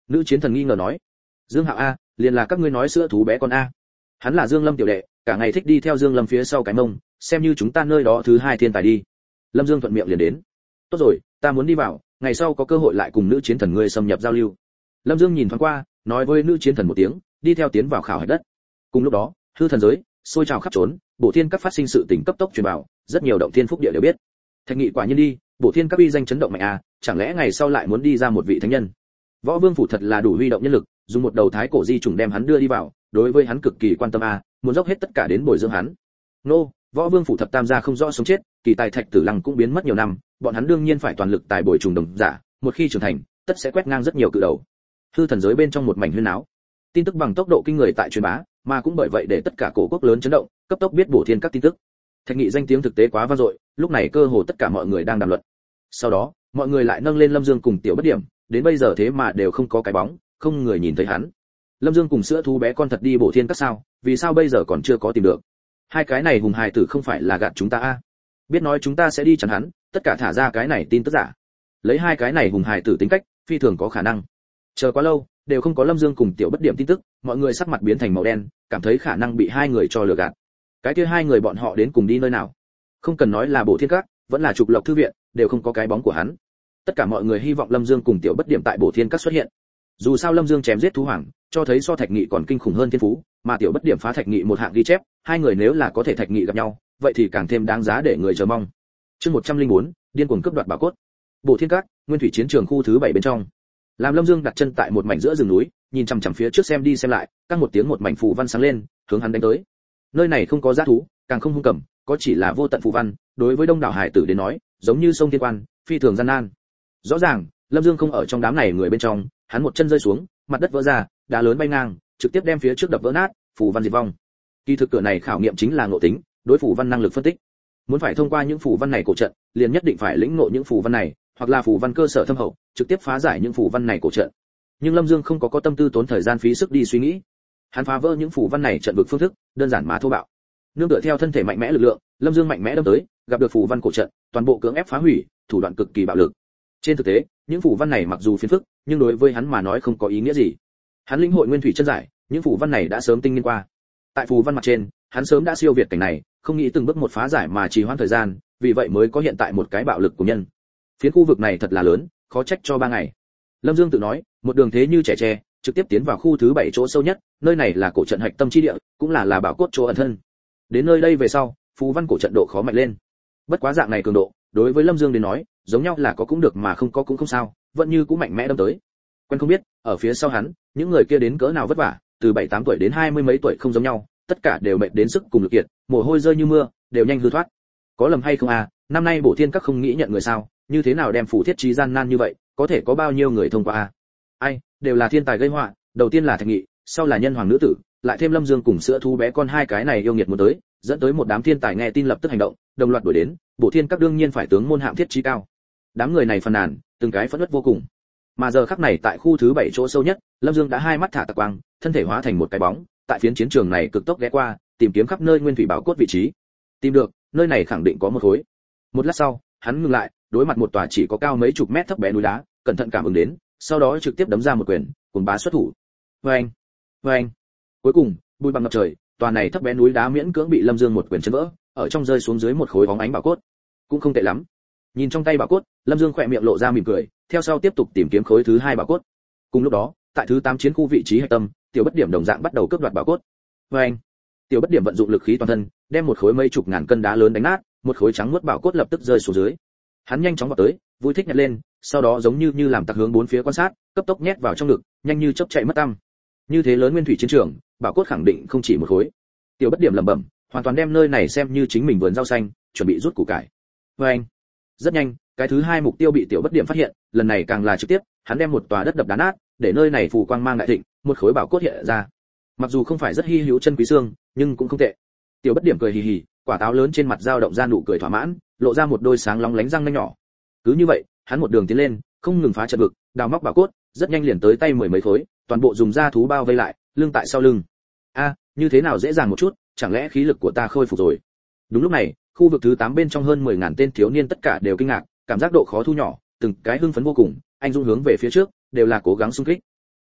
Nữ chiến thần nghi ngờ nói. Dương Hạo a, liền là các ngươi nói sữa thú bé con a. Hắn là Dương Lâm tiểu đệ, cả ngày thích đi theo Dương Lâm phía sau cái mông, xem như chúng ta nơi đó thứ hai thiên tài đi. Lâm Dương thuận miệng liền đến. Tốt rồi, ta muốn đi vào, ngày sau có cơ hội lại cùng nữ chiến thần ngươi xâm nhập giao lưu. Lâm Dương nhìn thoáng qua, nói với nữ chiến thần một tiếng, đi theo tiến vào khảo hạch đất. Cùng lúc đó, hư thần giới sôi trào khắp trốn, bổ thiên các phát sinh sự tình cấp tốc truyền vào, rất nhiều động thiên phúc địa đều biết. Thạch Nghị quả nhiên đi, bổ thiên các uy danh chấn động mạnh à, chẳng lẽ ngày sau lại muốn đi ra một vị thánh nhân? Võ Vương phủ thật là đủ huy động nhân lực, dùng một đầu thái cổ di trùng đem hắn đưa đi vào, đối với hắn cực kỳ quan tâm à, muốn dốc hết tất cả đến bồi dưỡng hắn. Nô, Võ Vương phủ thập tam gia không rõ sống chết, kỳ tài Thạch Tử Lăng cũng biến mất nhiều năm, bọn hắn đương nhiên phải toàn lực tài bồi trùng đồng giả, một khi trưởng thành, tất sẽ quét ngang rất nhiều cự đầu. Hư thần giới bên trong một mảnh huyên náo, tin tức bằng tốc độ kinh người tại truyền bá, mà cũng bởi vậy để tất cả cổ quốc lớn chấn động, cấp tốc biết bổ thiên các tin tức. Thạch Nghị danh tiếng thực tế quá vang dội, lúc này cơ hồ tất cả mọi người đang đàm luận. Sau đó, mọi người lại nâng lên Lâm Dương cùng Tiểu Bất Điểm, đến bây giờ thế mà đều không có cái bóng, không người nhìn thấy hắn. Lâm Dương cùng sữa thú bé con thật đi bổ thiên các sao, vì sao bây giờ còn chưa có tìm được? Hai cái này hùng hài tử không phải là gạt chúng ta a? À? Biết nói chúng ta sẽ đi chắn hắn, tất cả thả ra cái này tin tức giả. Lấy hai cái này hùng hài tử tính cách, phi thường có khả năng. Chờ quá lâu, đều không có Lâm Dương cùng Tiểu Bất Điểm tin tức, mọi người sắc mặt biến thành màu đen, cảm thấy khả năng bị hai người cho lừa gạt. Cái kia hai người bọn họ đến cùng đi nơi nào? Không cần nói là bổ thiên các, vẫn là trục lộc thư viện, đều không có cái bóng của hắn. Tất cả mọi người hy vọng Lâm Dương cùng Tiểu Bất Điểm tại bổ thiên các xuất hiện. Dù sao Lâm Dương chém giết thú hoàng, cho thấy so Thạch Nghị còn kinh khủng hơn thiên phú, mà Tiểu Bất Điểm phá Thạch Nghị một hạng ghi chép, hai người nếu là có thể Thạch Nghị gặp nhau, vậy thì càng thêm đáng giá để người chờ mong. Chương một trăm lẻ bốn, điên cuồng cướp đoạt bảo cốt. Bổ thiên các, nguyên thủy chiến trường khu thứ bảy bên trong. Làm Lâm Dương đặt chân tại một mảnh giữa rừng núi, nhìn chằm chằm phía trước xem đi xem lại, các một tiếng một mảnh phù văn sáng lên, hướng hắn đánh tới. Nơi này không có dã thú, càng không hung cầm, có chỉ là vô tận phù văn, đối với đông đảo hải tử đến nói, giống như sông thiên quan, phi thường gian nan. Rõ ràng, Lâm Dương không ở trong đám này người bên trong, hắn một chân rơi xuống, mặt đất vỡ ra, đá lớn bay ngang, trực tiếp đem phía trước đập vỡ nát, phù văn diệt vong. Kỳ thực cửa này khảo nghiệm chính là ngộ tính, đối phù văn năng lực phân tích. Muốn phải thông qua những phù văn này cổ trận, liền nhất định phải lĩnh ngộ những phù văn này, hoặc là phù văn cơ sở thâm hậu, trực tiếp phá giải những phù văn này cổ trận. Nhưng Lâm Dương không có có tâm tư tốn thời gian phí sức đi suy nghĩ. Hắn phá vỡ những phù văn này trận vực phương thức, đơn giản mà thô bạo. Nương tựa theo thân thể mạnh mẽ lực lượng, Lâm Dương mạnh mẽ đâm tới, gặp được phù văn cổ trận, toàn bộ cưỡng ép phá hủy, thủ đoạn cực kỳ bạo lực. Trên thực tế, những phù văn này mặc dù phiền phức, nhưng đối với hắn mà nói không có ý nghĩa gì. Hắn lĩnh hội nguyên thủy chân giải, những phù văn này đã sớm tinh nghiên qua. Tại phù văn mặt trên, hắn sớm đã siêu việt cảnh này, không nghĩ từng bước một phá giải mà trì hoãn thời gian, vì vậy mới có hiện tại một cái bạo lực của nhân. Phiến khu vực này thật là lớn, khó trách cho ba ngày. Lâm Dương tự nói, một đường thế như trẻ tre, trực tiếp tiến vào khu thứ bảy chỗ sâu nhất, nơi này là cổ trận hạch tâm chi địa, cũng là là bảo cốt chỗ ẩn thân. Đến nơi đây về sau, phù văn cổ trận độ khó mạnh lên. Bất quá dạng này cường độ, đối với Lâm Dương đến nói, giống nhau là có cũng được mà không có cũng không sao, vẫn như cũng mạnh mẽ đâm tới. Quen không biết, ở phía sau hắn, những người kia đến cỡ nào vất vả, từ bảy tám tuổi đến hai mươi mấy tuổi không giống nhau, tất cả đều mệt đến sức cùng lực kiệt, mồ hôi rơi như mưa, đều nhanh hư thoát. Có lầm hay không à, năm nay bổ thiên các không nghĩ nhận người sao, như thế nào đem phủ thiết trí gian nan như vậy, có thể có bao nhiêu người thông qua à? Ai, đều là thiên tài gây họa, đầu tiên là Thạch Nghị, sau là nhân hoàng nữ tử, lại thêm Lâm Dương cùng sữa thú bé con hai cái này yêu nghiệt muốn tới, dẫn tới một đám thiên tài nghe tin lập tức hành động, đồng loạt đuổi đến, bổ thiên các đương nhiên phải tướng môn hạng thiết trí cao. Đám người này phàn nàn, từng cái phẫn uất vô cùng. Mà giờ khắc này tại khu thứ bảy chỗ sâu nhất, Lâm Dương đã hai mắt thả tạc quang, thân thể hóa thành một cái bóng, tại phiến chiến trường này cực tốc ghé qua, tìm kiếm khắp nơi nguyên thủy bảo cốt vị trí. Tìm được, nơi này khẳng định có một khối. Một lát sau, hắn ngừng lại, đối mặt một tòa chỉ có cao mấy chục mét thấp bé núi đá, cẩn thận cảm ứng đến, sau đó trực tiếp đấm ra một quyền, cuồng bá xuất thủ. Oeng, oeng. Cuối cùng, bụi bặm ngập trời, tòa này thấp bé núi đá miễn cưỡng bị Lâm Dương một quyền chấn vỡ, ở trong rơi xuống dưới một khối bóng ánh bảo cốt. Cũng không tệ lắm. Nhìn trong tay bảo cốt, Lâm Dương khỏe miệng lộ ra mỉm cười, theo sau tiếp tục tìm kiếm khối thứ hai bảo cốt. Cùng lúc đó, tại thứ tám chiến khu vị trí hạch tâm, Tiểu Bất Điểm đồng dạng bắt đầu cướp đoạt bảo cốt. Oeng. Tiểu Bất Điểm vận dụng lực khí toàn thân, đem một khối mấy chục ngàn cân đá lớn đánh nát, một khối trắng muốt bảo cốt lập tức rơi xuống dưới. Hắn nhanh chóng vào tới, vui thích nhặt lên, sau đó giống như như làm tặc hướng bốn phía quan sát, cấp tốc nhét vào trong ngực, nhanh như chớp chạy mất tăm. Như thế lớn nguyên thủy chiến trường, bảo cốt khẳng định không chỉ một khối. Tiểu Bất Điểm lẩm bẩm, hoàn toàn đem nơi này xem như chính mình vườn rau xanh, chuẩn bị rút củ cải. Oeng. Rất nhanh, cái thứ hai mục tiêu bị Tiểu Bất Điểm phát hiện, lần này càng là trực tiếp, hắn đem một tòa đất đập đá nát, để nơi này phù quang mang đại thịnh, một khối bảo cốt hiện ra. Mặc dù không phải rất hi hữu chân quý xương, nhưng cũng không tệ. Tiểu Bất Điểm cười hì hì, quả táo lớn trên mặt dao động ra nụ cười thỏa mãn, lộ ra một đôi sáng lóng lánh răng nanh nhỏ. Cứ như vậy, hắn một đường tiến lên, không ngừng phá trận vực, đào móc bảo cốt, rất nhanh liền tới tay mười mấy khối, toàn bộ dùng da thú bao vây lại, lưng tại sau lưng. A, như thế nào dễ dàng một chút, chẳng lẽ khí lực của ta khôi phục rồi? Đúng lúc này, khu vực thứ tám bên trong hơn mười ngàn tên thiếu niên tất cả đều kinh ngạc, cảm giác độ khó thu nhỏ, từng cái hưng phấn vô cùng, anh dũng hướng về phía trước, đều là cố gắng xung kích.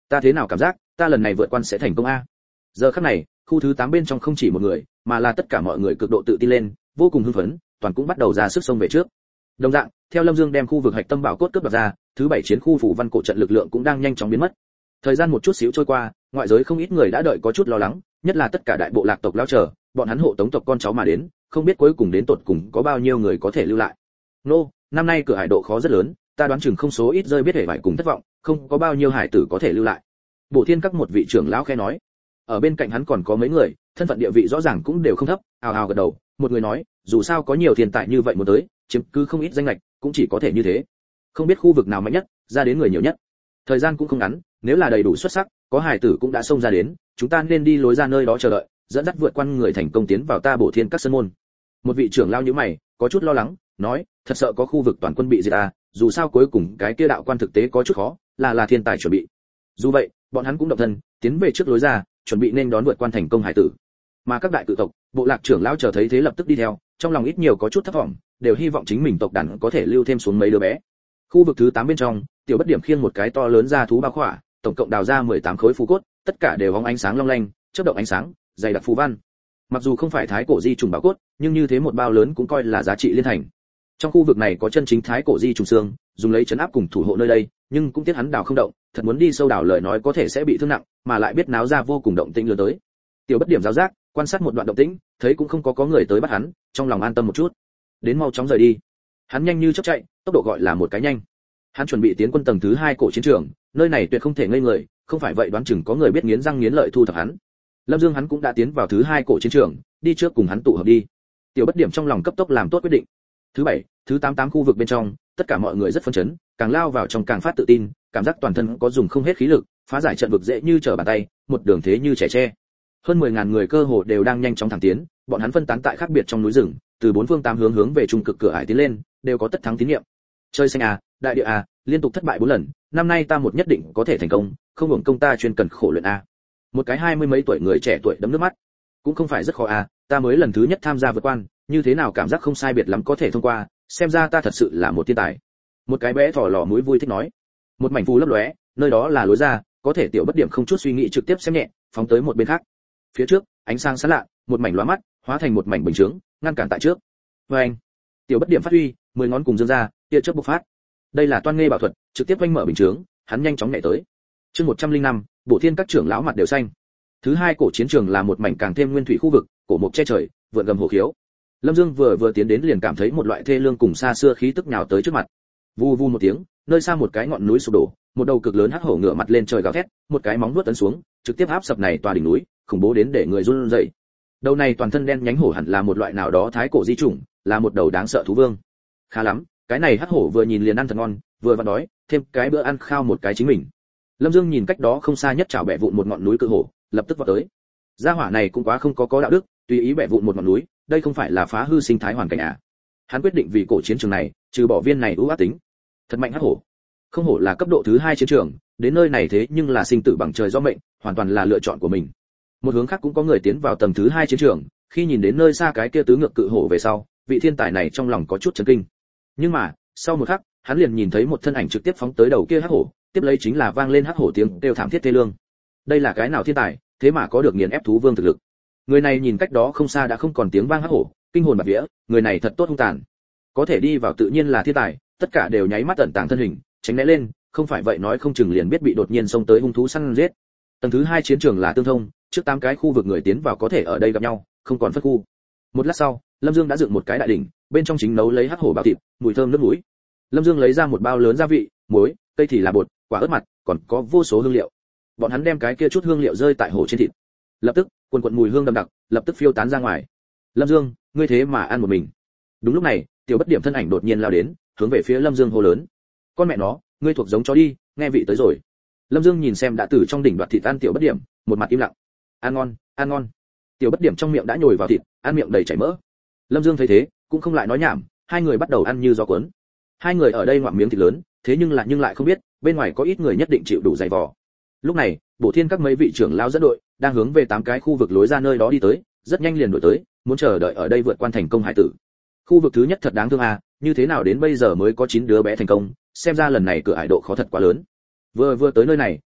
Ta thế nào cảm giác ta lần này vượt quan sẽ thành công a? Giờ khắc này, khu thứ tám bên trong không chỉ một người, mà là tất cả mọi người cực độ tự tin lên, vô cùng hưng phấn, toàn cũng bắt đầu ra sức xông về trước. Đồng dạng, theo Lâm Dương đem khu vực hạch tâm bảo cốt cướp đoạt ra, thứ bảy chiến khu phủ văn cổ trận lực lượng cũng đang nhanh chóng biến mất. Thời gian một chút xíu trôi qua, ngoại giới không ít người đã đợi có chút lo lắng, nhất là tất cả đại bộ lạc tộc lao chờ, bọn hắn hộ tống tộc con cháu mà đến, không biết cuối cùng đến tột cùng có bao nhiêu người có thể lưu lại. Nô, năm nay cửa hải độ khó rất lớn, ta đoán chừng không số ít rơi biết hề vải cùng thất vọng, không có bao nhiêu hải tử có thể lưu lại. Bộ Thiên các một vị trưởng lão khẽ nói. Ở bên cạnh hắn còn có mấy người, thân phận địa vị rõ ràng cũng đều không thấp, ào ào gật đầu, một người nói, dù sao có nhiều thiên tài như vậy muốn tới, chiếm cứ không ít danh lệch, cũng chỉ có thể như thế. Không biết khu vực nào mạnh nhất, ra đến người nhiều nhất. Thời gian cũng không ngắn, nếu là đầy đủ xuất sắc, có hải tử cũng đã xông ra đến, chúng ta nên đi lối ra nơi đó chờ đợi, dẫn dắt vượt qua người thành công tiến vào ta Bộ Thiên các sân môn. Một vị trưởng lão nhíu mày, có chút lo lắng, nói, thật sợ có khu vực toàn quân bị diệt à, dù sao cuối cùng cái kia đạo quan thực tế có chút khó, là là thiên tài chuẩn bị. Dù vậy, bọn hắn cũng động thân, tiến về trước lối ra, chuẩn bị nên đón vượt quan thành công hải tử. Mà các đại cự tộc, bộ lạc trưởng lão chờ thấy thế lập tức đi theo, trong lòng ít nhiều có chút thất vọng, đều hy vọng chính mình tộc đàn có thể lưu thêm xuống mấy đứa bé. Khu vực thứ tám bên trong, Tiểu Bất Điểm khiêng một cái to lớn ra thú bao khỏa, tổng cộng đào ra mười tám khối phù cốt, tất cả đều hóng ánh sáng long lanh, chớp động ánh sáng, dày đặc phù văn. Mặc dù không phải thái cổ di trùng bảo cốt, nhưng như thế một bao lớn cũng coi là giá trị liên thành. Trong khu vực này có chân chính thái cổ di trùng xương, dùng lấy chấn áp cùng thủ hộ nơi đây, nhưng cũng tiếc hắn đào không động, thật muốn đi sâu đào lời nói có thể sẽ bị thương nặng, mà lại biết náo ra vô cùng động tĩnh lớn tới. Tiểu Bất Điểm giáo giác, quan sát một đoạn động tĩnh, thấy cũng không có có người tới bắt hắn, trong lòng an tâm một chút. Đến mau chóng rời đi. Hắn nhanh như chớp chạy, tốc độ gọi là một cái nhanh. Hắn chuẩn bị tiến quân tầng thứ hai cổ chiến trường, nơi này tuyệt không thể ngây người, không phải vậy đoán chừng có người biết nghiến răng nghiến lợi thu thập hắn. Lâm Dương hắn cũng đã tiến vào thứ hai cổ chiến trường, đi trước cùng hắn tụ hợp đi. Tiểu Bất Điểm trong lòng cấp tốc làm tốt quyết định. Thứ bảy, thứ tám tám khu vực bên trong, tất cả mọi người rất phấn chấn, càng lao vào trong càng phát tự tin, cảm giác toàn thân có dùng không hết khí lực, phá giải trận vực dễ như trở bàn tay, một đường thế như trẻ tre. Hơn mười ngàn người cơ hồ đều đang nhanh chóng thẳng tiến, bọn hắn phân tán tại khác biệt trong núi rừng, từ bốn phương tám hướng hướng về trung cực cửa ải tiến lên, đều có tất thắng tín nhiệm. Chơi xanh à, đại địa à, liên tục thất bại bốn lần, năm nay ta một nhất định có thể thành công, không hưởng công ta chuyên cần khổ luyện à. Một cái hai mươi mấy tuổi người trẻ tuổi đấm nước mắt. Cũng không phải rất khó à, ta mới lần thứ nhất tham gia vượt quan, như thế nào cảm giác không sai biệt lắm có thể thông qua, xem ra ta thật sự là một thiên tài. Một cái bé thỏ lò mũi vui thích nói. Một mảnh phù lấp lóe, nơi đó là lối ra, có thể Tiểu Bất Điểm không chút suy nghĩ trực tiếp xem nhẹ, phóng tới một bên khác. Phía trước, ánh sáng sáng lạ, một mảnh lóa mắt, hóa thành một mảnh bình chướng, ngăn cản tại trước. Và anh, Tiểu Bất Điểm phát huy, mười ngón cùng dương ra, tia chớp bộc phát. Đây là toan nghe bảo thuật, trực tiếp quanh mở bình chướng, hắn nhanh chóng nhảy tới. Chương một trăm linh năm, Bộ Thiên các trưởng lão mặt đều xanh. Thứ hai cổ chiến trường là một mảnh càng thêm nguyên thủy khu vực, cổ mục che trời, vượn gầm hồ khiếu. Lâm Dương vừa vừa tiến đến liền cảm thấy một loại thê lương cùng xa xưa khí tức nhào tới trước mặt. Vù vù một tiếng, nơi xa một cái ngọn núi sụp đổ, một đầu cực lớn hắc hổ ngửa mặt lên trời gào thét, một cái móng vuốt tấn xuống, trực tiếp áp sập này tòa đỉnh núi, khủng bố đến để người run rẩy. Đầu này toàn thân đen nhánh hổ hẳn là một loại nào đó thái cổ di chủng, là một đầu đáng sợ thú vương. Khá lắm, cái này hắc hổ vừa nhìn liền ăn thật ngon, vừa vặn đói, thêm cái bữa ăn khao một cái chính mình. Lâm Dương nhìn cách đó không xa nhất chảo bẻ vụn một ngọn núi cự hổ, lập tức vọt tới. Gia hỏa này cũng quá không có có đạo đức, tùy ý bẻ vụn một ngọn núi, đây không phải là phá hư sinh thái hoàn cảnh à? Hắn quyết định vì cổ chiến trường này, trừ bỏ viên này ưu ác tính. Thật mạnh hắc hổ. Không hổ là cấp độ thứ hai chiến trường, đến nơi này thế nhưng là sinh tử bằng trời do mệnh, hoàn toàn là lựa chọn của mình. Một hướng khác cũng có người tiến vào tầng thứ hai chiến trường, khi nhìn đến nơi xa cái kia tứ ngược cự hổ về sau, vị thiên tài này trong lòng có chút chấn kinh. Nhưng mà, sau một khắc, hắn liền nhìn thấy một thân ảnh trực tiếp phóng tới đầu kia hắc hổ, tiếp lấy chính là vang lên hắc hổ tiếng kêu thảm thiết thê lương. Đây là cái nào thiên tài, thế mà có được nghiền ép thú vương thực lực. Người này nhìn cách đó không xa đã không còn tiếng vang hắc hổ, kinh hồn bạt vía, người này thật tốt hung tàn. Có thể đi vào tự nhiên là thiên tài, tất cả đều nháy mắt tận tàng thân hình, tránh né lên, không phải vậy nói không chừng liền biết bị đột nhiên xông tới hung thú săn giết. Tầng thứ hai chiến trường là tương thông, trước tám cái khu vực người tiến vào có thể ở đây gặp nhau, không còn phân khu. Một lát sau, Lâm Dương đã dựng một cái đại đỉnh, bên trong chính nấu lấy hắc hổ bào thịt, mùi thơm nước mũi. Lâm Dương lấy ra một bao lớn gia vị, muối, cây thì là bột, quả ớt mặt, còn có vô số hương liệu. Bọn hắn đem cái kia chút hương liệu rơi tại hổ trên thịt. Lập tức, quần quần mùi hương đậm đặc, lập tức phiêu tán ra ngoài. Lâm Dương, ngươi thế mà ăn một mình. Đúng lúc này, Tiểu Bất Điểm thân ảnh đột nhiên lao đến, hướng về phía Lâm Dương hô lớn. Con mẹ nó, ngươi thuộc giống chó đi, nghe vị tới rồi. Lâm Dương nhìn xem đã từ trong đỉnh đoạt thịt ăn Tiểu Bất Điểm, một mặt im lặng. Ăn ngon, ăn ngon. Tiểu Bất Điểm trong miệng đã nhồi vào thịt, ăn miệng đầy chảy mỡ. Lâm Dương thấy thế, cũng không lại nói nhảm, hai người bắt đầu ăn như gió cuốn. Hai người ở đây ngoạm miếng thịt lớn, thế nhưng lại nhưng lại không biết, bên ngoài có ít người nhất định chịu đủ dày vò. Lúc này, Bộ Thiên các mấy vị trưởng lão dẫn đội, đang hướng về tám cái khu vực lối ra nơi đó đi tới, rất nhanh liền đuổi tới, muốn chờ đợi ở đây vượt quan thành công hải tử. Khu vực thứ nhất thật đáng thương à, như thế nào đến bây giờ mới có chín đứa bé thành công, xem ra lần này cửa ải độ khó thật quá lớn. Vừa vừa tới nơi này,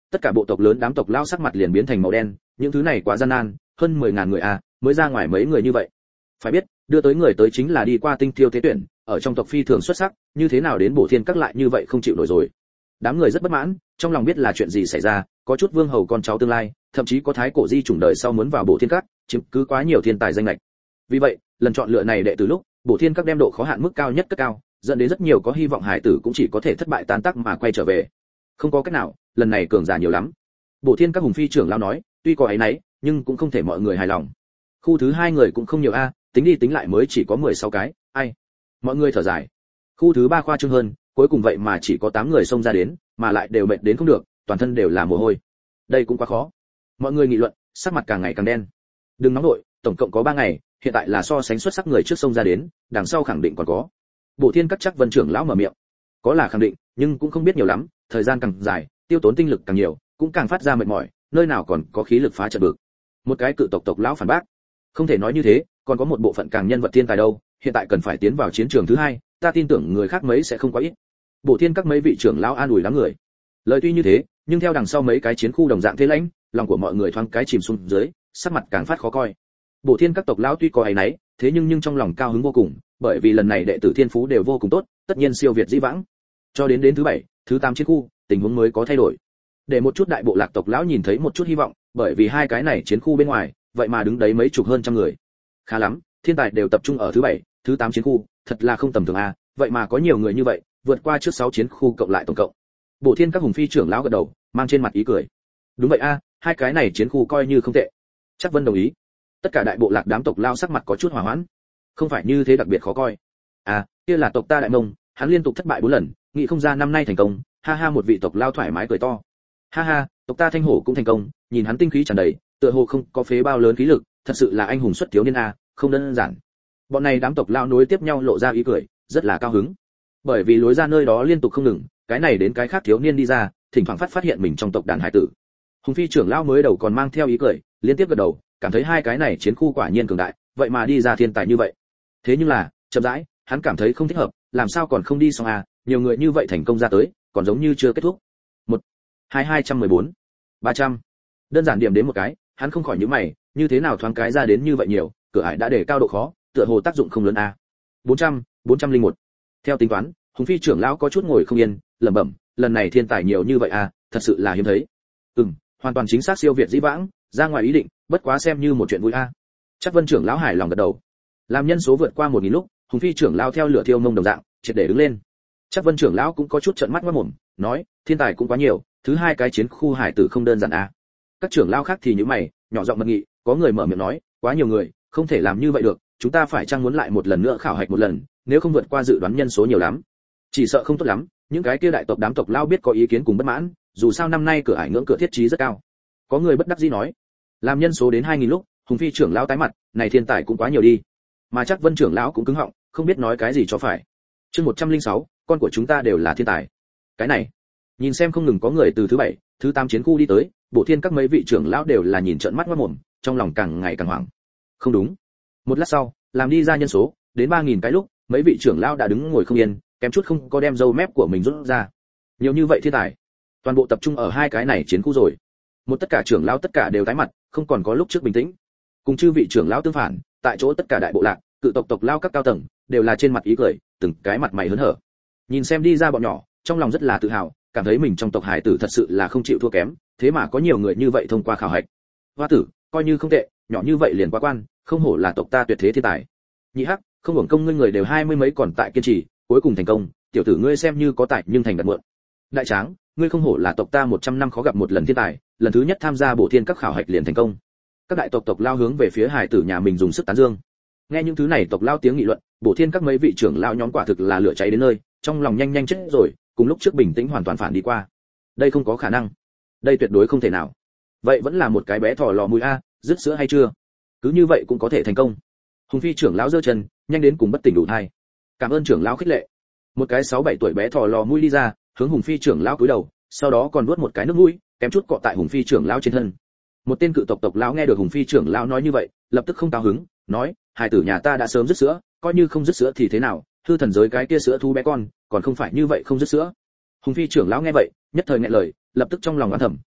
tất cả bộ tộc lớn đám tộc lao sắc mặt liền biến thành màu đen, những thứ này quá gian nan, hơn mười ngàn người a, mới ra ngoài mấy người như vậy. Phải biết, đưa tới người tới chính là đi qua tinh tiêu tế tuyển, ở trong tộc phi thường xuất sắc, như thế nào đến Bổ Thiên Các lại như vậy không chịu nổi rồi. Đám người rất bất mãn, trong lòng biết là chuyện gì xảy ra, có chút vương hầu con cháu tương lai, thậm chí có thái cổ di chủng đời sau muốn vào Bổ Thiên Các, chiếm cứ quá nhiều thiên tài danh lệch. Vì vậy, lần chọn lựa này đệ từ lúc, Bổ Thiên Các đem độ khó hạn mức cao nhất cất cao, dẫn đến rất nhiều có hy vọng hải tử cũng chỉ có thể thất bại tan tác mà quay trở về. Không có cách nào, lần này cường giả nhiều lắm. Bổ Thiên Các hùng phi trưởng lão nói, tuy có ấy nấy, nhưng cũng không thể mọi người hài lòng. Khu thứ hai người cũng không nhiều a, tính đi tính lại mới chỉ có mười sáu cái, ai. Mọi người thở dài. Khu thứ ba khoa trương hơn, cuối cùng vậy mà chỉ có tám người xông ra đến, mà lại đều mệt đến không được, toàn thân đều là mồ hôi. Đây cũng quá khó. Mọi người nghị luận, sắc mặt càng ngày càng đen. Đừng nóng nội, tổng cộng có ba ngày, hiện tại là so sánh xuất sắc người trước xông ra đến, đằng sau khẳng định còn có. Bổ Thiên Các chắc Vân trưởng lão mở miệng. Có là khẳng định, nhưng cũng không biết nhiều lắm, thời gian càng dài, tiêu tốn tinh lực càng nhiều, cũng càng phát ra mệt mỏi, nơi nào còn có khí lực phá trận bực. Một cái cự tộc tộc lão phản bác. Không thể nói như thế, còn có một bộ phận càng nhân vật thiên tài đâu, hiện tại cần phải tiến vào chiến trường thứ hai, ta tin tưởng người khác mấy sẽ không quá ít. Bổ Thiên Các mấy vị trưởng lão an ủi đám người. Lời tuy như thế, nhưng theo đằng sau mấy cái chiến khu đồng dạng thế lãnh, lòng của mọi người thoáng cái chìm xuống dưới, sắc mặt càng phát khó coi. Bổ Thiên Các tộc lão tuy có áy náy, thế nhưng nhưng trong lòng cao hứng vô cùng, bởi vì lần này đệ tử thiên phú đều vô cùng tốt, tất nhiên siêu việt dĩ vãng. Cho đến đến thứ bảy, thứ tám chiến khu, tình huống mới có thay đổi. Để một chút đại bộ lạc tộc lão nhìn thấy một chút hy vọng, bởi vì hai cái này chiến khu bên ngoài, vậy mà đứng đấy mấy chục hơn trăm người. Khá lắm, thiên tài đều tập trung ở thứ bảy, thứ tám chiến khu, thật là không tầm thường a, vậy mà có nhiều người như vậy, vượt qua trước sáu chiến khu cộng lại tổng cộng. Bổ Thiên Các hùng phi trưởng lão gật đầu, mang trên mặt ý cười. Đúng vậy a, hai cái này chiến khu coi như không tệ. Chắc Vân đồng ý. Tất cả đại bộ lạc đám tộc lao sắc mặt có chút hòa hoãn. Không phải như thế đặc biệt khó coi. À, kia là tộc ta Đại Mông, hắn liên tục thất bại bốn lần, nghĩ không ra năm nay thành công. Ha ha, một vị tộc lao thoải mái cười to. Ha ha, tộc ta Thanh Hổ cũng thành công, nhìn hắn tinh khí tràn đầy, tựa hồ không có phế bao lớn khí lực, thật sự là anh hùng xuất thiếu niên a, không đơn giản. Bọn này đám tộc lao nối tiếp nhau lộ ra ý cười, rất là cao hứng. Bởi vì lối ra nơi đó liên tục không ngừng, cái này đến cái khác thiếu niên đi ra, thỉnh thoảng phát phát hiện mình trong tộc đàn hải tử. Hùng phi trưởng lão mới đầu còn mang theo ý cười, liên tiếp gật đầu, cảm thấy hai cái này chiến khu quả nhiên cường đại, vậy mà đi ra thiên tài như vậy. Thế nhưng là, chậm rãi, hắn cảm thấy không thích hợp, làm sao còn không đi xong à, nhiều người như vậy thành công ra tới, còn giống như chưa kết thúc. Một, hai hai trăm mười bốn, ba trăm. Đơn giản điểm đến một cái, hắn không khỏi nhíu mày, như thế nào thoáng cái ra đến như vậy nhiều, cửa ải đã để cao độ khó, tựa hồ tác dụng không lớn à. bốn trăm, bốn trăm lẻ một. Theo tính toán, Hùng phi trưởng lão có chút ngồi không yên, lẩm bẩm, lần này thiên tài nhiều như vậy à, thật sự là hiếm thấy. Ừm, hoàn toàn chính xác siêu việt dĩ vãng, ra ngoài ý định, bất quá xem như một chuyện vui a. À. Chắc Vân trưởng lão hài lòng gật đầu. Làm nhân số vượt qua một nghìn lúc, Hùng phi trưởng lão theo lửa thiêu mông đồng dạng, triệt để đứng lên. Chắc Vân trưởng lão cũng có chút trợn mắt ngoác mồm, nói, thiên tài cũng quá nhiều, thứ hai cái chiến khu hải tử không đơn giản a. À. Các trưởng lão khác thì nhíu mày, nhỏ giọng mật nghị, có người mở miệng nói, quá nhiều người, không thể làm như vậy được, chúng ta phải chăng muốn lại một lần nữa khảo hạch một lần, nếu không vượt qua dự đoán nhân số nhiều lắm, chỉ sợ không tốt lắm. Những cái kia đại tộc đám tộc lao biết có ý kiến cùng bất mãn, dù sao năm nay cửa ải ngưỡng cửa thiết trí rất cao. Có người bất đắc dĩ nói, làm nhân số đến hai nghìn lúc, Hùng phi trưởng lão tái mặt, này thiên tài cũng quá nhiều đi. Mà chắc Vân trưởng lão cũng cứng họng, không biết nói cái gì cho phải. Chương một trăm lẻ sáu, con của chúng ta đều là thiên tài. Cái này, nhìn xem không ngừng có người từ thứ bảy, thứ tám chiến khu đi tới, Bổ Thiên Các mấy vị trưởng lão đều là nhìn trợn mắt ngoác mồm, trong lòng càng ngày càng hoảng. Không đúng. Một lát sau, làm đi ra nhân số, đến ba nghìn cái lúc, mấy vị trưởng lão đã đứng ngồi không yên, kém chút không có đem râu mép của mình rút ra. Nhiều như vậy thiên tài, toàn bộ tập trung ở hai cái này chiến khu rồi. Một tất cả trưởng lão tất cả đều tái mặt, không còn có lúc trước bình tĩnh. Cùng chư vị trưởng lão tương phản, tại chỗ tất cả đại bộ lạc, cự tộc tộc lao các cao tầng, đều là trên mặt ý cười, từng cái mặt mày hớn hở. Nhìn xem đi ra bọn nhỏ, trong lòng rất là tự hào, cảm thấy mình trong tộc hải tử thật sự là không chịu thua kém, thế mà có nhiều người như vậy thông qua khảo hạch. Hoa tử, coi như không tệ, nhỏ như vậy liền quá quan, không hổ là tộc ta tuyệt thế thiên tài. Nhị hắc, không hưởng công ngươi người đều hai mươi mấy còn tại kiên trì, cuối cùng thành công, tiểu tử ngươi xem như có tài nhưng thành đặt mượn. Đại tráng, ngươi không hổ là tộc ta một trăm năm khó gặp một lần thiên tài, lần thứ nhất tham gia Bổ Thiên Các khảo hạch liền thành công. Các đại tộc tộc lao hướng về phía hải tử nhà mình dùng sức tán dương. Nghe những thứ này tộc lao tiếng nghị luận, Bổ Thiên Các mấy vị trưởng lao nhóm quả thực là lửa cháy đến nơi, trong lòng nhanh nhanh chết rồi, cùng lúc trước bình tĩnh hoàn toàn phản đi qua. Đây không có khả năng, đây tuyệt đối không thể nào. Vậy vẫn là một cái bé thỏ lò mũi a, rứt sữa hay chưa? Cứ như vậy cũng có thể thành công. Hùng phi trưởng lão giơ chân, nhanh đến cùng bất tỉnh đủ thai. Cảm ơn trưởng lão khích lệ. Một cái sáu bảy tuổi bé thỏ lò mũi đi ra, hướng Hùng phi trưởng lão cúi đầu, sau đó còn nuốt một cái nước mũi, kém chút cọ tại Hùng phi trưởng lão trên thân. Một tên cự tộc tộc lão nghe được Hùng phi trưởng lão nói như vậy, lập tức không cao hứng, nói, hài tử nhà ta đã sớm dứt sữa, coi như không dứt sữa thì thế nào, hư thần giới cái kia sữa thú bé con, còn không phải như vậy không dứt sữa. Hùng phi trưởng lão nghe vậy, nhất thời nghẹn lời, lập tức trong lòng oán thầm,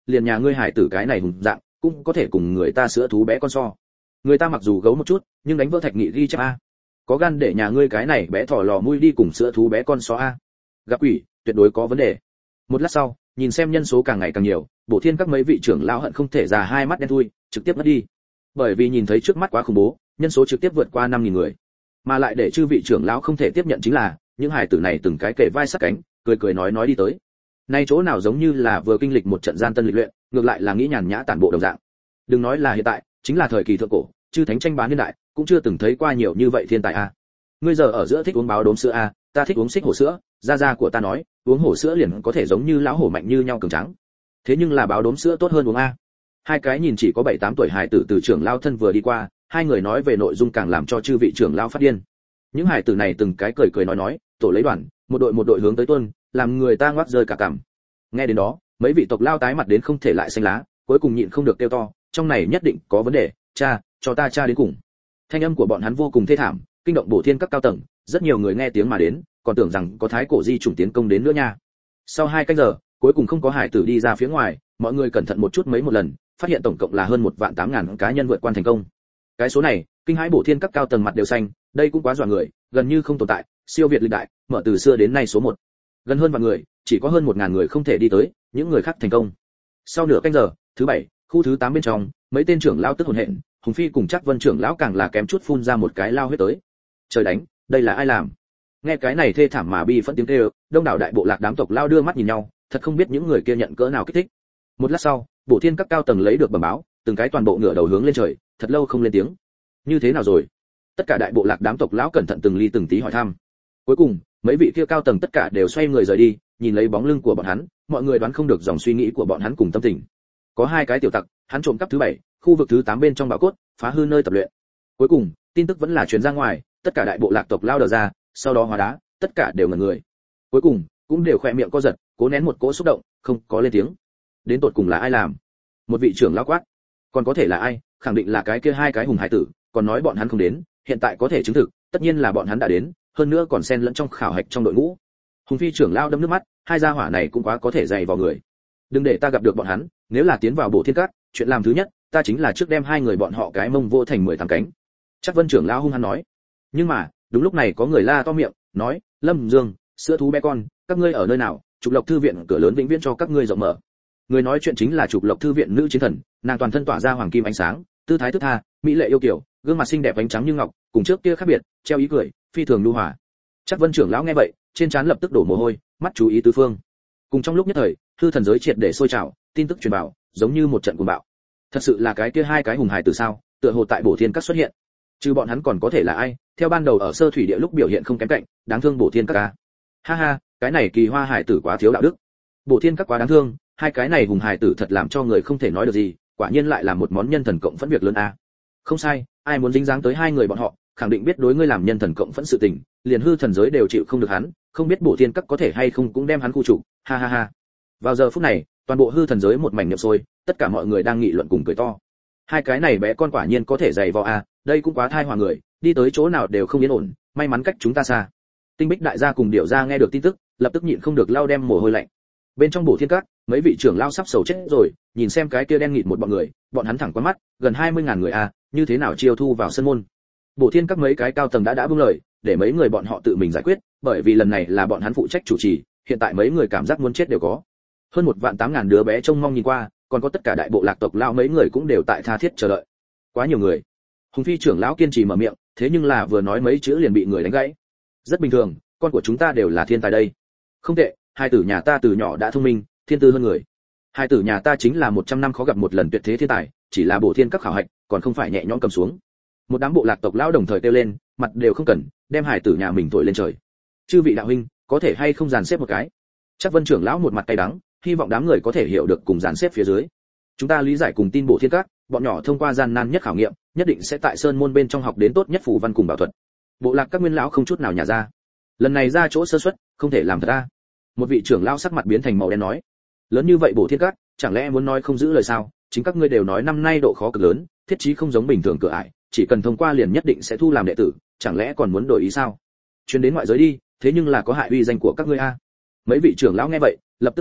liền nhà ngươi hải tử cái này hùng dạng cũng có thể cùng người ta sữa thú bé con so. Người ta mặc dù gấu một chút nhưng đánh vỡ thạch nghị ghi chép a, có gan để nhà ngươi cái này bé thỏ lò mũi đi cùng sữa thú bé con so a. Gặp quỷ, tuyệt đối có vấn đề. Một lát sau, nhìn xem nhân số càng ngày càng nhiều, Bổ Thiên các mấy vị trưởng lão hận không thể già hai mắt đen thui, trực tiếp mất đi. Bởi vì nhìn thấy trước mắt quá khủng bố, nhân số trực tiếp vượt qua năm nghìn người. Mà lại để chư vị trưởng lão không thể tiếp nhận chính là, những hài tử này từng cái kề vai sát cánh, cười cười nói nói đi tới. Nay chỗ nào giống như là vừa kinh lịch một trận gian tân lịch luyện, ngược lại là nghĩ nhàn nhã tản bộ đồng dạng. Đừng nói là hiện tại, chính là thời kỳ thượng cổ, chư thánh tranh bá niên đại, cũng chưa từng thấy qua nhiều như vậy thiên tài a. Ngươi giờ ở giữa thích uống báo đốm sữa a, ta thích uống xích hổ sữa, gia gia của ta nói, uống hổ sữa liền có thể giống như lão hổ mạnh như nhau cường tráng. Thế nhưng là báo đốm sữa tốt hơn uống a. Hai cái nhìn chỉ có bảy tám tuổi hài tử từ trưởng lão thân vừa đi qua, hai người nói về nội dung càng làm cho chư vị trưởng lão phát điên. Những hài tử này từng cái cười cười nói nói, tổ lấy đoàn, một đội một đội hướng tới tuân, làm người ta ngoác rơi cả cằm. Nghe đến đó, mấy vị tộc lao tái mặt đến không thể lại xanh lá, cuối cùng nhịn không được kêu to, trong này nhất định có vấn đề, cha, cho ta cha đến cùng. Thanh âm của bọn hắn vô cùng thê thảm, kinh động Bổ Thiên các cao tầng, rất nhiều người nghe tiếng mà đến, còn tưởng rằng có thái cổ di chủng tiến công đến nữa nha. Sau hai canh giờ, cuối cùng không có hải tử đi ra phía ngoài, mọi người cẩn thận một chút mấy một lần, phát hiện tổng cộng là hơn một vạn tám ngàn cá nhân vượt quan thành công. Cái số này, kinh hãi Bổ Thiên các cao tầng mặt đều xanh, đây cũng quá dọa người, gần như không tồn tại, siêu việt lịch đại, mở từ xưa đến nay số một. Gần hơn vạn người, chỉ có hơn một ngàn người không thể đi tới, những người khác thành công. Sau nửa canh giờ, thứ bảy, khu thứ tám bên trong, mấy tên trưởng lão tức hồn hện, Hùng Phi cùng Trác Vân trưởng lão càng là kém chút phun ra một cái lao huyết tới. Trời đánh, đây là ai làm? Nghe cái này thê thảm mà bi phẫn tiếng kêu, đông đảo đại bộ lạc đám tộc lao đưa mắt nhìn nhau, thật không biết những người kia nhận cỡ nào kích thích. Một lát sau, Bổ Thiên các cao tầng lấy được bẩm báo, từng cái toàn bộ ngửa đầu hướng lên trời, thật lâu không lên tiếng. Như thế nào rồi? Tất cả đại bộ lạc đám tộc lão cẩn thận từng ly từng tí hỏi thăm. Cuối cùng, mấy vị kia cao tầng tất cả đều xoay người rời đi, nhìn lấy bóng lưng của bọn hắn, mọi người đoán không được dòng suy nghĩ của bọn hắn cùng tâm tình. Có hai cái tiểu tặc, hắn trộm cắp thứ bảy, khu vực thứ tám bên trong bảo cốt, phá hư nơi tập luyện. Cuối cùng, tin tức vẫn là truyền ra ngoài, tất cả đại bộ lạc tộc lao đờ ra, sau đó hóa đá, tất cả đều ngẩn người. Cuối cùng, cũng đều khỏe miệng co giật, cố nén một cỗ xúc động, không có lên tiếng. Đến tột cùng là ai làm? Một vị trưởng lão quát. Còn có thể là ai? Khẳng định là cái kia hai cái hùng hải tử, còn nói bọn hắn không đến, hiện tại có thể chứng thực, tất nhiên là bọn hắn đã đến, hơn nữa còn xen lẫn trong khảo hạch trong đội ngũ. Hùng Phi trưởng lão đâm nước mắt, hai gia hỏa này cũng quá có thể dày vào người. Đừng để ta gặp được bọn hắn, nếu là tiến vào Bổ Thiên các, chuyện làm thứ nhất, ta chính là trước đem hai người bọn họ cái mông vô thành mười tám cánh. Chắc Vân trưởng lão hung hăng nói. Nhưng mà, đúng lúc này có người la to miệng, nói, Lâm Dương, sữa thú bé con, các ngươi ở nơi nào? Trục Lộc thư viện cửa lớn vĩnh viễn cho các ngươi rộng mở. Người nói chuyện chính là Trục Lộc thư viện nữ chiến thần, nàng toàn thân tỏa ra hoàng kim ánh sáng, tư thái thức tha, mỹ lệ yêu kiều, gương mặt xinh đẹp ánh trắng như ngọc, cùng trước kia khác biệt, treo ý cười, phi thường nhu hòa. Chắc Vân trưởng lão nghe vậy, trên trán lập tức đổ mồ hôi, mắt chú ý tứ phương. Cùng trong lúc nhất thời, hư thần giới triệt để sôi trào, tin tức truyền vào, giống như một trận cuồng bạo. Thật sự là cái kia hai cái hùng hài từ sao? Tựa hồ tại Bổ Thiên các xuất hiện. Trừ bọn hắn còn có thể là ai? Theo ban đầu ở sơ thủy địa lúc biểu hiện không kém cạnh, đáng thương Bổ Thiên các a. Ha ha, cái này kỳ hoa hải tử quá thiếu đạo đức. Bổ Thiên các quá đáng thương, hai cái này hùng hài tử thật làm cho người không thể nói được gì, quả nhiên lại là một món nhân thần cộng phẫn việc lớn a. Không sai, ai muốn dính dáng tới hai người bọn họ, khẳng định biết đối ngươi làm nhân thần cộng phẫn sự tình, liền hư thần giới đều chịu không được hắn, không biết Bổ Thiên các có thể hay không cũng đem hắn khu trục, ha ha ha. Vào giờ phút này, toàn bộ hư thần giới một mảnh niệm sôi, tất cả mọi người đang nghị luận cùng cười to. Hai cái này bé con quả nhiên có thể dày vò a, đây cũng quá thai hòa người, đi tới chỗ nào đều không yên ổn, may mắn cách chúng ta xa. Tinh Bích đại gia cùng Điểu gia nghe được tin tức, lập tức nhịn không được lau đem mồ hôi lạnh. Bên trong Bổ Thiên các, mấy vị trưởng lao sắp sầu chết rồi, nhìn xem cái kia đen nghịt một bọn người, bọn hắn thẳng quá mắt, gần hai mươi ngàn người a, như thế nào chiêu thu vào sân môn. Bổ Thiên các mấy cái cao tầng đã đã buông lời, để mấy người bọn họ tự mình giải quyết, bởi vì lần này là bọn hắn phụ trách chủ trì, hiện tại mấy người cảm giác muốn chết đều có. Hơn một vạn tám ngàn đứa bé trông mong nhìn qua, còn có tất cả đại bộ lạc tộc lao mấy người cũng đều tại tha thiết chờ đợi. Quá nhiều người. Hùng Phi trưởng lão kiên trì mở miệng, thế nhưng là vừa nói mấy chữ liền bị người đánh gãy. Rất bình thường, con của chúng ta đều là thiên tài đây. Không tệ, hai tử nhà ta từ nhỏ đã thông minh, thiên tư hơn người. Hai tử nhà ta chính là một trăm năm khó gặp một lần tuyệt thế thiên tài, chỉ là Bổ Thiên các khảo hạch, còn không phải nhẹ nhõm cầm xuống. Một đám bộ lạc tộc lão đồng thời kêu lên, mặt đều không cần, đem hải tử nhà mình thổi lên trời. Chư vị đạo huynh, có thể hay không dàn xếp một cái? Chắc Vân trưởng lão một mặt cay đắng, hy vọng đám người có thể hiểu được cùng dàn xếp phía dưới. Chúng ta lý giải cùng tin Bổ Thiên các, bọn nhỏ thông qua gian nan nhất khảo nghiệm, nhất định sẽ tại sơn môn bên trong học đến tốt nhất phù văn cùng bảo thuật. Bộ lạc các nguyên lão không chút nào nhả ra. Lần này ra chỗ sơ suất, không thể làm thật a. Một vị trưởng lão sắc mặt biến thành màu đen nói, lớn như vậy Bổ Thiên các, chẳng lẽ muốn nói không giữ lời sao? Chính các ngươi đều nói năm nay độ khó cực lớn, thiết trí không giống bình thường cửa ải, chỉ cần thông qua liền nhất định sẽ thu làm đệ tử, chẳng lẽ còn muốn đổi ý sao? Chuyến đến ngoại giới đi, thế nhưng là có hại uy danh của các ngươi a. Mấy vị trưởng lão nghe vậy, lập tức cứng họng,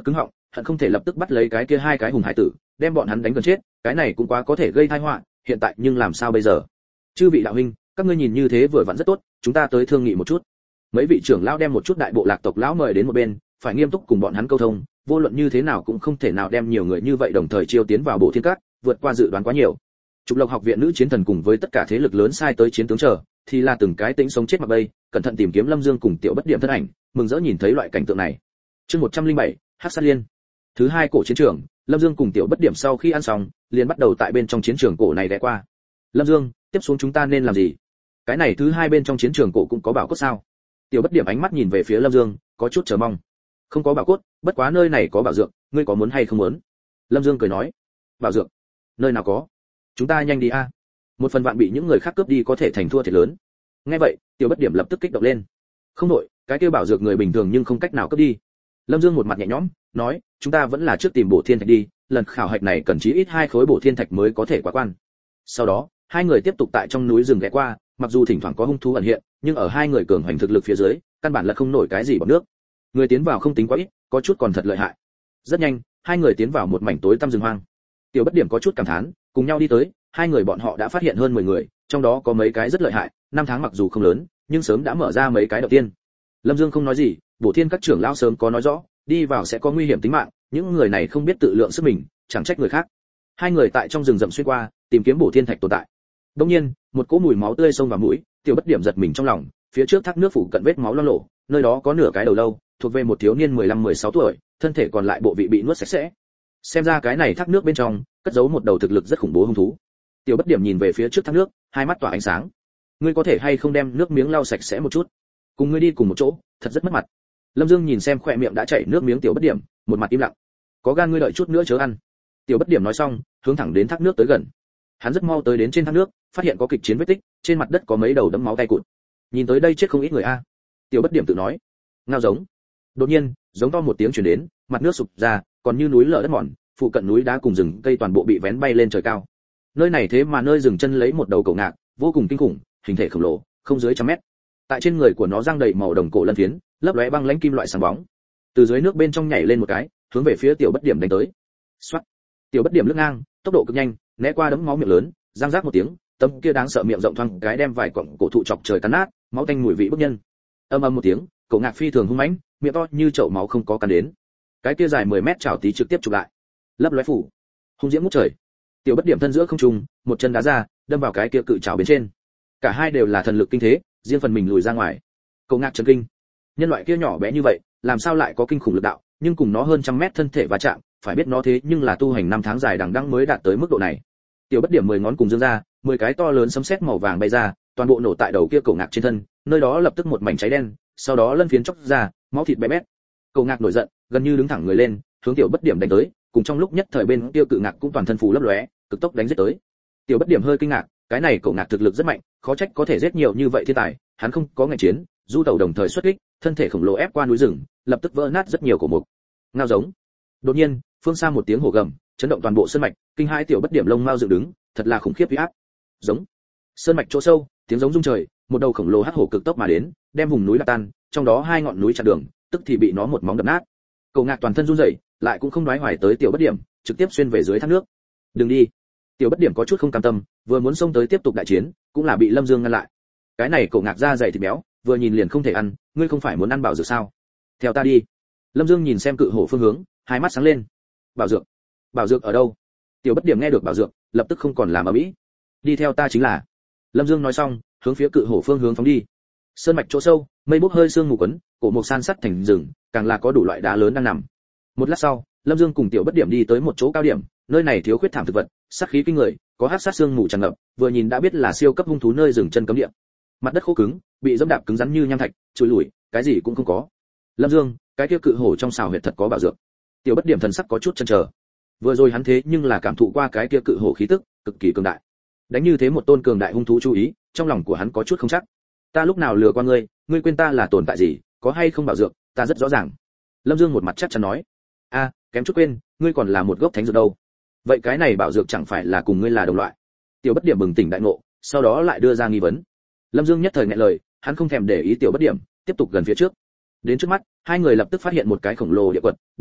hận không thể lập tức bắt lấy cái kia hai cái hùng hải tử, đem bọn hắn đánh gần chết, cái này cũng quá có thể gây tai họa, hiện tại nhưng làm sao bây giờ? Chư vị đạo huynh, các ngươi nhìn như thế vừa vặn rất tốt, chúng ta tới thương nghị một chút. Mấy vị trưởng lão đem một chút đại bộ lạc tộc lão mời đến một bên, phải nghiêm túc cùng bọn hắn câu thông, vô luận như thế nào cũng không thể nào đem nhiều người như vậy đồng thời chiêu tiến vào Bộ Thiên Các, vượt qua dự đoán quá nhiều. Trục Lộc học viện nữ chiến thần cùng với tất cả thế lực lớn sai tới chiến tướng chờ, thì là từng cái tính sống chết mặc bay, cẩn thận tìm kiếm Lâm Dương cùng Tiểu Bất Điểm thân ảnh, mừng rỡ nhìn thấy loại cảnh tượng này. Chương một trăm lẻ bảy, Hắc Sát Liên. Thứ hai cổ chiến trường, Lâm Dương cùng Tiểu Bất Điểm sau khi ăn xong, liền bắt đầu tại bên trong chiến trường cổ này ghé qua. Lâm Dương, tiếp xuống chúng ta nên làm gì? Cái này thứ hai bên trong chiến trường cổ cũng có bảo cốt sao? Tiểu Bất Điểm ánh mắt nhìn về phía Lâm Dương, có chút chờ mong. Không có bảo cốt, bất quá nơi này có bảo dược, ngươi có muốn hay không muốn? Lâm Dương cười nói. Bảo dược? Nơi nào có? Chúng ta nhanh đi a. Một phần vạn bị những người khác cướp đi có thể thành thua thiệt lớn. Nghe vậy, Tiểu Bất Điểm lập tức kích động lên. Không đổi, cái kia bảo dược người bình thường nhưng không cách nào cướp đi. Lâm Dương một mặt nhẹ nhõm, nói, chúng ta vẫn là trước tìm Bổ Thiên Thạch đi, lần khảo hạch này cần chí ít hai khối Bổ Thiên Thạch mới có thể qua quan. Sau đó, hai người tiếp tục tại trong núi rừng ghé qua, mặc dù thỉnh thoảng có hung thú ẩn hiện, nhưng ở hai người cường hành thực lực phía dưới, căn bản là không nổi cái gì bọt nước. Người tiến vào không tính quá ít, có chút còn thật lợi hại. Rất nhanh, hai người tiến vào một mảnh tối tăm rừng hoang. Tiểu Bất Điểm có chút cảm thán, cùng nhau đi tới, hai người bọn họ đã phát hiện hơn mười người, trong đó có mấy cái rất lợi hại, năm tháng mặc dù không lớn, nhưng sớm đã mở ra mấy cái đầu tiên. Lâm Dương không nói gì, Bổ Thiên các trưởng lão sớm có nói rõ, đi vào sẽ có nguy hiểm tính mạng, những người này không biết tự lượng sức mình, chẳng trách người khác. Hai người tại trong rừng rậm xuyên qua, tìm kiếm Bổ Thiên Thạch tồn tại. Đột nhiên, một cỗ mùi máu tươi xông vào mũi, Tiểu Bất Điểm giật mình trong lòng, phía trước thác nước phủ cận vết máu loang lổ, nơi đó có nửa cái đầu lâu, thuộc về một thiếu niên mười lăm mười sáu tuổi, thân thể còn lại bộ vị bị nuốt sạch sẽ. Xem ra cái này thác nước bên trong cất giấu một đầu thực lực rất khủng bố hung thú. Tiểu Bất Điểm nhìn về phía trước thác nước, hai mắt tỏa ánh sáng. Ngươi có thể hay không đem nước miếng lau sạch sẽ một chút? Cùng ngươi đi cùng một chỗ, thật rất mất mặt. Lâm Dương nhìn xem khỏe miệng đã chảy nước miếng Tiểu Bất Điểm, một mặt im lặng. Có gan ngươi đợi chút nữa chớ ăn. Tiểu Bất Điểm nói xong, hướng thẳng đến thác nước tới gần. Hắn rất mau tới đến trên thác nước, phát hiện có kịch chiến vết tích, trên mặt đất có mấy đầu đẫm máu tay cụt. Nhìn tới đây chết không ít người a. Tiểu Bất Điểm tự nói. Ngao giống. Đột nhiên, giống to một tiếng truyền đến, mặt nước sụp ra, còn như núi lở đất mòn, phụ cận núi đá cùng rừng cây toàn bộ bị vén bay lên trời cao. Nơi này thế mà nơi dừng chân lấy một đầu cổ ngạc, vô cùng kinh khủng, hình thể khổng lồ, không dưới trăm mét. Tại trên người của nó răng đầy màu đồng cổ lân phiến, lấp lóe băng lãnh kim loại sáng bóng. Từ dưới nước bên trong nhảy lên một cái, hướng về phía Tiểu Bất Điểm đánh tới. Soát. Tiểu Bất Điểm lướt ngang, tốc độ cực nhanh, né qua đấm máu miệng lớn, răng rác một tiếng, tấm kia đáng sợ miệng rộng thoáng cái đem vài cọng cổ thụ chọc trời cắn nát, máu tanh mùi vị bức nhân. Âm ầm một tiếng, cổ ngạc phi thường hung mãnh, miệng to như chậu máu không có cắn đến. Cái kia dài mười mét chảo tí trực tiếp chụp lại. Lấp lóe phủ. Hung diễm ngút trời. Tiểu Bất Điểm thân giữa không trung, một chân đá ra, đâm vào cái kia cự chảo bên trên. Cả hai đều là thần lực kinh thế, riêng phần mình lùi ra ngoài. Cổ ngạc chấn kinh. Nhân loại kia nhỏ bé như vậy, làm sao lại có kinh khủng lực đạo, nhưng cùng nó hơn trăm mét thân thể va chạm, phải biết nó thế nhưng là tu hành năm tháng dài đằng đẵng mới đạt tới mức độ này. Tiểu Bất Điểm mười ngón cùng dương ra, mười cái to lớn sấm sét màu vàng bay ra, toàn bộ nổ tại đầu kia cổ ngạc trên thân, nơi đó lập tức một mảnh cháy đen, sau đó lân phiến chóc ra, máu thịt bé bét. Cổ ngạc nổi giận, gần như đứng thẳng người lên, hướng Tiểu Bất Điểm đánh tới, cùng trong lúc nhất thời bên kia cự ngạc cũng toàn thân phù lấp lóe, cực tốc đánh giết tới. Tiểu Bất Điểm hơi kinh ngạc, cái này cổ ngạc thực lực rất mạnh, khó trách có thể giết nhiều như vậy thiên tài, hắn không có ngành chiến, du tẩu đồng thời xuất kích, thân thể khổng lồ ép qua núi rừng, lập tức vỡ nát rất nhiều cổ mục. Ngao giống. Đột nhiên, phương xa một tiếng hổ gầm, chấn động toàn bộ sơn mạch, kinh hãi Tiểu Bất Điểm lông mao dựng đứng, thật là khủng khiếp uy áp. Giống. Sơn mạch chỗ sâu, tiếng giống rung trời, một đầu khổng lồ hắc hổ cực tốc mà đến, đem vùng núi đập tan, trong đó hai ngọn núi chặn đường, tức thì bị nó một móng đập nát. Cổ ngạc toàn thân run rẩy, lại cũng không đoái hoài tới Tiểu Bất Điểm, trực tiếp xuyên về dưới thác nước. Đừng đi. Tiểu Bất Điểm có chút không cam tâm, vừa muốn xông tới tiếp tục đại chiến, cũng là bị Lâm Dương ngăn lại. Cái này cổ ngạc da dày thịt béo, vừa nhìn liền không thể ăn, ngươi không phải muốn ăn bảo dược sao? Theo ta đi. Lâm Dương nhìn xem cự hổ phương hướng, hai mắt sáng lên. Bảo dược? Bảo dược ở đâu? Tiểu Bất Điểm nghe được bảo dược, lập tức không còn làm ầm ĩ. Đi theo ta chính là. Lâm Dương nói xong, hướng phía cự hổ phương hướng phóng đi. Sơn mạch chỗ sâu, mây bốc hơi sương mù quấn, cổ mục san sắt thành rừng, càng là có đủ loại đá lớn đang nằm. Một lát sau, Lâm Dương cùng Tiểu Bất Điểm đi tới một chỗ cao điểm, nơi này thiếu khuyết thảm thực vật, sát khí kinh người, có hắc sát sương mù tràn ngập, vừa nhìn đã biết là siêu cấp hung thú nơi rừng chân cấm địa. Mặt đất khô cứng, bị dẫm đạp cứng rắn như nham thạch, trụi lủi, cái gì cũng không có. Lâm Dương, cái kia cự hổ trong xào huyệt thật có bảo dược. Tiểu Bất Điểm thần sắc có chút chần chờ. Vừa rồi hắn thế nhưng là cảm thụ qua cái kia cự hổ khí tức, cực kỳ cường đại. Đánh như thế một tôn cường đại hung thú chú ý, trong lòng của hắn có chút không chắc. Ta lúc nào lừa qua ngươi, ngươi quên ta là tồn tại gì, có hay không bảo dược, ta rất rõ ràng. Lâm Dương một mặt chắc chắn nói. A, kém chút quên, ngươi còn là một gốc thánh dược đâu. Vậy cái này bảo dược chẳng phải là cùng ngươi là đồng loại? Tiểu Bất Điểm bừng tỉnh đại ngộ, sau đó lại đưa ra nghi vấn. Lâm Dương nhất thời nghẹn lời, hắn không thèm để ý Tiểu Bất Điểm, tiếp tục gần phía trước. Đến trước mắt, hai người lập tức phát hiện một cái khổng lồ địa quật, đen ngòm,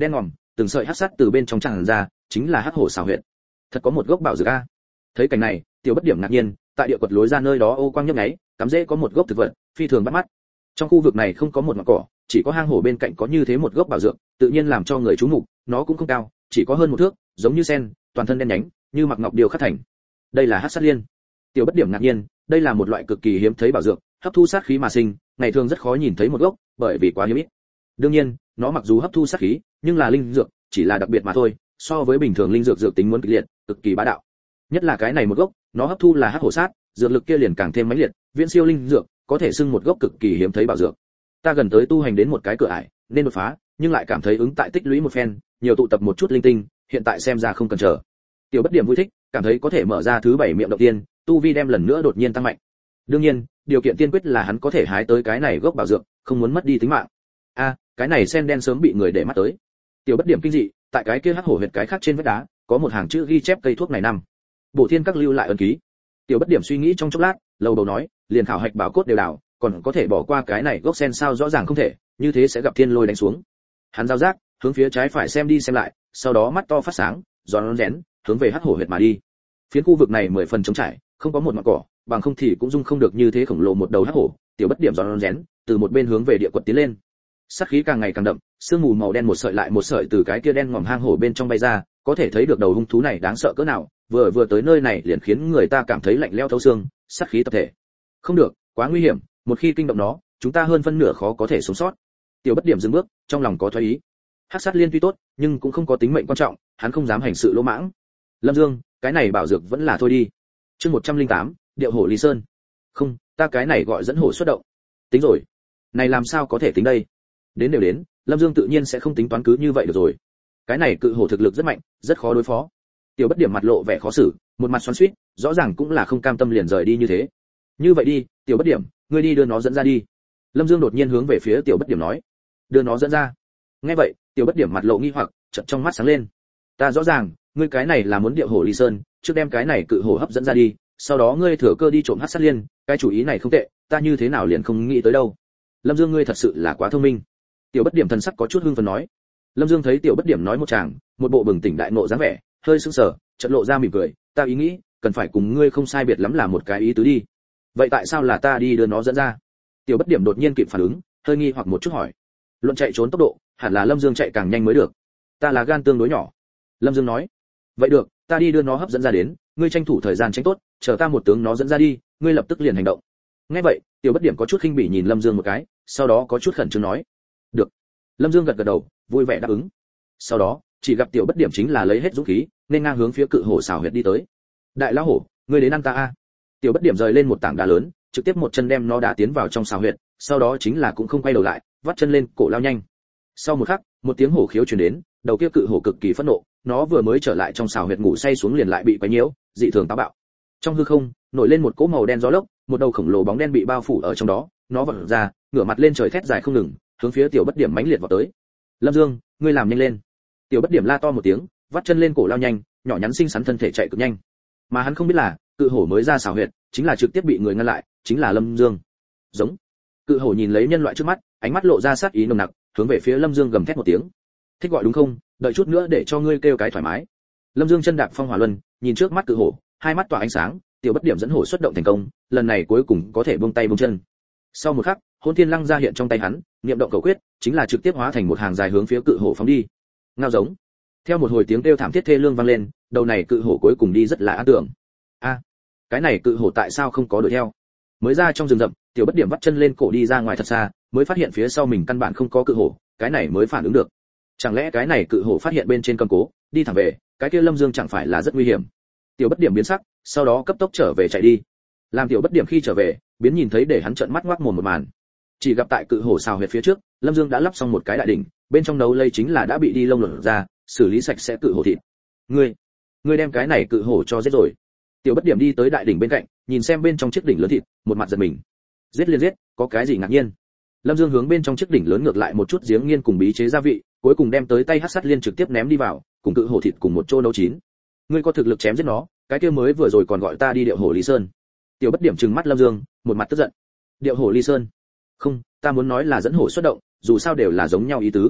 từng sợi hắc sát từ bên trong tràn ra, chính là hắc hổ xào huyệt. Thật có một gốc bảo dược a. Thấy cảnh này, Tiểu Bất Điểm ngạc nhiên, tại địa quật lối ra nơi đó ô quang nhấp nháy, cắm rễ có một gốc thực vật, phi thường bắt mắt. Trong khu vực này không có một ngọn cỏ, chỉ có hang hổ bên cạnh có như thế một gốc bảo dược, tự nhiên làm cho người chú mục, nó cũng không cao, chỉ có hơn một thước, giống như sen, toàn thân đen nhánh, như mặc ngọc điều khắc thành. Đây là hắc sát liên. Tiểu Bất Điểm ngạc nhiên, đây là một loại cực kỳ hiếm thấy bảo dược, hấp thu sát khí mà sinh, ngày thường rất khó nhìn thấy một gốc, bởi vì quá hiếm ít. Đương nhiên, nó mặc dù hấp thu sát khí, nhưng là linh dược, chỉ là đặc biệt mà thôi, so với bình thường linh dược dược tính muốn kịch liệt, cực kỳ bá đạo. Nhất là cái này một gốc, nó hấp thu là hắc hổ sát, dược lực kia liền càng thêm mãnh liệt, viễn siêu linh dược, có thể xưng một gốc cực kỳ hiếm thấy bảo dược. Ta gần tới tu hành đến một cái cửa ải, nên đột phá, nhưng lại cảm thấy ứng tại tích lũy một phen, nhiều tụ tập một chút linh tinh, hiện tại xem ra không cần chờ. Tiểu Bất Điểm vui thích, cảm thấy có thể mở ra thứ bảy miệng đầu tiên, tu vi đem lần nữa đột nhiên tăng mạnh. Đương nhiên, điều kiện tiên quyết là hắn có thể hái tới cái này gốc bảo dược, không muốn mất đi tính mạng. A, cái này sen đen sớm bị người để mắt tới. Tiểu Bất Điểm kinh dị, tại cái kia hắc hổ huyệt cái khác trên vách đá, có một hàng chữ ghi chép cây thuốc này năm. Bộ Thiên các lưu lại ấn ký. Tiểu Bất Điểm suy nghĩ trong chốc lát, lầu đầu nói, liền khảo hạch bảo cốt đều đảo, còn có thể bỏ qua cái này gốc sen sao, rõ ràng không thể, như thế sẽ gặp thiên lôi đánh xuống. Hắn giao giác, hướng phía trái phải xem đi xem lại, sau đó mắt to phát sáng, giòn rén, hướng về hắc hổ huyệt mà đi. Phiến khu vực này mười phần trống trải, không có một ngọn cỏ, bằng không thì cũng dung không được như thế khổng lồ một đầu hắc hổ. Tiểu Bất Điểm giòn rén, từ một bên hướng về địa quật tiến lên. Sát khí càng ngày càng đậm, sương mù màu đen một sợi lại một sợi từ cái kia đen ngòm hang hổ bên trong bay ra, có thể thấy được đầu hung thú này đáng sợ cỡ nào, vừa vừa tới nơi này liền khiến người ta cảm thấy lạnh lẽo thấu xương, sát khí tập thể. Không được, quá nguy hiểm, một khi kinh động nó, chúng ta hơn phân nửa khó có thể sống sót. Tiểu Bất Điểm dừng bước, trong lòng có thoái ý. Hắc sát liên tuy tốt, nhưng cũng không có tính mệnh quan trọng, hắn không dám hành sự lỗ mãng. Lâm Dương, cái này bảo dược vẫn là thôi đi. Chương một trăm lẻ tám, Điệu hổ Lý Sơn. Không, ta cái này gọi dẫn hổ xuất động. Tính rồi. Này làm sao có thể tính đây? Đến đều đến, Lâm Dương tự nhiên sẽ không tính toán cứ như vậy được rồi. Cái này cự hổ thực lực rất mạnh, rất khó đối phó. Tiểu Bất Điểm mặt lộ vẻ khó xử, một mặt xoắn xuýt, rõ ràng cũng là không cam tâm liền rời đi như thế. Như vậy đi, Tiểu Bất Điểm, ngươi đi đưa nó dẫn ra đi. Lâm Dương đột nhiên hướng về phía Tiểu Bất Điểm nói. Đưa nó dẫn ra. Nghe vậy, Tiểu Bất Điểm mặt lộ nghi hoặc, chợt trong mắt sáng lên. Ta rõ ràng, ngươi cái này là muốn điệu hổ Ly Sơn, trước đem cái này cự hổ hấp dẫn ra đi, sau đó ngươi thừa cơ đi trộm hắc sát liên, cái chủ ý này không tệ, ta như thế nào liền không nghĩ tới đâu. Lâm Dương, ngươi thật sự là quá thông minh. Tiểu Bất Điểm thần sắc có chút hưng phấn nói. Lâm Dương thấy Tiểu Bất Điểm nói một tràng, một bộ bừng tỉnh đại ngộ dáng vẻ, hơi sững sờ, chợt lộ ra mỉm cười, ta ý nghĩ, cần phải cùng ngươi không sai biệt lắm là một cái ý tứ đi. Vậy tại sao là ta đi đưa nó dẫn ra? Tiểu Bất Điểm đột nhiên kịp phản ứng, hơi nghi hoặc một chút hỏi. Luận chạy trốn tốc độ, hẳn là Lâm Dương chạy càng nhanh mới được. Ta là gan tương đối nhỏ. Lâm Dương nói. Vậy được, ta đi đưa nó hấp dẫn ra đến, ngươi tranh thủ thời gian tránh tốt, chờ ta một tướng nó dẫn ra đi, ngươi lập tức liền hành động. Nghe vậy, Tiểu Bất Điểm có chút khinh bỉ nhìn Lâm Dương một cái, sau đó có chút khẩn trương nói. Được. Lâm Dương gật gật đầu, vui vẻ đáp ứng. Sau đó, chỉ gặp Tiểu Bất Điểm chính là lấy hết dũng khí, nên ngang hướng phía cự hổ xào huyệt đi tới. Đại lão hổ, ngươi đến ăn ta a. Tiểu Bất Điểm rời lên một tảng đá lớn, trực tiếp một chân đem nó đá tiến vào trong xào huyệt, sau đó chính là cũng không quay đầu lại, vắt chân lên, cổ lao nhanh. Sau một khắc, một tiếng hổ khiếu truyền đến, đầu kia cự hổ cực kỳ phẫn nộ, nó vừa mới trở lại trong xào huyệt ngủ say xuống liền lại bị quấy nhiễu, dị thường táo bạo. Trong hư không, nổi lên một cỗ màu đen gió lốc, một đầu khổng lồ bóng đen bị bao phủ ở trong đó, nó vọt ra, ngửa mặt lên trời thét dài không ngừng, hướng phía Tiểu Bất Điểm mãnh liệt vọt tới. Lâm Dương, ngươi làm nhanh lên. Tiểu Bất Điểm la to một tiếng, vắt chân lên cổ lao nhanh, nhỏ nhắn xinh xắn thân thể chạy cực nhanh. Mà hắn không biết là, cự hổ mới ra xào huyệt, chính là trực tiếp bị người ngăn lại, chính là Lâm Dương. Giống. Cự hổ nhìn lấy nhân loại trước mắt, ánh mắt lộ ra sát ý nồng nặc, hướng về phía Lâm Dương gầm thét một tiếng. Thích gọi đúng không? Đợi chút nữa để cho ngươi kêu cái thoải mái. Lâm Dương chân đạp phong hỏa luân, nhìn trước mắt cự hổ, hai mắt tỏa ánh sáng, Tiểu Bất Điểm dẫn hổ xuất động thành công, lần này cuối cùng có thể buông tay buông chân. Sau một khắc, Hỗn Thiên Lăng ra hiện trong tay hắn, niệm động cầu quyết, chính là trực tiếp hóa thành một hàng dài hướng phía cự hổ phóng đi. Ngao giống. Theo một hồi tiếng kêu thảm thiết thê lương vang lên, đầu này cự hổ cuối cùng đi rất là an tưởng. A, cái này cự hổ tại sao không có đuổi theo? Mới ra trong rừng rậm, Tiểu Bất Điểm vắt chân lên cổ đi ra ngoài thật xa, mới phát hiện phía sau mình căn bản không có cự hổ, cái này mới phản ứng được. Chẳng lẽ cái này cự hổ phát hiện bên trên cầm cố, đi thẳng về, cái kia Lâm Dương chẳng phải là rất nguy hiểm. Tiểu Bất Điểm biến sắc, sau đó cấp tốc trở về chạy đi. Làm Tiểu Bất Điểm khi trở về, biến nhìn thấy để hắn trợn mắt ngoác mồm một màn. Chỉ gặp tại cự hổ xào huyệt phía trước, Lâm Dương đã lắp xong một cái đại đỉnh, bên trong nấu lây chính là đã bị đi lông lột ra, xử lý sạch sẽ cự hổ thịt. Ngươi, ngươi đem cái này cự hổ cho giết rồi. Tiểu Bất Điểm đi tới đại đỉnh bên cạnh, nhìn xem bên trong chiếc đỉnh lớn thịt, một mặt giật mình. Giết liền giết, có cái gì ngạc nhiên? Lâm Dương hướng bên trong chiếc đỉnh lớn ngược lại một chút giếng nghiên cùng bí chế gia vị, cuối cùng đem tới tay hắc sát liên trực tiếp ném đi vào, cùng cự hổ thịt cùng một chỗ nấu chín. Ngươi có thực lực chém giết nó, cái kia mới vừa rồi còn gọi ta đi điệu hổ Lý Sơn. Tiểu Bất Điểm trừng mắt Lâm Dương, một mặt tức giận. Điệu hổ Lý Sơn? Không, ta muốn nói là dẫn hổ xuất động, dù sao đều là giống nhau ý tứ.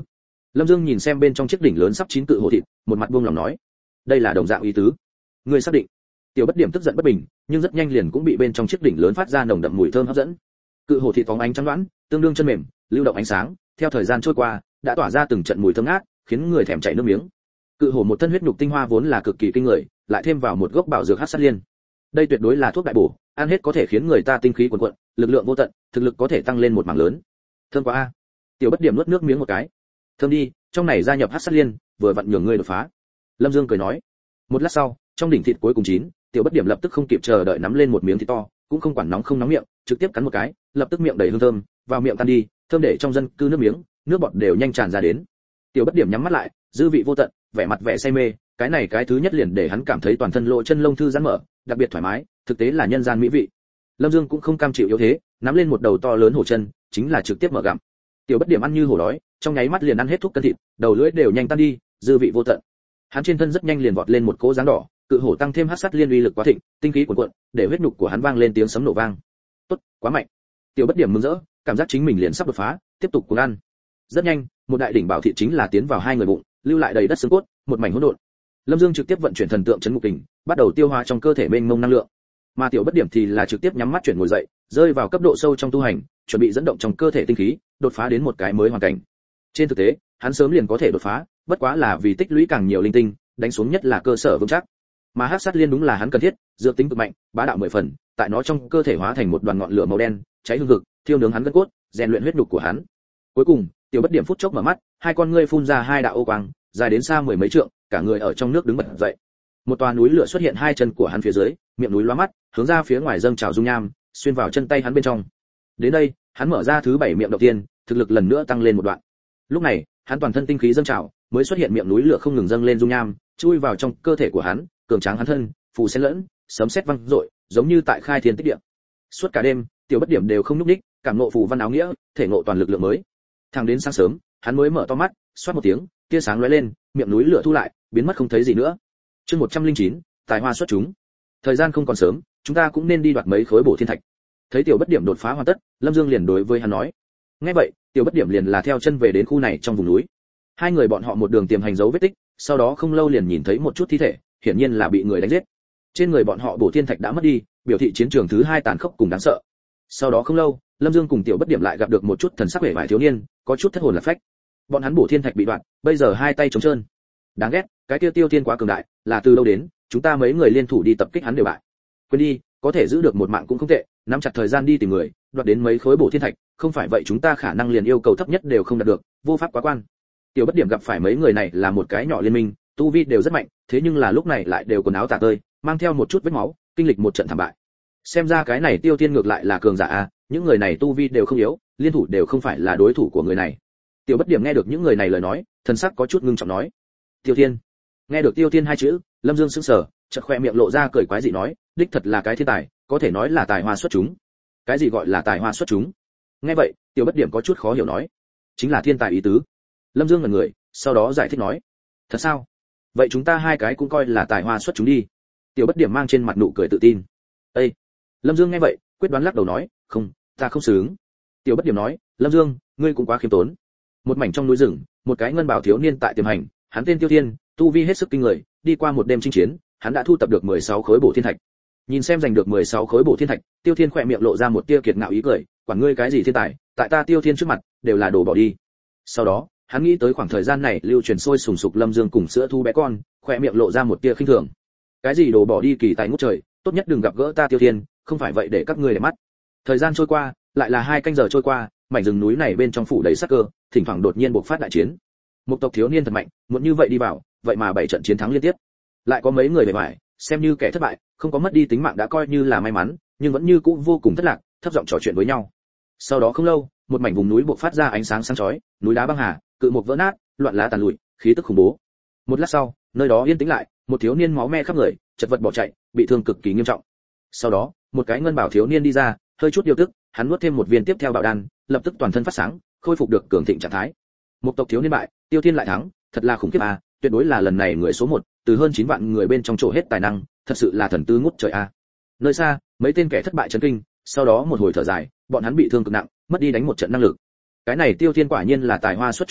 Lâm Dương nhìn xem bên trong chiếc đỉnh lớn sắp chín cự hổ thịt, một mặt buông lòng nói, đây là đồng dạng ý tứ. Ngươi xác định? Tiểu Bất Điểm tức giận bất bình, nhưng rất nhanh liền cũng bị bên trong chiếc đỉnh lớn phát ra nồng đậm mùi thơm hấp dẫn. Cự hổ thịt phóng ánh trắng đoán, tương đương chân mềm, lưu động ánh sáng, theo thời gian trôi qua, đã tỏa ra từng trận mùi thơm ngát, khiến người thèm chảy nước miếng. Cự hổ một thân huyết nhục tinh hoa vốn là cực kỳ kinh người, lại thêm vào một gốc bảo dược hắc sát liên. Đây tuyệt đối là thuốc đại bổ, ăn hết có thể khiến người ta tinh khí cuồn cuộn, lực lượng vô tận, thực lực có thể tăng lên một mảng lớn. Thơm quá a. Tiểu Bất Điểm nuốt nước miếng một cái. Thơm đi, trong này gia nhập hắc sát liên, vừa vặn nhường ngươi đột phá. Lâm Dương cười nói. Một lát sau, trong đỉnh thịt cuối cùng chín, Tiểu Bất Điểm lập tức không kịp chờ đợi nắm lên một miếng thịt to, cũng không quản nóng không nóng miệng, trực tiếp cắn một cái, lập tức miệng đầy hương thơm, vào miệng tan đi, thơm để trong dân cư nước miếng, nước bọt đều nhanh tràn ra đến. Tiểu Bất Điểm nhắm mắt lại, dư vị vô tận, vẻ mặt vẻ say mê, cái này cái thứ nhất liền để hắn cảm thấy toàn thân lỗ chân lông thư giãn mở, đặc biệt thoải mái, thực tế là nhân gian mỹ vị. Lâm Dương cũng không cam chịu yếu thế, nắm lên một đầu to lớn hổ chân, chính là trực tiếp mở gặm. Tiểu Bất Điểm ăn như hổ đói, trong nháy mắt liền ăn hết thúc cân thịt, đầu lưỡi đều nhanh tan đi, dư vị vô tận. Hắn trên thân rất nhanh liền vọt lên một cỗ dáng đỏ, cự hổ tăng thêm hắc sát liên uy lực quá thịnh, tinh khí cuồn cuộn, để huyết nhục của hắn vang lên tiếng sấm nổ vang. Tốt, quá mạnh. Tiểu Bất Điểm mừng rỡ, cảm giác chính mình liền sắp đột phá, tiếp tục cuồng ăn. Rất nhanh, một đại đỉnh bảo thịt chính là tiến vào hai người bụng, lưu lại đầy đất xương cốt, một mảnh hỗn độn. Lâm Dương trực tiếp vận chuyển thần tượng chấn ngục kình, bắt đầu tiêu hóa trong cơ thể mênh mông năng lượng. Mà Tiểu Bất Điểm thì là trực tiếp nhắm mắt chuyển ngồi dậy, rơi vào cấp độ sâu trong tu hành, chuẩn bị dẫn động trong cơ thể tinh khí, đột phá đến một cái mới hoàn cảnh. Trên thực tế, hắn sớm liền có thể đột phá, bất quá là vì tích lũy càng nhiều linh tinh, đánh xuống nhất là cơ sở vững chắc. Mà hắc sát liên đúng là hắn cần thiết, dược tính cực mạnh, bá đạo mười phần, tại nó trong cơ thể hóa thành một đoàn ngọn lửa màu đen, cháy hương hực, thiêu nướng hắn gân cốt, rèn luyện huyết nhục của hắn. Cuối cùng, Tiểu Bất Điểm phút chốc mở mắt, hai con ngươi phun ra hai đạo ô quang, dài đến xa mười mấy trượng, cả người ở trong nước đứng bật dậy. Một tòa núi lửa xuất hiện hai chân của hắn phía dưới, miệng núi lóa mắt, hướng ra phía ngoài dâng trào dung nham, xuyên vào chân tay hắn bên trong. Đến đây, hắn mở ra thứ bảy miệng đầu tiên, thực lực lần nữa tăng lên một đoạn. Lúc này, hắn toàn thân tinh khí dâng trào, mới xuất hiện miệng núi lửa không ngừng dâng lên dung nham, chui vào trong cơ thể của hắn, cường tráng hắn thân, phù xen lẫn, sấm sét vang dội, giống như tại khai thiên tích địa. Suốt cả đêm, Tiểu Bất Điểm đều không nhúc nhích, cảm ngộ phù văn áo nghĩa, thể ngộ toàn lực lượng mới. Thẳng đến sáng sớm, hắn mới mở to mắt, xoát một tiếng, tia sáng lóe lên, miệng núi lửa thu lại, biến mất không thấy gì nữa. Chương một trăm lẻ chín, tài hoa xuất chúng. Thời gian không còn sớm, chúng ta cũng nên đi đoạt mấy khối bổ thiên thạch. Thấy Tiểu Bất Điểm đột phá hoàn tất, Lâm Dương liền đối với hắn nói. Nghe vậy, Tiểu Bất Điểm liền là theo chân về đến khu này trong vùng núi. Hai người bọn họ một đường tiềm hành dấu vết tích, sau đó không lâu liền nhìn thấy một chút thi thể, hiển nhiên là bị người đánh giết. Trên người bọn họ bổ thiên thạch đã mất đi, biểu thị chiến trường thứ hai tàn khốc cùng đáng sợ. Sau đó không lâu, Lâm Dương cùng Tiểu Bất Điểm lại gặp được một chút thần sắc vẻ vải thiếu niên, có chút thất hồn lạc phách. Bọn hắn bổ thiên thạch bị đoạn, bây giờ hai tay trống trơn. Đáng ghét, cái kia Tiêu Thiên quá cường đại, là từ đâu đến, chúng ta mấy người liên thủ đi tập kích hắn đều bại. Quên đi, có thể giữ được một mạng cũng không tệ, nắm chặt thời gian đi tìm người, đoạt đến mấy khối bổ thiên thạch, không phải vậy chúng ta khả năng liền yêu cầu thấp nhất đều không đạt được, vô pháp quá quan. Tiểu Bất Điểm gặp phải mấy người này là một cái nhỏ liên minh, tu vi đều rất mạnh, thế nhưng là lúc này lại đều quần áo tả tơi, mang theo một chút vết máu, kinh lịch một trận thảm bại. Xem ra cái này Tiêu Thiên ngược lại là cường giả a, những người này tu vi đều không yếu, liên thủ đều không phải là đối thủ của người này. Tiểu Bất Điểm nghe được những người này lời nói, thần sắc có chút ngưng trọng nói: Tiêu Thiên. Nghe được Tiêu Thiên hai chữ, Lâm Dương sững sờ, chợt khoe miệng lộ ra cười quái dị nói: đích thật là cái thiên tài, có thể nói là tài hoa xuất chúng. Cái gì gọi là tài hoa xuất chúng? Nghe vậy, Tiểu Bất Điểm có chút khó hiểu nói: chính là thiên tài ý tứ. Lâm Dương ngẩn người, sau đó giải thích nói: thật sao? Vậy chúng ta hai cái cũng coi là tài hoa xuất chúng đi. Tiểu Bất Điểm mang trên mặt nụ cười tự tin. Ê! Lâm Dương nghe vậy, quyết đoán lắc đầu nói: không, ta không xứng. Tiểu Bất Điểm nói: Lâm Dương, ngươi cũng quá khiêm tốn. Một mảnh trong núi rừng, một cái ngân bảo thiếu niên tại tiềm hành, hắn tên Tiêu Thiên, tu vi hết sức kinh người, đi qua một đêm chinh chiến, hắn đã thu tập được mười sáu khối bổ thiên thạch. Nhìn xem giành được mười sáu khối bổ thiên thạch, Tiêu Thiên khỏe miệng lộ ra một tia kiệt ngạo ý cười, quản ngươi cái gì thiên tài, tại ta Tiêu Thiên trước mặt, đều là đồ bỏ đi. Sau đó, hắn nghĩ tới khoảng thời gian này lưu truyền sôi sùng sục Lâm Dương cùng sữa thu bé con, khỏe miệng lộ ra một tia khinh thường. Cái gì đồ bỏ đi kỳ tài ngút trời, tốt nhất đừng gặp gỡ ta Tiêu Thiên, không phải vậy để các ngươi để mắt. Thời gian trôi qua, lại là hai canh giờ trôi qua, mảnh rừng núi này bên trong phủ đầy sắc cơ, thỉnh thoảng đột nhiên bộc phát đại chiến. Một tộc thiếu niên thật mạnh, muốn như vậy đi vào, vậy mà bảy trận chiến thắng liên tiếp. Lại có mấy người bề bại, xem như kẻ thất bại, không có mất đi tính mạng đã coi như là may mắn, nhưng vẫn như cũ vô cùng thất lạc, thấp giọng trò chuyện với nhau. Sau đó không lâu, một mảnh vùng núi bộc phát ra ánh sáng sáng chói, núi đá băng hà, cự mục vỡ nát, loạn lá tàn lụi, khí tức khủng bố. Một lát sau, nơi đó yên tĩnh lại, một thiếu niên máu me khắp người, chật vật bỏ chạy, bị thương cực kỳ nghiêm trọng. Sau đó, một cái ngân bảo thiếu niên đi ra, hơi chút điều tức, hắn nuốt thêm một viên tiếp theo bảo đan, lập tức toàn thân phát sáng, khôi phục được cường thịnh trạng thái. Một tộc thiếu niên bại, Tiêu Thiên lại thắng, thật là khủng khiếp a, tuyệt đối là lần này người số một, từ hơn chín vạn người bên trong chỗ hết tài năng, thật sự là thần tư ngút trời a. Nơi xa, mấy tên kẻ thất bại chấn kinh, sau đó một hồi thở dài, bọn hắn bị thương cực nặng, mất đi đánh một trận năng lực. Cái này Tiêu Thiên quả nhiên là tài hoa xuất chúng a,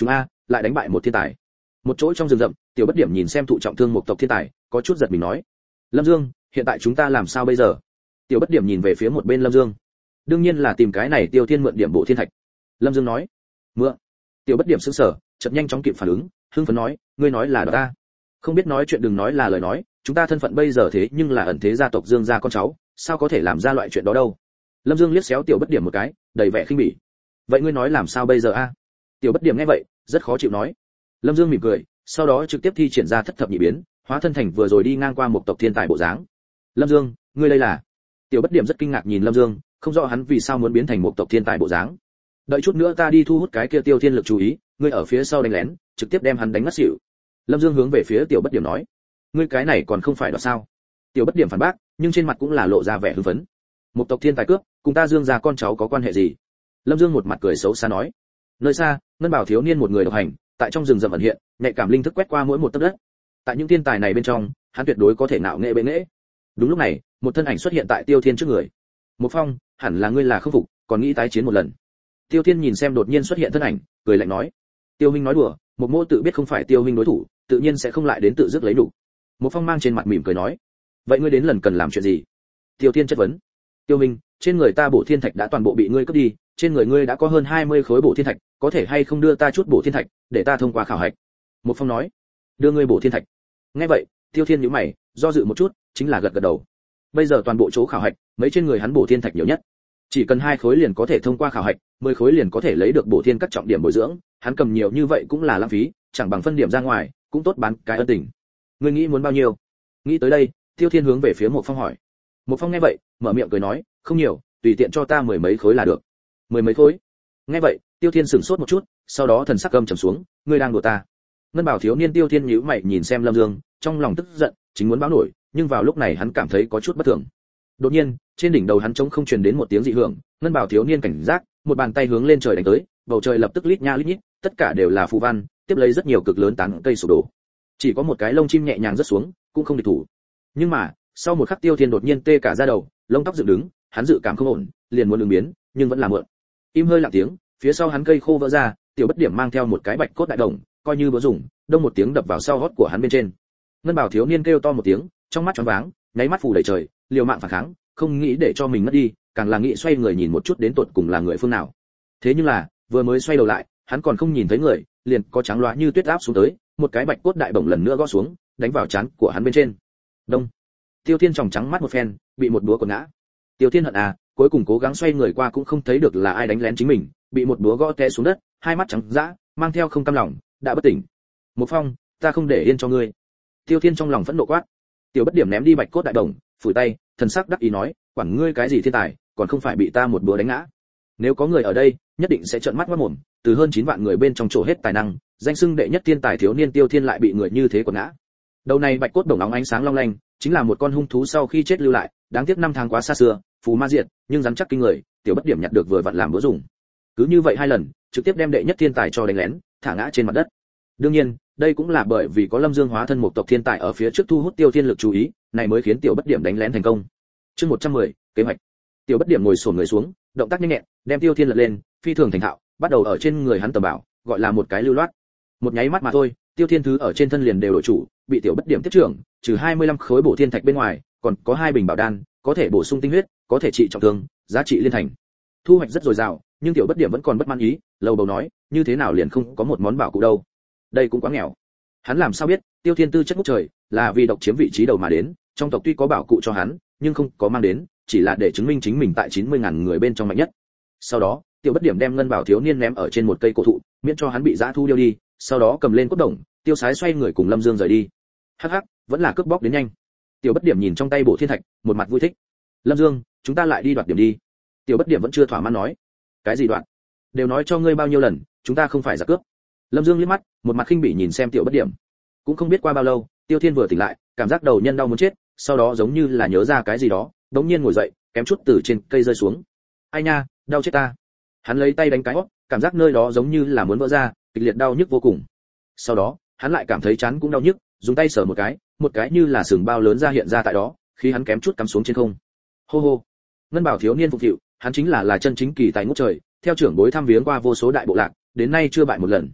lại đánh bại một thiên tài. Một chỗ trong rừng rậm, Tiểu Bất Điểm nhìn xem thụ trọng thương một tộc thiên tài, có chút giật mình nói: "Lâm Dương, hiện tại chúng ta làm sao bây giờ?" Tiểu Bất Điểm nhìn về phía một bên Lâm Dương. "Đương nhiên là tìm cái này Tiêu Thiên mượn điểm bộ thiên thạch." Lâm Dương nói. "Mượn?" Tiểu Bất Điểm sững sờ, chợt nhanh chóng kịp phản ứng, hưng phấn nói: "Ngươi nói là đó ta? Không biết nói chuyện đừng nói là lời nói, chúng ta thân phận bây giờ thế nhưng là ẩn thế gia tộc Dương gia con cháu, sao có thể làm ra loại chuyện đó đâu?" Lâm Dương liếc xéo Tiểu Bất Điểm một cái, đầy vẻ khinh bỉ. "Vậy ngươi nói làm sao bây giờ a?" Tiểu Bất Điểm nghe vậy, rất khó chịu nói. Lâm Dương mỉm cười, sau đó trực tiếp thi triển ra thất thập nhị biến, hóa thân thành vừa rồi đi ngang qua một tộc thiên tài bộ dáng. "Lâm Dương, ngươi đây là?" Tiểu Bất Điểm rất kinh ngạc nhìn Lâm Dương, không rõ hắn vì sao muốn biến thành một tộc thiên tài bộ dáng. "Đợi chút nữa ta đi thu hút cái kia Tiêu Thiên lực chú ý, ngươi ở phía sau đánh lén, trực tiếp đem hắn đánh ngất xỉu." Lâm Dương hướng về phía Tiểu Bất Điểm nói. "Ngươi cái này còn không phải đó sao?" Tiểu Bất Điểm phản bác, nhưng trên mặt cũng là lộ ra vẻ hưng phấn. "Một tộc thiên tài cướp, cùng ta Dương gia con cháu có quan hệ gì?" Lâm Dương một mặt cười xấu xa nói. Nơi xa, Ngân Bảo thiếu niên một người độc hành, tại trong rừng rậm ẩn hiện, nhạy cảm linh thức quét qua mỗi một tấc đất. Tại những thiên tài này bên trong, hắn tuyệt đối có thể nạo nghệ bệ nghệ. Đúng lúc này, một thân ảnh xuất hiện tại Tiêu Thiên trước người. "Một Phong, hẳn là ngươi là không phục, còn nghĩ tái chiến một lần." Tiêu Thiên nhìn xem đột nhiên xuất hiện thân ảnh, cười lạnh nói. "Tiêu huynh nói đùa, một Mô tự biết không phải Tiêu huynh đối thủ, tự nhiên sẽ không lại đến tự dứt lấy đủ." Một Phong mang trên mặt mỉm cười nói. "Vậy ngươi đến lần cần làm chuyện gì?" Tiêu Thiên chất vấn. "Tiêu huynh, trên người ta bổ thiên thạch đã toàn bộ bị ngươi cướp đi, trên người ngươi đã có hơn hai mươi khối bổ thiên thạch, có thể hay không đưa ta chút bổ thiên thạch, để ta thông qua khảo hạch?" Một Phong nói. "Đưa ngươi bổ thiên thạch?" Nghe vậy, Tiêu Thiên nhíu mày, do dự một chút, chính là gật gật đầu. Bây giờ toàn bộ chỗ khảo hạch, mấy trên người hắn bổ thiên thạch nhiều nhất, chỉ cần hai khối liền có thể thông qua khảo hạch, mười khối liền có thể lấy được bổ thiên các trọng điểm bồi dưỡng, hắn cầm nhiều như vậy cũng là lãng phí, chẳng bằng phân điểm ra ngoài, cũng tốt bán cái ân tình. "Ngươi nghĩ muốn bao nhiêu?" Nghĩ tới đây, Tiêu Thiên hướng về phía Một Phong hỏi. Một Phong nghe vậy, mở miệng cười nói, "Không nhiều, tùy tiện cho ta mười mấy khối là được." "Mười mấy khối?" Nghe vậy, Tiêu Thiên sửng sốt một chút, sau đó thần sắc gầm trầm xuống, "Ngươi đang đùa ta?" Ngân Bảo thiếu niên Tiêu Thiên nhíu mày nhìn xem Lâm Dương, trong lòng tức giận, chính muốn báo nổi, nhưng vào lúc này hắn cảm thấy có chút bất thường. Đột nhiên, trên đỉnh đầu hắn trống không truyền đến một tiếng dị hưởng, Ngân Bảo thiếu niên cảnh giác, một bàn tay hướng lên trời đánh tới, bầu trời lập tức lít nha lít nhít, tất cả đều là phù văn, tiếp lấy rất nhiều cực lớn tán cây sụp đổ. Chỉ có một cái lông chim nhẹ nhàng rớt xuống, cũng không địch thủ. Nhưng mà, sau một khắc Tiêu Thiên đột nhiên tê cả da đầu, lông tóc dựng đứng, hắn dự cảm không ổn, liền muốn ứng biến, nhưng vẫn là mượn. Im hơi lặng tiếng, phía sau hắn cây khô vỡ ra, Tiểu Bất Điểm mang theo một cái bạch cốt đại đồng, coi như búa dùng, đông một tiếng đập vào sau gót của hắn bên trên. Ngân Bảo thiếu niên kêu to một tiếng, trong mắt choáng váng, nháy mắt phủ đầy trời, liều mạng phản kháng, không nghĩ để cho mình mất đi, càng là nghĩ xoay người nhìn một chút đến tột cùng là người phương nào. Thế nhưng là, vừa mới xoay đầu lại, hắn còn không nhìn thấy người, liền có trắng loá như tuyết áp xuống tới, một cái bạch cốt đại bổng lần nữa gõ xuống, đánh vào trán của hắn bên trên. Đông. Tiêu Thiên tròng trắng mắt một phen, bị một búa quật ngã. Tiêu Thiên hận à, cuối cùng cố gắng xoay người qua cũng không thấy được là ai đánh lén chính mình, bị một búa gõ té xuống đất, hai mắt trắng dã, mang theo không cam lòng, đã bất tỉnh. "Một Phong, ta không để yên cho ngươi." Tiêu Thiên trong lòng phẫn nộ quát. Tiểu Bất Điểm ném đi bạch cốt đại đồng, phủi tay, thần sắc đắc ý nói, "Quản ngươi cái gì thiên tài, còn không phải bị ta một búa đánh ngã. Nếu có người ở đây, nhất định sẽ trợn mắt ngoác mồm, từ hơn chín vạn người bên trong chỗ hết tài năng, danh xưng đệ nhất thiên tài thiếu niên Tiêu Thiên lại bị người như thế quật ngã." Đầu này bạch cốt đồng óng ánh sáng long lanh, chính là một con hung thú sau khi chết lưu lại, đáng tiếc năm tháng quá xa xưa, phù ma diệt, nhưng rắn chắc kinh người, Tiểu Bất Điểm nhặt được vừa vặn làm búa dùng. Cứ như vậy hai lần, trực tiếp đem đệ nhất thiên tài cho đánh lén, thả ngã trên mặt đất. Đương nhiên, đây cũng là bởi vì có Lâm Dương hóa thân một tộc thiên tài ở phía trước thu hút Tiêu Thiên lực chú ý, này mới khiến Tiểu Bất Điểm đánh lén thành công. Chương một trăm mười, kế hoạch. Tiểu Bất Điểm ngồi xổm người xuống, động tác nhanh nhẹn, đem Tiêu Thiên lật lên, phi thường thành thạo, bắt đầu ở trên người hắn tầm bảo, gọi là một cái lưu loát. Một nháy mắt mà thôi, Tiêu Thiên thứ ở trên thân liền đều đổi chủ, bị Tiểu Bất Điểm tiếp trưởng, trừ hai mươi lăm khối bổ thiên thạch bên ngoài, còn có hai bình bảo đan, có thể bổ sung tinh huyết, có thể trị trọng thương, giá trị liên thành. Thu hoạch rất dồi dào, nhưng Tiểu Bất Điểm vẫn còn bất mãn ý, lầu bầu nói, như thế nào liền không có một món bảo cụ đâu? Đây cũng quá nghèo. Hắn làm sao biết, Tiêu Thiên tư chất ngút trời, là vì độc chiếm vị trí đầu mà đến, trong tộc tuy có bảo cụ cho hắn, nhưng không có mang đến, chỉ là để chứng minh chính mình tại chín mươi ngàn người bên trong mạnh nhất. Sau đó, Tiểu Bất Điểm đem ngân bảo thiếu niên ném ở trên một cây cổ thụ, miễn cho hắn bị dã thu điêu đi, sau đó cầm lên cốt đồng, tiêu sái xoay người cùng Lâm Dương rời đi. Hắc hắc, vẫn là cướp bóc đến nhanh. Tiểu Bất Điểm nhìn trong tay bổ thiên thạch, một mặt vui thích. Lâm Dương, chúng ta lại đi đoạt điểm đi. Tiểu Bất Điểm vẫn chưa thỏa mãn nói. Cái gì đoạt? Đều nói cho ngươi bao nhiêu lần, chúng ta không phải giặc cướp. Lâm Dương liếc mắt, một mặt khinh bỉ nhìn xem Tiểu Bất Điểm. Cũng không biết qua bao lâu, Tiêu Thiên vừa tỉnh lại, cảm giác đầu nhân đau muốn chết, sau đó giống như là nhớ ra cái gì đó, đống nhiên ngồi dậy, kém chút từ trên cây rơi xuống. Ai nha, đau chết ta. Hắn lấy tay đánh cái hót, cảm giác nơi đó giống như là muốn vỡ ra, kịch liệt đau nhức vô cùng. Sau đó, hắn lại cảm thấy chán cũng đau nhức, dùng tay sờ một cái, một cái như là sừng bao lớn ra hiện ra tại đó, khi hắn kém chút cắm xuống trên không. Hô hô. Ngân bảo thiếu niên phục vụ, hắn chính là là chân chính kỳ tài ngút trời, theo trưởng bối thăm viếng qua vô số đại bộ lạc, đến nay chưa bại một lần.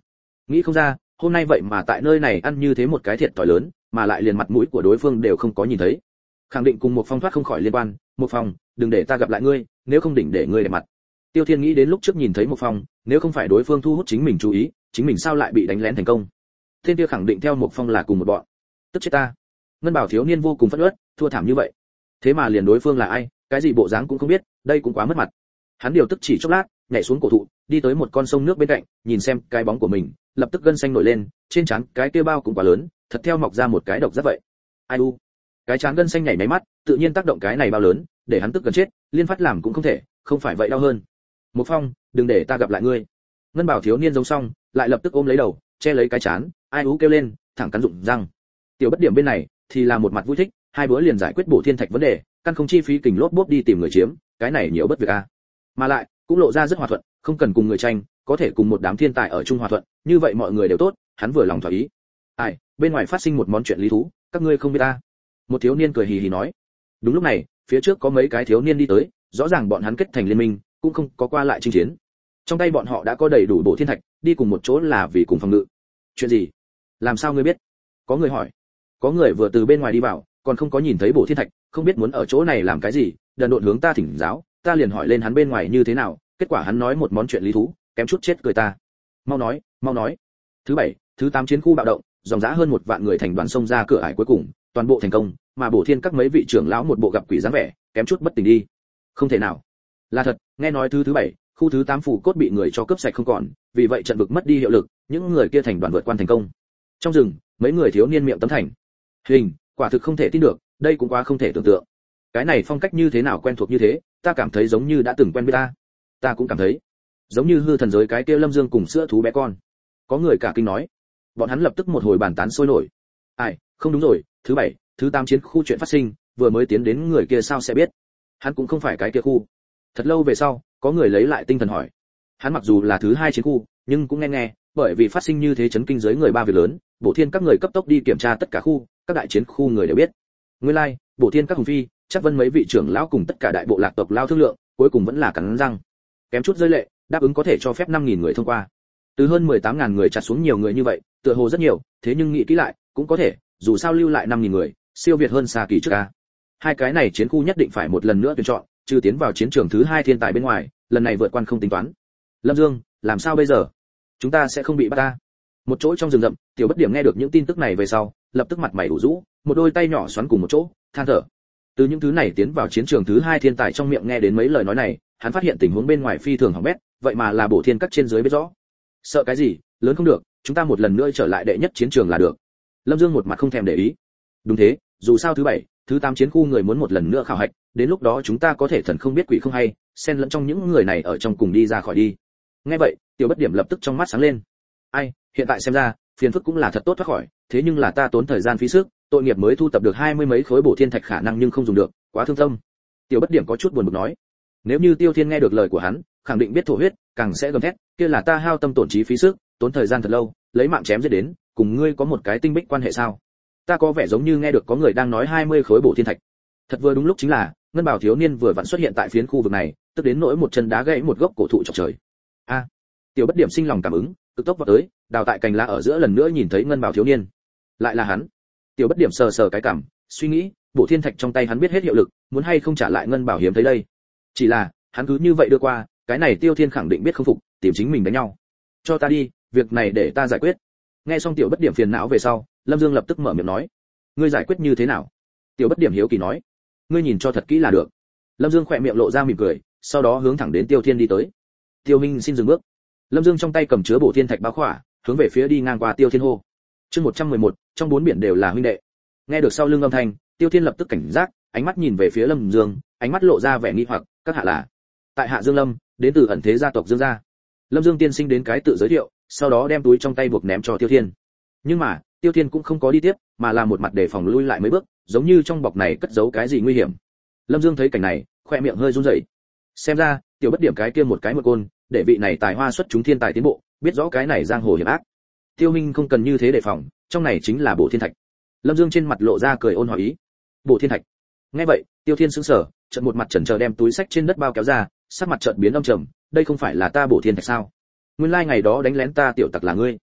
nghĩ không ra hôm nay vậy mà tại nơi này ăn như thế một cái thiệt thòi lớn, mà lại liền mặt mũi của đối phương đều không có nhìn thấy. Khẳng định cùng một phong thoát không khỏi liên quan. Một phong, đừng để ta gặp lại ngươi, nếu không đỉnh để ngươi để mặt. Tiêu Thiên nghĩ đến lúc trước nhìn thấy một phong, nếu không phải đối phương thu hút chính mình chú ý, chính mình sao lại bị đánh lén thành công. Thiên kia khẳng định theo một phong là cùng một bọn. Tức chết ta. Ngân Bảo thiếu niên vô cùng phẫn uất, thua thảm như vậy. Thế mà liền đối phương là ai, cái gì bộ dáng cũng không biết, đây cũng quá mất mặt. Hắn điều tức chỉ chốc lát, nhảy xuống cổ thụ, đi tới một con sông nước bên cạnh, nhìn xem cái bóng của mình, lập tức gân xanh nổi lên, trên trán cái kia bao cũng quá lớn, thật theo mọc ra một cái độc rất vậy. Ai u. Cái trán gân xanh nhảy máy mắt, tự nhiên tác động cái này bao lớn, để hắn tức gần chết, liên phát làm cũng không thể, không phải vậy đau hơn. Một Phong, đừng để ta gặp lại ngươi. Ngân Bảo thiếu niên giống xong, lại lập tức ôm lấy đầu, che lấy cái trán, ai u kêu lên, thẳng cắn rụng răng. Tiểu Bất Điểm bên này thì là một mặt vui thích, hai bữa liền giải quyết bổ thiên thạch vấn đề, căn không chi phí kình lốp bốp đi tìm người chiếm, cái này nhiều bất việc a. Mà lại, cũng lộ ra rất hòa thuận, không cần cùng người tranh, có thể cùng một đám thiên tài ở chung hòa thuận, như vậy mọi người đều tốt, hắn vừa lòng thỏa ý. Ai, bên ngoài phát sinh một món chuyện lý thú, các ngươi không biết ta. Một thiếu niên cười hì hì nói. Đúng lúc này, phía trước có mấy cái thiếu niên đi tới, rõ ràng bọn hắn kết thành liên minh, cũng không có qua lại chinh chiến. Trong tay bọn họ đã có đầy đủ bộ thiên thạch, đi cùng một chỗ là vì cùng phòng ngự. Chuyện gì? Làm sao ngươi biết? Có người hỏi. Có người vừa từ bên ngoài đi vào, còn không có nhìn thấy bộ thiên thạch, không biết muốn ở chỗ này làm cái gì, đần độn hướng ta thỉnh giáo, ta liền hỏi lên hắn bên ngoài như thế nào, kết quả hắn nói một món chuyện lý thú, kém chút chết cười ta. Mau nói, mau nói. Thứ bảy, thứ tám chiến khu bạo động, dòng dã hơn một vạn người thành đoàn xông ra cửa ải cuối cùng, toàn bộ thành công, mà bổ thiên các mấy vị trưởng lão một bộ gặp quỷ dáng vẻ, kém chút bất tỉnh đi. Không thể nào. Là thật, nghe nói thứ thứ bảy, khu thứ tám phủ cốt bị người cho cướp sạch không còn, vì vậy trận vực mất đi hiệu lực, những người kia thành đoàn vượt quan thành công. Trong rừng, mấy người thiếu niên miệng tấm thành. Hình, quả thực không thể tin được, đây cũng quá không thể tưởng tượng. Cái này phong cách như thế nào quen thuộc như thế, ta cảm thấy giống như đã từng quen biết ta. Ta cũng cảm thấy, giống như hư thần giới cái kia Lâm Dương cùng sữa thú bé con. Có người cả kinh nói. Bọn hắn lập tức một hồi bàn tán sôi nổi. Ai, không đúng rồi, thứ bảy, thứ tám chiến khu chuyện phát sinh, vừa mới tiến đến người kia sao sẽ biết? Hắn cũng không phải cái kia khu. Thật lâu về sau, có người lấy lại tinh thần hỏi. Hắn mặc dù là thứ hai chiến khu, nhưng cũng nghe nghe, bởi vì phát sinh như thế chấn kinh giới người ba việc lớn, Bổ Thiên các người cấp tốc đi kiểm tra tất cả khu, các đại chiến khu người đều biết. Nguyên lai, like, Bổ Thiên các hùng phi, chắc vân mấy vị trưởng lão cùng tất cả đại bộ lạc tộc lao thương lượng, cuối cùng vẫn là cắn răng, kém chút rơi lệ, đáp ứng có thể cho phép năm nghìn người thông qua. Từ hơn mười tám ngàn người chặt xuống nhiều người như vậy, tựa hồ rất nhiều, thế nhưng nghĩ kỹ lại, cũng có thể, dù sao lưu lại năm nghìn người, siêu việt hơn xa kỳ trước a. Hai cái này chiến khu nhất định phải một lần nữa tuyển chọn, trừ tiến vào chiến trường thứ hai thiên tài bên ngoài, lần này vượt quan không tính toán. Lâm Dương, làm sao bây giờ? Chúng ta sẽ không bị bắt ta? Một chỗ trong rừng rậm, Tiểu Bất Điểm nghe được những tin tức này về sau, lập tức mặt mày ủ rũ, một đôi tay nhỏ xoắn cùng một chỗ, than thở. Từ những thứ này tiến vào chiến trường thứ hai thiên tài trong miệng nghe đến mấy lời nói này, hắn phát hiện tình huống bên ngoài phi thường hỏng bét, vậy mà là Bổ Thiên các trên dưới biết rõ. Sợ cái gì, lớn không được, chúng ta một lần nữa trở lại đệ nhất chiến trường là được. Lâm Dương một mặt không thèm để ý. Đúng thế, dù sao thứ bảy, thứ tám chiến khu người muốn một lần nữa khảo hạch, đến lúc đó chúng ta có thể thần không biết quỷ không hay, xen lẫn trong những người này ở trong cùng đi ra khỏi đi. Nghe vậy, Tiểu Bất Điểm lập tức trong mắt sáng lên. Ai, hiện tại xem ra, phiền phức cũng là thật tốt thoát khỏi, thế nhưng là ta tốn thời gian phí sức, tội nghiệp mới thu tập được hai mươi mấy khối bổ thiên thạch khả năng nhưng không dùng được, quá thương tâm. Tiểu Bất Điểm có chút buồn bực nói. Nếu như Tiêu Thiên nghe được lời của hắn, khẳng định biết thổ huyết, càng sẽ gầm thét, kia là ta hao tâm tổn trí phí sức, tốn thời gian thật lâu, lấy mạng chém giết đến, cùng ngươi có một cái tinh bích quan hệ sao? Ta có vẻ giống như nghe được có người đang nói hai mươi khối bổ thiên thạch. Thật vừa đúng lúc chính là, Ngân Bảo thiếu niên vừa vặn xuất hiện tại phiến khu vực này, tức đến nỗi một chân đá gãy một gốc cổ thụ chọc trời. A, Tiểu Bất Điểm sinh lòng cảm ứng, cực tốc vào tới, đào tại cành lá ở giữa lần nữa nhìn thấy Ngân Bảo thiếu niên. Lại là hắn. Tiểu Bất Điểm sờ sờ cái cằm, suy nghĩ, bổ thiên thạch trong tay hắn biết hết hiệu lực, muốn hay không trả lại Ngân Bảo hiếm thấy đây. Chỉ là, hắn cứ như vậy đưa qua, cái này Tiêu Thiên khẳng định biết không phục, tìm chính mình đánh nhau. Cho ta đi, việc này để ta giải quyết. Nghe xong Tiểu Bất Điểm phiền não về sau, Lâm Dương lập tức mở miệng nói, ngươi giải quyết như thế nào? Tiểu Bất Điểm hiếu kỳ nói, ngươi nhìn cho thật kỹ là được. Lâm Dương khỏe miệng lộ ra mỉm cười, sau đó hướng thẳng đến Tiêu Thiên đi tới. Tiêu Minh xin dừng bước. Lâm Dương trong tay cầm chứa bổ thiên thạch bao khỏa, hướng về phía đi ngang qua Tiêu Thiên hô. Chương một trăm mười một, trong bốn biển đều là huynh đệ. Nghe được sau lưng âm thanh, Tiêu Thiên lập tức cảnh giác, ánh mắt nhìn về phía Lâm Dương, ánh mắt lộ ra vẻ nghi hoặc, các hạ là? Tại Hạ Dương Lâm, đến từ ẩn thế gia tộc Dương gia. Lâm Dương tiên sinh đến cái tự giới thiệu, sau đó đem túi trong tay buộc ném cho Tiêu Thiên. Nhưng mà, Tiêu Thiên cũng không có đi tiếp, mà là một mặt để phòng lui lại mấy bước, giống như trong bọc này cất giấu cái gì nguy hiểm. Lâm Dương thấy cảnh này, khoe miệng hơi run rẩy. Xem ra, Tiểu Bất Điểm cái kia một cái một côn, để vị này tài hoa xuất chúng thiên tài tiến bộ, biết rõ cái này giang hồ hiểm ác. Tiêu Minh không cần như thế đề phòng, trong này chính là bổ thiên thạch. Lâm Dương trên mặt lộ ra cười ôn hòa ý. Bổ thiên thạch. Nghe vậy, Tiêu Thiên sững sờ, chợt một mặt chần chờ đem túi sách trên đất bao kéo ra, sắc mặt chợt biến âm trầm, đây không phải là ta bổ thiên thạch sao? Nguyên lai like ngày đó đánh lén ta tiểu tặc là ngươi.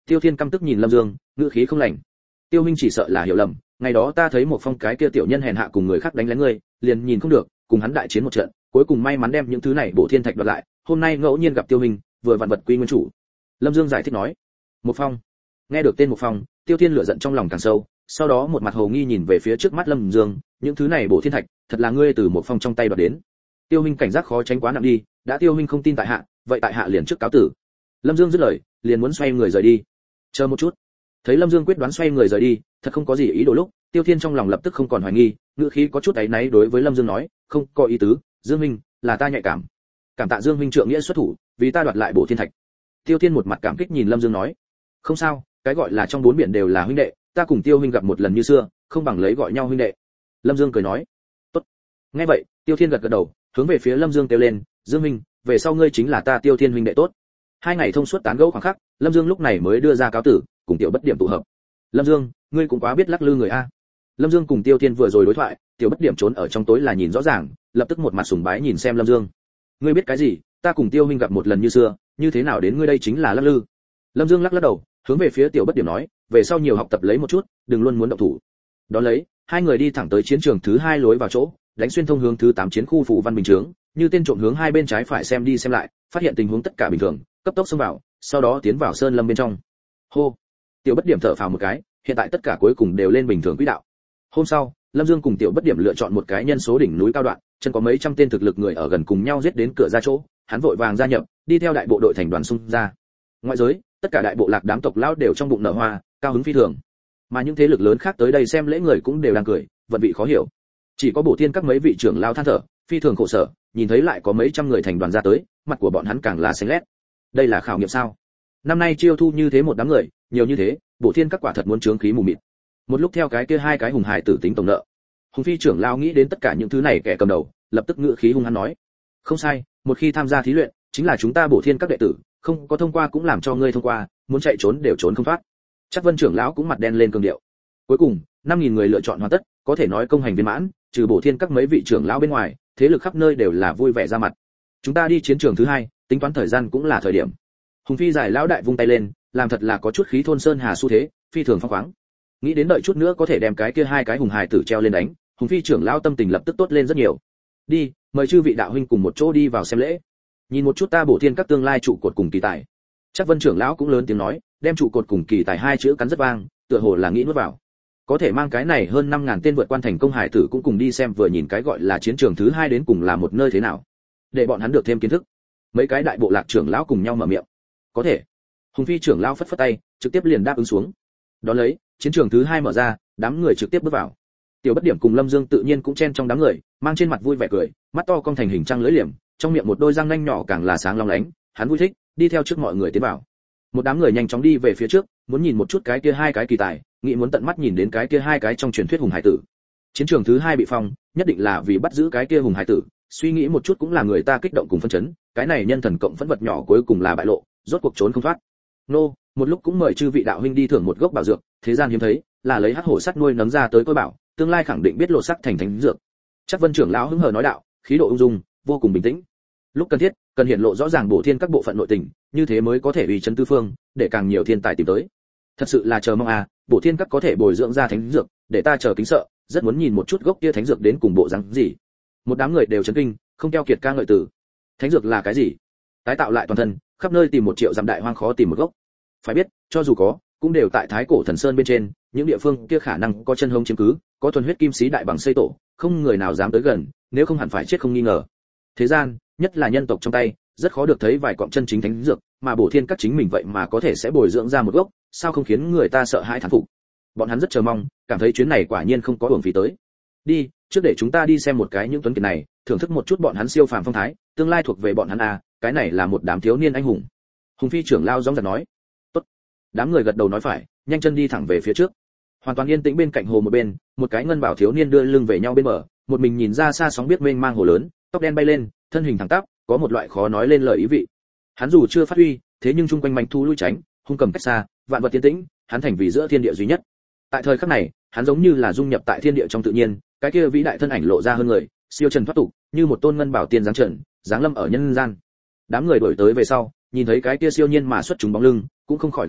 Tiêu Thiên căm tức nhìn Lâm Dương, ngữ khí không lành. Tiêu huynh chỉ sợ là hiểu lầm, ngày đó ta thấy một phong cái kia tiểu nhân hèn hạ cùng người khác đánh lén ngươi, liền nhìn không được, cùng hắn đại chiến một trận, cuối cùng may mắn đem những thứ này bổ thiên thạch đoạt lại, hôm nay ngẫu nhiên gặp Tiêu huynh, vừa vặn vật quy nguyên chủ. Lâm Dương giải thích nói. Một phong. Nghe được tên một phong, Tiêu Thiên lửa giận trong lòng càng sâu, sau đó một mặt hồ nghi nhìn về phía trước mắt Lâm Dương, những thứ này bổ thiên thạch, thật là ngươi từ một phong trong tay đoạt đến. Tiêu huynh cảnh giác khó tránh quá nặng đi, đã Tiêu huynh không tin tại hạ, vậy tại hạ liền trước cáo tử. Lâm Dương dứt lời, liền muốn xoay người rời đi. Chờ một chút. Thấy Lâm Dương quyết đoán xoay người rời đi, thật không có gì ý đồ lúc, Tiêu Thiên trong lòng lập tức không còn hoài nghi, ngữ khí có chút áy náy đối với Lâm Dương nói, không có ý tứ, Dương huynh, là ta nhạy cảm. Cảm tạ Dương huynh trượng nghĩa xuất thủ, vì ta đoạt lại bổ thiên thạch. Tiêu Thiên một mặt cảm kích nhìn Lâm Dương nói, không sao, cái gọi là trong bốn biển đều là huynh đệ, ta cùng Tiêu huynh gặp một lần như xưa, không bằng lấy gọi nhau huynh đệ. Lâm Dương cười nói, tốt. Nghe vậy, Tiêu Thiên gật gật đầu, hướng về phía Lâm Dương kêu lên, Dương huynh, về sau ngươi chính là ta Tiêu Thiên huynh đệ tốt. Hai ngày thông suốt tán gẫu khoảng khắc, Lâm Dương lúc này mới đưa ra cáo tử, cùng Tiểu Bất Điểm tụ hợp. Lâm Dương, ngươi cũng quá biết lắc lư người a. Lâm Dương cùng Tiêu Thiên vừa rồi đối thoại, Tiểu Bất Điểm trốn ở trong tối là nhìn rõ ràng, lập tức một mặt sùng bái nhìn xem Lâm Dương. Ngươi biết cái gì? Ta cùng Tiêu huynh gặp một lần như xưa, như thế nào đến ngươi đây chính là lắc lư. Lâm Dương lắc lắc đầu, hướng về phía Tiểu Bất Điểm nói, về sau nhiều học tập lấy một chút, đừng luôn muốn động thủ. Đó lấy, hai người đi thẳng tới chiến trường thứ hai lối vào chỗ, đánh xuyên thông hướng thứ tám chiến khu phủ văn bình trướng, như tên trộm hướng hai bên trái phải xem đi xem lại, phát hiện tình huống tất cả bình thường, cấp tốc xông vào, sau đó tiến vào sơn lâm bên trong. Hô. Tiểu Bất Điểm thở phào một cái, hiện tại tất cả cuối cùng đều lên bình thường quỹ đạo. Hôm sau, Lâm Dương cùng Tiểu Bất Điểm lựa chọn một cái nhân số đỉnh núi cao đoạn, chân có mấy trăm tên thực lực người ở gần cùng nhau giết đến cửa ra chỗ, hắn vội vàng gia nhập, đi theo đại bộ đội thành đoàn xung ra. Ngoại giới, tất cả đại bộ lạc đám tộc lão đều trong bụng nở hoa, cao hứng phi thường. Mà những thế lực lớn khác tới đây xem lễ người cũng đều đang cười, vận vị khó hiểu. Chỉ có Bổ Thiên các mấy vị trưởng lão than thở, phi thường khổ sở, nhìn thấy lại có mấy trăm người thành đoàn ra tới, mặt của bọn hắn càng là xanh lét. Đây là khảo nghiệm sao? Năm nay chiêu thu như thế một đám người, nhiều như thế, Bổ Thiên các quả thật muốn trướng khí mù mịt. Một lúc theo cái kia hai cái hùng hải tử tính tổng nợ. Hùng phi trưởng lão nghĩ đến tất cả những thứ này kẻ cầm đầu, lập tức ngữ khí hung hăng nói: "Không sai, một khi tham gia thí luyện, chính là chúng ta Bổ Thiên các đệ tử, không có thông qua cũng làm cho ngươi thông qua, muốn chạy trốn đều trốn không thoát." Chắc Vân trưởng lão cũng mặt đen lên cường điệu. Cuối cùng, năm nghìn người lựa chọn hoàn tất, có thể nói công hành viên mãn, trừ Bổ Thiên các mấy vị trưởng lão bên ngoài, thế lực khắp nơi đều là vui vẻ ra mặt. Chúng ta đi chiến trường thứ hai, tính toán thời gian cũng là thời điểm. Hùng phi giải lão đại vung tay lên, làm thật là có chút khí thôn sơn hà xu thế, phi thường phong khoáng. Nghĩ đến đợi chút nữa có thể đem cái kia hai cái hùng hài tử treo lên đánh, Hùng phi trưởng lão tâm tình lập tức tốt lên rất nhiều. Đi, mời chư vị đạo huynh cùng một chỗ đi vào xem lễ. Nhìn một chút ta Bổ Thiên các tương lai trụ cột cùng kỳ tài. Chắc Vân trưởng lão cũng lớn tiếng nói, đem trụ cột cùng kỳ tài hai chữ cắn rất vang, tựa hồ là nghĩ nuốt vào. Có thể mang cái này hơn năm ngàn tên vượt quan thành công hải tử cũng cùng đi xem vừa nhìn cái gọi là chiến trường thứ hai đến cùng là một nơi thế nào, để bọn hắn được thêm kiến thức. Mấy cái đại bộ lạc trưởng lão cùng nhau mở miệng. Có thể. Hùng phi trưởng lão phất phất tay, trực tiếp liền đáp ứng xuống. Đón lấy, chiến trường thứ hai mở ra, đám người trực tiếp bước vào. Tiểu Bất Điểm cùng Lâm Dương tự nhiên cũng chen trong đám người, mang trên mặt vui vẻ cười, mắt to cong thành hình trăng lưỡi liềm, trong miệng một đôi răng nanh nhỏ càng là sáng long lánh, hắn vui thích, đi theo trước mọi người tiến vào. Một đám người nhanh chóng đi về phía trước, muốn nhìn một chút cái kia hai cái kỳ tài, nghĩ muốn tận mắt nhìn đến cái kia hai cái trong truyền thuyết hùng hải tử. Chiến trường thứ hai bị phong, nhất định là vì bắt giữ cái kia hùng hải tử, suy nghĩ một chút cũng là người ta kích động cùng phân chấn, cái này nhân thần cộng phẫn vật nhỏ cuối cùng là bại lộ, rốt cuộc trốn không thoát. Nô, một lúc cũng mời chư vị đạo huynh đi thưởng một gốc bảo dược, thế gian hiếm thấy, là lấy hắc hổ sắt nuôi nấng ra tới tôi bảo, tương lai khẳng định biết lộ sắc thành thánh dược. Chắc Vân trưởng lão hứng hờ nói đạo, khí độ ung dung, vô cùng bình tĩnh. Lúc cần thiết, cần hiện lộ rõ ràng Bổ Thiên các bộ phận nội tình, như thế mới có thể uy chấn tứ phương, để càng nhiều thiên tài tìm tới. Thật sự là chờ mong à, Bổ Thiên các có thể bồi dưỡng ra thánh dược, để ta chờ kính sợ, rất muốn nhìn một chút gốc kia thánh dược đến cùng bộ dáng gì. Một đám người đều chấn kinh, không keo kiệt ca ngợi từ. Thánh dược là cái gì? Tái tạo lại toàn thân, khắp nơi tìm một triệu dặm đại hoang khó tìm một gốc. Phải biết, cho dù có, cũng đều tại Thái Cổ Thần Sơn bên trên, những địa phương kia khả năng có chân hông chiếm cứ, có thuần huyết kim sĩ đại bằng xây tổ, không người nào dám tới gần, nếu không hẳn phải chết không nghi ngờ. Thế gian, nhất là nhân tộc trong tay, rất khó được thấy vài cọng chân chính thánh dược, mà Bổ Thiên các chính mình vậy mà có thể sẽ bồi dưỡng ra một gốc, sao không khiến người ta sợ hãi thán phục. Bọn hắn rất chờ mong, cảm thấy chuyến này quả nhiên không có uổng phí tới. Đi, trước để chúng ta đi xem một cái những tuấn kiệt này, thưởng thức một chút bọn hắn siêu phàm phong thái, tương lai thuộc về bọn hắn à, cái này là một đám thiếu niên anh hùng. Hùng phi trưởng lao rống giận nói. Tốt. Đám người gật đầu nói phải, nhanh chân đi thẳng về phía trước. Hoàn toàn yên tĩnh bên cạnh hồ một bên, một cái ngân bảo thiếu niên đưa lưng về nhau bên bờ, một mình nhìn ra xa sóng biết mênh mang hồ lớn, tóc đen bay lên, thân hình thẳng tắp, có một loại khó nói lên lời ý vị. Hắn dù chưa phát huy, thế nhưng chung quanh manh thu lui tránh, hung cầm cách xa, vạn vật tiến tĩnh, hắn thành vì giữa thiên địa duy nhất. Tại thời khắc này, hắn giống như là dung nhập tại thiên địa trong tự nhiên, cái kia vĩ đại thân ảnh lộ ra hơn người, siêu trần thoát tục, như một tôn ngân bảo tiên giáng trần, giáng lâm ở nhân gian. Đám người đuổi tới về sau, nhìn thấy cái kia siêu nhiên mà xuất chúng bóng lưng, cũng không khỏi gật đầu,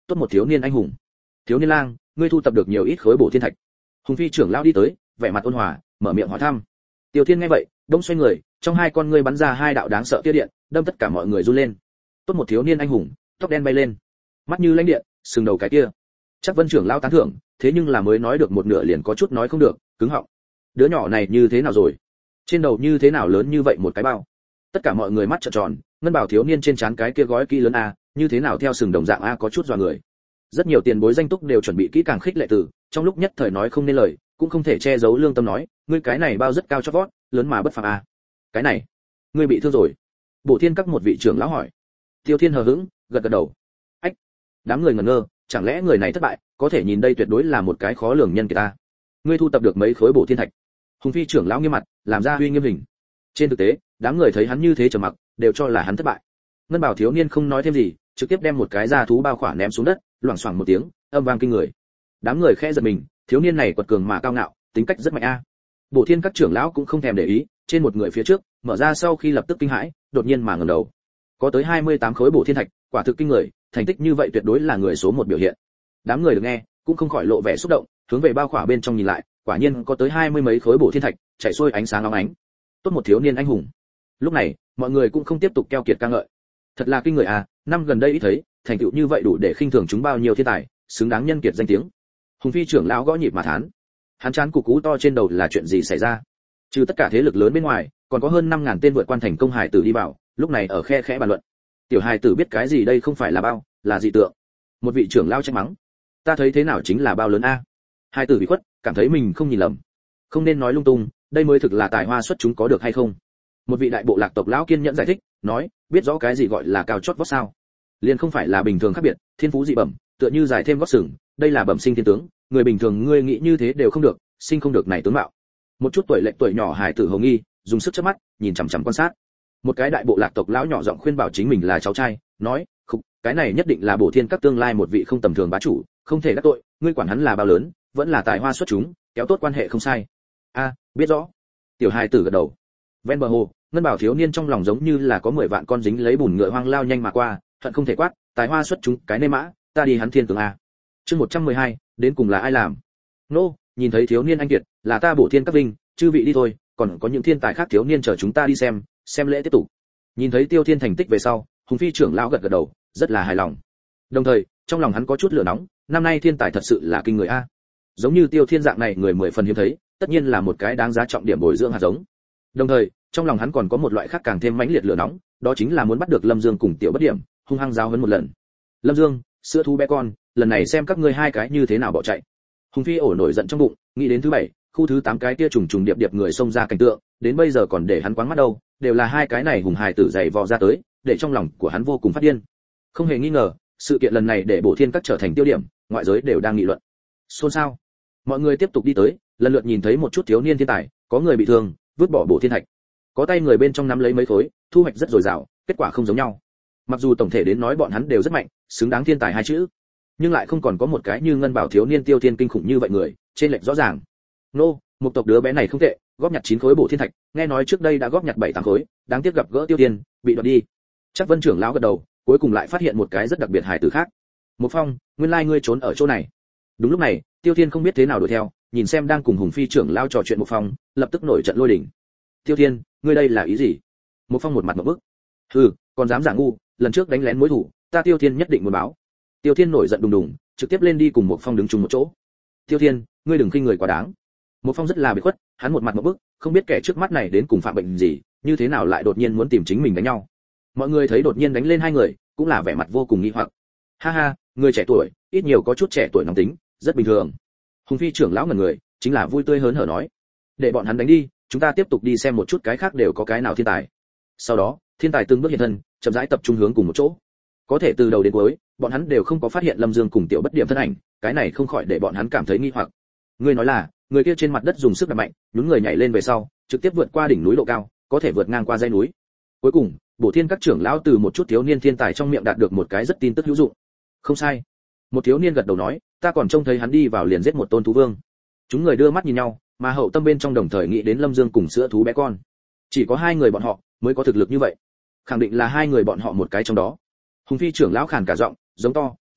tốt một thiếu niên anh hùng. Thiếu niên lang, ngươi thu tập được nhiều ít khối bổ thiên thạch? Hùng phi trưởng lão đi tới, vẻ mặt ôn hòa, mở miệng hỏi thăm. Tiêu Thiên nghe vậy, đông xoay người, trong hai con ngươi bắn ra hai đạo đáng sợ tia điện, đâm tất cả mọi người run lên. Tốt một thiếu niên anh hùng, tóc đen bay lên, mắt như lãnh điện, sừng đầu cái kia. Chắc Vân trưởng lão tán thưởng, thế nhưng là mới nói được một nửa liền có chút nói không được, cứng họng. Đứa nhỏ này như thế nào rồi? Trên đầu như thế nào lớn như vậy một cái bao? Tất cả mọi người mắt trợn tròn, ngân bảo thiếu niên trên trán cái kia gói kỹ lớn a, như thế nào theo sừng đồng dạng a có chút dọa người. Rất nhiều tiền bối danh túc đều chuẩn bị kỹ càng khích lệ từ, trong lúc nhất thời nói không nên lời, cũng không thể che giấu lương tâm nói, ngươi cái này bao rất cao chót vót, lớn mà bất phàm a. Cái này, ngươi bị thương rồi? Bổ Thiên các một vị trưởng lão hỏi. Tiêu Thiên hờ hững, gật gật đầu. Ách, đám người ngẩn ngơ, chẳng lẽ người này thất bại, có thể nhìn đây tuyệt đối là một cái khó lường nhân kiệt ta. Ngươi thu tập được mấy khối bổ thiên thạch? Hùng phi trưởng lão nghiêm mặt, làm ra uy nghiêm hình. Trên thực tế, đám người thấy hắn như thế trầm mặc, đều cho là hắn thất bại. Ngân bảo thiếu niên không nói thêm gì, trực tiếp đem một cái da thú bao khỏa ném xuống đất, loảng xoảng một tiếng, âm vang kinh người. Đám người khẽ giật mình, thiếu niên này quật cường mà cao ngạo, tính cách rất mạnh a. Bổ Thiên các trưởng lão cũng không thèm để ý, trên một người phía trước, mở ra sau khi lập tức kinh hãi, đột nhiên mà ngẩng đầu. Có tới hai mươi tám khối bổ thiên thạch, quả thực kinh người, thành tích như vậy tuyệt đối là người số một biểu hiện. Đám người được nghe, cũng không khỏi lộ vẻ xúc động, hướng về bao khỏa bên trong nhìn lại, quả nhiên có tới hai mươi mấy khối bổ thiên thạch, chảy xuôi ánh sáng óng ánh. Tốt một thiếu niên anh hùng. Lúc này, mọi người cũng không tiếp tục keo kiệt ca ngợi. Thật là kinh người à, năm gần đây ít thấy, thành tựu như vậy đủ để khinh thường chúng bao nhiêu thiên tài, xứng đáng nhân kiệt danh tiếng. Hùng phi trưởng lão gõ nhịp mà thán. Hắn chán cục cú to trên đầu là chuyện gì xảy ra? Trừ tất cả thế lực lớn bên ngoài, còn có hơn năm ngàn tên vượt quan thành công hải tử đi vào, lúc này ở khe khẽ bàn luận. Tiểu hài tử biết cái gì đây không phải là bao, là dị tượng. Một vị trưởng lão trách mắng. Ta thấy thế nào chính là bao lớn a. Hài tử bị khuất, cảm thấy mình không nhìn lầm. Không nên nói lung tung, đây mới thực là tài hoa xuất chúng có được hay không? Một vị đại bộ lạc tộc lão kiên nhẫn giải thích, nói, biết rõ cái gì gọi là cao chót vót sao? Liền không phải là bình thường khác biệt, thiên phú dị bẩm, tựa như giải thêm gót sừng, đây là bẩm sinh thiên tướng, người bình thường ngươi nghĩ như thế đều không được, sinh không được này tướng mạo. Một chút tuổi lệch tuổi nhỏ hài tử hồng nghi, dùng sức chớp mắt, nhìn chằm chằm quan sát. Một cái đại bộ lạc tộc lão nhỏ giọng khuyên bảo chính mình là cháu trai, nói, "Khục, cái này nhất định là Bổ Thiên các tương lai một vị không tầm thường bá chủ, không thể đắc tội, ngươi quản hắn là bao lớn, vẫn là tài hoa xuất chúng, kéo tốt quan hệ không sai." A, biết rõ. Tiểu hài tử gật đầu. Ven bờ hồ, ngân bảo thiếu niên trong lòng giống như là có mười vạn con dính lấy bùn ngựa hoang lao nhanh mà qua, hận không thể quát, tài hoa xuất chúng, cái nê mã, ta đi hắn thiên tướng a. Chương một trăm mười hai, đến cùng là ai làm? Nô, nhìn thấy thiếu niên anh kiệt, là ta Bổ Thiên các vinh, chư vị đi thôi, còn có những thiên tài khác thiếu niên chờ chúng ta đi xem, xem lễ tiếp tục. Nhìn thấy Tiêu Thiên thành tích về sau, Hùng phi trưởng lão gật gật đầu, rất là hài lòng. Đồng thời, trong lòng hắn có chút lửa nóng, năm nay thiên tài thật sự là kinh người a. Giống như Tiêu Thiên dạng này người mười phần hiếm thấy, tất nhiên là một cái đáng giá trọng điểm bồi dưỡng hạt giống. Đồng thời, trong lòng hắn còn có một loại khác càng thêm mãnh liệt lửa nóng, đó chính là muốn bắt được Lâm Dương cùng Tiểu Bất Điểm, hung hăng giáo huấn một lần. Lâm Dương, sữa thú bé con, lần này xem các ngươi hai cái như thế nào bỏ chạy. Hùng phi ổ nổi giận trong bụng, nghĩ đến thứ bảy, khu thứ tám cái kia trùng trùng điệp điệp người xông ra cảnh tượng, đến bây giờ còn để hắn quáng mắt đâu, đều là hai cái này hùng hài tử dày vò ra tới, để trong lòng của hắn vô cùng phát điên. Không hề nghi ngờ, sự kiện lần này để Bổ Thiên các trở thành tiêu điểm, ngoại giới đều đang nghị luận. Xôn xao. Mọi người tiếp tục đi tới, lần lượt nhìn thấy một chút thiếu niên thiên tài, có người bị thương, vứt bỏ bổ thiên thạch. Có tay người bên trong nắm lấy mấy khối, thu hoạch rất dồi dào, kết quả không giống nhau. Mặc dù tổng thể đến nói bọn hắn đều rất mạnh, xứng đáng thiên tài hai chữ, nhưng lại không còn có một cái như ngân bảo thiếu niên Tiêu Thiên kinh khủng như vậy người, trên lệch rõ ràng. Nô, một tộc đứa bé này không tệ, góp nhặt chín khối bổ thiên thạch, nghe nói trước đây đã góp nhặt bảy tám khối, đáng tiếc gặp gỡ Tiêu Thiên, bị đoạt đi. Chắc Vân trưởng lão gật đầu, cuối cùng lại phát hiện một cái rất đặc biệt hài tử khác. Một Phong, nguyên lai ngươi trốn ở chỗ này. Đúng lúc này, Tiêu Thiên không biết thế nào đuổi theo, nhìn xem đang cùng Hùng phi trưởng lão trò chuyện Một Phong, lập tức nổi trận lôi đình. Tiêu Thiên, ngươi đây là ý gì? Một Phong một mặt ngộp bức. Hừ, còn dám giả ngu, lần trước đánh lén mối thủ, ta Tiêu Thiên nhất định muốn báo. Tiêu Thiên nổi giận đùng đùng, trực tiếp lên đi cùng Một Phong đứng chung một chỗ. Tiêu Thiên, ngươi đừng khinh người quá đáng. Một Phong rất là bị khuất, hắn một mặt ngộp bức, không biết kẻ trước mắt này đến cùng phạm bệnh gì, như thế nào lại đột nhiên muốn tìm chính mình đánh nhau. Mọi người thấy đột nhiên đánh lên hai người, cũng là vẻ mặt vô cùng nghi hoặc. Ha ha, người trẻ tuổi, ít nhiều có chút trẻ tuổi nóng tính, rất bình thường. Hùng phi trưởng lão ngẩn người, chính là vui tươi hớn hở nói, để bọn hắn đánh đi, chúng ta tiếp tục đi xem một chút cái khác đều có cái nào thiên tài. Sau đó, thiên tài từng bước hiện thân, chậm rãi tập trung hướng cùng một chỗ. Có thể từ đầu đến cuối, bọn hắn đều không có phát hiện Lâm Dương cùng Tiểu Bất Điểm thân ảnh, cái này không khỏi để bọn hắn cảm thấy nghi hoặc. Ngươi nói là, người kia trên mặt đất dùng sức đạp mạnh, nhún người nhảy lên về sau, trực tiếp vượt qua đỉnh núi độ cao, có thể vượt ngang qua dãy núi. Cuối cùng, Bổ Thiên các trưởng lão từ một chút thiếu niên thiên tài trong miệng đạt được một cái rất tin tức hữu dụng. Không sai. Một thiếu niên gật đầu nói, ta còn trông thấy hắn đi vào liền giết một tôn thú vương. Chúng người đưa mắt nhìn nhau, mà hậu tâm bên trong đồng thời nghĩ đến Lâm Dương cùng sữa thú bé con. Chỉ có hai người bọn họ mới có thực lực như vậy. Khẳng định là hai người bọn họ một cái trong đó. Hùng phi trưởng lão khàn cả giọng, giống to,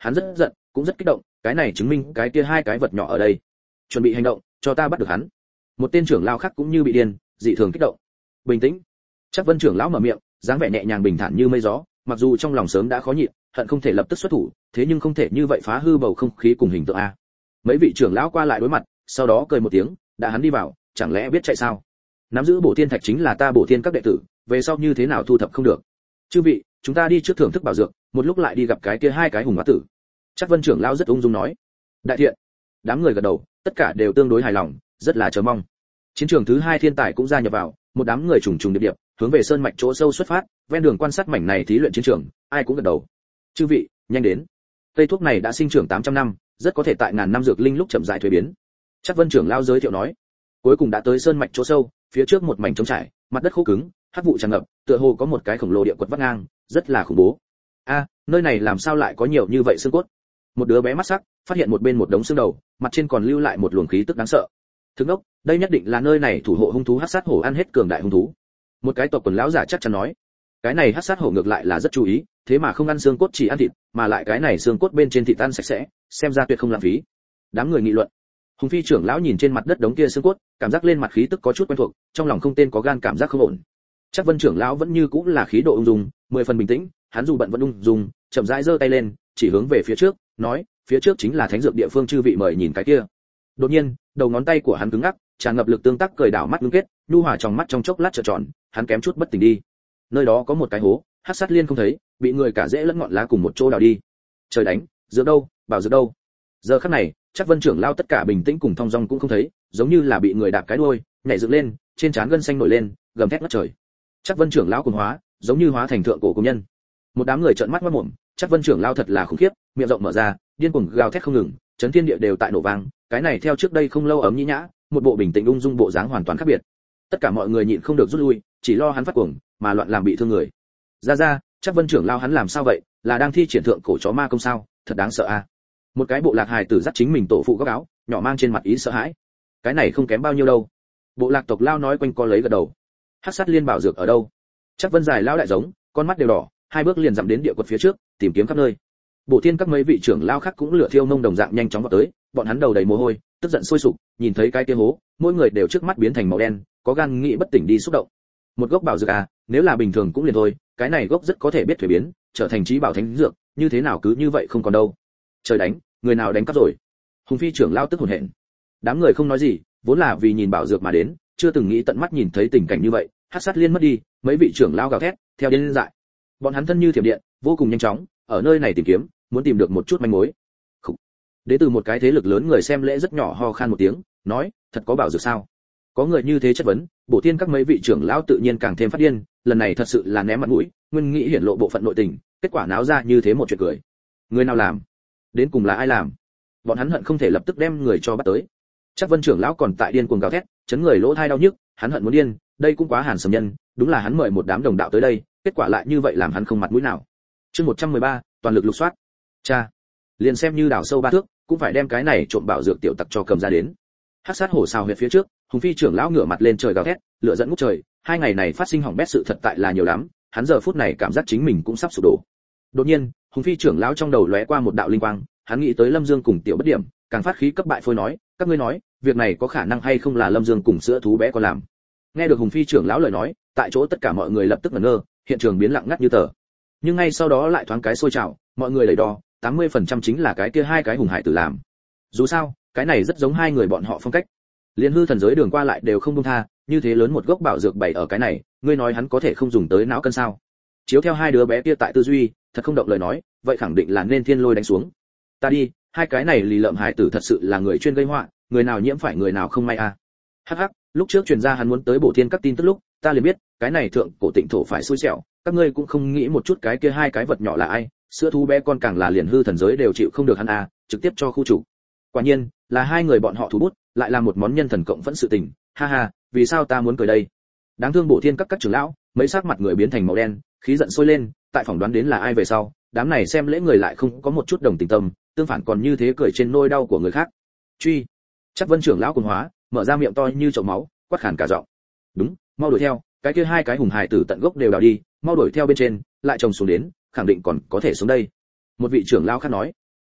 hắn rất giận, cũng rất kích động, cái này chứng minh cái kia hai cái vật nhỏ ở đây. Chuẩn bị hành động, cho ta bắt được hắn. Một tên trưởng lão khác cũng như bị điên, dị thường kích động. Bình tĩnh. Chắc Vân trưởng lão mở miệng, dáng vẻ nhẹ nhàng bình thản như mây gió, mặc dù trong lòng sớm đã khó nhịn, hận không thể lập tức xuất thủ, thế nhưng không thể như vậy phá hư bầu không khí cùng hình tượng a. Mấy vị trưởng lão qua lại đối mặt, sau đó cười một tiếng, đã hắn đi vào, chẳng lẽ biết chạy sao? Nắm giữ bổ thiên thạch chính là ta bổ thiên các đệ tử, về sau như thế nào thu thập không được. Chư vị, chúng ta đi trước thưởng thức bảo dược, một lúc lại đi gặp cái kia hai cái hùng hóa tử. Chắc Vân trưởng lão rất ung dung nói. Đại thiện. Đám người gật đầu, tất cả đều tương đối hài lòng, rất là chờ mong. Chiến trường thứ hai thiên tài cũng gia nhập vào, một đám người trùng trùng điệp điệp, hướng về sơn mạch chỗ sâu xuất phát, ven đường quan sát mảnh này thí luyện chiến trường, ai cũng gật đầu. Chư vị, nhanh đến. Cây thuốc này đã sinh trưởng tám trăm năm, rất có thể tại ngàn năm dược linh lúc chậm rãi thuế biến. Chắc Vân trưởng lão giới thiệu nói. Cuối cùng đã tới sơn mạch chỗ sâu, phía trước một mảnh trống trải, mặt đất khô cứng, hắc vụ tràn ngập, tựa hồ có một cái khổng lồ địa quật vắt ngang, rất là khủng bố. A, nơi này làm sao lại có nhiều như vậy xương cốt? Một đứa bé mắt sắc, phát hiện một bên một đống xương đầu, mặt trên còn lưu lại một luồng khí tức đáng sợ. Thức đốc, đây nhất định là nơi này thủ hộ hung thú hắc sát hổ ăn hết cường đại hung thú. Một cái tộc quần lão giả chắc chắn nói. Cái này hắc sát hổ ngược lại là rất chú ý, thế mà không ăn xương cốt chỉ ăn thịt, mà lại cái này xương cốt bên trên thịt tan sạch sẽ, xem ra tuyệt không lãng phí. Đám người nghị luận. Hùng phi trưởng lão nhìn trên mặt đất đống kia xương cốt, cảm giác lên mặt khí tức có chút quen thuộc, trong lòng không tên có gan cảm giác không ổn. Chắc Vân trưởng lão vẫn như cũng là khí độ ung dung, mười phần bình tĩnh, hắn dù bận vẫn ung dung, chậm rãi giơ tay lên, chỉ hướng về phía trước, nói, phía trước chính là thánh dược địa phương, chư vị mời nhìn cái kia. Đột nhiên, đầu ngón tay của hắn cứng ngắc, tràn ngập lực tương tác cười đảo mắt ngưng kết, nhu hòa trong mắt trong chốc lát trợn tròn, hắn kém chút bất tỉnh đi. Nơi đó có một cái hố, hắc sát liên không thấy, bị người cả rễ lẫn ngọn lá cùng một chỗ đào đi. Trời đánh, dược đâu, bảo dược đâu? Giờ khắc này, chắc Vân trưởng lão tất cả bình tĩnh cùng thong dong cũng không thấy, giống như là bị người đạp cái đuôi, nhảy dựng lên, trên trán gân xanh nổi lên, gầm thét ngất trời. Chắc Vân trưởng lão cuồng hóa, giống như hóa thành thượng cổ công nhân. Một đám người trợn mắt mắt mồm, chắc Vân trưởng lão thật là khủng khiếp, miệng rộng mở ra, điên cuồng gào thét không ngừng, chấn thiên địa đều tại nổ vang, cái này theo trước đây không lâu ấm nhĩ nhã, một bộ bình tĩnh ung dung bộ dáng hoàn toàn khác biệt. Tất cả mọi người nhịn không được rút lui, chỉ lo hắn phát cuồng, mà loạn làm bị thương người. Ra ra, chắc Vân trưởng lão hắn làm sao vậy, là đang thi triển thượng cổ chó ma công sao, thật đáng sợ a. Một cái bộ lạc hài tử dắt chính mình tổ phụ góc áo, nhỏ mang trên mặt ý sợ hãi. Cái này không kém bao nhiêu đâu. Bộ lạc tộc lao nói quanh co lấy gật đầu. Hắc sát liên bảo dược ở đâu? Chắc Vân dài lao đại giống, con mắt đều đỏ, hai bước liền dặm đến địa quật phía trước, tìm kiếm khắp nơi. Bộ thiên các mấy vị trưởng lao khác cũng lửa thiêu nông đồng dạng nhanh chóng vào tới, bọn hắn đầu đầy mồ hôi, tức giận sôi sục, nhìn thấy cái kia hố, mỗi người đều trước mắt biến thành màu đen, có gan nghĩ bất tỉnh đi xúc động. Một gốc bảo dược à, nếu là bình thường cũng liền thôi, cái này gốc rất có thể biết thuế biến, trở thành trí bảo thánh dược, như thế nào cứ như vậy không còn đâu. Trời đánh, người nào đánh cắp rồi? Hùng phi trưởng lao tức hồn hển. Đám người không nói gì, vốn là vì nhìn bảo dược mà đến, chưa từng nghĩ tận mắt nhìn thấy tình cảnh như vậy. Hắc sát liên mất đi, mấy vị trưởng lao gào thét, theo đến dại. Bọn hắn thân như thiểm điện, vô cùng nhanh chóng, ở nơi này tìm kiếm, muốn tìm được một chút manh mối. Khủ. Đến từ một cái thế lực lớn người xem lễ rất nhỏ ho khan một tiếng, nói, thật có bảo dược sao? Có người như thế chất vấn, bổ thiên các mấy vị trưởng lão tự nhiên càng thêm phát điên, lần này thật sự là ném mặt mũi, nguyên nghĩ hiển lộ bộ phận nội tình, kết quả náo ra như thế một chuyện cười. Người nào làm? Đến cùng là ai làm? Bọn hắn hận không thể lập tức đem người cho bắt tới. Chắc Vân trưởng lão còn tại điên cuồng gào thét, chấn người lỗ tai đau nhức, hắn hận muốn điên, đây cũng quá hàn sầm nhân, đúng là hắn mời một đám đồng đạo tới đây, kết quả lại như vậy làm hắn không mặt mũi nào. Chương một trăm mười ba, toàn lực lục soát. Cha, liền xem như đào sâu ba thước, cũng phải đem cái này trộm bảo dược tiểu tặc cho cầm ra đến. Hắc sát hổ xào huyệt phía trước, Hùng phi trưởng lão ngửa mặt lên trời gào thét, lửa giận ngút trời, hai ngày này phát sinh hỏng bét sự thật tại là nhiều lắm, hắn giờ phút này cảm giác chính mình cũng sắp sụp đổ. Đột nhiên, Hùng phi trưởng lão trong đầu lóe qua một đạo linh quang, hắn nghĩ tới Lâm Dương cùng Tiểu Bất Điểm, càng phát khí cấp bại phôi nói, các ngươi nói, việc này có khả năng hay không là Lâm Dương cùng sữa thú bé có làm. Nghe được Hùng phi trưởng lão lời nói, tại chỗ tất cả mọi người lập tức ngẩn ngơ, hiện trường biến lặng ngắt như tờ. Nhưng ngay sau đó lại thoáng cái sôi trào, mọi người đẩy đo, tám mươi phần trăm chính là cái kia hai cái hùng hải tử làm. Dù sao, cái này rất giống hai người bọn họ phong cách. Liên hư thần giới đường qua lại đều không buông tha, như thế lớn một gốc bảo dược bày ở cái này, ngươi nói hắn có thể không dùng tới não cân sao? Chiếu theo hai đứa bé kia tại tư duy, thật không động lời nói, vậy khẳng định là nên thiên lôi đánh xuống. Ta đi, hai cái này lì lợm hải tử thật sự là người chuyên gây họa, người nào nhiễm phải người nào không may à. Hắc hắc, lúc trước truyền ra hắn muốn tới bổ thiên các tin tức lúc, ta liền biết, cái này thượng cổ tịnh thổ phải xui xẻo, các ngươi cũng không nghĩ một chút cái kia hai cái vật nhỏ là ai, sữa thú bé con càng là liền hư thần giới đều chịu không được hắn à, trực tiếp cho khu chủ. Quả nhiên, là hai người bọn họ thủ bút, lại là một món nhân thần cộng vẫn sự tình, ha ha, vì sao ta muốn cười đây? Đáng thương bổ thiên các các trưởng lão, mấy sắc mặt người biến thành màu đen, khí giận sôi lên, tại phỏng đoán đến là ai về sau, đám này xem lễ người lại không có một chút đồng tình tâm, tương phản còn như thế cười trên nỗi đau của người khác. Truy, chắc Vân trưởng lão cuồng hóa, mở ra miệng to như chậu máu, quát khàn cả giọng. Đúng, mau đuổi theo, cái kia hai cái hùng hài tử tận gốc đều đào đi, mau đuổi theo bên trên, lại trồng xuống đến, khẳng định còn có thể xuống đây. Một vị trưởng lão khác nói.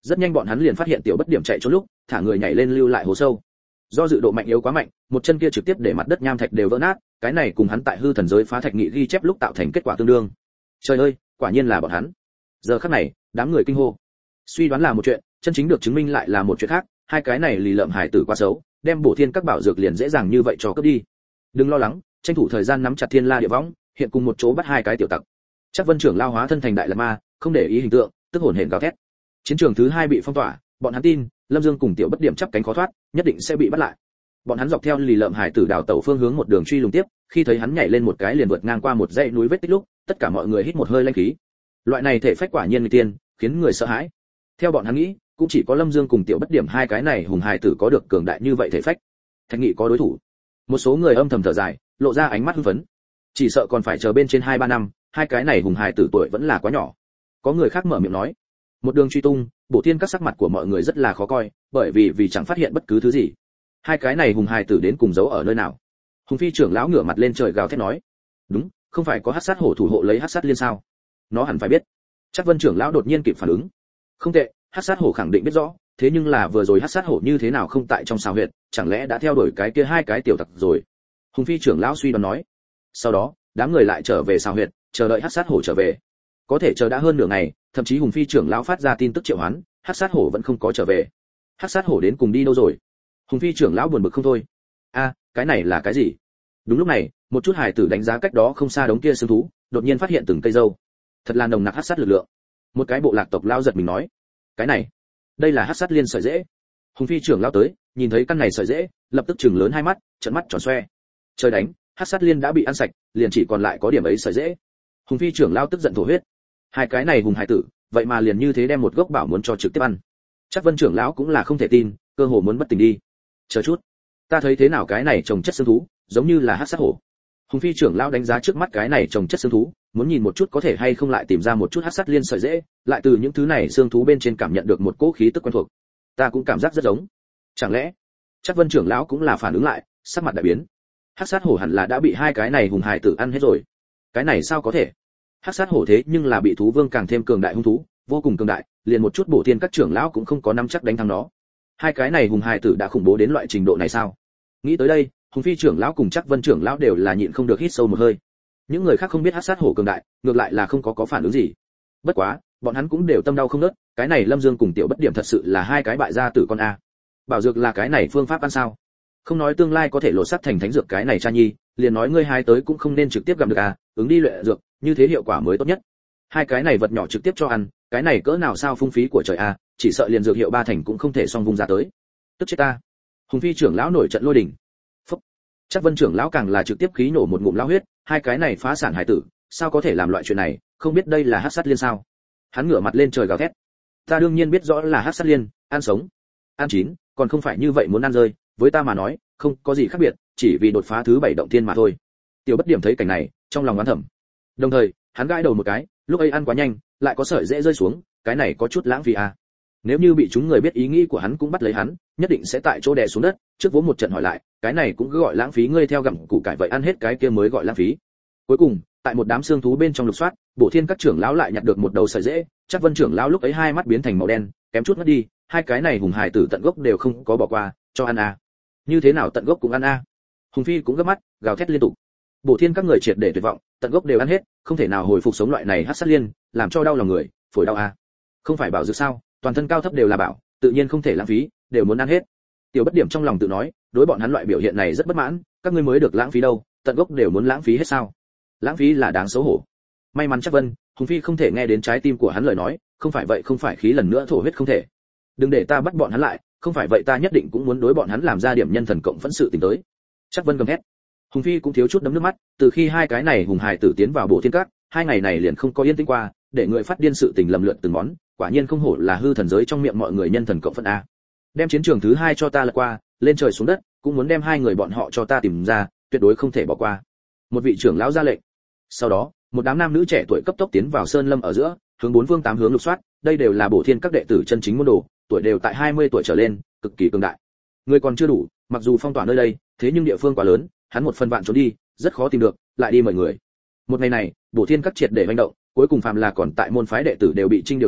Rất nhanh bọn hắn liền phát hiện tiểu bất điểm chạy trốn lúc, thả người nhảy lên lưu lại hố sâu. Do dự độ mạnh yếu quá mạnh, một chân kia trực tiếp để mặt đất nham thạch đều vỡ nát, cái này cùng hắn tại hư thần giới phá thạch nghị ghi chép lúc tạo thành kết quả tương đương. Trời ơi, quả nhiên là bọn hắn. Giờ khắc này, đám người kinh hô. Suy đoán là một chuyện, chân chính được chứng minh lại là một chuyện khác, hai cái này lì lợm hải tử quá xấu, đem bổ thiên các bảo dược liền dễ dàng như vậy cho cướp đi. Đừng lo lắng, tranh thủ thời gian nắm chặt thiên la địa võng, hiện cùng một chỗ bắt hai cái tiểu tặc. Chắc Vân trưởng lao hóa thân thành đại lạt ma, không để ý hình tượng, tức hồn hển gào thét. Chiến trường thứ hai bị phong tỏa, bọn hắn tin, Lâm Dương cùng tiểu bất điểm chắp cánh khó thoát, nhất định sẽ bị bắt lại. Bọn hắn dọc theo lì lợm hải tử đào tẩu phương hướng một đường truy lùng tiếp, khi thấy hắn nhảy lên một cái liền vượt ngang qua một dãy núi vết tích lúc, tất cả mọi người hít một hơi lãnh khí. Loại này thể phách quả nhiên người tiên, khiến người sợ hãi. Theo bọn hắn nghĩ, cũng chỉ có Lâm Dương cùng tiểu bất điểm hai cái này hùng hải tử có được cường đại như vậy thể phách. Thạch Nghị có đối thủ. Một số người âm thầm thở dài, lộ ra ánh mắt hưng phấn. Chỉ sợ còn phải chờ bên trên hai ba năm, hai cái này hùng hải tử tuổi vẫn là quá nhỏ. Có người khác mở miệng nói. Một đường truy tung, bổ thiên các sắc mặt của mọi người rất là khó coi, bởi vì vì chẳng phát hiện bất cứ thứ gì. Hai cái này hùng hài tử đến cùng giấu ở nơi nào? Hùng phi trưởng lão ngửa mặt lên trời gào thét nói, đúng, không phải có hắc sát hổ thủ hộ lấy hắc sát liên sao? Nó hẳn phải biết. Chắc Vân trưởng lão đột nhiên kịp phản ứng. Không tệ, hắc sát hổ khẳng định biết rõ, thế nhưng là vừa rồi hắc sát hổ như thế nào không tại trong xào huyệt, chẳng lẽ đã theo đuổi cái kia hai cái tiểu tặc rồi? Hùng phi trưởng lão suy đoán nói. Sau đó, đám người lại trở về xào huyệt, chờ đợi hắc sát hổ trở về. Có thể chờ đã hơn nửa ngày, thậm chí Hùng phi trưởng lão phát ra tin tức triệu hoán, hắc sát hổ vẫn không có trở về. Hắc sát hổ đến cùng đi đâu rồi? Hùng phi trưởng lão buồn bực không thôi. A, cái này là cái gì? Đúng lúc này, một chút hài tử đánh giá cách đó không xa đống kia xương thú, đột nhiên phát hiện từng cây dâu. Thật là nồng nặc hắc sát lực lượng. Một cái bộ lạc tộc lão giật mình nói, cái này, đây là hắc sát liên sợi rễ. Hùng phi trưởng lão tới, nhìn thấy căn này sợi rễ, lập tức trừng lớn hai mắt, trợn mắt tròn xoe. Trời đánh, hắc sát liên đã bị ăn sạch, liền chỉ còn lại có điểm ấy sợi rễ. Hùng phi trưởng lão tức giận thổ huyết. Hai cái này hùng hài tử, vậy mà liền như thế đem một gốc bảo muốn cho trực tiếp ăn. Chắc Vân trưởng lão cũng là không thể tin, cơ hồ muốn bất tỉnh đi. Chờ chút, ta thấy thế nào cái này trồng chất xương thú, giống như là hắc sát hổ. Hùng phi trưởng lão đánh giá trước mắt cái này trồng chất xương thú, muốn nhìn một chút có thể hay không lại tìm ra một chút hắc sát liên sợi rễ, lại từ những thứ này xương thú bên trên cảm nhận được một cỗ khí tức quen thuộc. Ta cũng cảm giác rất giống. Chẳng lẽ, Chắc Vân trưởng lão cũng là phản ứng lại, sắc mặt đại biến. Hắc sát hổ hẳn là đã bị hai cái này hùng hài tử ăn hết rồi. Cái này sao có thể? Hắc sát hổ thế nhưng là bị thú vương càng thêm cường đại hung thú, vô cùng cường đại, liền một chút bổ thiên các trưởng lão cũng không có nắm chắc đánh thắng nó. Hai cái này hùng hài tử đã khủng bố đến loại trình độ này sao? Nghĩ tới đây, Hùng phi trưởng lão cùng Chắc Vân trưởng lão đều là nhịn không được hít sâu một hơi. Những người khác không biết hắc sát hổ cường đại, ngược lại là không có có phản ứng gì. Bất quá, bọn hắn cũng đều tâm đau không nớt, cái này Lâm Dương cùng tiểu bất điểm thật sự là hai cái bại gia tử con a. Bảo dược là cái này phương pháp ăn sao? Không nói tương lai có thể lột xác thành thánh dược cái này cha nhi, liền nói ngươi hai tới cũng không nên trực tiếp gặp được a, ứng đi luyện dược, như thế hiệu quả mới tốt nhất. Hai cái này vật nhỏ trực tiếp cho ăn, cái này cỡ nào sao phung phí của trời a, chỉ sợ liền dược hiệu ba thành cũng không thể song vung ra tới. Tức chết ta. Hùng phi trưởng lão nổi trận lôi đình. Phúc. Chắc Vân trưởng lão càng là trực tiếp khí nổ một ngụm lão huyết, hai cái này phá sản hải tử, sao có thể làm loại chuyện này, không biết đây là hắc sát liên sao? Hắn ngửa mặt lên trời gào thét. Ta đương nhiên biết rõ là hắc sát liên, ăn sống, ăn chín, còn không phải như vậy muốn ăn rơi, với ta mà nói, không có gì khác biệt, chỉ vì đột phá thứ bảy động thiên mà thôi. Tiểu bất điểm thấy cảnh này, trong lòng oán thầm. Đồng thời, hắn gãi đầu một cái, lúc ấy ăn quá nhanh, lại có sợi dễ rơi xuống, cái này có chút lãng phí à. Nếu như bị chúng người biết ý nghĩ của hắn cũng bắt lấy hắn, nhất định sẽ tại chỗ đè xuống đất, trước vỗ một trận hỏi lại, cái này cũng cứ gọi lãng phí, ngươi theo gặm củ cải vậy ăn hết cái kia mới gọi lãng phí. Cuối cùng, tại một đám xương thú bên trong lục soát, Bổ Thiên các trưởng lão lại nhặt được một đầu sợi rễ, Chắc Vân trưởng lão lúc ấy hai mắt biến thành màu đen, kém chút mất đi, hai cái này hùng hài tử tận gốc đều không có bỏ qua, cho ăn à. Như thế nào tận gốc cũng ăn à? Hùng phi cũng gấp mắt, gào thét liên tục. Bổ Thiên các người triệt để tuyệt vọng, tận gốc đều ăn hết, không thể nào hồi phục sống loại này hắc sát liên, làm cho đau lòng người, phổi đau à. Không phải bảo dược sao, toàn thân cao thấp đều là bảo, tự nhiên không thể lãng phí, đều muốn ăn hết. Tiểu bất điểm trong lòng tự nói, đối bọn hắn loại biểu hiện này rất bất mãn, các ngươi mới được lãng phí đâu, tận gốc đều muốn lãng phí hết sao? Lãng phí là đáng xấu hổ. May mắn Chắc Vân, Hùng phi không thể nghe đến trái tim của hắn lời nói, không phải vậy không phải khí lần nữa thổ huyết không thể. Đừng để ta bắt bọn hắn lại, không phải vậy ta nhất định cũng muốn đối bọn hắn làm ra điểm nhân thần cộng phẫn sự tình tới. Chắc Vân gầm hét. Hùng phi cũng thiếu chút đấm nước mắt, từ khi hai cái này hùng hài tử tiến vào Bổ Thiên các, hai ngày này liền không có yên tĩnh qua, để người phát điên sự tình lầm lượt từng món, quả nhiên không hổ là hư thần giới trong miệng mọi người nhân thần cộng phẫn a. Đem chiến trường thứ hai cho ta lật qua, lên trời xuống đất, cũng muốn đem hai người bọn họ cho ta tìm ra, tuyệt đối không thể bỏ qua. Một vị trưởng lão ra lệnh. Sau đó, một đám nam nữ trẻ tuổi cấp tốc tiến vào sơn lâm ở giữa, hướng bốn phương tám hướng lục soát, đây đều là Bổ Thiên các đệ tử chân chính môn đồ, tuổi đều tại hai mươi tuổi trở lên, cực kỳ cường đại. Người còn chưa đủ, mặc dù phong tỏa nơi đây, thế nhưng địa phương quá lớn, hắn một phần vạn trốn đi, rất khó tìm được, lại đi mời người. Một ngày này, Bổ Thiên các triệt để hành động, cuối cùng phàm là còn tại môn phái đệ tử đều bị trinh điều tới,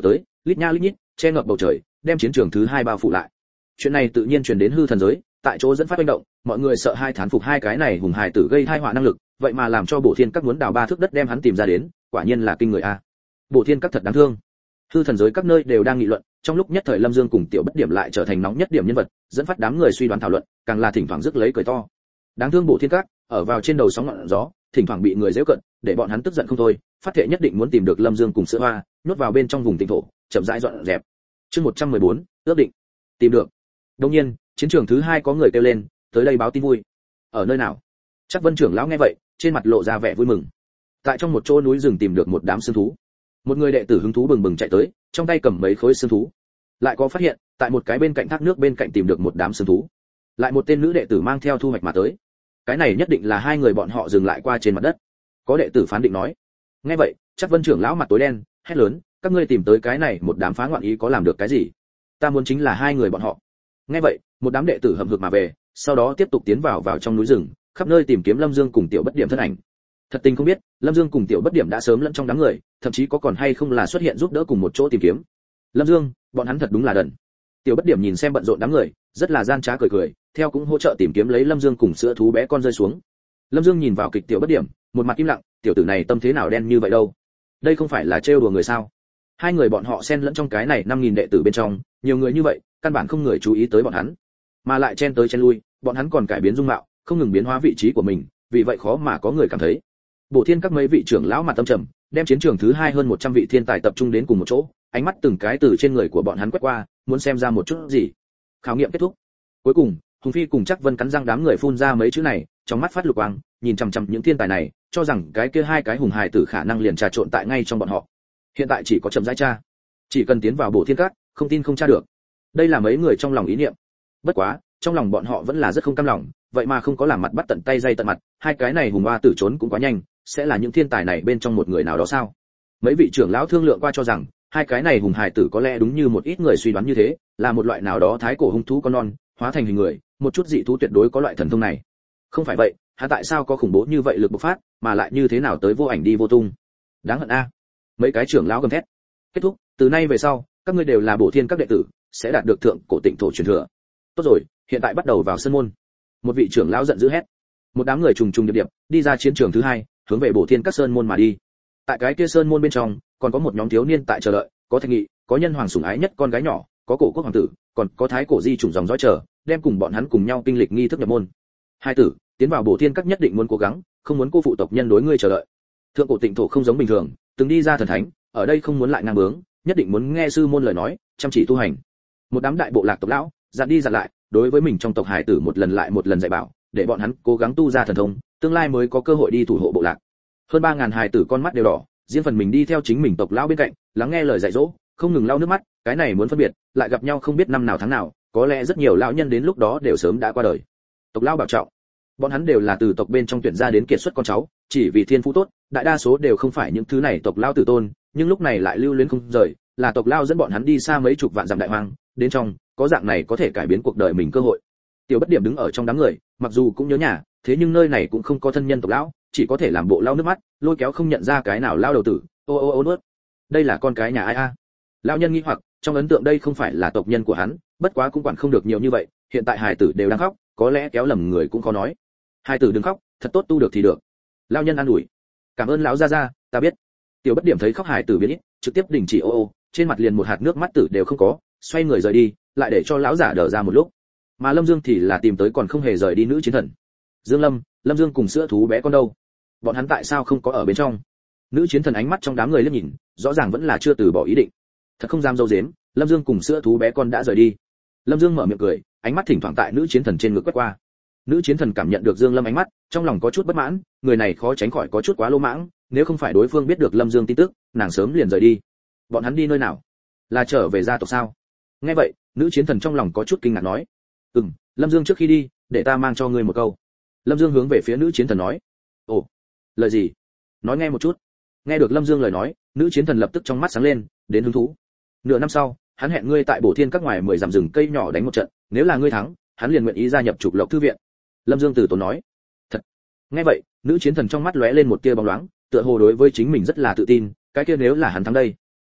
lít nha lít nhít, che ngập bầu trời, đem chiến trường thứ hai bao phủ lại. Chuyện này tự nhiên truyền đến hư thần giới, tại chỗ dẫn phát hành động, mọi người sợ hai thán phục hai cái này hùng hài tử gây tai họa năng lực, vậy mà làm cho Bổ Thiên Các muốn đào ba thước đất đem hắn tìm ra đến, quả nhiên là kinh người a. Bổ Thiên Các thật đáng thương. Hư thần giới các nơi đều đang nghị luận, trong lúc nhất thời Lâm Dương cùng Tiểu Bất Điểm lại trở thành nóng nhất điểm nhân vật, dẫn phát đám người suy đoán thảo luận, càng là thỉnh thoảng rước lấy cười to. Đáng thương Bổ Thiên Các, ở vào trên đầu sóng ngọn gió, thỉnh thoảng bị người giễu cận, để bọn hắn tức giận không thôi, phát thệ nhất định muốn tìm được Lâm Dương cùng Sữa Hoa, nhốt vào bên trong vùng tịnh thổ, chậm rãi dọn dẹp. Chương một trăm mười bốn, ước định. Tìm được. Đương nhiên, chiến trường thứ hai có người kêu lên, tới đây báo tin vui. Ở nơi nào? Chắc Vân trưởng lão nghe vậy, trên mặt lộ ra vẻ vui mừng. Tại trong một chỗ núi rừng tìm được một đám xương thú. Một người đệ tử hứng thú bừng bừng chạy tới, trong tay cầm mấy khối xương thú. Lại có phát hiện, tại một cái bên cạnh thác nước bên cạnh tìm được một đám xương thú. Lại một tên nữ đệ tử mang theo thu hoạch mà tới. Cái này nhất định là hai người bọn họ dừng lại qua trên mặt đất. Có đệ tử phán định nói. Nghe vậy, Chắc Vân trưởng lão mặt tối đen, hét lớn, các ngươi tìm tới cái này một đám phá ngoạn ý có làm được cái gì? Ta muốn chính là hai người bọn họ. Nghe vậy, một đám đệ tử hậm hực mà về, sau đó tiếp tục tiến vào vào trong núi rừng, khắp nơi tìm kiếm Lâm Dương cùng Tiểu Bất Điểm thân ảnh. Thật tình không biết, Lâm Dương cùng Tiểu Bất Điểm đã sớm lẫn trong đám người, thậm chí có còn hay không là xuất hiện giúp đỡ cùng một chỗ tìm kiếm. Lâm Dương, bọn hắn thật đúng là đần. Tiểu Bất Điểm nhìn xem bận rộn đám người, rất là gian trá cười cười, theo cũng hỗ trợ tìm kiếm lấy Lâm Dương cùng sữa thú bé con rơi xuống. Lâm Dương nhìn vào kịch Tiểu Bất Điểm, một mặt im lặng, tiểu tử này tâm thế nào đen như vậy đâu? Đây không phải là trêu đùa người sao? Hai người bọn họ xen lẫn trong cái này năm nghìn đệ tử bên trong, nhiều người như vậy, căn bản không người chú ý tới bọn hắn, mà lại chen tới chen lui, bọn hắn còn cải biến dung mạo, không ngừng biến hóa vị trí của mình, vì vậy khó mà có người cảm thấy. Bổ Thiên Các mấy vị trưởng lão mặt tâm trầm, đem chiến trường thứ hai hơn một trăm vị thiên tài tập trung đến cùng một chỗ, ánh mắt từng cái từ trên người của bọn hắn quét qua, muốn xem ra một chút gì. Khảo nghiệm kết thúc. Cuối cùng, Hùng Phi cùng Chắc Vân cắn răng đám người phun ra mấy chữ này, trong mắt phát lục quang, nhìn chằm chằm những thiên tài này, cho rằng cái kia hai cái hùng hài tử khả năng liền trà trộn tại ngay trong bọn họ. Hiện tại chỉ có chậm rãi tra, chỉ cần tiến vào Bổ Thiên Các, không tin không tra được. Đây là mấy người trong lòng ý niệm. Bất quá, trong lòng bọn họ vẫn là rất không cam lòng, vậy mà không có làm mặt bắt tận tay dây tận mặt, hai cái này hùng oa tử trốn cũng quá nhanh, sẽ là những thiên tài này bên trong một người nào đó sao? Mấy vị trưởng lão thương lượng qua cho rằng, hai cái này hùng hài tử có lẽ đúng như một ít người suy đoán như thế, là một loại nào đó thái cổ hung thú con non, hóa thành hình người, một chút dị thú tuyệt đối có loại thần thông này. Không phải vậy, hắn tại sao có khủng bố như vậy lực bộc phát, mà lại như thế nào tới vô ảnh đi vô tung? Đáng hận a. Mấy cái trưởng lão gầm thét. Kết thúc, từ nay về sau, các ngươi đều là Bổ Thiên Các đệ tử, sẽ đạt được thượng cổ tịnh thổ truyền thừa. Tốt rồi, hiện tại bắt đầu vào sân môn. Một vị trưởng lão giận dữ hét. Một đám người trùng trùng điệp điệp đi ra chiến trường thứ hai, hướng về Bổ Thiên Các sơn môn mà đi. Tại cái kia sơn môn bên trong, còn có một nhóm thiếu niên tại chờ đợi, có Thạch Nghị, có nhân hoàng sủng ái nhất con gái nhỏ, có cổ quốc hoàng tử, còn có thái cổ di chủng dòng dõi chờ, đem cùng bọn hắn cùng nhau kinh lịch nghi thức nhập môn. Hai tử, tiến vào Bổ Thiên Các nhất định muốn cố gắng, không muốn cô phụ tộc nhân đối ngươi chờ đợi. Thượng cổ tịnh thổ không giống bình thường, từng đi ra thần thánh, ở đây không muốn lại ngang bướng, nhất định muốn nghe sư môn lời nói, chăm chỉ tu hành. Một đám đại bộ lạc tộc lão, dặn đi dặn lại, đối với mình trong tộc hải tử một lần lại một lần dạy bảo, để bọn hắn cố gắng tu ra thần thông, tương lai mới có cơ hội đi thủ hộ bộ lạc. Hơn ba ngàn hải tử con mắt đều đỏ, riêng phần mình đi theo chính mình tộc lão bên cạnh, lắng nghe lời dạy dỗ, không ngừng lau nước mắt, cái này muốn phân biệt, lại gặp nhau không biết năm nào tháng nào, có lẽ rất nhiều lão nhân đến lúc đó đều sớm đã qua đời. Tộc lão bảo trọng. Bọn hắn đều là từ tộc bên trong tuyển ra đến kiệt xuất con cháu, chỉ vì thiên phú tốt, đại đa số đều không phải những thứ này tộc lão tử tôn, nhưng lúc này lại lưu luyến không rời, là tộc lão dẫn bọn hắn đi xa mấy chục vạn dặm đại hoang, đến trong, có dạng này có thể cải biến cuộc đời mình cơ hội. Tiểu Bất Điểm đứng ở trong đám người, mặc dù cũng nhớ nhà, thế nhưng nơi này cũng không có thân nhân tộc lão, chỉ có thể làm bộ lau nước mắt, lôi kéo không nhận ra cái nào lao đầu tử, ô ô ô nuốt. Đây là con cái nhà ai a? Lão nhân nghi hoặc, trong ấn tượng đây không phải là tộc nhân của hắn, bất quá cũng quản không được nhiều như vậy, hiện tại hài tử đều đang khóc, có lẽ kéo lầm người cũng khó nói. Hài tử đừng khóc, thật tốt tu được thì được. Lão nhân an ủi. Cảm ơn lão gia gia, ta biết. Tiểu Bất Điểm thấy khóc hài tử biến ít, trực tiếp đình chỉ ô ô, trên mặt liền một hạt nước mắt tử đều không có, xoay người rời đi, lại để cho lão giả đỡ ra một lúc. Mà Lâm Dương thì là tìm tới còn không hề rời đi nữ chiến thần. Dương Lâm, Lâm Dương cùng sữa thú bé con đâu? Bọn hắn tại sao không có ở bên trong? Nữ chiến thần ánh mắt trong đám người liếc nhìn, rõ ràng vẫn là chưa từ bỏ ý định. Thật không dám dâu dếm, Lâm Dương cùng sữa thú bé con đã rời đi. Lâm Dương mở miệng cười, ánh mắt thỉnh thoảng tại nữ chiến thần trên ngực quét qua. Nữ chiến thần cảm nhận được Dương Lâm ánh mắt, trong lòng có chút bất mãn, người này khó tránh khỏi có chút quá lô mãng, nếu không phải đối phương biết được Lâm Dương tin tức, nàng sớm liền rời đi. Bọn hắn đi nơi nào? Là trở về gia tộc sao? Nghe vậy, nữ chiến thần trong lòng có chút kinh ngạc nói, ừm, Lâm Dương trước khi đi, để ta mang cho ngươi một câu. Lâm Dương hướng về phía nữ chiến thần nói, ồ, lời gì? Nói nghe một chút. Nghe được Lâm Dương lời nói, nữ chiến thần lập tức trong mắt sáng lên, đến hứng thú. Nửa năm sau, hắn hẹn ngươi tại Bổ Thiên Các ngoài mười dặm rừng cây nhỏ đánh một trận, nếu là ngươi thắng, hắn liền nguyện ý gia nhập Trục Lộc thư viện. Lâm Dương từ tốn nói. Thật. Nghe vậy, nữ chiến thần trong mắt lóe lên một tia bóng loáng, tựa hồ đối với chính mình rất là tự tin, cái kia nếu là hắn thắng đây.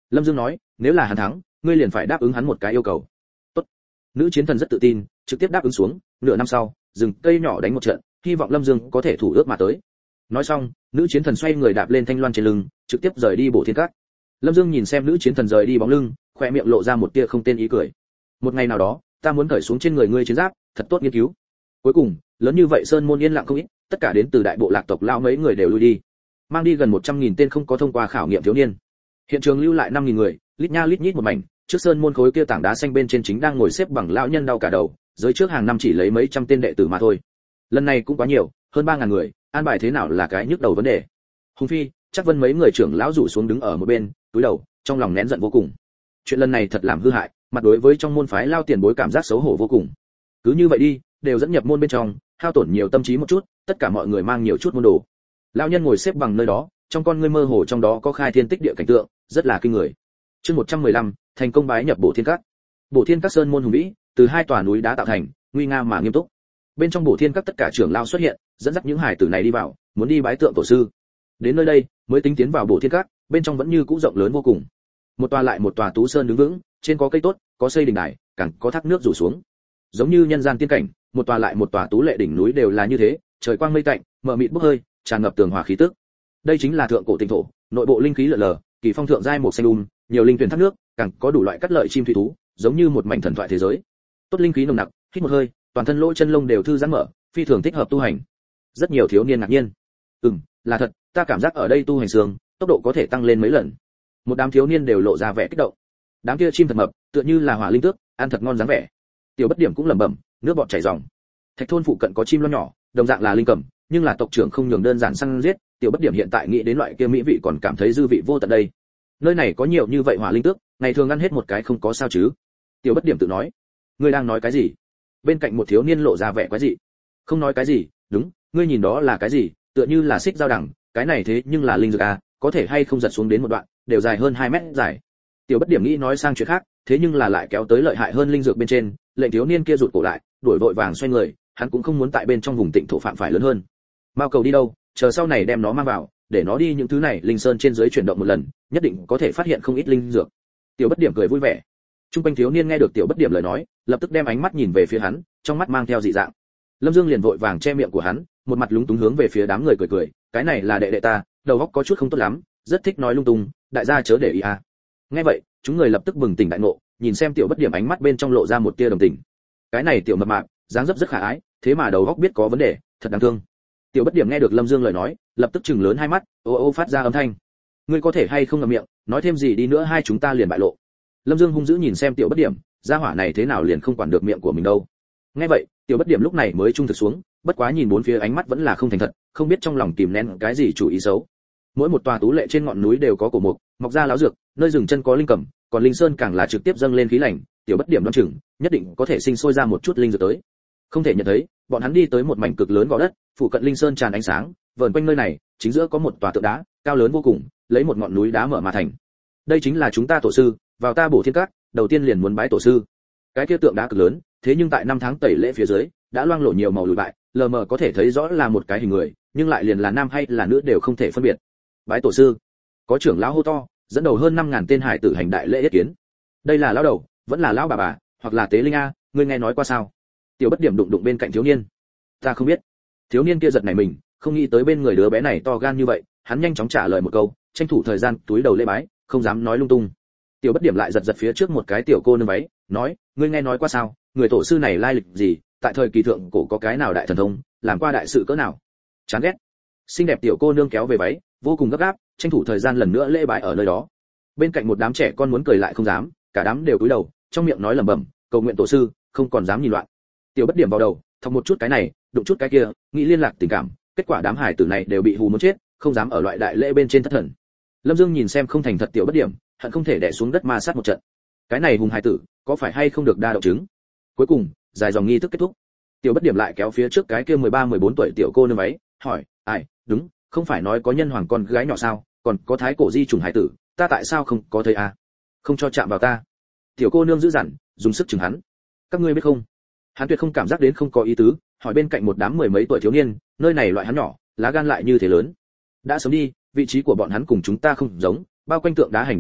Lâm Dương nói, nếu là hắn thắng, ngươi liền phải đáp ứng hắn một cái yêu cầu. Tốt. Nữ chiến thần rất tự tin, trực tiếp đáp ứng xuống, nửa năm sau, rừng cây nhỏ đánh một trận, hy vọng Lâm Dương có thể thủ ước mà tới. Nói xong, nữ chiến thần xoay người đạp lên thanh loan trên lưng, trực tiếp rời đi Bổ Thiên Các. Lâm Dương nhìn xem nữ chiến thần rời đi bóng lưng, khoe miệng lộ ra một tia không tên ý cười. Một ngày nào đó, ta muốn cởi xuống trên người ngươi chiến giáp, thật tốt nghiên cứu. Cuối cùng, lớn như vậy sơn môn yên lặng không ít, tất cả đến từ đại bộ lạc tộc lão mấy người đều lui đi, mang đi gần một trăm nghìn tên không có thông qua khảo nghiệm thiếu niên. Hiện trường lưu lại năm nghìn người, lít nha lít nhít một mảnh, trước sơn môn khối kia tảng đá xanh bên trên chính đang ngồi xếp bằng lão nhân đau cả đầu, giới trước hàng năm chỉ lấy mấy trăm tên đệ tử mà thôi. Lần này cũng quá nhiều, hơn ba ngàn người, an bài thế nào là cái nhức đầu vấn đề. Hùng Phi, chắc Vân mấy người trưởng lão rủ xuống đứng ở một bên, cúi đầu, trong lòng nén giận vô cùng. Chuyện lần này thật làm hư hại, mặt đối với trong môn phái lao tiền bối cảm giác xấu hổ vô cùng. Cứ như vậy đi, đều dẫn nhập môn bên trong, hao tổn nhiều tâm trí một chút, tất cả mọi người mang nhiều chút môn đồ. Lão nhân ngồi xếp bằng nơi đó, trong con ngươi mơ hồ trong đó có khai thiên tích địa cảnh tượng, rất là kinh người. Chương một trăm mười lăm, thành công bái nhập Bổ Thiên Các. Bổ Thiên Các sơn môn hùng vĩ, từ hai tòa núi đá tạo thành, nguy nga mà nghiêm túc. Bên trong Bổ Thiên Các tất cả trưởng lão xuất hiện, dẫn dắt những hải tử này đi vào, muốn đi bái tượng tổ sư. Đến nơi đây, mới tính tiến vào Bổ Thiên Các, bên trong vẫn như cũ rộng lớn vô cùng. Một tòa lại một tòa tú sơn đứng vững, trên có cây tốt, có xây đình đài, càng có thác nước rủ xuống. Giống như nhân gian tiên cảnh, một tòa lại một tòa tú lệ đỉnh núi đều là như thế, trời quang mây tạnh, mờ mịt bốc hơi, tràn ngập tường hòa khí tức. Đây chính là thượng cổ tinh thổ, nội bộ linh khí lở lờ, kỳ phong thượng giai một xanh um, nhiều linh tuyển thác nước, càng có đủ loại cắt lợi chim thủy thú, giống như một mảnh thần thoại thế giới. Tốt linh khí nồng nặc, hít một hơi, toàn thân lỗ chân lông đều thư giãn mở, phi thường thích hợp tu hành. Rất nhiều thiếu niên ngạc nhiên. Ừm, là thật, ta cảm giác ở đây tu hành sướng, tốc độ có thể tăng lên mấy lần. Một đám thiếu niên đều lộ ra vẻ kích động. Đám kia chim thật mập, tựa như là hỏa linh tước, ăn thật ngon dáng vẻ. Tiểu Bất Điểm cũng lẩm bẩm, nước bọt chảy ròng. Thạch thôn phụ cận có chim loan nhỏ, đồng dạng là linh cầm, nhưng là tộc trưởng không nhường đơn giản săn giết, Tiểu Bất Điểm hiện tại nghĩ đến loại kia mỹ vị còn cảm thấy dư vị vô tận đây. Nơi này có nhiều như vậy hỏa linh tước, ngày thường ăn hết một cái không có sao chứ? Tiểu Bất Điểm tự nói. Ngươi đang nói cái gì? Bên cạnh một thiếu niên lộ ra vẻ quái dị. Không nói cái gì, đúng, ngươi nhìn đó là cái gì? Tựa như là xích dao đằng, cái này thế nhưng là linh dược à, có thể hay không giật xuống đến một đoạn, đều dài hơn hai mét dài. Tiểu Bất Điểm nghĩ nói sang chuyện khác, thế nhưng là lại kéo tới lợi hại hơn linh dược bên trên, lệnh thiếu niên kia rụt cổ lại, đuổi vội vàng xoay người, hắn cũng không muốn tại bên trong vùng tịnh thổ phạm phải lớn hơn. Mao cầu đi đâu, chờ sau này đem nó mang vào, để nó đi những thứ này linh sơn trên dưới chuyển động một lần, nhất định có thể phát hiện không ít linh dược. Tiểu Bất Điểm cười vui vẻ. Trung quanh thiếu niên nghe được Tiểu Bất Điểm lời nói, lập tức đem ánh mắt nhìn về phía hắn, trong mắt mang theo dị dạng. Lâm Dương liền vội vàng che miệng của hắn, một mặt lúng túng hướng về phía đám người cười cười, cái này là đệ đệ ta, đầu óc có chút không tốt lắm, rất thích nói lung tung, đại gia chớ để ý à. Nghe vậy, chúng người lập tức bừng tỉnh đại ngộ, nhìn xem Tiểu Bất Điểm ánh mắt bên trong lộ ra một tia đồng tình. Cái này tiểu mập mạp, dáng dấp rất khả ái, thế mà đầu óc biết có vấn đề, thật đáng thương. Tiểu Bất Điểm nghe được Lâm Dương lời nói, lập tức trừng lớn hai mắt, ô ô phát ra âm thanh. Ngươi có thể hay không ngậm miệng, nói thêm gì đi nữa hai chúng ta liền bại lộ. Lâm Dương hung dữ nhìn xem Tiểu Bất Điểm, gia hỏa này thế nào liền không quản được miệng của mình đâu. Nghe vậy, Tiểu Bất Điểm lúc này mới trung thực xuống, bất quá nhìn bốn phía ánh mắt vẫn là không thành thật, không biết trong lòng kìm nén cái gì chủ ý xấu. Mỗi một tòa tú lệ trên ngọn núi đều có cổ mục, mọc ra láo dược, nơi rừng chân có linh cẩm, còn linh sơn càng là trực tiếp dâng lên khí lạnh, Tiểu Bất Điểm đoán chừng, nhất định có thể sinh sôi ra một chút linh dược tới. Không thể nhận thấy, bọn hắn đi tới một mảnh cực lớn gò đất, phụ cận linh sơn tràn ánh sáng, vờn quanh nơi này, chính giữa có một tòa tượng đá, cao lớn vô cùng, lấy một ngọn núi đá mở mà thành. Đây chính là chúng ta tổ sư, vào ta Bổ Thiên Các, đầu tiên liền muốn bái tổ sư. Cái kia tượng đá cực lớn, thế nhưng tại năm tháng tẩy lễ phía dưới, đã loang lổ nhiều màu lùi bại, lờ mờ có thể thấy rõ là một cái hình người, nhưng lại liền là nam hay là nữ đều không thể phân biệt. Bái tổ sư. Có trưởng lão hô to, dẫn đầu hơn năm ngàn tên hải tử hành đại lễ yết kiến. Đây là lão đầu, vẫn là lão bà bà, hoặc là tế linh a, ngươi nghe nói qua sao? Tiểu Bất Điểm đụng đụng bên cạnh thiếu niên. Ta không biết. Thiếu niên kia giật nảy mình, không nghĩ tới bên người đứa bé này to gan như vậy, hắn nhanh chóng trả lời một câu, tranh thủ thời gian túi đầu lễ bái, không dám nói lung tung. Tiểu Bất Điểm lại giật giật phía trước một cái tiểu cô nương váy, nói, ngươi nghe nói qua sao? Người tổ sư này lai lịch gì? Tại thời kỳ thượng cổ có cái nào đại thần thông, làm qua đại sự cỡ nào? Chán ghét. Xinh đẹp tiểu cô nương kéo về váy, vô cùng gấp gáp, tranh thủ thời gian lần nữa lễ bái ở nơi đó. Bên cạnh một đám trẻ con muốn cười lại không dám, cả đám đều cúi đầu, trong miệng nói lẩm bẩm, cầu nguyện tổ sư, không còn dám nhìn loạn. Tiểu Bất Điểm vào đầu, thọc một chút cái này, đụng chút cái kia, nghĩ liên lạc tình cảm, kết quả đám hải tử này đều bị hù muốn chết, không dám ở loại đại lễ bên trên thất thần. Lâm Dương nhìn xem không thành thật Tiểu Bất Điểm, hận không thể đè xuống đất ma sát một trận. Cái này hùng hải tử, có phải hay không được đa động chứng? Cuối cùng, dài dòng nghi thức kết thúc. Tiểu Bất Điểm lại kéo phía trước cái kia mười ba mười bốn tuổi tiểu cô nương váy, hỏi, ai, đúng, không phải nói có nhân hoàng con gái nhỏ sao, còn có thái cổ di trùng hải tử, ta tại sao không có thấy à? Không cho chạm vào ta. Tiểu cô nương giữ dằn, dùng sức chừng hắn. Các ngươi biết không? Hắn tuyệt không cảm giác đến không có ý tứ, hỏi bên cạnh một đám mười mấy tuổi thiếu niên, nơi này loại hắn nhỏ, lá gan lại như thế lớn. Đã sớm đi, vị trí của bọn hắn cùng chúng ta không giống, bao quanh tượng đá hành đại lễ,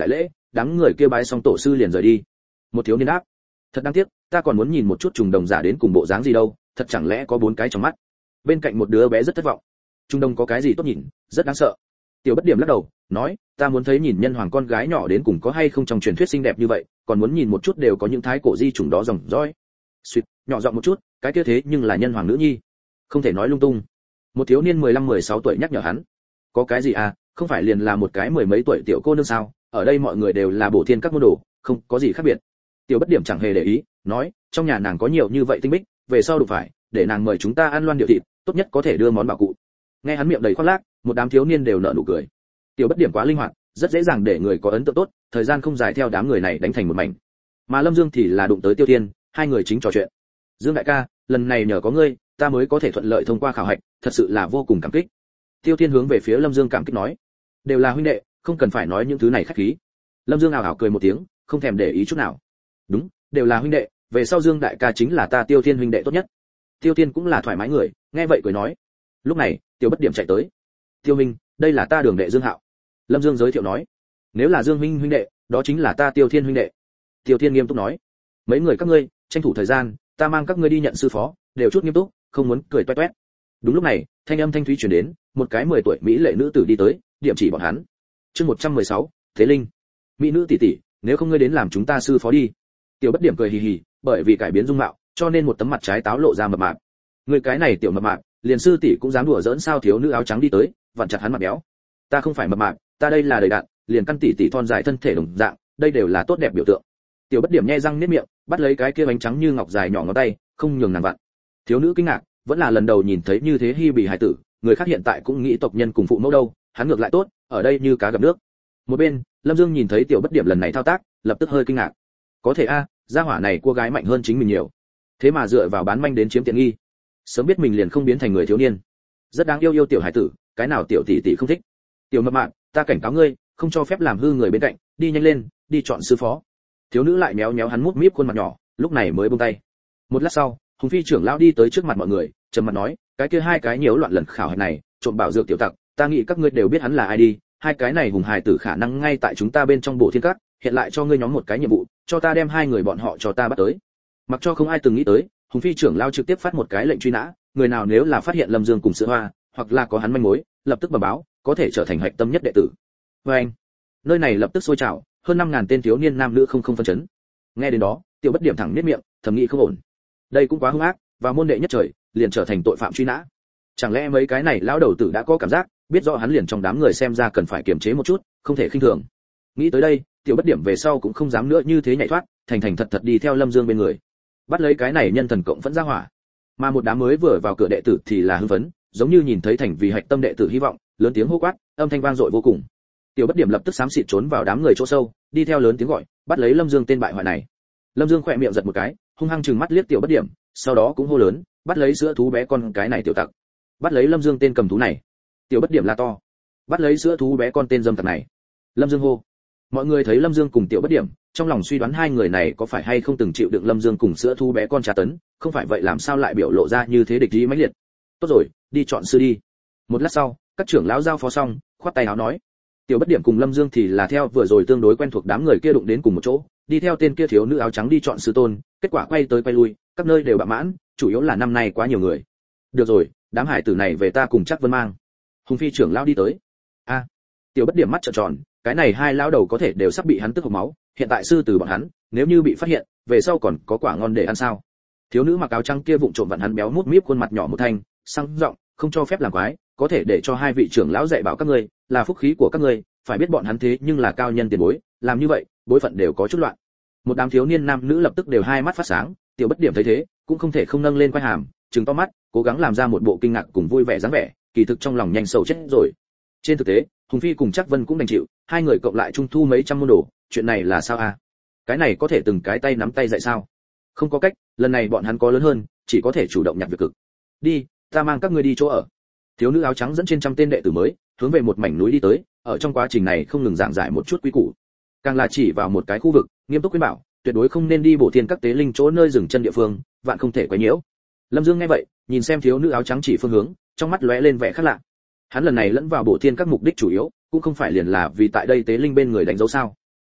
đám người kia bái xong tổ sư liền rời đi. Một thiếu niên đáp, thật đáng tiếc, ta còn muốn nhìn một chút trùng đồng giả đến cùng bộ dáng gì đâu, thật chẳng lẽ có bốn cái trong mắt. Bên cạnh một đứa bé rất thất vọng, trùng đồng có cái gì tốt nhìn, rất đáng sợ. Tiểu Bất Điểm lắc đầu, nói, ta muốn thấy nhìn nhân hoàng con gái nhỏ đến cùng có hay không trong truyền thuyết xinh đẹp như vậy, còn muốn nhìn một chút đều có những thái cổ di chủng đó dòng dõi. Suýt, nhỏ giọng một chút, cái kia thế nhưng là nhân hoàng nữ nhi, không thể nói lung tung. Một thiếu niên mười lăm mười sáu tuổi nhắc nhở hắn, có cái gì à, không phải liền là một cái mười mấy tuổi tiểu cô nương sao, ở đây mọi người đều là bổ thiên các môn đồ, không có gì khác biệt. Tiểu Bất Điểm chẳng hề để ý, nói, trong nhà nàng có nhiều như vậy tinh bích, về sau đủ phải, để nàng mời chúng ta ăn loan điệu thịt, tốt nhất có thể đưa món bảo cụ. Nghe hắn miệng đầy khoác lác, một đám thiếu niên đều nở nụ cười. Tiểu Bất Điểm quá linh hoạt, rất dễ dàng để người có ấn tượng tốt, thời gian không dài theo đám người này đánh thành một mảnh. Mà Lâm Dương thì là đụng tới Tiêu Thiên, hai người chính trò chuyện. Dương đại ca, lần này nhờ có ngươi, ta mới có thể thuận lợi thông qua khảo hạch, thật sự là vô cùng cảm kích. Tiêu Thiên hướng về phía Lâm Dương cảm kích nói, đều là huynh đệ, không cần phải nói những thứ này khách khí. Lâm Dương ảo ảo cười một tiếng, không thèm để ý chút nào. Đúng, đều là huynh đệ, về sau Dương đại ca chính là ta Tiêu Thiên huynh đệ tốt nhất. Tiêu Thiên cũng là thoải mái người, nghe vậy cười nói. Lúc này, Tiểu Bất Điểm chạy tới. Tiêu minh, đây là ta đường đệ Dương Hạo. Lâm Dương giới thiệu nói, nếu là Dương huynh huynh đệ, đó chính là ta Tiêu Thiên huynh đệ. Tiêu Thiên nghiêm túc nói, mấy người các ngươi, tranh thủ thời gian, ta mang các ngươi đi nhận sư phó, đều chút nghiêm túc, không muốn cười toét toét. Đúng lúc này, thanh âm thanh thúy truyền đến, một cái mười tuổi mỹ lệ nữ tử đi tới, điểm chỉ bọn hắn. Chương một trăm mười sáu, Thế Linh. Mỹ nữ tỷ tỷ, nếu không ngươi đến làm chúng ta sư phó đi. Tiểu Bất Điểm cười hì hì, bởi vì cải biến dung mạo, cho nên một tấm mặt trái táo lộ ra mập mạp. Người cái này tiểu mập mạp, liền sư tỷ cũng dám đùa giỡn sao? Thiếu nữ áo trắng đi tới, vặn chặt hắn mặt béo. Ta không phải mập mạp, ta đây là đầy đặn, liền căn tỷ tỷ thon dài thân thể đồng dạng, đây đều là tốt đẹp biểu tượng. Tiểu Bất Điểm nhe răng niết miệng, bắt lấy cái kia bánh trắng như ngọc dài nhỏ ngón tay, không nhường nàng vặn. Thiếu nữ kinh ngạc, vẫn là lần đầu nhìn thấy như thế hi bì hài tử, người khác hiện tại cũng nghĩ tộc nhân cùng phụ mẫu đâu, hắn ngược lại tốt, ở đây như cá gặp nước. Một bên, Lâm Dương nhìn thấy Tiểu Bất Điểm lần này thao tác, lập tức hơi kinh ngạc. Có thể a, gia hỏa này cua gái mạnh hơn chính mình nhiều, thế mà dựa vào bán manh đến chiếm tiện nghi. Sớm biết mình liền không biến thành người thiếu niên. Rất đáng yêu yêu tiểu hải tử, cái nào tiểu tỷ tỷ không thích. Tiểu mập mạp, ta cảnh cáo ngươi, không cho phép làm hư người bên cạnh, đi nhanh lên, đi chọn sư phó. Thiếu nữ lại méo méo hắn mút míp khuôn mặt nhỏ, lúc này mới buông tay. Một lát sau, Hùng Phi trưởng lão đi tới trước mặt mọi người, trầm mặt nói, cái kia hai cái nhiễu loạn lần khảo hạch này, trộm bảo dược tiểu tặc, ta nghĩ các ngươi đều biết hắn là ai đi, hai cái này hùng hài tử khả năng ngay tại chúng ta bên trong bộ thiên các, hiện lại cho ngươi nhóm một cái nhiệm vụ, cho ta đem hai người bọn họ cho ta bắt tới. Mặc cho không ai từng nghĩ tới, Hùng Phi trưởng lão trực tiếp phát một cái lệnh truy nã, người nào nếu là phát hiện Lâm Dương cùng Sữa Hoa, hoặc là có hắn manh mối, lập tức bẩm báo, có thể trở thành hạch tâm nhất đệ tử. Và anh, nơi này lập tức sôi trào, hơn năm ngàn tên thiếu niên nam nữ không không phân chấn. Nghe đến đó, Tiểu Bất Điểm thẳng niết miệng, thầm nghĩ không ổn. Đây cũng quá hung ác, và môn đệ nhất trời, liền trở thành tội phạm truy nã. Chẳng lẽ mấy cái này lão đầu tử đã có cảm giác, biết rõ hắn liền trong đám người xem ra cần phải kiềm chế một chút, không thể khinh thường. Nghĩ tới đây, Tiểu Bất Điểm về sau cũng không dám nữa như thế nhảy thoát, thành thành thật thật đi theo Lâm Dương bên người. Bắt lấy cái này nhân thần cộng vẫn ra hỏa. Mà một đám mới vừa vào cửa đệ tử thì là hưng phấn, giống như nhìn thấy thành vì hạch tâm đệ tử hy vọng, lớn tiếng hô quát, âm thanh vang dội vô cùng. Tiểu Bất Điểm lập tức xám xịt trốn vào đám người chỗ sâu, đi theo lớn tiếng gọi, bắt lấy Lâm Dương tên bại hoại này. Lâm Dương khỏe miệng giật một cái, hung hăng trừng mắt liếc Tiểu Bất Điểm, sau đó cũng hô lớn, bắt lấy sữa thú bé con cái này tiểu tặc, bắt lấy Lâm Dương tên cầm thú này. Tiểu Bất Điểm la to, bắt lấy sữa thú bé con tên dâm tặc này. Lâm Dương hô. Mọi người thấy Lâm Dương cùng Tiểu Bất Điểm, trong lòng suy đoán hai người này có phải hay không từng chịu đựng Lâm Dương cùng sữa thú bé con tra tấn, không phải vậy làm sao lại biểu lộ ra như thế địch ý mãnh liệt. Tốt rồi, đi chọn sư đi. Một lát sau, các trưởng lão giao phó xong, khoát tay áo nói. Tiểu Bất Điểm cùng Lâm Dương thì là theo vừa rồi tương đối quen thuộc đám người kia đụng đến cùng một chỗ, đi theo tên kia thiếu nữ áo trắng đi chọn sư tôn, kết quả quay tới quay lui, các nơi đều bạ mãn, chủ yếu là năm nay quá nhiều người. Được rồi, đám hải tử này về ta cùng chắc Vân mang. Hùng Phi trưởng lão đi tới. A, Tiểu Bất Điểm mắt trợn tròn, cái này hai lão đầu có thể đều sắp bị hắn tức hộc máu, hiện tại sư tử bọn hắn, nếu như bị phát hiện, về sau còn có quả ngon để ăn sao? Thiếu nữ mặc áo trắng kia vụng trộm vặn hắn béo mút míp khuôn mặt nhỏ một thanh, sang giọng, không cho phép làm quái, có thể để cho hai vị trưởng lão dạy bảo các ngươi, là phúc khí của các ngươi, phải biết bọn hắn thế nhưng là cao nhân tiền bối, làm như vậy, bối phận đều có chút loạn. Một đám thiếu niên nam nữ lập tức đều hai mắt phát sáng, Tiểu Bất Điểm thấy thế, cũng không thể không nâng lên quai hàm, trừng to mắt, cố gắng làm ra một bộ kinh ngạc cùng vui vẻ dáng vẻ, kỳ thực trong lòng nhanh sầu chết rồi. Trên thực tế, Hùng Phi cùng Trác Vân cũng đành chịu, hai người cộng lại trung thu mấy trăm môn đồ, chuyện này là sao a? Cái này có thể từng cái tay nắm tay dạy sao? Không có cách, lần này bọn hắn có lớn hơn, chỉ có thể chủ động nhặt việc cực. Đi, ta mang các ngươi đi chỗ ở. Thiếu nữ áo trắng dẫn trên trăm tên đệ tử mới, hướng về một mảnh núi đi tới, ở trong quá trình này không ngừng giảng giải một chút quy củ. Càng là chỉ vào một cái khu vực, nghiêm túc khuyên bảo, tuyệt đối không nên đi bổ thiên các tế linh chỗ nơi dừng chân địa phương, vạn không thể quấy nhiễu. Lâm Dương nghe vậy, nhìn xem thiếu nữ áo trắng chỉ phương hướng, trong mắt lóe lên vẻ khác lạ. Hắn lần này lẫn vào bổ thiên các mục đích chủ yếu, cũng không phải liền là vì tại đây tế linh bên người đánh dấu sao?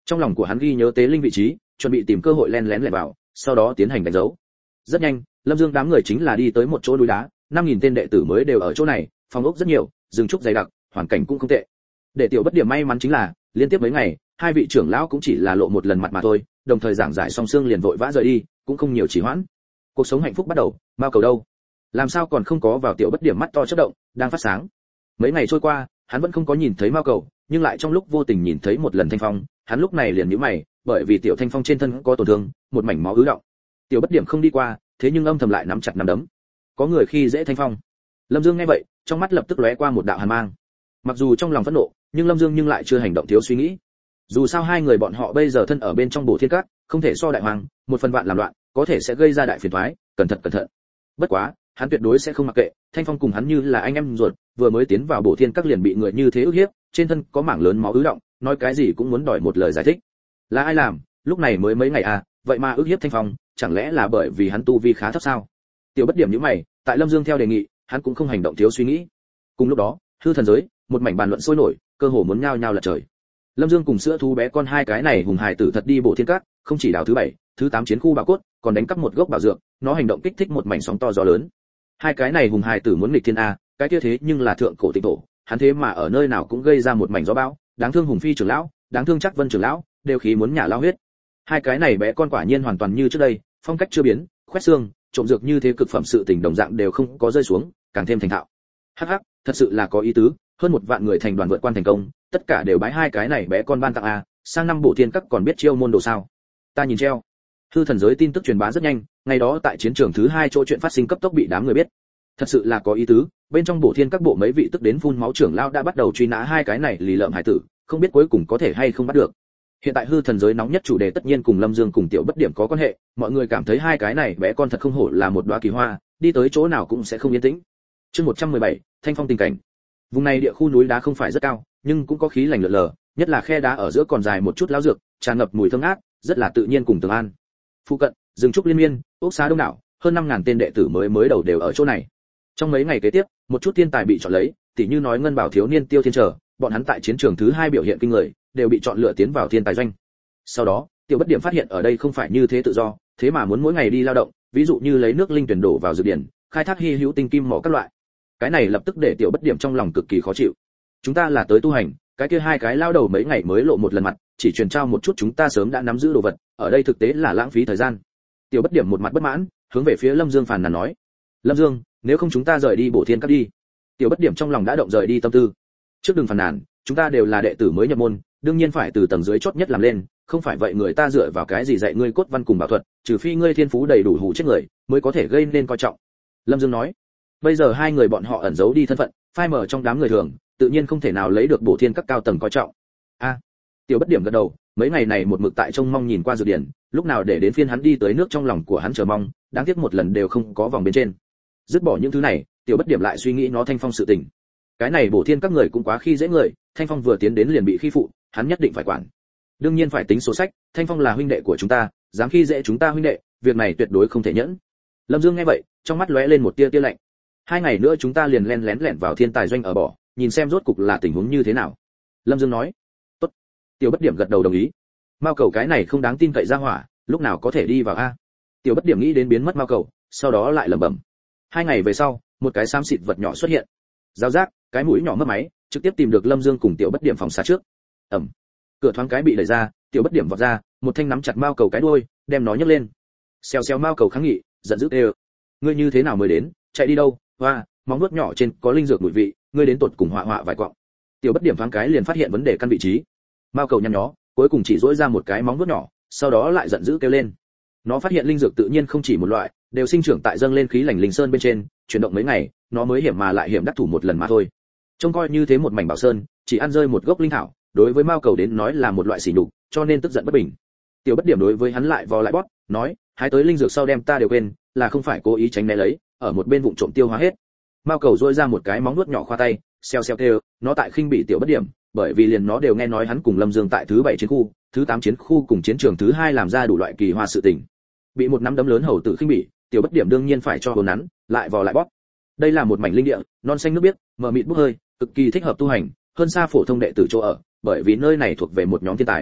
Trong lòng của hắn ghi nhớ tế linh vị trí, chuẩn bị tìm cơ hội len lén lẻn vào, sau đó tiến hành đánh dấu. Rất nhanh, Lâm Dương đám người chính là đi tới một chỗ núi đá, năm nghìn tên đệ tử mới đều ở chỗ này, phòng ốc rất nhiều, rừng trúc dày đặc, hoàn cảnh cũng không tệ. Để Tiểu Bất Điểm may mắn chính là, liên tiếp mấy ngày, hai vị trưởng lão cũng chỉ là lộ một lần mặt mà thôi, đồng thời giảng giải song xương liền vội vã rời đi, cũng không nhiều trì hoãn. Cuộc sống hạnh phúc bắt đầu, Mao Cầu đâu? Làm sao còn không có vào? Tiểu Bất Điểm mắt to chớp động, đang phát sáng. Mấy ngày trôi qua, hắn vẫn không có nhìn thấy Mao Cầu, nhưng lại trong lúc vô tình nhìn thấy một lần Thanh Phong, hắn lúc này liền nhíu mày, bởi vì Tiểu Thanh Phong trên thân có tổn thương, một mảnh máu ứ đọng. Tiểu Bất Điểm không đi qua, thế nhưng âm thầm lại nắm chặt nắm đấm. Có người khi dễ Thanh Phong. Lâm Dương nghe vậy, trong mắt lập tức lóe qua một đạo hàn mang. Mặc dù trong lòng phẫn nộ, nhưng Lâm Dương nhưng lại chưa hành động thiếu suy nghĩ. Dù sao hai người bọn họ bây giờ thân ở bên trong Bổ Thiên Các, không thể so đại hoàng, một phần vạn làm loạn, có thể sẽ gây ra đại phiền toái, cẩn thận cẩn thận. Bất quá, hắn tuyệt đối sẽ không mặc kệ, Thanh Phong cùng hắn như là anh em ruột, vừa mới tiến vào Bổ Thiên Các liền bị người như thế ức hiếp, trên thân có mảng lớn máu ứ động, nói cái gì cũng muốn đòi một lời giải thích. Là ai làm? Lúc này mới mấy ngày à, vậy mà ức hiếp Thanh Phong, chẳng lẽ là bởi vì hắn tu vi khá thấp sao? Tiểu Bất Điểm nhíu mày, tại Lâm Dương theo đề nghị, hắn cũng không hành động thiếu suy nghĩ. Cùng lúc đó, hư thần giới, một mảnh bàn luận sôi nổi, cơ hồ muốn nhao nhao lật trời. Lâm Dương cùng sữa thú bé con hai cái này hùng hài tử thật đi Bổ Thiên Các, không chỉ đào thứ bảy, thứ tám chiến khu bảo cốt, còn đánh cắp một gốc bảo dược, nó hành động kích thích một mảnh sóng to gió lớn. Hai cái này hùng hài tử muốn nghịch thiên a, cái kia thế nhưng là thượng cổ tịnh tổ, hắn thế mà ở nơi nào cũng gây ra một mảnh gió bão, đáng thương Hùng Phi trưởng lão, đáng thương Trác Vân trưởng lão, đều khí muốn nhả lao huyết. Hai cái này bé con quả nhiên hoàn toàn như trước đây, phong cách chưa biến, khoét xương, trộm dược như thế cực phẩm sự tình đồng dạng đều không có rơi xuống, càng thêm thành thạo. Hắc hắc, thật sự là có ý tứ, hơn một vạn người thành đoàn vượt quan thành công, tất cả đều bái hai cái này bé con ban tặng a, sang năm Bổ Thiên Các còn biết chiêu môn đồ sao? Ta nhìn treo. Hư thần giới tin tức truyền bá rất nhanh, ngày đó tại chiến trường thứ hai chỗ chuyện phát sinh cấp tốc bị đám người biết. Thật sự là có ý tứ, bên trong Bổ Thiên Các bộ mấy vị tức đến phun máu trưởng lão đã bắt đầu truy nã hai cái này lì lợm hải tử, không biết cuối cùng có thể hay không bắt được. Hiện tại hư thần giới nóng nhất chủ đề tất nhiên cùng Lâm Dương cùng Tiểu Bất Điểm có quan hệ, mọi người cảm thấy hai cái này bé con thật không hổ là một đóa kỳ hoa, đi tới chỗ nào cũng sẽ không yên tĩnh. Chương một trăm mười bảy, Thanh Phong tình cảnh. Vùng này địa khu núi đá không phải rất cao, nhưng cũng có khí lạnh lượn lờ, nhất là khe đá ở giữa còn dài một chút lão dược, tràn ngập mùi thơm ngát, rất là tự nhiên cùng tường an. Phụ cận, rừng trúc liên miên, ốc xá đông đảo, hơn năm ngàn tên đệ tử mới mới đầu đều ở chỗ này. Trong mấy ngày kế tiếp, một chút thiên tài bị chọn lấy, tỉ như nói Ngân Bảo thiếu niên Tiêu Thiên Trở, bọn hắn tại chiến trường thứ hai biểu hiện kinh người, đều bị chọn lựa tiến vào thiên tài doanh. Sau đó, Tiểu Bất Điểm phát hiện ở đây không phải như thế tự do, thế mà muốn mỗi ngày đi lao động, ví dụ như lấy nước linh tuyển đổ vào dược điển, khai thác hy hữu tinh kim mỏ các loại. Cái này lập tức để Tiểu Bất Điểm trong lòng cực kỳ khó chịu. Chúng ta là tới tu hành, cái kia hai cái lao đầu mấy ngày mới lộ một lần mặt, chỉ truyền trao một chút chúng ta sớm đã nắm giữ đồ vật, ở đây thực tế là lãng phí thời gian. Tiểu Bất Điểm một mặt bất mãn, hướng về phía Lâm Dương phàn nàn nói: "Lâm Dương, nếu không chúng ta rời đi Bổ Thiên Các đi." Tiểu Bất Điểm trong lòng đã động rời đi tâm tư. Trước đừng phàn nàn, chúng ta đều là đệ tử mới nhập môn, đương nhiên phải từ tầng dưới chót nhất làm lên, không phải vậy người ta dựa vào cái gì dạy ngươi cốt văn cùng bảo thuật, trừ phi ngươi thiên phú đầy đủ hủ chết người, mới có thể gây nên coi trọng. Lâm Dương nói. Bây giờ hai người bọn họ ẩn giấu đi thân phận, phai mờ trong đám người thường, tự nhiên không thể nào lấy được Bổ Thiên Các cao tầng coi trọng. A. Tiểu Bất Điểm gật đầu, mấy ngày này một mực tại trông mong nhìn qua dược điển, lúc nào để đến phiên hắn đi tới nước trong lòng của hắn chờ mong, đáng tiếc một lần đều không có vòng bên trên. Dứt bỏ những thứ này, Tiểu Bất Điểm lại suy nghĩ nó Thanh Phong sự tình. Cái này Bổ Thiên Các người cũng quá khi dễ người, Thanh Phong vừa tiến đến liền bị khi phụ, hắn nhất định phải quản. Đương nhiên phải tính số sách, Thanh Phong là huynh đệ của chúng ta, dám khi dễ chúng ta huynh đệ, việc này tuyệt đối không thể nhẫn. Lâm Dương nghe vậy, trong mắt lóe lên một tia tia lạnh. Hai ngày nữa chúng ta liền len lén lẻn vào thiên tài doanh ở bỏ, nhìn xem rốt cục là tình huống như thế nào. Lâm Dương nói. Tốt. Tiểu Bất Điểm gật đầu đồng ý. Mao Cầu cái này không đáng tin cậy ra hỏa, lúc nào có thể đi vào a? Tiểu Bất Điểm nghĩ đến biến mất Mao Cầu, sau đó lại lẩm bẩm. Hai ngày về sau, một cái xám xịt vật nhỏ xuất hiện. Giao giác, cái mũi nhỏ mất máy, trực tiếp tìm được Lâm Dương cùng Tiểu Bất Điểm phòng xá trước. Ẩm. Cửa thoáng cái bị đẩy ra, Tiểu Bất Điểm vọt ra, một thanh nắm chặt Mao Cầu cái đuôi, đem nó nhấc lên. Xèo xèo Mao Cầu kháng nghị, giận dữ kêu. Ngươi như thế nào mới đến, chạy đi đâu? Hoa, móng vuốt nhỏ trên có linh dược mùi vị, ngươi đến tột cùng họa họa vài quọng. Tiểu Bất Điểm thoáng cái liền phát hiện vấn đề căn vị trí. Mao Cầu nhăn nhó, cuối cùng chỉ duỗi ra một cái móng vuốt nhỏ, sau đó lại giận dữ kêu lên. Nó phát hiện linh dược tự nhiên không chỉ một loại, đều sinh trưởng tại dâng lên khí lành linh sơn bên trên, chuyển động mấy ngày, nó mới hiểm mà lại hiểm đắc thủ một lần mà thôi. Trông coi như thế một mảnh bảo sơn, chỉ ăn rơi một gốc linh thảo, đối với Mao Cầu đến nói là một loại sỉ nhục, cho nên tức giận bất bình. Tiểu Bất Điểm đối với hắn lại vò lại bóp, nói, hái tới linh dược sau đem ta đều quên, là không phải cố ý tránh né lấy, ở một bên vụng trộm tiêu hóa hết. Mao Cầu duỗi ra một cái móng nuốt nhỏ khoa tay, xèo xèo kêu, nó tại khinh bị Tiểu Bất Điểm, bởi vì liền nó đều nghe nói hắn cùng Lâm Dương tại thứ bảy chiến khu, thứ tám chiến khu cùng chiến trường thứ hai làm ra đủ loại kỳ hoa sự tình. Bị một nắm đấm lớn hầu tử khinh bỉ, Tiểu Bất Điểm đương nhiên phải cho hồn nắn, lại vò lại bóp. Đây là một mảnh linh địa, non xanh nước biếc, mờ mịt bốc hơi, cực kỳ thích hợp tu hành, hơn xa phổ thông đệ tử chỗ ở, bởi vì nơi này thuộc về một nhóm thiên tài.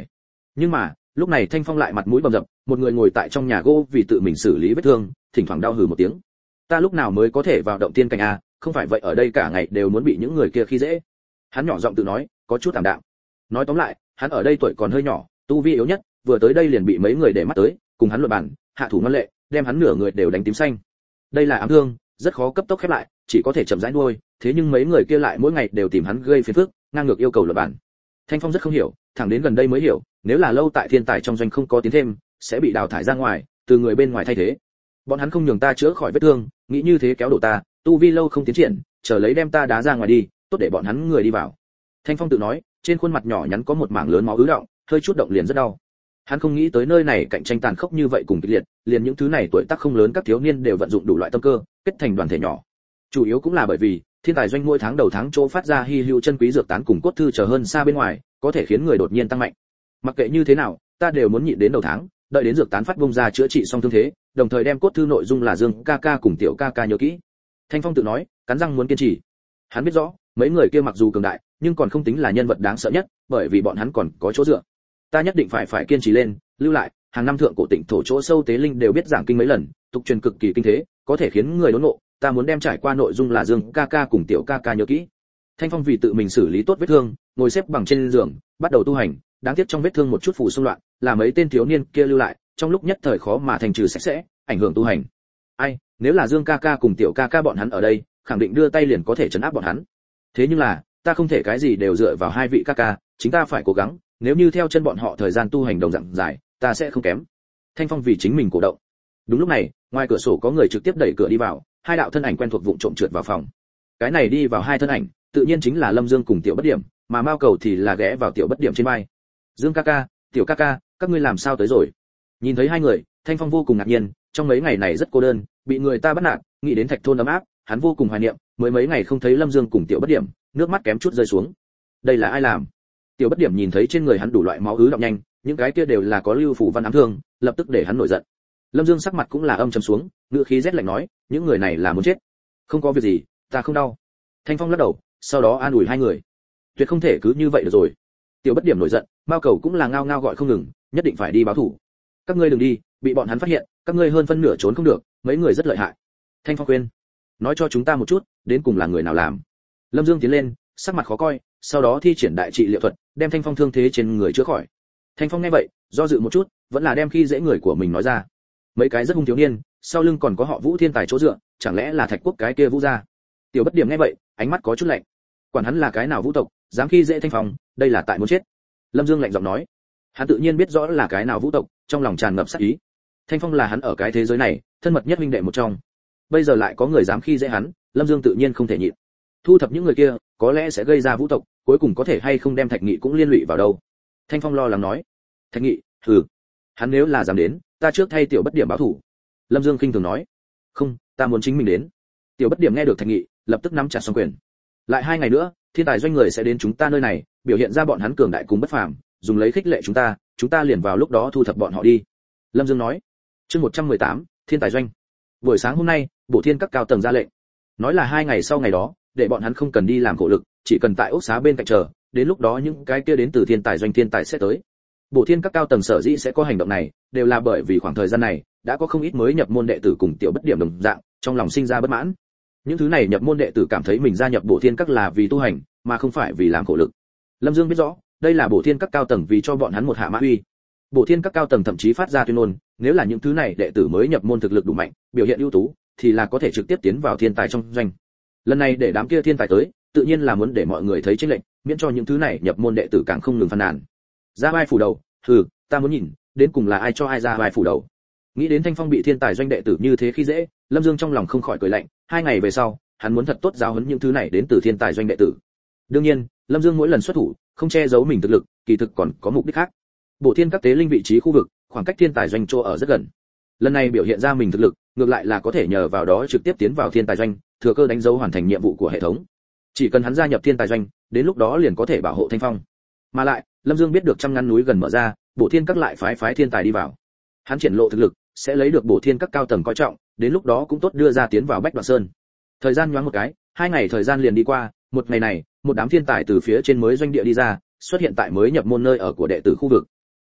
Nhưng mà lúc này Thanh Phong lại mặt mũi bầm dập, một người ngồi tại trong nhà gỗ vì tự mình xử lý vết thương, thỉnh thoảng đau hừ một tiếng. Ta lúc nào mới có thể vào động tiên cảnh a, không phải vậy ở đây cả ngày đều muốn bị những người kia khi dễ. Hắn nhỏ giọng tự nói, có chút tạm đạm. Nói tóm lại, hắn ở đây tuổi còn hơi nhỏ, tu vi yếu nhất, vừa tới đây liền bị mấy người để mắt tới, cùng hắn luận bàn, hạ thủ ngoan lệ, đem hắn nửa người đều đánh tím xanh. Đây là ám thương, rất khó cấp tốc khép lại, chỉ có thể chậm rãi nuôi, thế nhưng mấy người kia lại mỗi ngày đều tìm hắn gây phiền phức, ngang ngược yêu cầu luận bàn. Thanh Phong rất không hiểu, thẳng đến gần đây mới hiểu, nếu là lâu tại thiên tài trong doanh không có tiến thêm, sẽ bị đào thải ra ngoài, từ người bên ngoài thay thế. Bọn hắn không nhường ta chữa khỏi vết thương, nghĩ như thế kéo đổ ta, tu vi lâu không tiến triển, chờ lấy đem ta đá ra ngoài đi, tốt để bọn hắn người đi vào. Thanh Phong tự nói, trên khuôn mặt nhỏ nhắn có một mảng lớn máu ứ đọng, hơi chút động liền rất đau. Hắn không nghĩ tới nơi này cạnh tranh tàn khốc như vậy cùng kịch liệt, liền những thứ này tuổi tác không lớn các thiếu niên đều vận dụng đủ loại tâm cơ, kết thành đoàn thể nhỏ. Chủ yếu cũng là bởi vì thiên tài doanh mỗi tháng đầu tháng chỗ phát ra hy hữu chân quý dược tán cùng cốt thư chờ hơn xa bên ngoài, có thể khiến người đột nhiên tăng mạnh. Mặc kệ như thế nào, ta đều muốn nhịn đến đầu tháng, đợi đến dược tán phát bung ra chữa trị xong thương thế, đồng thời đem cốt thư nội dung là Dương ca ca cùng Tiểu ca ca nhớ kỹ. Thanh Phong tự nói, cắn răng muốn kiên trì. Hắn biết rõ, mấy người kia mặc dù cường đại, nhưng còn không tính là nhân vật đáng sợ nhất, bởi vì bọn hắn còn có chỗ dựa. Ta nhất định phải phải kiên trì lên, lưu lại, hàng năm thượng cổ tỉnh thổ chỗ sâu tế linh đều biết giảng kinh mấy lần, tục truyền cực kỳ kinh thế, có thể khiến người đốn ngộ, ta muốn đem trải qua nội dung là Dương ca ca cùng Tiểu ca ca nhớ kỹ. Thanh Phong vì tự mình xử lý tốt vết thương, ngồi xếp bằng trên giường, bắt đầu tu hành, đáng tiếc trong vết thương một chút phù xung loạn, là mấy tên thiếu niên kia lưu lại, trong lúc nhất thời khó mà thành trừ sạch sẽ, ảnh hưởng tu hành. Ai, nếu là Dương ca ca cùng Tiểu ca ca bọn hắn ở đây, khẳng định đưa tay liền có thể trấn áp bọn hắn. Thế nhưng là, ta không thể cái gì đều dựa vào hai vị ca ca, chính ta phải cố gắng, nếu như theo chân bọn họ thời gian tu hành đồng dạng dài, ta sẽ không kém. Thanh Phong vì chính mình cổ động. Đúng lúc này, ngoài cửa sổ có người trực tiếp đẩy cửa đi vào, hai đạo thân ảnh quen thuộc vụng trộm trượt vào phòng. Cái này đi vào hai thân ảnh, tự nhiên chính là Lâm Dương cùng Tiểu Bất Điểm, mà Mao Cầu thì là ghé vào Tiểu Bất Điểm trên vai. Dương ca ca, Tiểu ca ca, các ngươi làm sao tới rồi? Nhìn thấy hai người, Thanh Phong vô cùng ngạc nhiên, trong mấy ngày này rất cô đơn, bị người ta bắt nạt, nghĩ đến Thạch thôn ấm áp, hắn vô cùng hoài niệm, mới mấy ngày không thấy Lâm Dương cùng Tiểu Bất Điểm, nước mắt kém chút rơi xuống. Đây là ai làm? Tiểu Bất Điểm nhìn thấy trên người hắn đủ loại máu ứ đọng nhanh, những cái kia đều là có lưu phủ văn ám thương, lập tức để hắn nổi giận. Lâm Dương sắc mặt cũng là âm trầm xuống, ngữ khí rét lạnh nói, những người này là muốn chết. Không có việc gì, ta không đau. Thanh Phong lắc đầu, sau đó an ủi hai người. Tuyệt không thể cứ như vậy được rồi. Tiểu Bất Điểm nổi giận, Mao Cầu cũng là ngao ngao gọi không ngừng, nhất định phải đi báo thù. Các ngươi đừng đi, bị bọn hắn phát hiện, các ngươi hơn phân nửa trốn không được, mấy người rất lợi hại. Thanh Phong khuyên, nói cho chúng ta một chút, đến cùng là người nào làm. Lâm Dương tiến lên, sắc mặt khó coi, sau đó thi triển đại trị liệu thuật, đem Thanh Phong thương thế trên người chữa khỏi. Thanh Phong nghe vậy, do dự một chút, vẫn là đem khi dễ người của mình nói ra. Mấy cái rất hung thiếu niên, sau lưng còn có họ Vũ thiên tài chỗ dựa, chẳng lẽ là Thạch Quốc cái kia Vũ gia? Tiểu Bất Điểm nghe vậy, ánh mắt có chút lạnh. Quản hắn là cái nào Vũ tộc, dám khi dễ Thanh Phong, đây là tại muốn chết. Lâm Dương lạnh giọng nói. Hắn tự nhiên biết rõ là cái nào Vũ tộc, trong lòng tràn ngập sát ý. Thanh Phong là hắn ở cái thế giới này, thân mật nhất huynh đệ một trong. Bây giờ lại có người dám khi dễ hắn, Lâm Dương tự nhiên không thể nhịn. Thu thập những người kia, có lẽ sẽ gây ra Vũ tộc, cuối cùng có thể hay không đem Thạch Nghị cũng liên lụy vào đâu. Thanh Phong lo lắng nói. Thạch Nghị, hừ, hắn nếu là dám đến, ta trước thay Tiểu Bất Điểm báo thủ. Lâm Dương khinh thường nói. Không, ta muốn chính mình đến. Tiểu Bất Điểm nghe được Thạch Nghị, lập tức nắm chặt song quyền. Lại hai ngày nữa, thiên tài doanh người sẽ đến chúng ta nơi này, biểu hiện ra bọn hắn cường đại cùng bất phàm, dùng lấy khích lệ chúng ta, chúng ta liền vào lúc đó thu thập bọn họ đi. Lâm Dương nói. Chương một trăm mười tám, thiên tài doanh. Buổi sáng hôm nay, Bổ Thiên các cao tầng ra lệnh, nói là hai ngày sau ngày đó, để bọn hắn không cần đi làm khổ lực, chỉ cần tại ốc xá bên cạnh chờ, đến lúc đó những cái kia đến từ thiên tài doanh thiên tài sẽ tới. Bổ Thiên các cao tầng sở dĩ sẽ có hành động này, đều là bởi vì khoảng thời gian này đã có không ít mới nhập môn đệ tử cùng Tiểu Bất Điểm đồng dạng, trong lòng sinh ra bất mãn. Những thứ này nhập môn đệ tử cảm thấy mình gia nhập Bổ Thiên các là vì tu hành, mà không phải vì làm khổ lực. Lâm Dương biết rõ, đây là Bổ Thiên các cao tầng vì cho bọn hắn một hạ mã uy. Bổ Thiên các cao tầng thậm chí phát ra tuyên ngôn, nếu là những thứ này đệ tử mới nhập môn thực lực đủ mạnh, biểu hiện ưu tú, thì là có thể trực tiếp tiến vào thiên tài trong doanh. Lần này để đám kia thiên tài tới, tự nhiên là muốn để mọi người thấy chênh lệch, miễn cho những thứ này nhập môn đệ tử càng không ngừng phàn nàn. Ra vai phủ đầu, hừ, ta muốn nhìn, đến cùng là ai cho ai ra vai phủ đầu. Nghĩ đến Thanh Phong bị thiên tài doanh đệ tử như thế khi dễ, Lâm Dương trong lòng không khỏi cười lạnh, hai ngày về sau, hắn muốn thật tốt giáo huấn những thứ này đến từ thiên tài doanh đệ tử. Đương nhiên, Lâm Dương mỗi lần xuất thủ, không che giấu mình thực lực, kỳ thực còn có mục đích khác. Bổ Thiên các tế linh vị trí khu vực, khoảng cách thiên tài doanh chỗ ở rất gần. Lần này biểu hiện ra mình thực lực, ngược lại là có thể nhờ vào đó trực tiếp tiến vào thiên tài doanh, thừa cơ đánh dấu hoàn thành nhiệm vụ của hệ thống. Chỉ cần hắn gia nhập thiên tài doanh, đến lúc đó liền có thể bảo hộ Thanh Phong. Mà lại, Lâm Dương biết được trăm ngăn núi gần mở ra, Bổ Thiên các lại phái phái thiên tài đi vào. Hắn triển lộ thực lực, sẽ lấy được Bổ Thiên các cao tầng coi trọng, đến lúc đó cũng tốt đưa ra tiến vào Bách Đoạn Sơn. Thời gian nhoáng một cái, hai ngày thời gian liền đi qua, một ngày này, một đám thiên tài từ phía trên mới doanh địa đi ra, xuất hiện tại mới nhập môn nơi ở của đệ tử khu vực.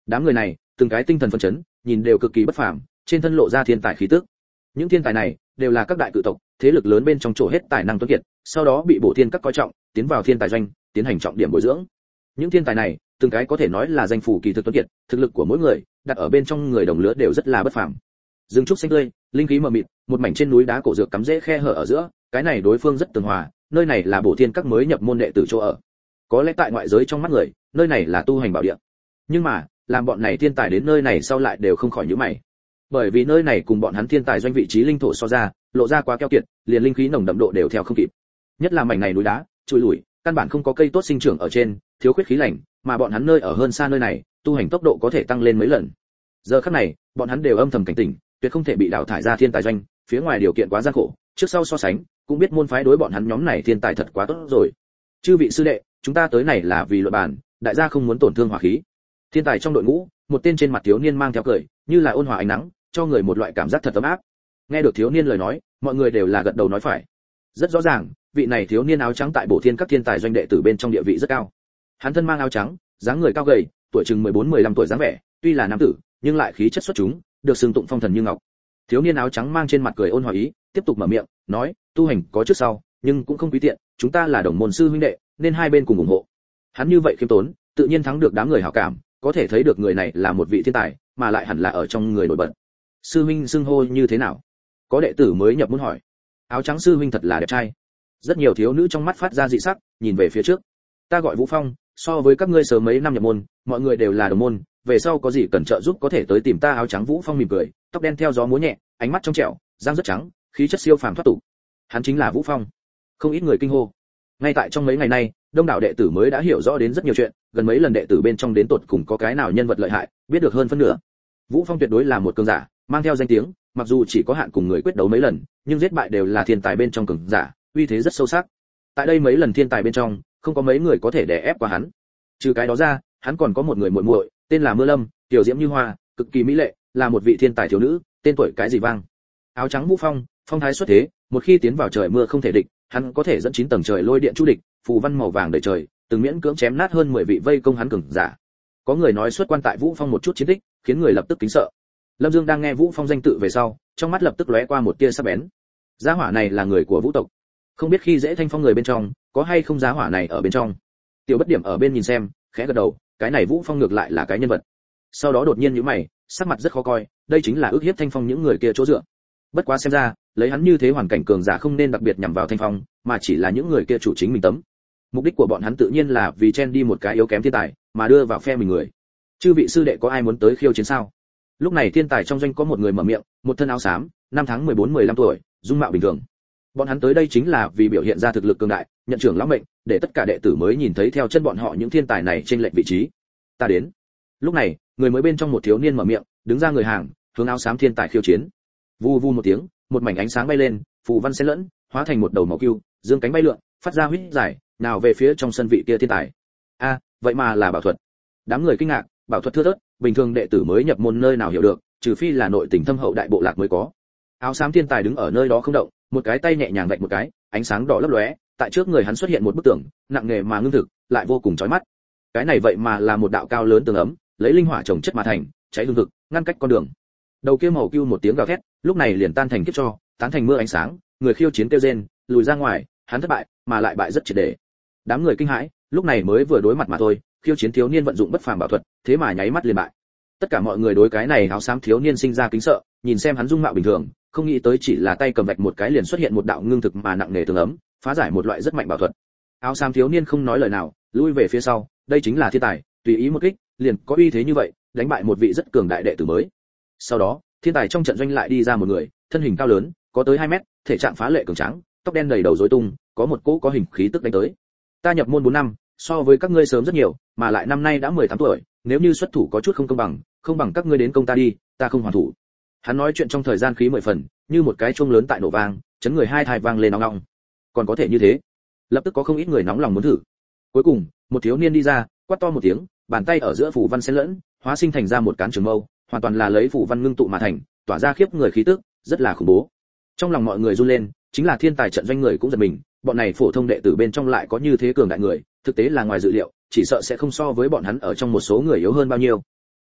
Đám người này từng cái tinh thần phấn chấn, nhìn đều cực kỳ bất phàm, trên thân lộ ra thiên tài khí tức. Những thiên tài này đều là các đại cự tộc, thế lực lớn bên trong chỗ hết tài năng tuấn kiệt, sau đó bị bổ thiên các coi trọng, tiến vào thiên tài doanh, tiến hành trọng điểm bồi dưỡng. Những thiên tài này, từng cái có thể nói là danh phủ kỳ thực tuấn kiệt, thực lực của mỗi người, đặt ở bên trong người đồng lứa đều rất là bất phàm. Rừng trúc xanh tươi, linh khí mờ mịt, một mảnh trên núi đá cổ dược cắm rễ khe hở ở giữa, cái này đối phương rất tường hòa, nơi này là bổ thiên các mới nhập môn đệ tử chỗ ở. Có lẽ tại ngoại giới trong mắt người, nơi này là tu hành bảo địa. Nhưng mà, làm bọn này thiên tài đến nơi này sau lại đều không khỏi nhíu mày. Bởi vì nơi này cùng bọn hắn thiên tài doanh vị trí linh thổ so ra, lộ ra quá keo kiệt, liền linh khí nồng đậm độ đều theo không kịp. Nhất là mảnh này núi đá, trụi lủi, căn bản không có cây tốt sinh trưởng ở trên, thiếu khuyết khí lạnh, mà bọn hắn nơi ở hơn xa nơi này, tu hành tốc độ có thể tăng lên mấy lần. Giờ khắc này, bọn hắn đều âm thầm cảnh tỉnh, tuyệt không thể bị đào thải ra thiên tài doanh, phía ngoài điều kiện quá gian khổ, trước sau so sánh, cũng biết môn phái đối bọn hắn nhóm này thiên tài thật quá tốt rồi. Chư vị sư đệ, chúng ta tới này là vì luận bàn, đại gia không muốn tổn thương hỏa khí. Thiên tài trong đội ngũ, một tên trên mặt thiếu niên mang theo cười, như là ôn hòa ánh nắng, cho người một loại cảm giác thật ấm áp. Nghe được thiếu niên lời nói, mọi người đều là gật đầu nói phải. Rất rõ ràng, vị này thiếu niên áo trắng tại Bổ Thiên các thiên tài doanh đệ tử bên trong địa vị rất cao. Hắn thân mang áo trắng, dáng người cao gầy, tuổi chừng mười bốn mười lăm tuổi dáng vẻ, tuy là nam tử, nhưng lại khí chất xuất chúng, được xưng tụng phong thần như ngọc. Thiếu niên áo trắng mang trên mặt cười ôn hòa ý, tiếp tục mở miệng, nói, tu hành có trước sau, nhưng cũng không quý tiện, chúng ta là đồng môn sư huynh đệ, nên hai bên cùng ủng hộ. Hắn như vậy khiêm tốn, tự nhiên thắng được đám người hảo cảm, có thể thấy được người này là một vị thiên tài, mà lại hẳn là ở trong người nổi bật. Sư huynh xưng hô như thế nào? Có đệ tử mới nhập môn hỏi. Áo trắng sư huynh thật là đẹp trai. Rất nhiều thiếu nữ trong mắt phát ra dị sắc, nhìn về phía trước. Ta gọi Vũ Phong, so với các ngươi sớm mấy năm nhập môn, mọi người đều là đồng môn, về sau có gì cần trợ giúp có thể tới tìm ta. Áo trắng Vũ Phong mỉm cười, tóc đen theo gió múa nhẹ, ánh mắt trong trẻo, răng rất trắng, khí chất siêu phàm thoát tục. Hắn chính là Vũ Phong. Không ít người kinh hô. Ngay tại trong mấy ngày nay, đông đảo đệ tử mới đã hiểu rõ đến rất nhiều chuyện, gần mấy lần đệ tử bên trong đến tột cùng có cái nào nhân vật lợi hại, biết được hơn phân nửa. Vũ Phong tuyệt đối là một cường giả, mang theo danh tiếng, mặc dù chỉ có hạn cùng người quyết đấu mấy lần, nhưng giết bại đều là thiên tài bên trong cường giả, uy thế rất sâu sắc. Tại đây mấy lần thiên tài bên trong, không có mấy người có thể đè ép qua hắn. Trừ cái đó ra, hắn còn có một người muội muội, tên là Mưa Lâm, tiểu diễm như hoa, cực kỳ mỹ lệ, là một vị thiên tài thiếu nữ, tên tuổi cái gì vang. Áo trắng Vũ Phong, phong thái xuất thế, một khi tiến vào trời mưa không thể địch, hắn có thể dẫn chín tầng trời lôi điện chu địch, phù văn màu vàng đầy trời, từng miễn cưỡng chém nát hơn mười vị vây công hắn cường giả. Có người nói xuất quan tại Vũ Phong một chút chiến tích, khiến người lập tức kính sợ. Lâm Dương đang nghe Vũ Phong danh tự về sau, trong mắt lập tức lóe qua một tia sắc bén. Giá hỏa này là người của Vũ tộc, không biết khi dễ Thanh Phong người bên trong, có hay không giá hỏa này ở bên trong. Tiểu Bất Điểm ở bên nhìn xem, khẽ gật đầu, cái này Vũ Phong ngược lại là cái nhân vật. Sau đó đột nhiên nhíu mày, sắc mặt rất khó coi, đây chính là ước hiếp Thanh Phong những người kia chỗ dựa. Bất quá xem ra, lấy hắn như thế hoàn cảnh cường giả không nên đặc biệt nhằm vào Thanh Phong, mà chỉ là những người kia chủ chính mình tấm. Mục đích của bọn hắn tự nhiên là vì chen đi một cái yếu kém thiên tài, mà đưa vào phe mình người. Chư vị sư đệ có ai muốn tới khiêu chiến sao? Lúc này thiên tài trong doanh có một người mở miệng, một thân áo xám, năm tháng mười bốn mười lăm tuổi, dung mạo bình thường. Bọn hắn tới đây chính là vì biểu hiện ra thực lực cường đại, nhận trưởng lão mệnh, để tất cả đệ tử mới nhìn thấy theo chân bọn họ những thiên tài này trên lệnh vị trí. Ta đến. Lúc này, người mới bên trong một thiếu niên mở miệng, đứng ra người hàng, hướng áo xám thiên tài khiêu chiến. Vù vù một tiếng, một mảnh ánh sáng bay lên, phù văn xen lẫn, hóa thành một đầu màu cừu, dương cánh bay lượn, phát ra huýt dài, nào về phía trong sân vị kia thiên tài. A, vậy mà là bảo thuật. Đám người kinh ngạc, bảo thuật thưa thớt, bình thường đệ tử mới nhập môn nơi nào hiểu được, trừ phi là nội tình thâm hậu đại bộ lạc mới có. Áo xám thiên tài đứng ở nơi đó không động, một cái tay nhẹ nhàng vạch một cái, ánh sáng đỏ lấp lóe, tại trước người hắn xuất hiện một bức tường, nặng nề mà ngưng thực, lại vô cùng chói mắt. Cái này vậy mà là một đạo cao lớn tường ấm, lấy linh hỏa trồng chất mà thành, cháy hương thực, ngăn cách con đường. Đầu kia màu cừu một tiếng gào thét, lúc này liền tan thành kiếp cho, tán thành mưa ánh sáng, người khiêu chiến kêu rên, lùi ra ngoài, hắn thất bại, mà lại bại rất triệt để. Đám người kinh hãi, lúc này mới vừa đối mặt mà thôi, khiêu chiến thiếu niên vận dụng bất phàm bảo thuật, thế mà nháy mắt liền bại. Tất cả mọi người đối cái này áo xám thiếu niên sinh ra kính sợ, nhìn xem hắn dung mạo bình thường, không nghĩ tới chỉ là tay cầm vạch một cái liền xuất hiện một đạo ngưng thực mà nặng nề tường ấm, phá giải một loại rất mạnh bảo thuật. Áo xám thiếu niên không nói lời nào, lui về phía sau, đây chính là thiên tài, tùy ý một kích, liền có uy thế như vậy, đánh bại một vị rất cường đại đệ tử mới. Sau đó, thiên tài trong trận doanh lại đi ra một người, thân hình cao lớn, có tới hai mét, thể trạng phá lệ cường tráng, tóc đen đầy đầu rối tung, có một cỗ có hình khí tức đánh tới. Ta nhập môn bốn năm, so với các ngươi sớm rất nhiều, mà lại năm nay đã mười tám tuổi, nếu như xuất thủ có chút không công bằng, không bằng các ngươi đến công ta đi, ta không hoàn thủ. Hắn nói chuyện trong thời gian khí mười phần, như một cái chuông lớn tại nổ vang, chấn người hai thai vang lên nóng ong. Còn có thể như thế? Lập tức có không ít người nóng lòng muốn thử. Cuối cùng, một thiếu niên đi ra, quát to một tiếng, bàn tay ở giữa phủ văn xen lẫn, hóa sinh thành ra một cán trường mâu, hoàn toàn là lấy phủ văn ngưng tụ mà thành, tỏa ra khiếp người khí tức, rất là khủng bố. Trong lòng mọi người run lên, chính là thiên tài trận doanh người cũng giật mình, bọn này phổ thông đệ tử bên trong lại có như thế cường đại người, thực tế là ngoài dự liệu, chỉ sợ sẽ không so với bọn hắn ở trong một số người yếu hơn bao nhiêu.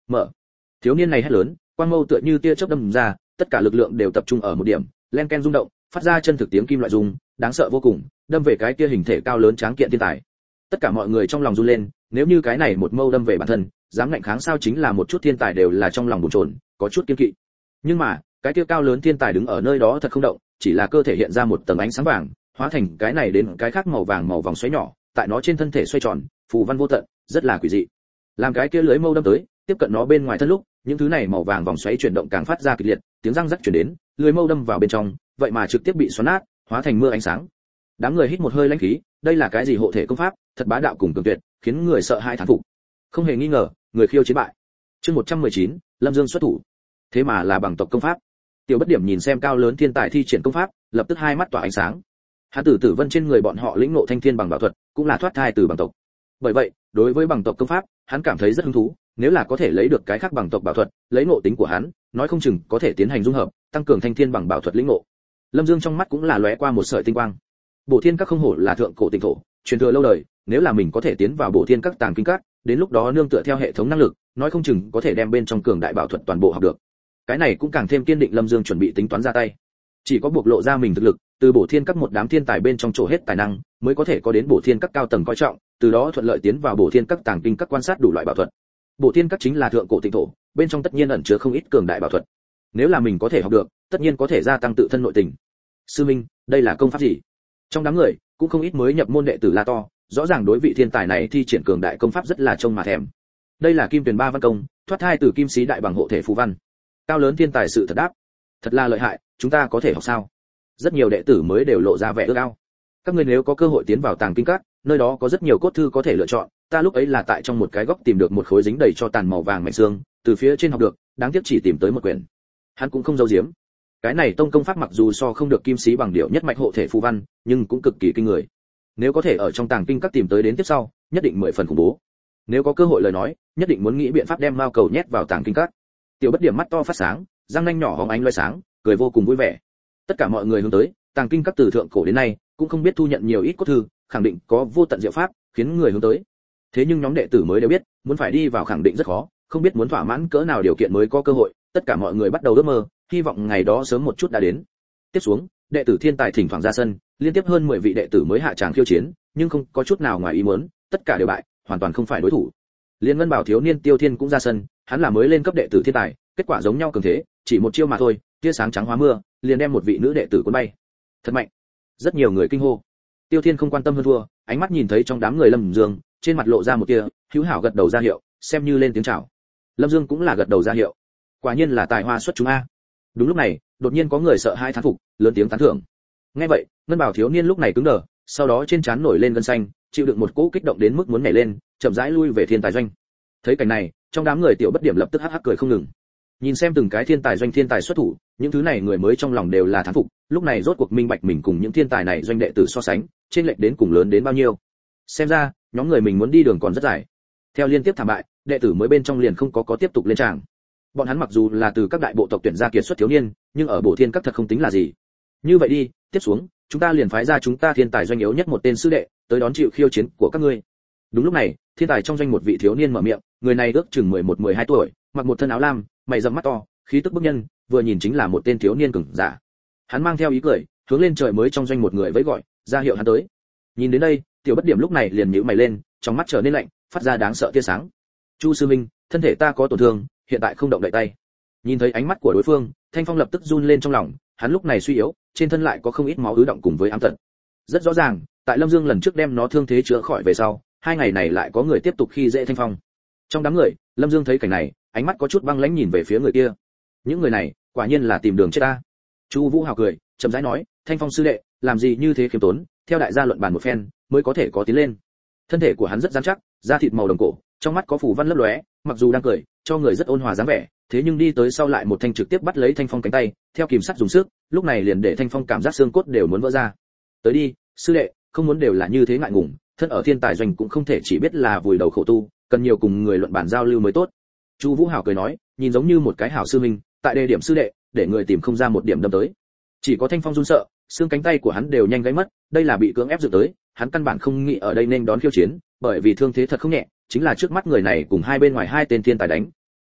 Mở. Thiếu niên này hét lớn, quang mâu tựa như tia chớp đâm ra, tất cả lực lượng đều tập trung ở một điểm, len ken rung động, phát ra chân thực tiếng kim loại rung, đáng sợ vô cùng, đâm về cái kia hình thể cao lớn tráng kiện thiên tài. Tất cả mọi người trong lòng run lên, nếu như cái này một mâu đâm về bản thân, dám ngạnh kháng sao chính là một chút thiên tài đều là trong lòng bồn chồn, có chút kiên kỵ. Nhưng mà, cái kia cao lớn thiên tài đứng ở nơi đó thật không động, chỉ là cơ thể hiện ra một tầng ánh sáng vàng, hóa thành cái này đến cái khác màu vàng màu vòng xoáy nhỏ, tại nó trên thân thể xoay tròn, phù văn vô tận, rất là quỷ dị. Làm cái kia lưới mâu đâm tới, tiếp cận nó bên ngoài thân lúc, những thứ này màu vàng vòng xoáy chuyển động càng phát ra kịch liệt, tiếng răng rắc truyền đến, lưới mâu đâm vào bên trong, vậy mà trực tiếp bị xoắn nát, hóa thành mưa ánh sáng. Đám người hít một hơi lãnh khí, đây là cái gì hộ thể công pháp, thật bá đạo cùng cường tuyệt, khiến người sợ hãi thán phục. Không hề nghi ngờ, người khiêu chiến bại. Chương một trăm mười chín, Lâm Dương xuất thủ. Thế mà là bằng tộc công pháp. Tiểu Bất Điểm nhìn xem cao lớn thiên tài thi triển công pháp, lập tức hai mắt tỏa ánh sáng. Hắn tử tử vân trên người bọn họ lĩnh ngộ thanh thiên bằng bảo thuật, cũng là thoát thai từ bằng tộc. Bởi vậy, đối với bằng tộc công pháp, hắn cảm thấy rất hứng thú, nếu là có thể lấy được cái khác bằng tộc bảo thuật, lấy ngộ tính của hắn, nói không chừng có thể tiến hành dung hợp, tăng cường thanh thiên bằng bảo thuật lĩnh ngộ. Lâm Dương trong mắt cũng là lóe qua một sợi tinh quang. Bổ Thiên Các không hổ là thượng cổ tinh thổ, truyền thừa lâu đời, nếu là mình có thể tiến vào Bổ Thiên Các tàng kinh các, đến lúc đó nương tựa theo hệ thống năng lực, nói không chừng có thể đem bên trong cường đại bảo thuật toàn bộ học được. Cái này cũng càng thêm kiên định Lâm Dương chuẩn bị tính toán ra tay. Chỉ có bộc lộ ra mình thực lực, từ Bổ Thiên Các một đám thiên tài bên trong chỗ hết tài năng, mới có thể có đến Bổ Thiên Các cao tầng coi trọng, từ đó thuận lợi tiến vào Bổ Thiên Các tàng kinh các quan sát đủ loại bảo thuật. Bổ Thiên Các chính là thượng cổ tinh thổ, bên trong tất nhiên ẩn chứa không ít cường đại bảo thuật. Nếu là mình có thể học được, tất nhiên có thể gia tăng tự thân nội tình. Sư minh, đây là công pháp gì? Trong đám người, cũng không ít mới nhập môn đệ tử la to, rõ ràng đối vị thiên tài này thi triển cường đại công pháp rất là trông mà thèm. Đây là Kim Tuyền Ba Văn Công, thoát thai từ Kim Sĩ Đại Bằng hộ thể phù văn. Cao lớn thiên tài sự thật đáp, thật là lợi hại, chúng ta có thể học sao? Rất nhiều đệ tử mới đều lộ ra vẻ ước ao. Các ngươi nếu có cơ hội tiến vào tàng kinh các, nơi đó có rất nhiều cốt thư có thể lựa chọn, ta lúc ấy là tại trong một cái góc tìm được một khối dính đầy cho tàn màu vàng mảnh xương, từ phía trên học được, đáng tiếc chỉ tìm tới một quyển. Hắn cũng không giấu giếm. Cái này tông công pháp mặc dù so không được Kim Sĩ Bằng điệu nhất mạch hộ thể phù văn, nhưng cũng cực kỳ kinh người. Nếu có thể ở trong tàng kinh các tìm tới đến tiếp sau, nhất định mười phần khủng bố. Nếu có cơ hội lời nói, nhất định muốn nghĩ biện pháp đem mao cầu nhét vào tàng kinh các. Tiểu Bất Điểm mắt to phát sáng, răng nanh nhỏ hóng ánh loé sáng, cười vô cùng vui vẻ. Tất cả mọi người hướng tới, tàng kinh các từ thượng cổ đến nay, cũng không biết thu nhận nhiều ít cốt thư, khẳng định có vô tận diệu pháp, khiến người hướng tới. Thế nhưng nhóm đệ tử mới đều biết, muốn phải đi vào khẳng định rất khó, không biết muốn thỏa mãn cỡ nào điều kiện mới có cơ hội, tất cả mọi người bắt đầu ước mơ, hy vọng ngày đó sớm một chút đã đến. Tiếp xuống, đệ tử thiên tài thỉnh thoảng ra sân, liên tiếp hơn mười vị đệ tử mới hạ tràng khiêu chiến, nhưng không có chút nào ngoài ý muốn, tất cả đều bại, hoàn toàn không phải đối thủ. Liên Ngân Bảo thiếu niên Tiêu Thiên cũng ra sân, hắn là mới lên cấp đệ tử thiên tài, kết quả giống nhau cường thế, chỉ một chiêu mà thôi, tia sáng trắng hóa mưa, liền đem một vị nữ đệ tử cuốn bay. Thật mạnh. Rất nhiều người kinh hô. Tiêu Thiên không quan tâm hơn thua, ánh mắt nhìn thấy trong đám người Lâm Dương, trên mặt lộ ra một tia hữu hảo gật đầu ra hiệu, xem như lên tiếng chào. Lâm Dương cũng là gật đầu ra hiệu. Quả nhiên là tài hoa xuất chúng a. Đúng lúc này, đột nhiên có người sợ hai thán phục, lớn tiếng tán thưởng. Nghe vậy, Ngân Bảo thiếu niên lúc này cứng đờ, sau đó trên trán nổi lên gân xanh, chịu đựng một cỗ kích động đến mức muốn nhảy lên, chậm rãi lui về thiên tài doanh. Thấy cảnh này, trong đám người Tiểu Bất Điểm lập tức hắc hắc cười không ngừng. Nhìn xem từng cái thiên tài doanh thiên tài xuất thủ, những thứ này người mới trong lòng đều là thán phục, lúc này rốt cuộc minh bạch mình cùng những thiên tài này doanh đệ tử so sánh, trên lệch đến cùng lớn đến bao nhiêu. Xem ra, nhóm người mình muốn đi đường còn rất dài. Theo liên tiếp thảm bại, đệ tử mới bên trong liền không có có tiếp tục lên tràng. Bọn hắn mặc dù là từ các đại bộ tộc tuyển ra kiệt xuất thiếu niên, nhưng ở Bổ Thiên Các thật không tính là gì. Như vậy đi, tiếp xuống, chúng ta liền phái ra chúng ta thiên tài doanh yếu nhất một tên sư đệ, tới đón chịu khiêu chiến của các ngươi. Đúng lúc này, thiên tài trong doanh một vị thiếu niên mở miệng, người này ước chừng mười một mười hai tuổi, mặc một thân áo lam, mày rậm mắt to, khí tức bức nhân, vừa nhìn chính là một tên thiếu niên cường giả. Hắn mang theo ý cười, hướng lên trời mới trong doanh một người vẫy gọi, ra hiệu hắn tới. Nhìn đến đây, Tiểu Bất Điểm lúc này liền nhíu mày lên, trong mắt trở nên lạnh, phát ra đáng sợ tia sáng. Chu sư minh, thân thể ta có tổn thương, hiện tại không động đậy tay. Nhìn thấy ánh mắt của đối phương, Thanh Phong lập tức run lên trong lòng, hắn lúc này suy yếu, trên thân lại có không ít máu ứ động cùng với ám tật. Rất rõ ràng, tại Lâm Dương lần trước đem nó thương thế chữa khỏi về sau, hai ngày này lại có người tiếp tục khi dễ Thanh Phong. Trong đám người, Lâm Dương thấy cảnh này, ánh mắt có chút băng lãnh nhìn về phía người kia. Những người này, quả nhiên là tìm đường chết ta. Chu Vũ hào cười, chậm rãi nói, Thanh Phong sư đệ, làm gì như thế khiêm tốn, theo đại gia luận bàn một phen, mới có thể có tiến lên. Thân thể của hắn rất rắn chắc, da thịt màu đồng cổ, trong mắt có phủ văn lấp lóe, mặc dù đang cười, cho người rất ôn hòa dáng vẻ, thế nhưng đi tới sau lại một thanh trực tiếp bắt lấy Thanh Phong cánh tay, theo kìm sắt dùng sức, lúc này liền để Thanh Phong cảm giác xương cốt đều muốn vỡ ra. Tới đi, sư đệ, không muốn đều là như thế ngại ngùng, thân ở thiên tài doanh cũng không thể chỉ biết là vùi đầu khổ tu, cần nhiều cùng người luận bàn giao lưu mới tốt. Chu Vũ hào cười nói, nhìn giống như một cái hảo sư minh, tại đề điểm sư đệ, để người tìm không ra một điểm đâm tới. Chỉ có Thanh Phong run sợ, xương cánh tay của hắn đều nhanh gãy mất, đây là bị cưỡng ép dựng tới, hắn căn bản không nghĩ ở đây nên đón khiêu chiến, bởi vì thương thế thật không nhẹ, chính là trước mắt người này cùng hai bên ngoài hai tên thiên tài đánh.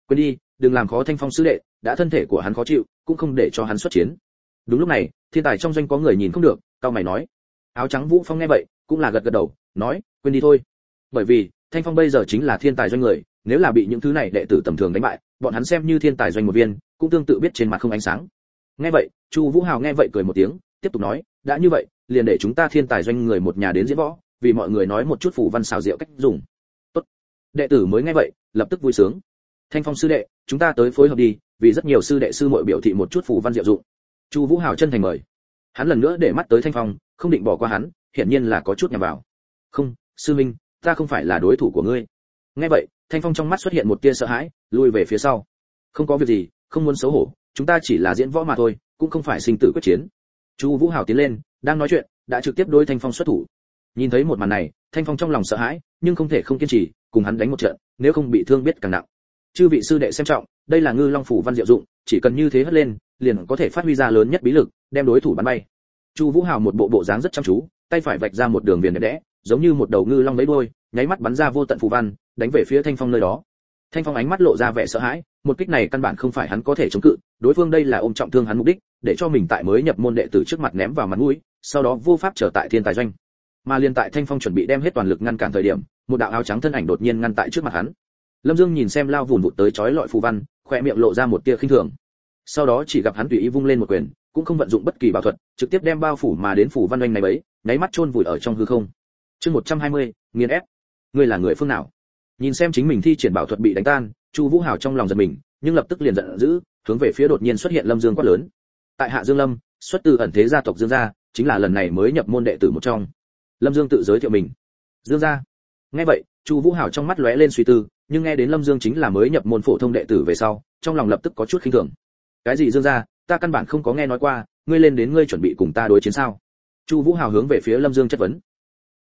quên đi, đừng làm khó Thanh Phong sư đệ, đã thân thể của hắn khó chịu, cũng không để cho hắn xuất chiến. Đúng lúc này, thiên tài trong doanh có người nhìn không được, cao mày nói. Áo trắng Vũ Phong nghe vậy, cũng là gật gật đầu, nói, quên đi thôi. Bởi vì, Thanh Phong bây giờ chính là thiên tài doanh người, nếu là bị những thứ này đệ tử tầm thường đánh bại, bọn hắn xem như thiên tài doanh một viên, cũng tương tự biết trên mặt không ánh sáng. Nghe vậy, Chu Vũ Hào nghe vậy cười một tiếng, tiếp tục nói, đã như vậy, liền để chúng ta thiên tài doanh người một nhà đến diễn võ, vì mọi người nói một chút phù văn xảo diệu cách dùng. Tốt. Đệ tử mới nghe vậy, lập tức vui sướng. Thanh Phong sư đệ, chúng ta tới phối hợp đi, vì rất nhiều sư đệ sư muội biểu thị một chút phù văn diệu dụng. Chu Vũ Hào chân thành mời. Hắn lần nữa để mắt tới Thanh Phong, không định bỏ qua hắn, hiển nhiên là có chút nhằm vào. Không, sư minh, ta không phải là đối thủ của ngươi. Nghe vậy, Thanh Phong trong mắt xuất hiện một tia sợ hãi, lùi về phía sau. Không có việc gì, không muốn xấu hổ, chúng ta chỉ là diễn võ mà thôi, cũng không phải sinh tử quyết chiến. Chu Vũ Hào tiến lên, đang nói chuyện, đã trực tiếp đối Thanh Phong xuất thủ. Nhìn thấy một màn này, Thanh Phong trong lòng sợ hãi, nhưng không thể không kiên trì, cùng hắn đánh một trận, nếu không bị thương biết càng nặng. Chư vị sư đệ xem trọng, đây là Ngư Long phủ văn diệu dụng, chỉ cần như thế hất lên, liền có thể phát huy ra lớn nhất bí lực, đem đối thủ bắn bay. Chu Vũ Hào một bộ bộ dáng rất chăm chú, tay phải vạch ra một đường viền đẹp đẽ, giống như một đầu ngư long mấy đuôi, nháy mắt bắn ra vô tận phù văn, đánh về phía Thanh Phong nơi đó. Thanh Phong ánh mắt lộ ra vẻ sợ hãi, một kích này căn bản không phải hắn có thể chống cự, đối phương đây là ôm trọng thương hắn mục đích, để cho mình tại mới nhập môn đệ tử trước mặt ném vào mặt mũi, sau đó vô pháp trở tại thiên tài doanh. Mà liên tại Thanh Phong chuẩn bị đem hết toàn lực ngăn cản thời điểm, một đạo áo trắng thân ảnh đột nhiên ngăn tại trước mặt hắn. Lâm Dương nhìn xem lao vụn vụt tới chói lọi phù văn, khóe miệng lộ ra một tia khinh thường. Sau đó chỉ gặp hắn tùy ý vung lên một quyền, cũng không vận dụng bất kỳ bảo thuật, trực tiếp đem bao phủ mà đến phù văn doanh này bấy, nháy mắt chôn vùi ở trong hư không. Chương một trăm hai mươi, nghiền ép. Ngươi là người phương nào? Nhìn xem chính mình thi triển bảo thuật bị đánh tan, Chu Vũ Hào trong lòng giật mình, nhưng lập tức liền giận dữ, hướng về phía đột nhiên xuất hiện Lâm Dương quát lớn. Tại Hạ Dương Lâm, xuất từ ẩn thế gia tộc Dương gia, chính là lần này mới nhập môn đệ tử một trong. Lâm Dương tự giới thiệu mình. Dương gia. Nghe vậy, Chu Vũ Hào trong mắt lóe lên suy tư, nhưng nghe đến Lâm Dương chính là mới nhập môn phổ thông đệ tử về sau, trong lòng lập tức có chút khinh thường. Cái gì Dương gia, ta căn bản không có nghe nói qua, ngươi lên đến ngươi chuẩn bị cùng ta đối chiến sao? Chu Vũ Hào hướng về phía Lâm Dương chất vấn.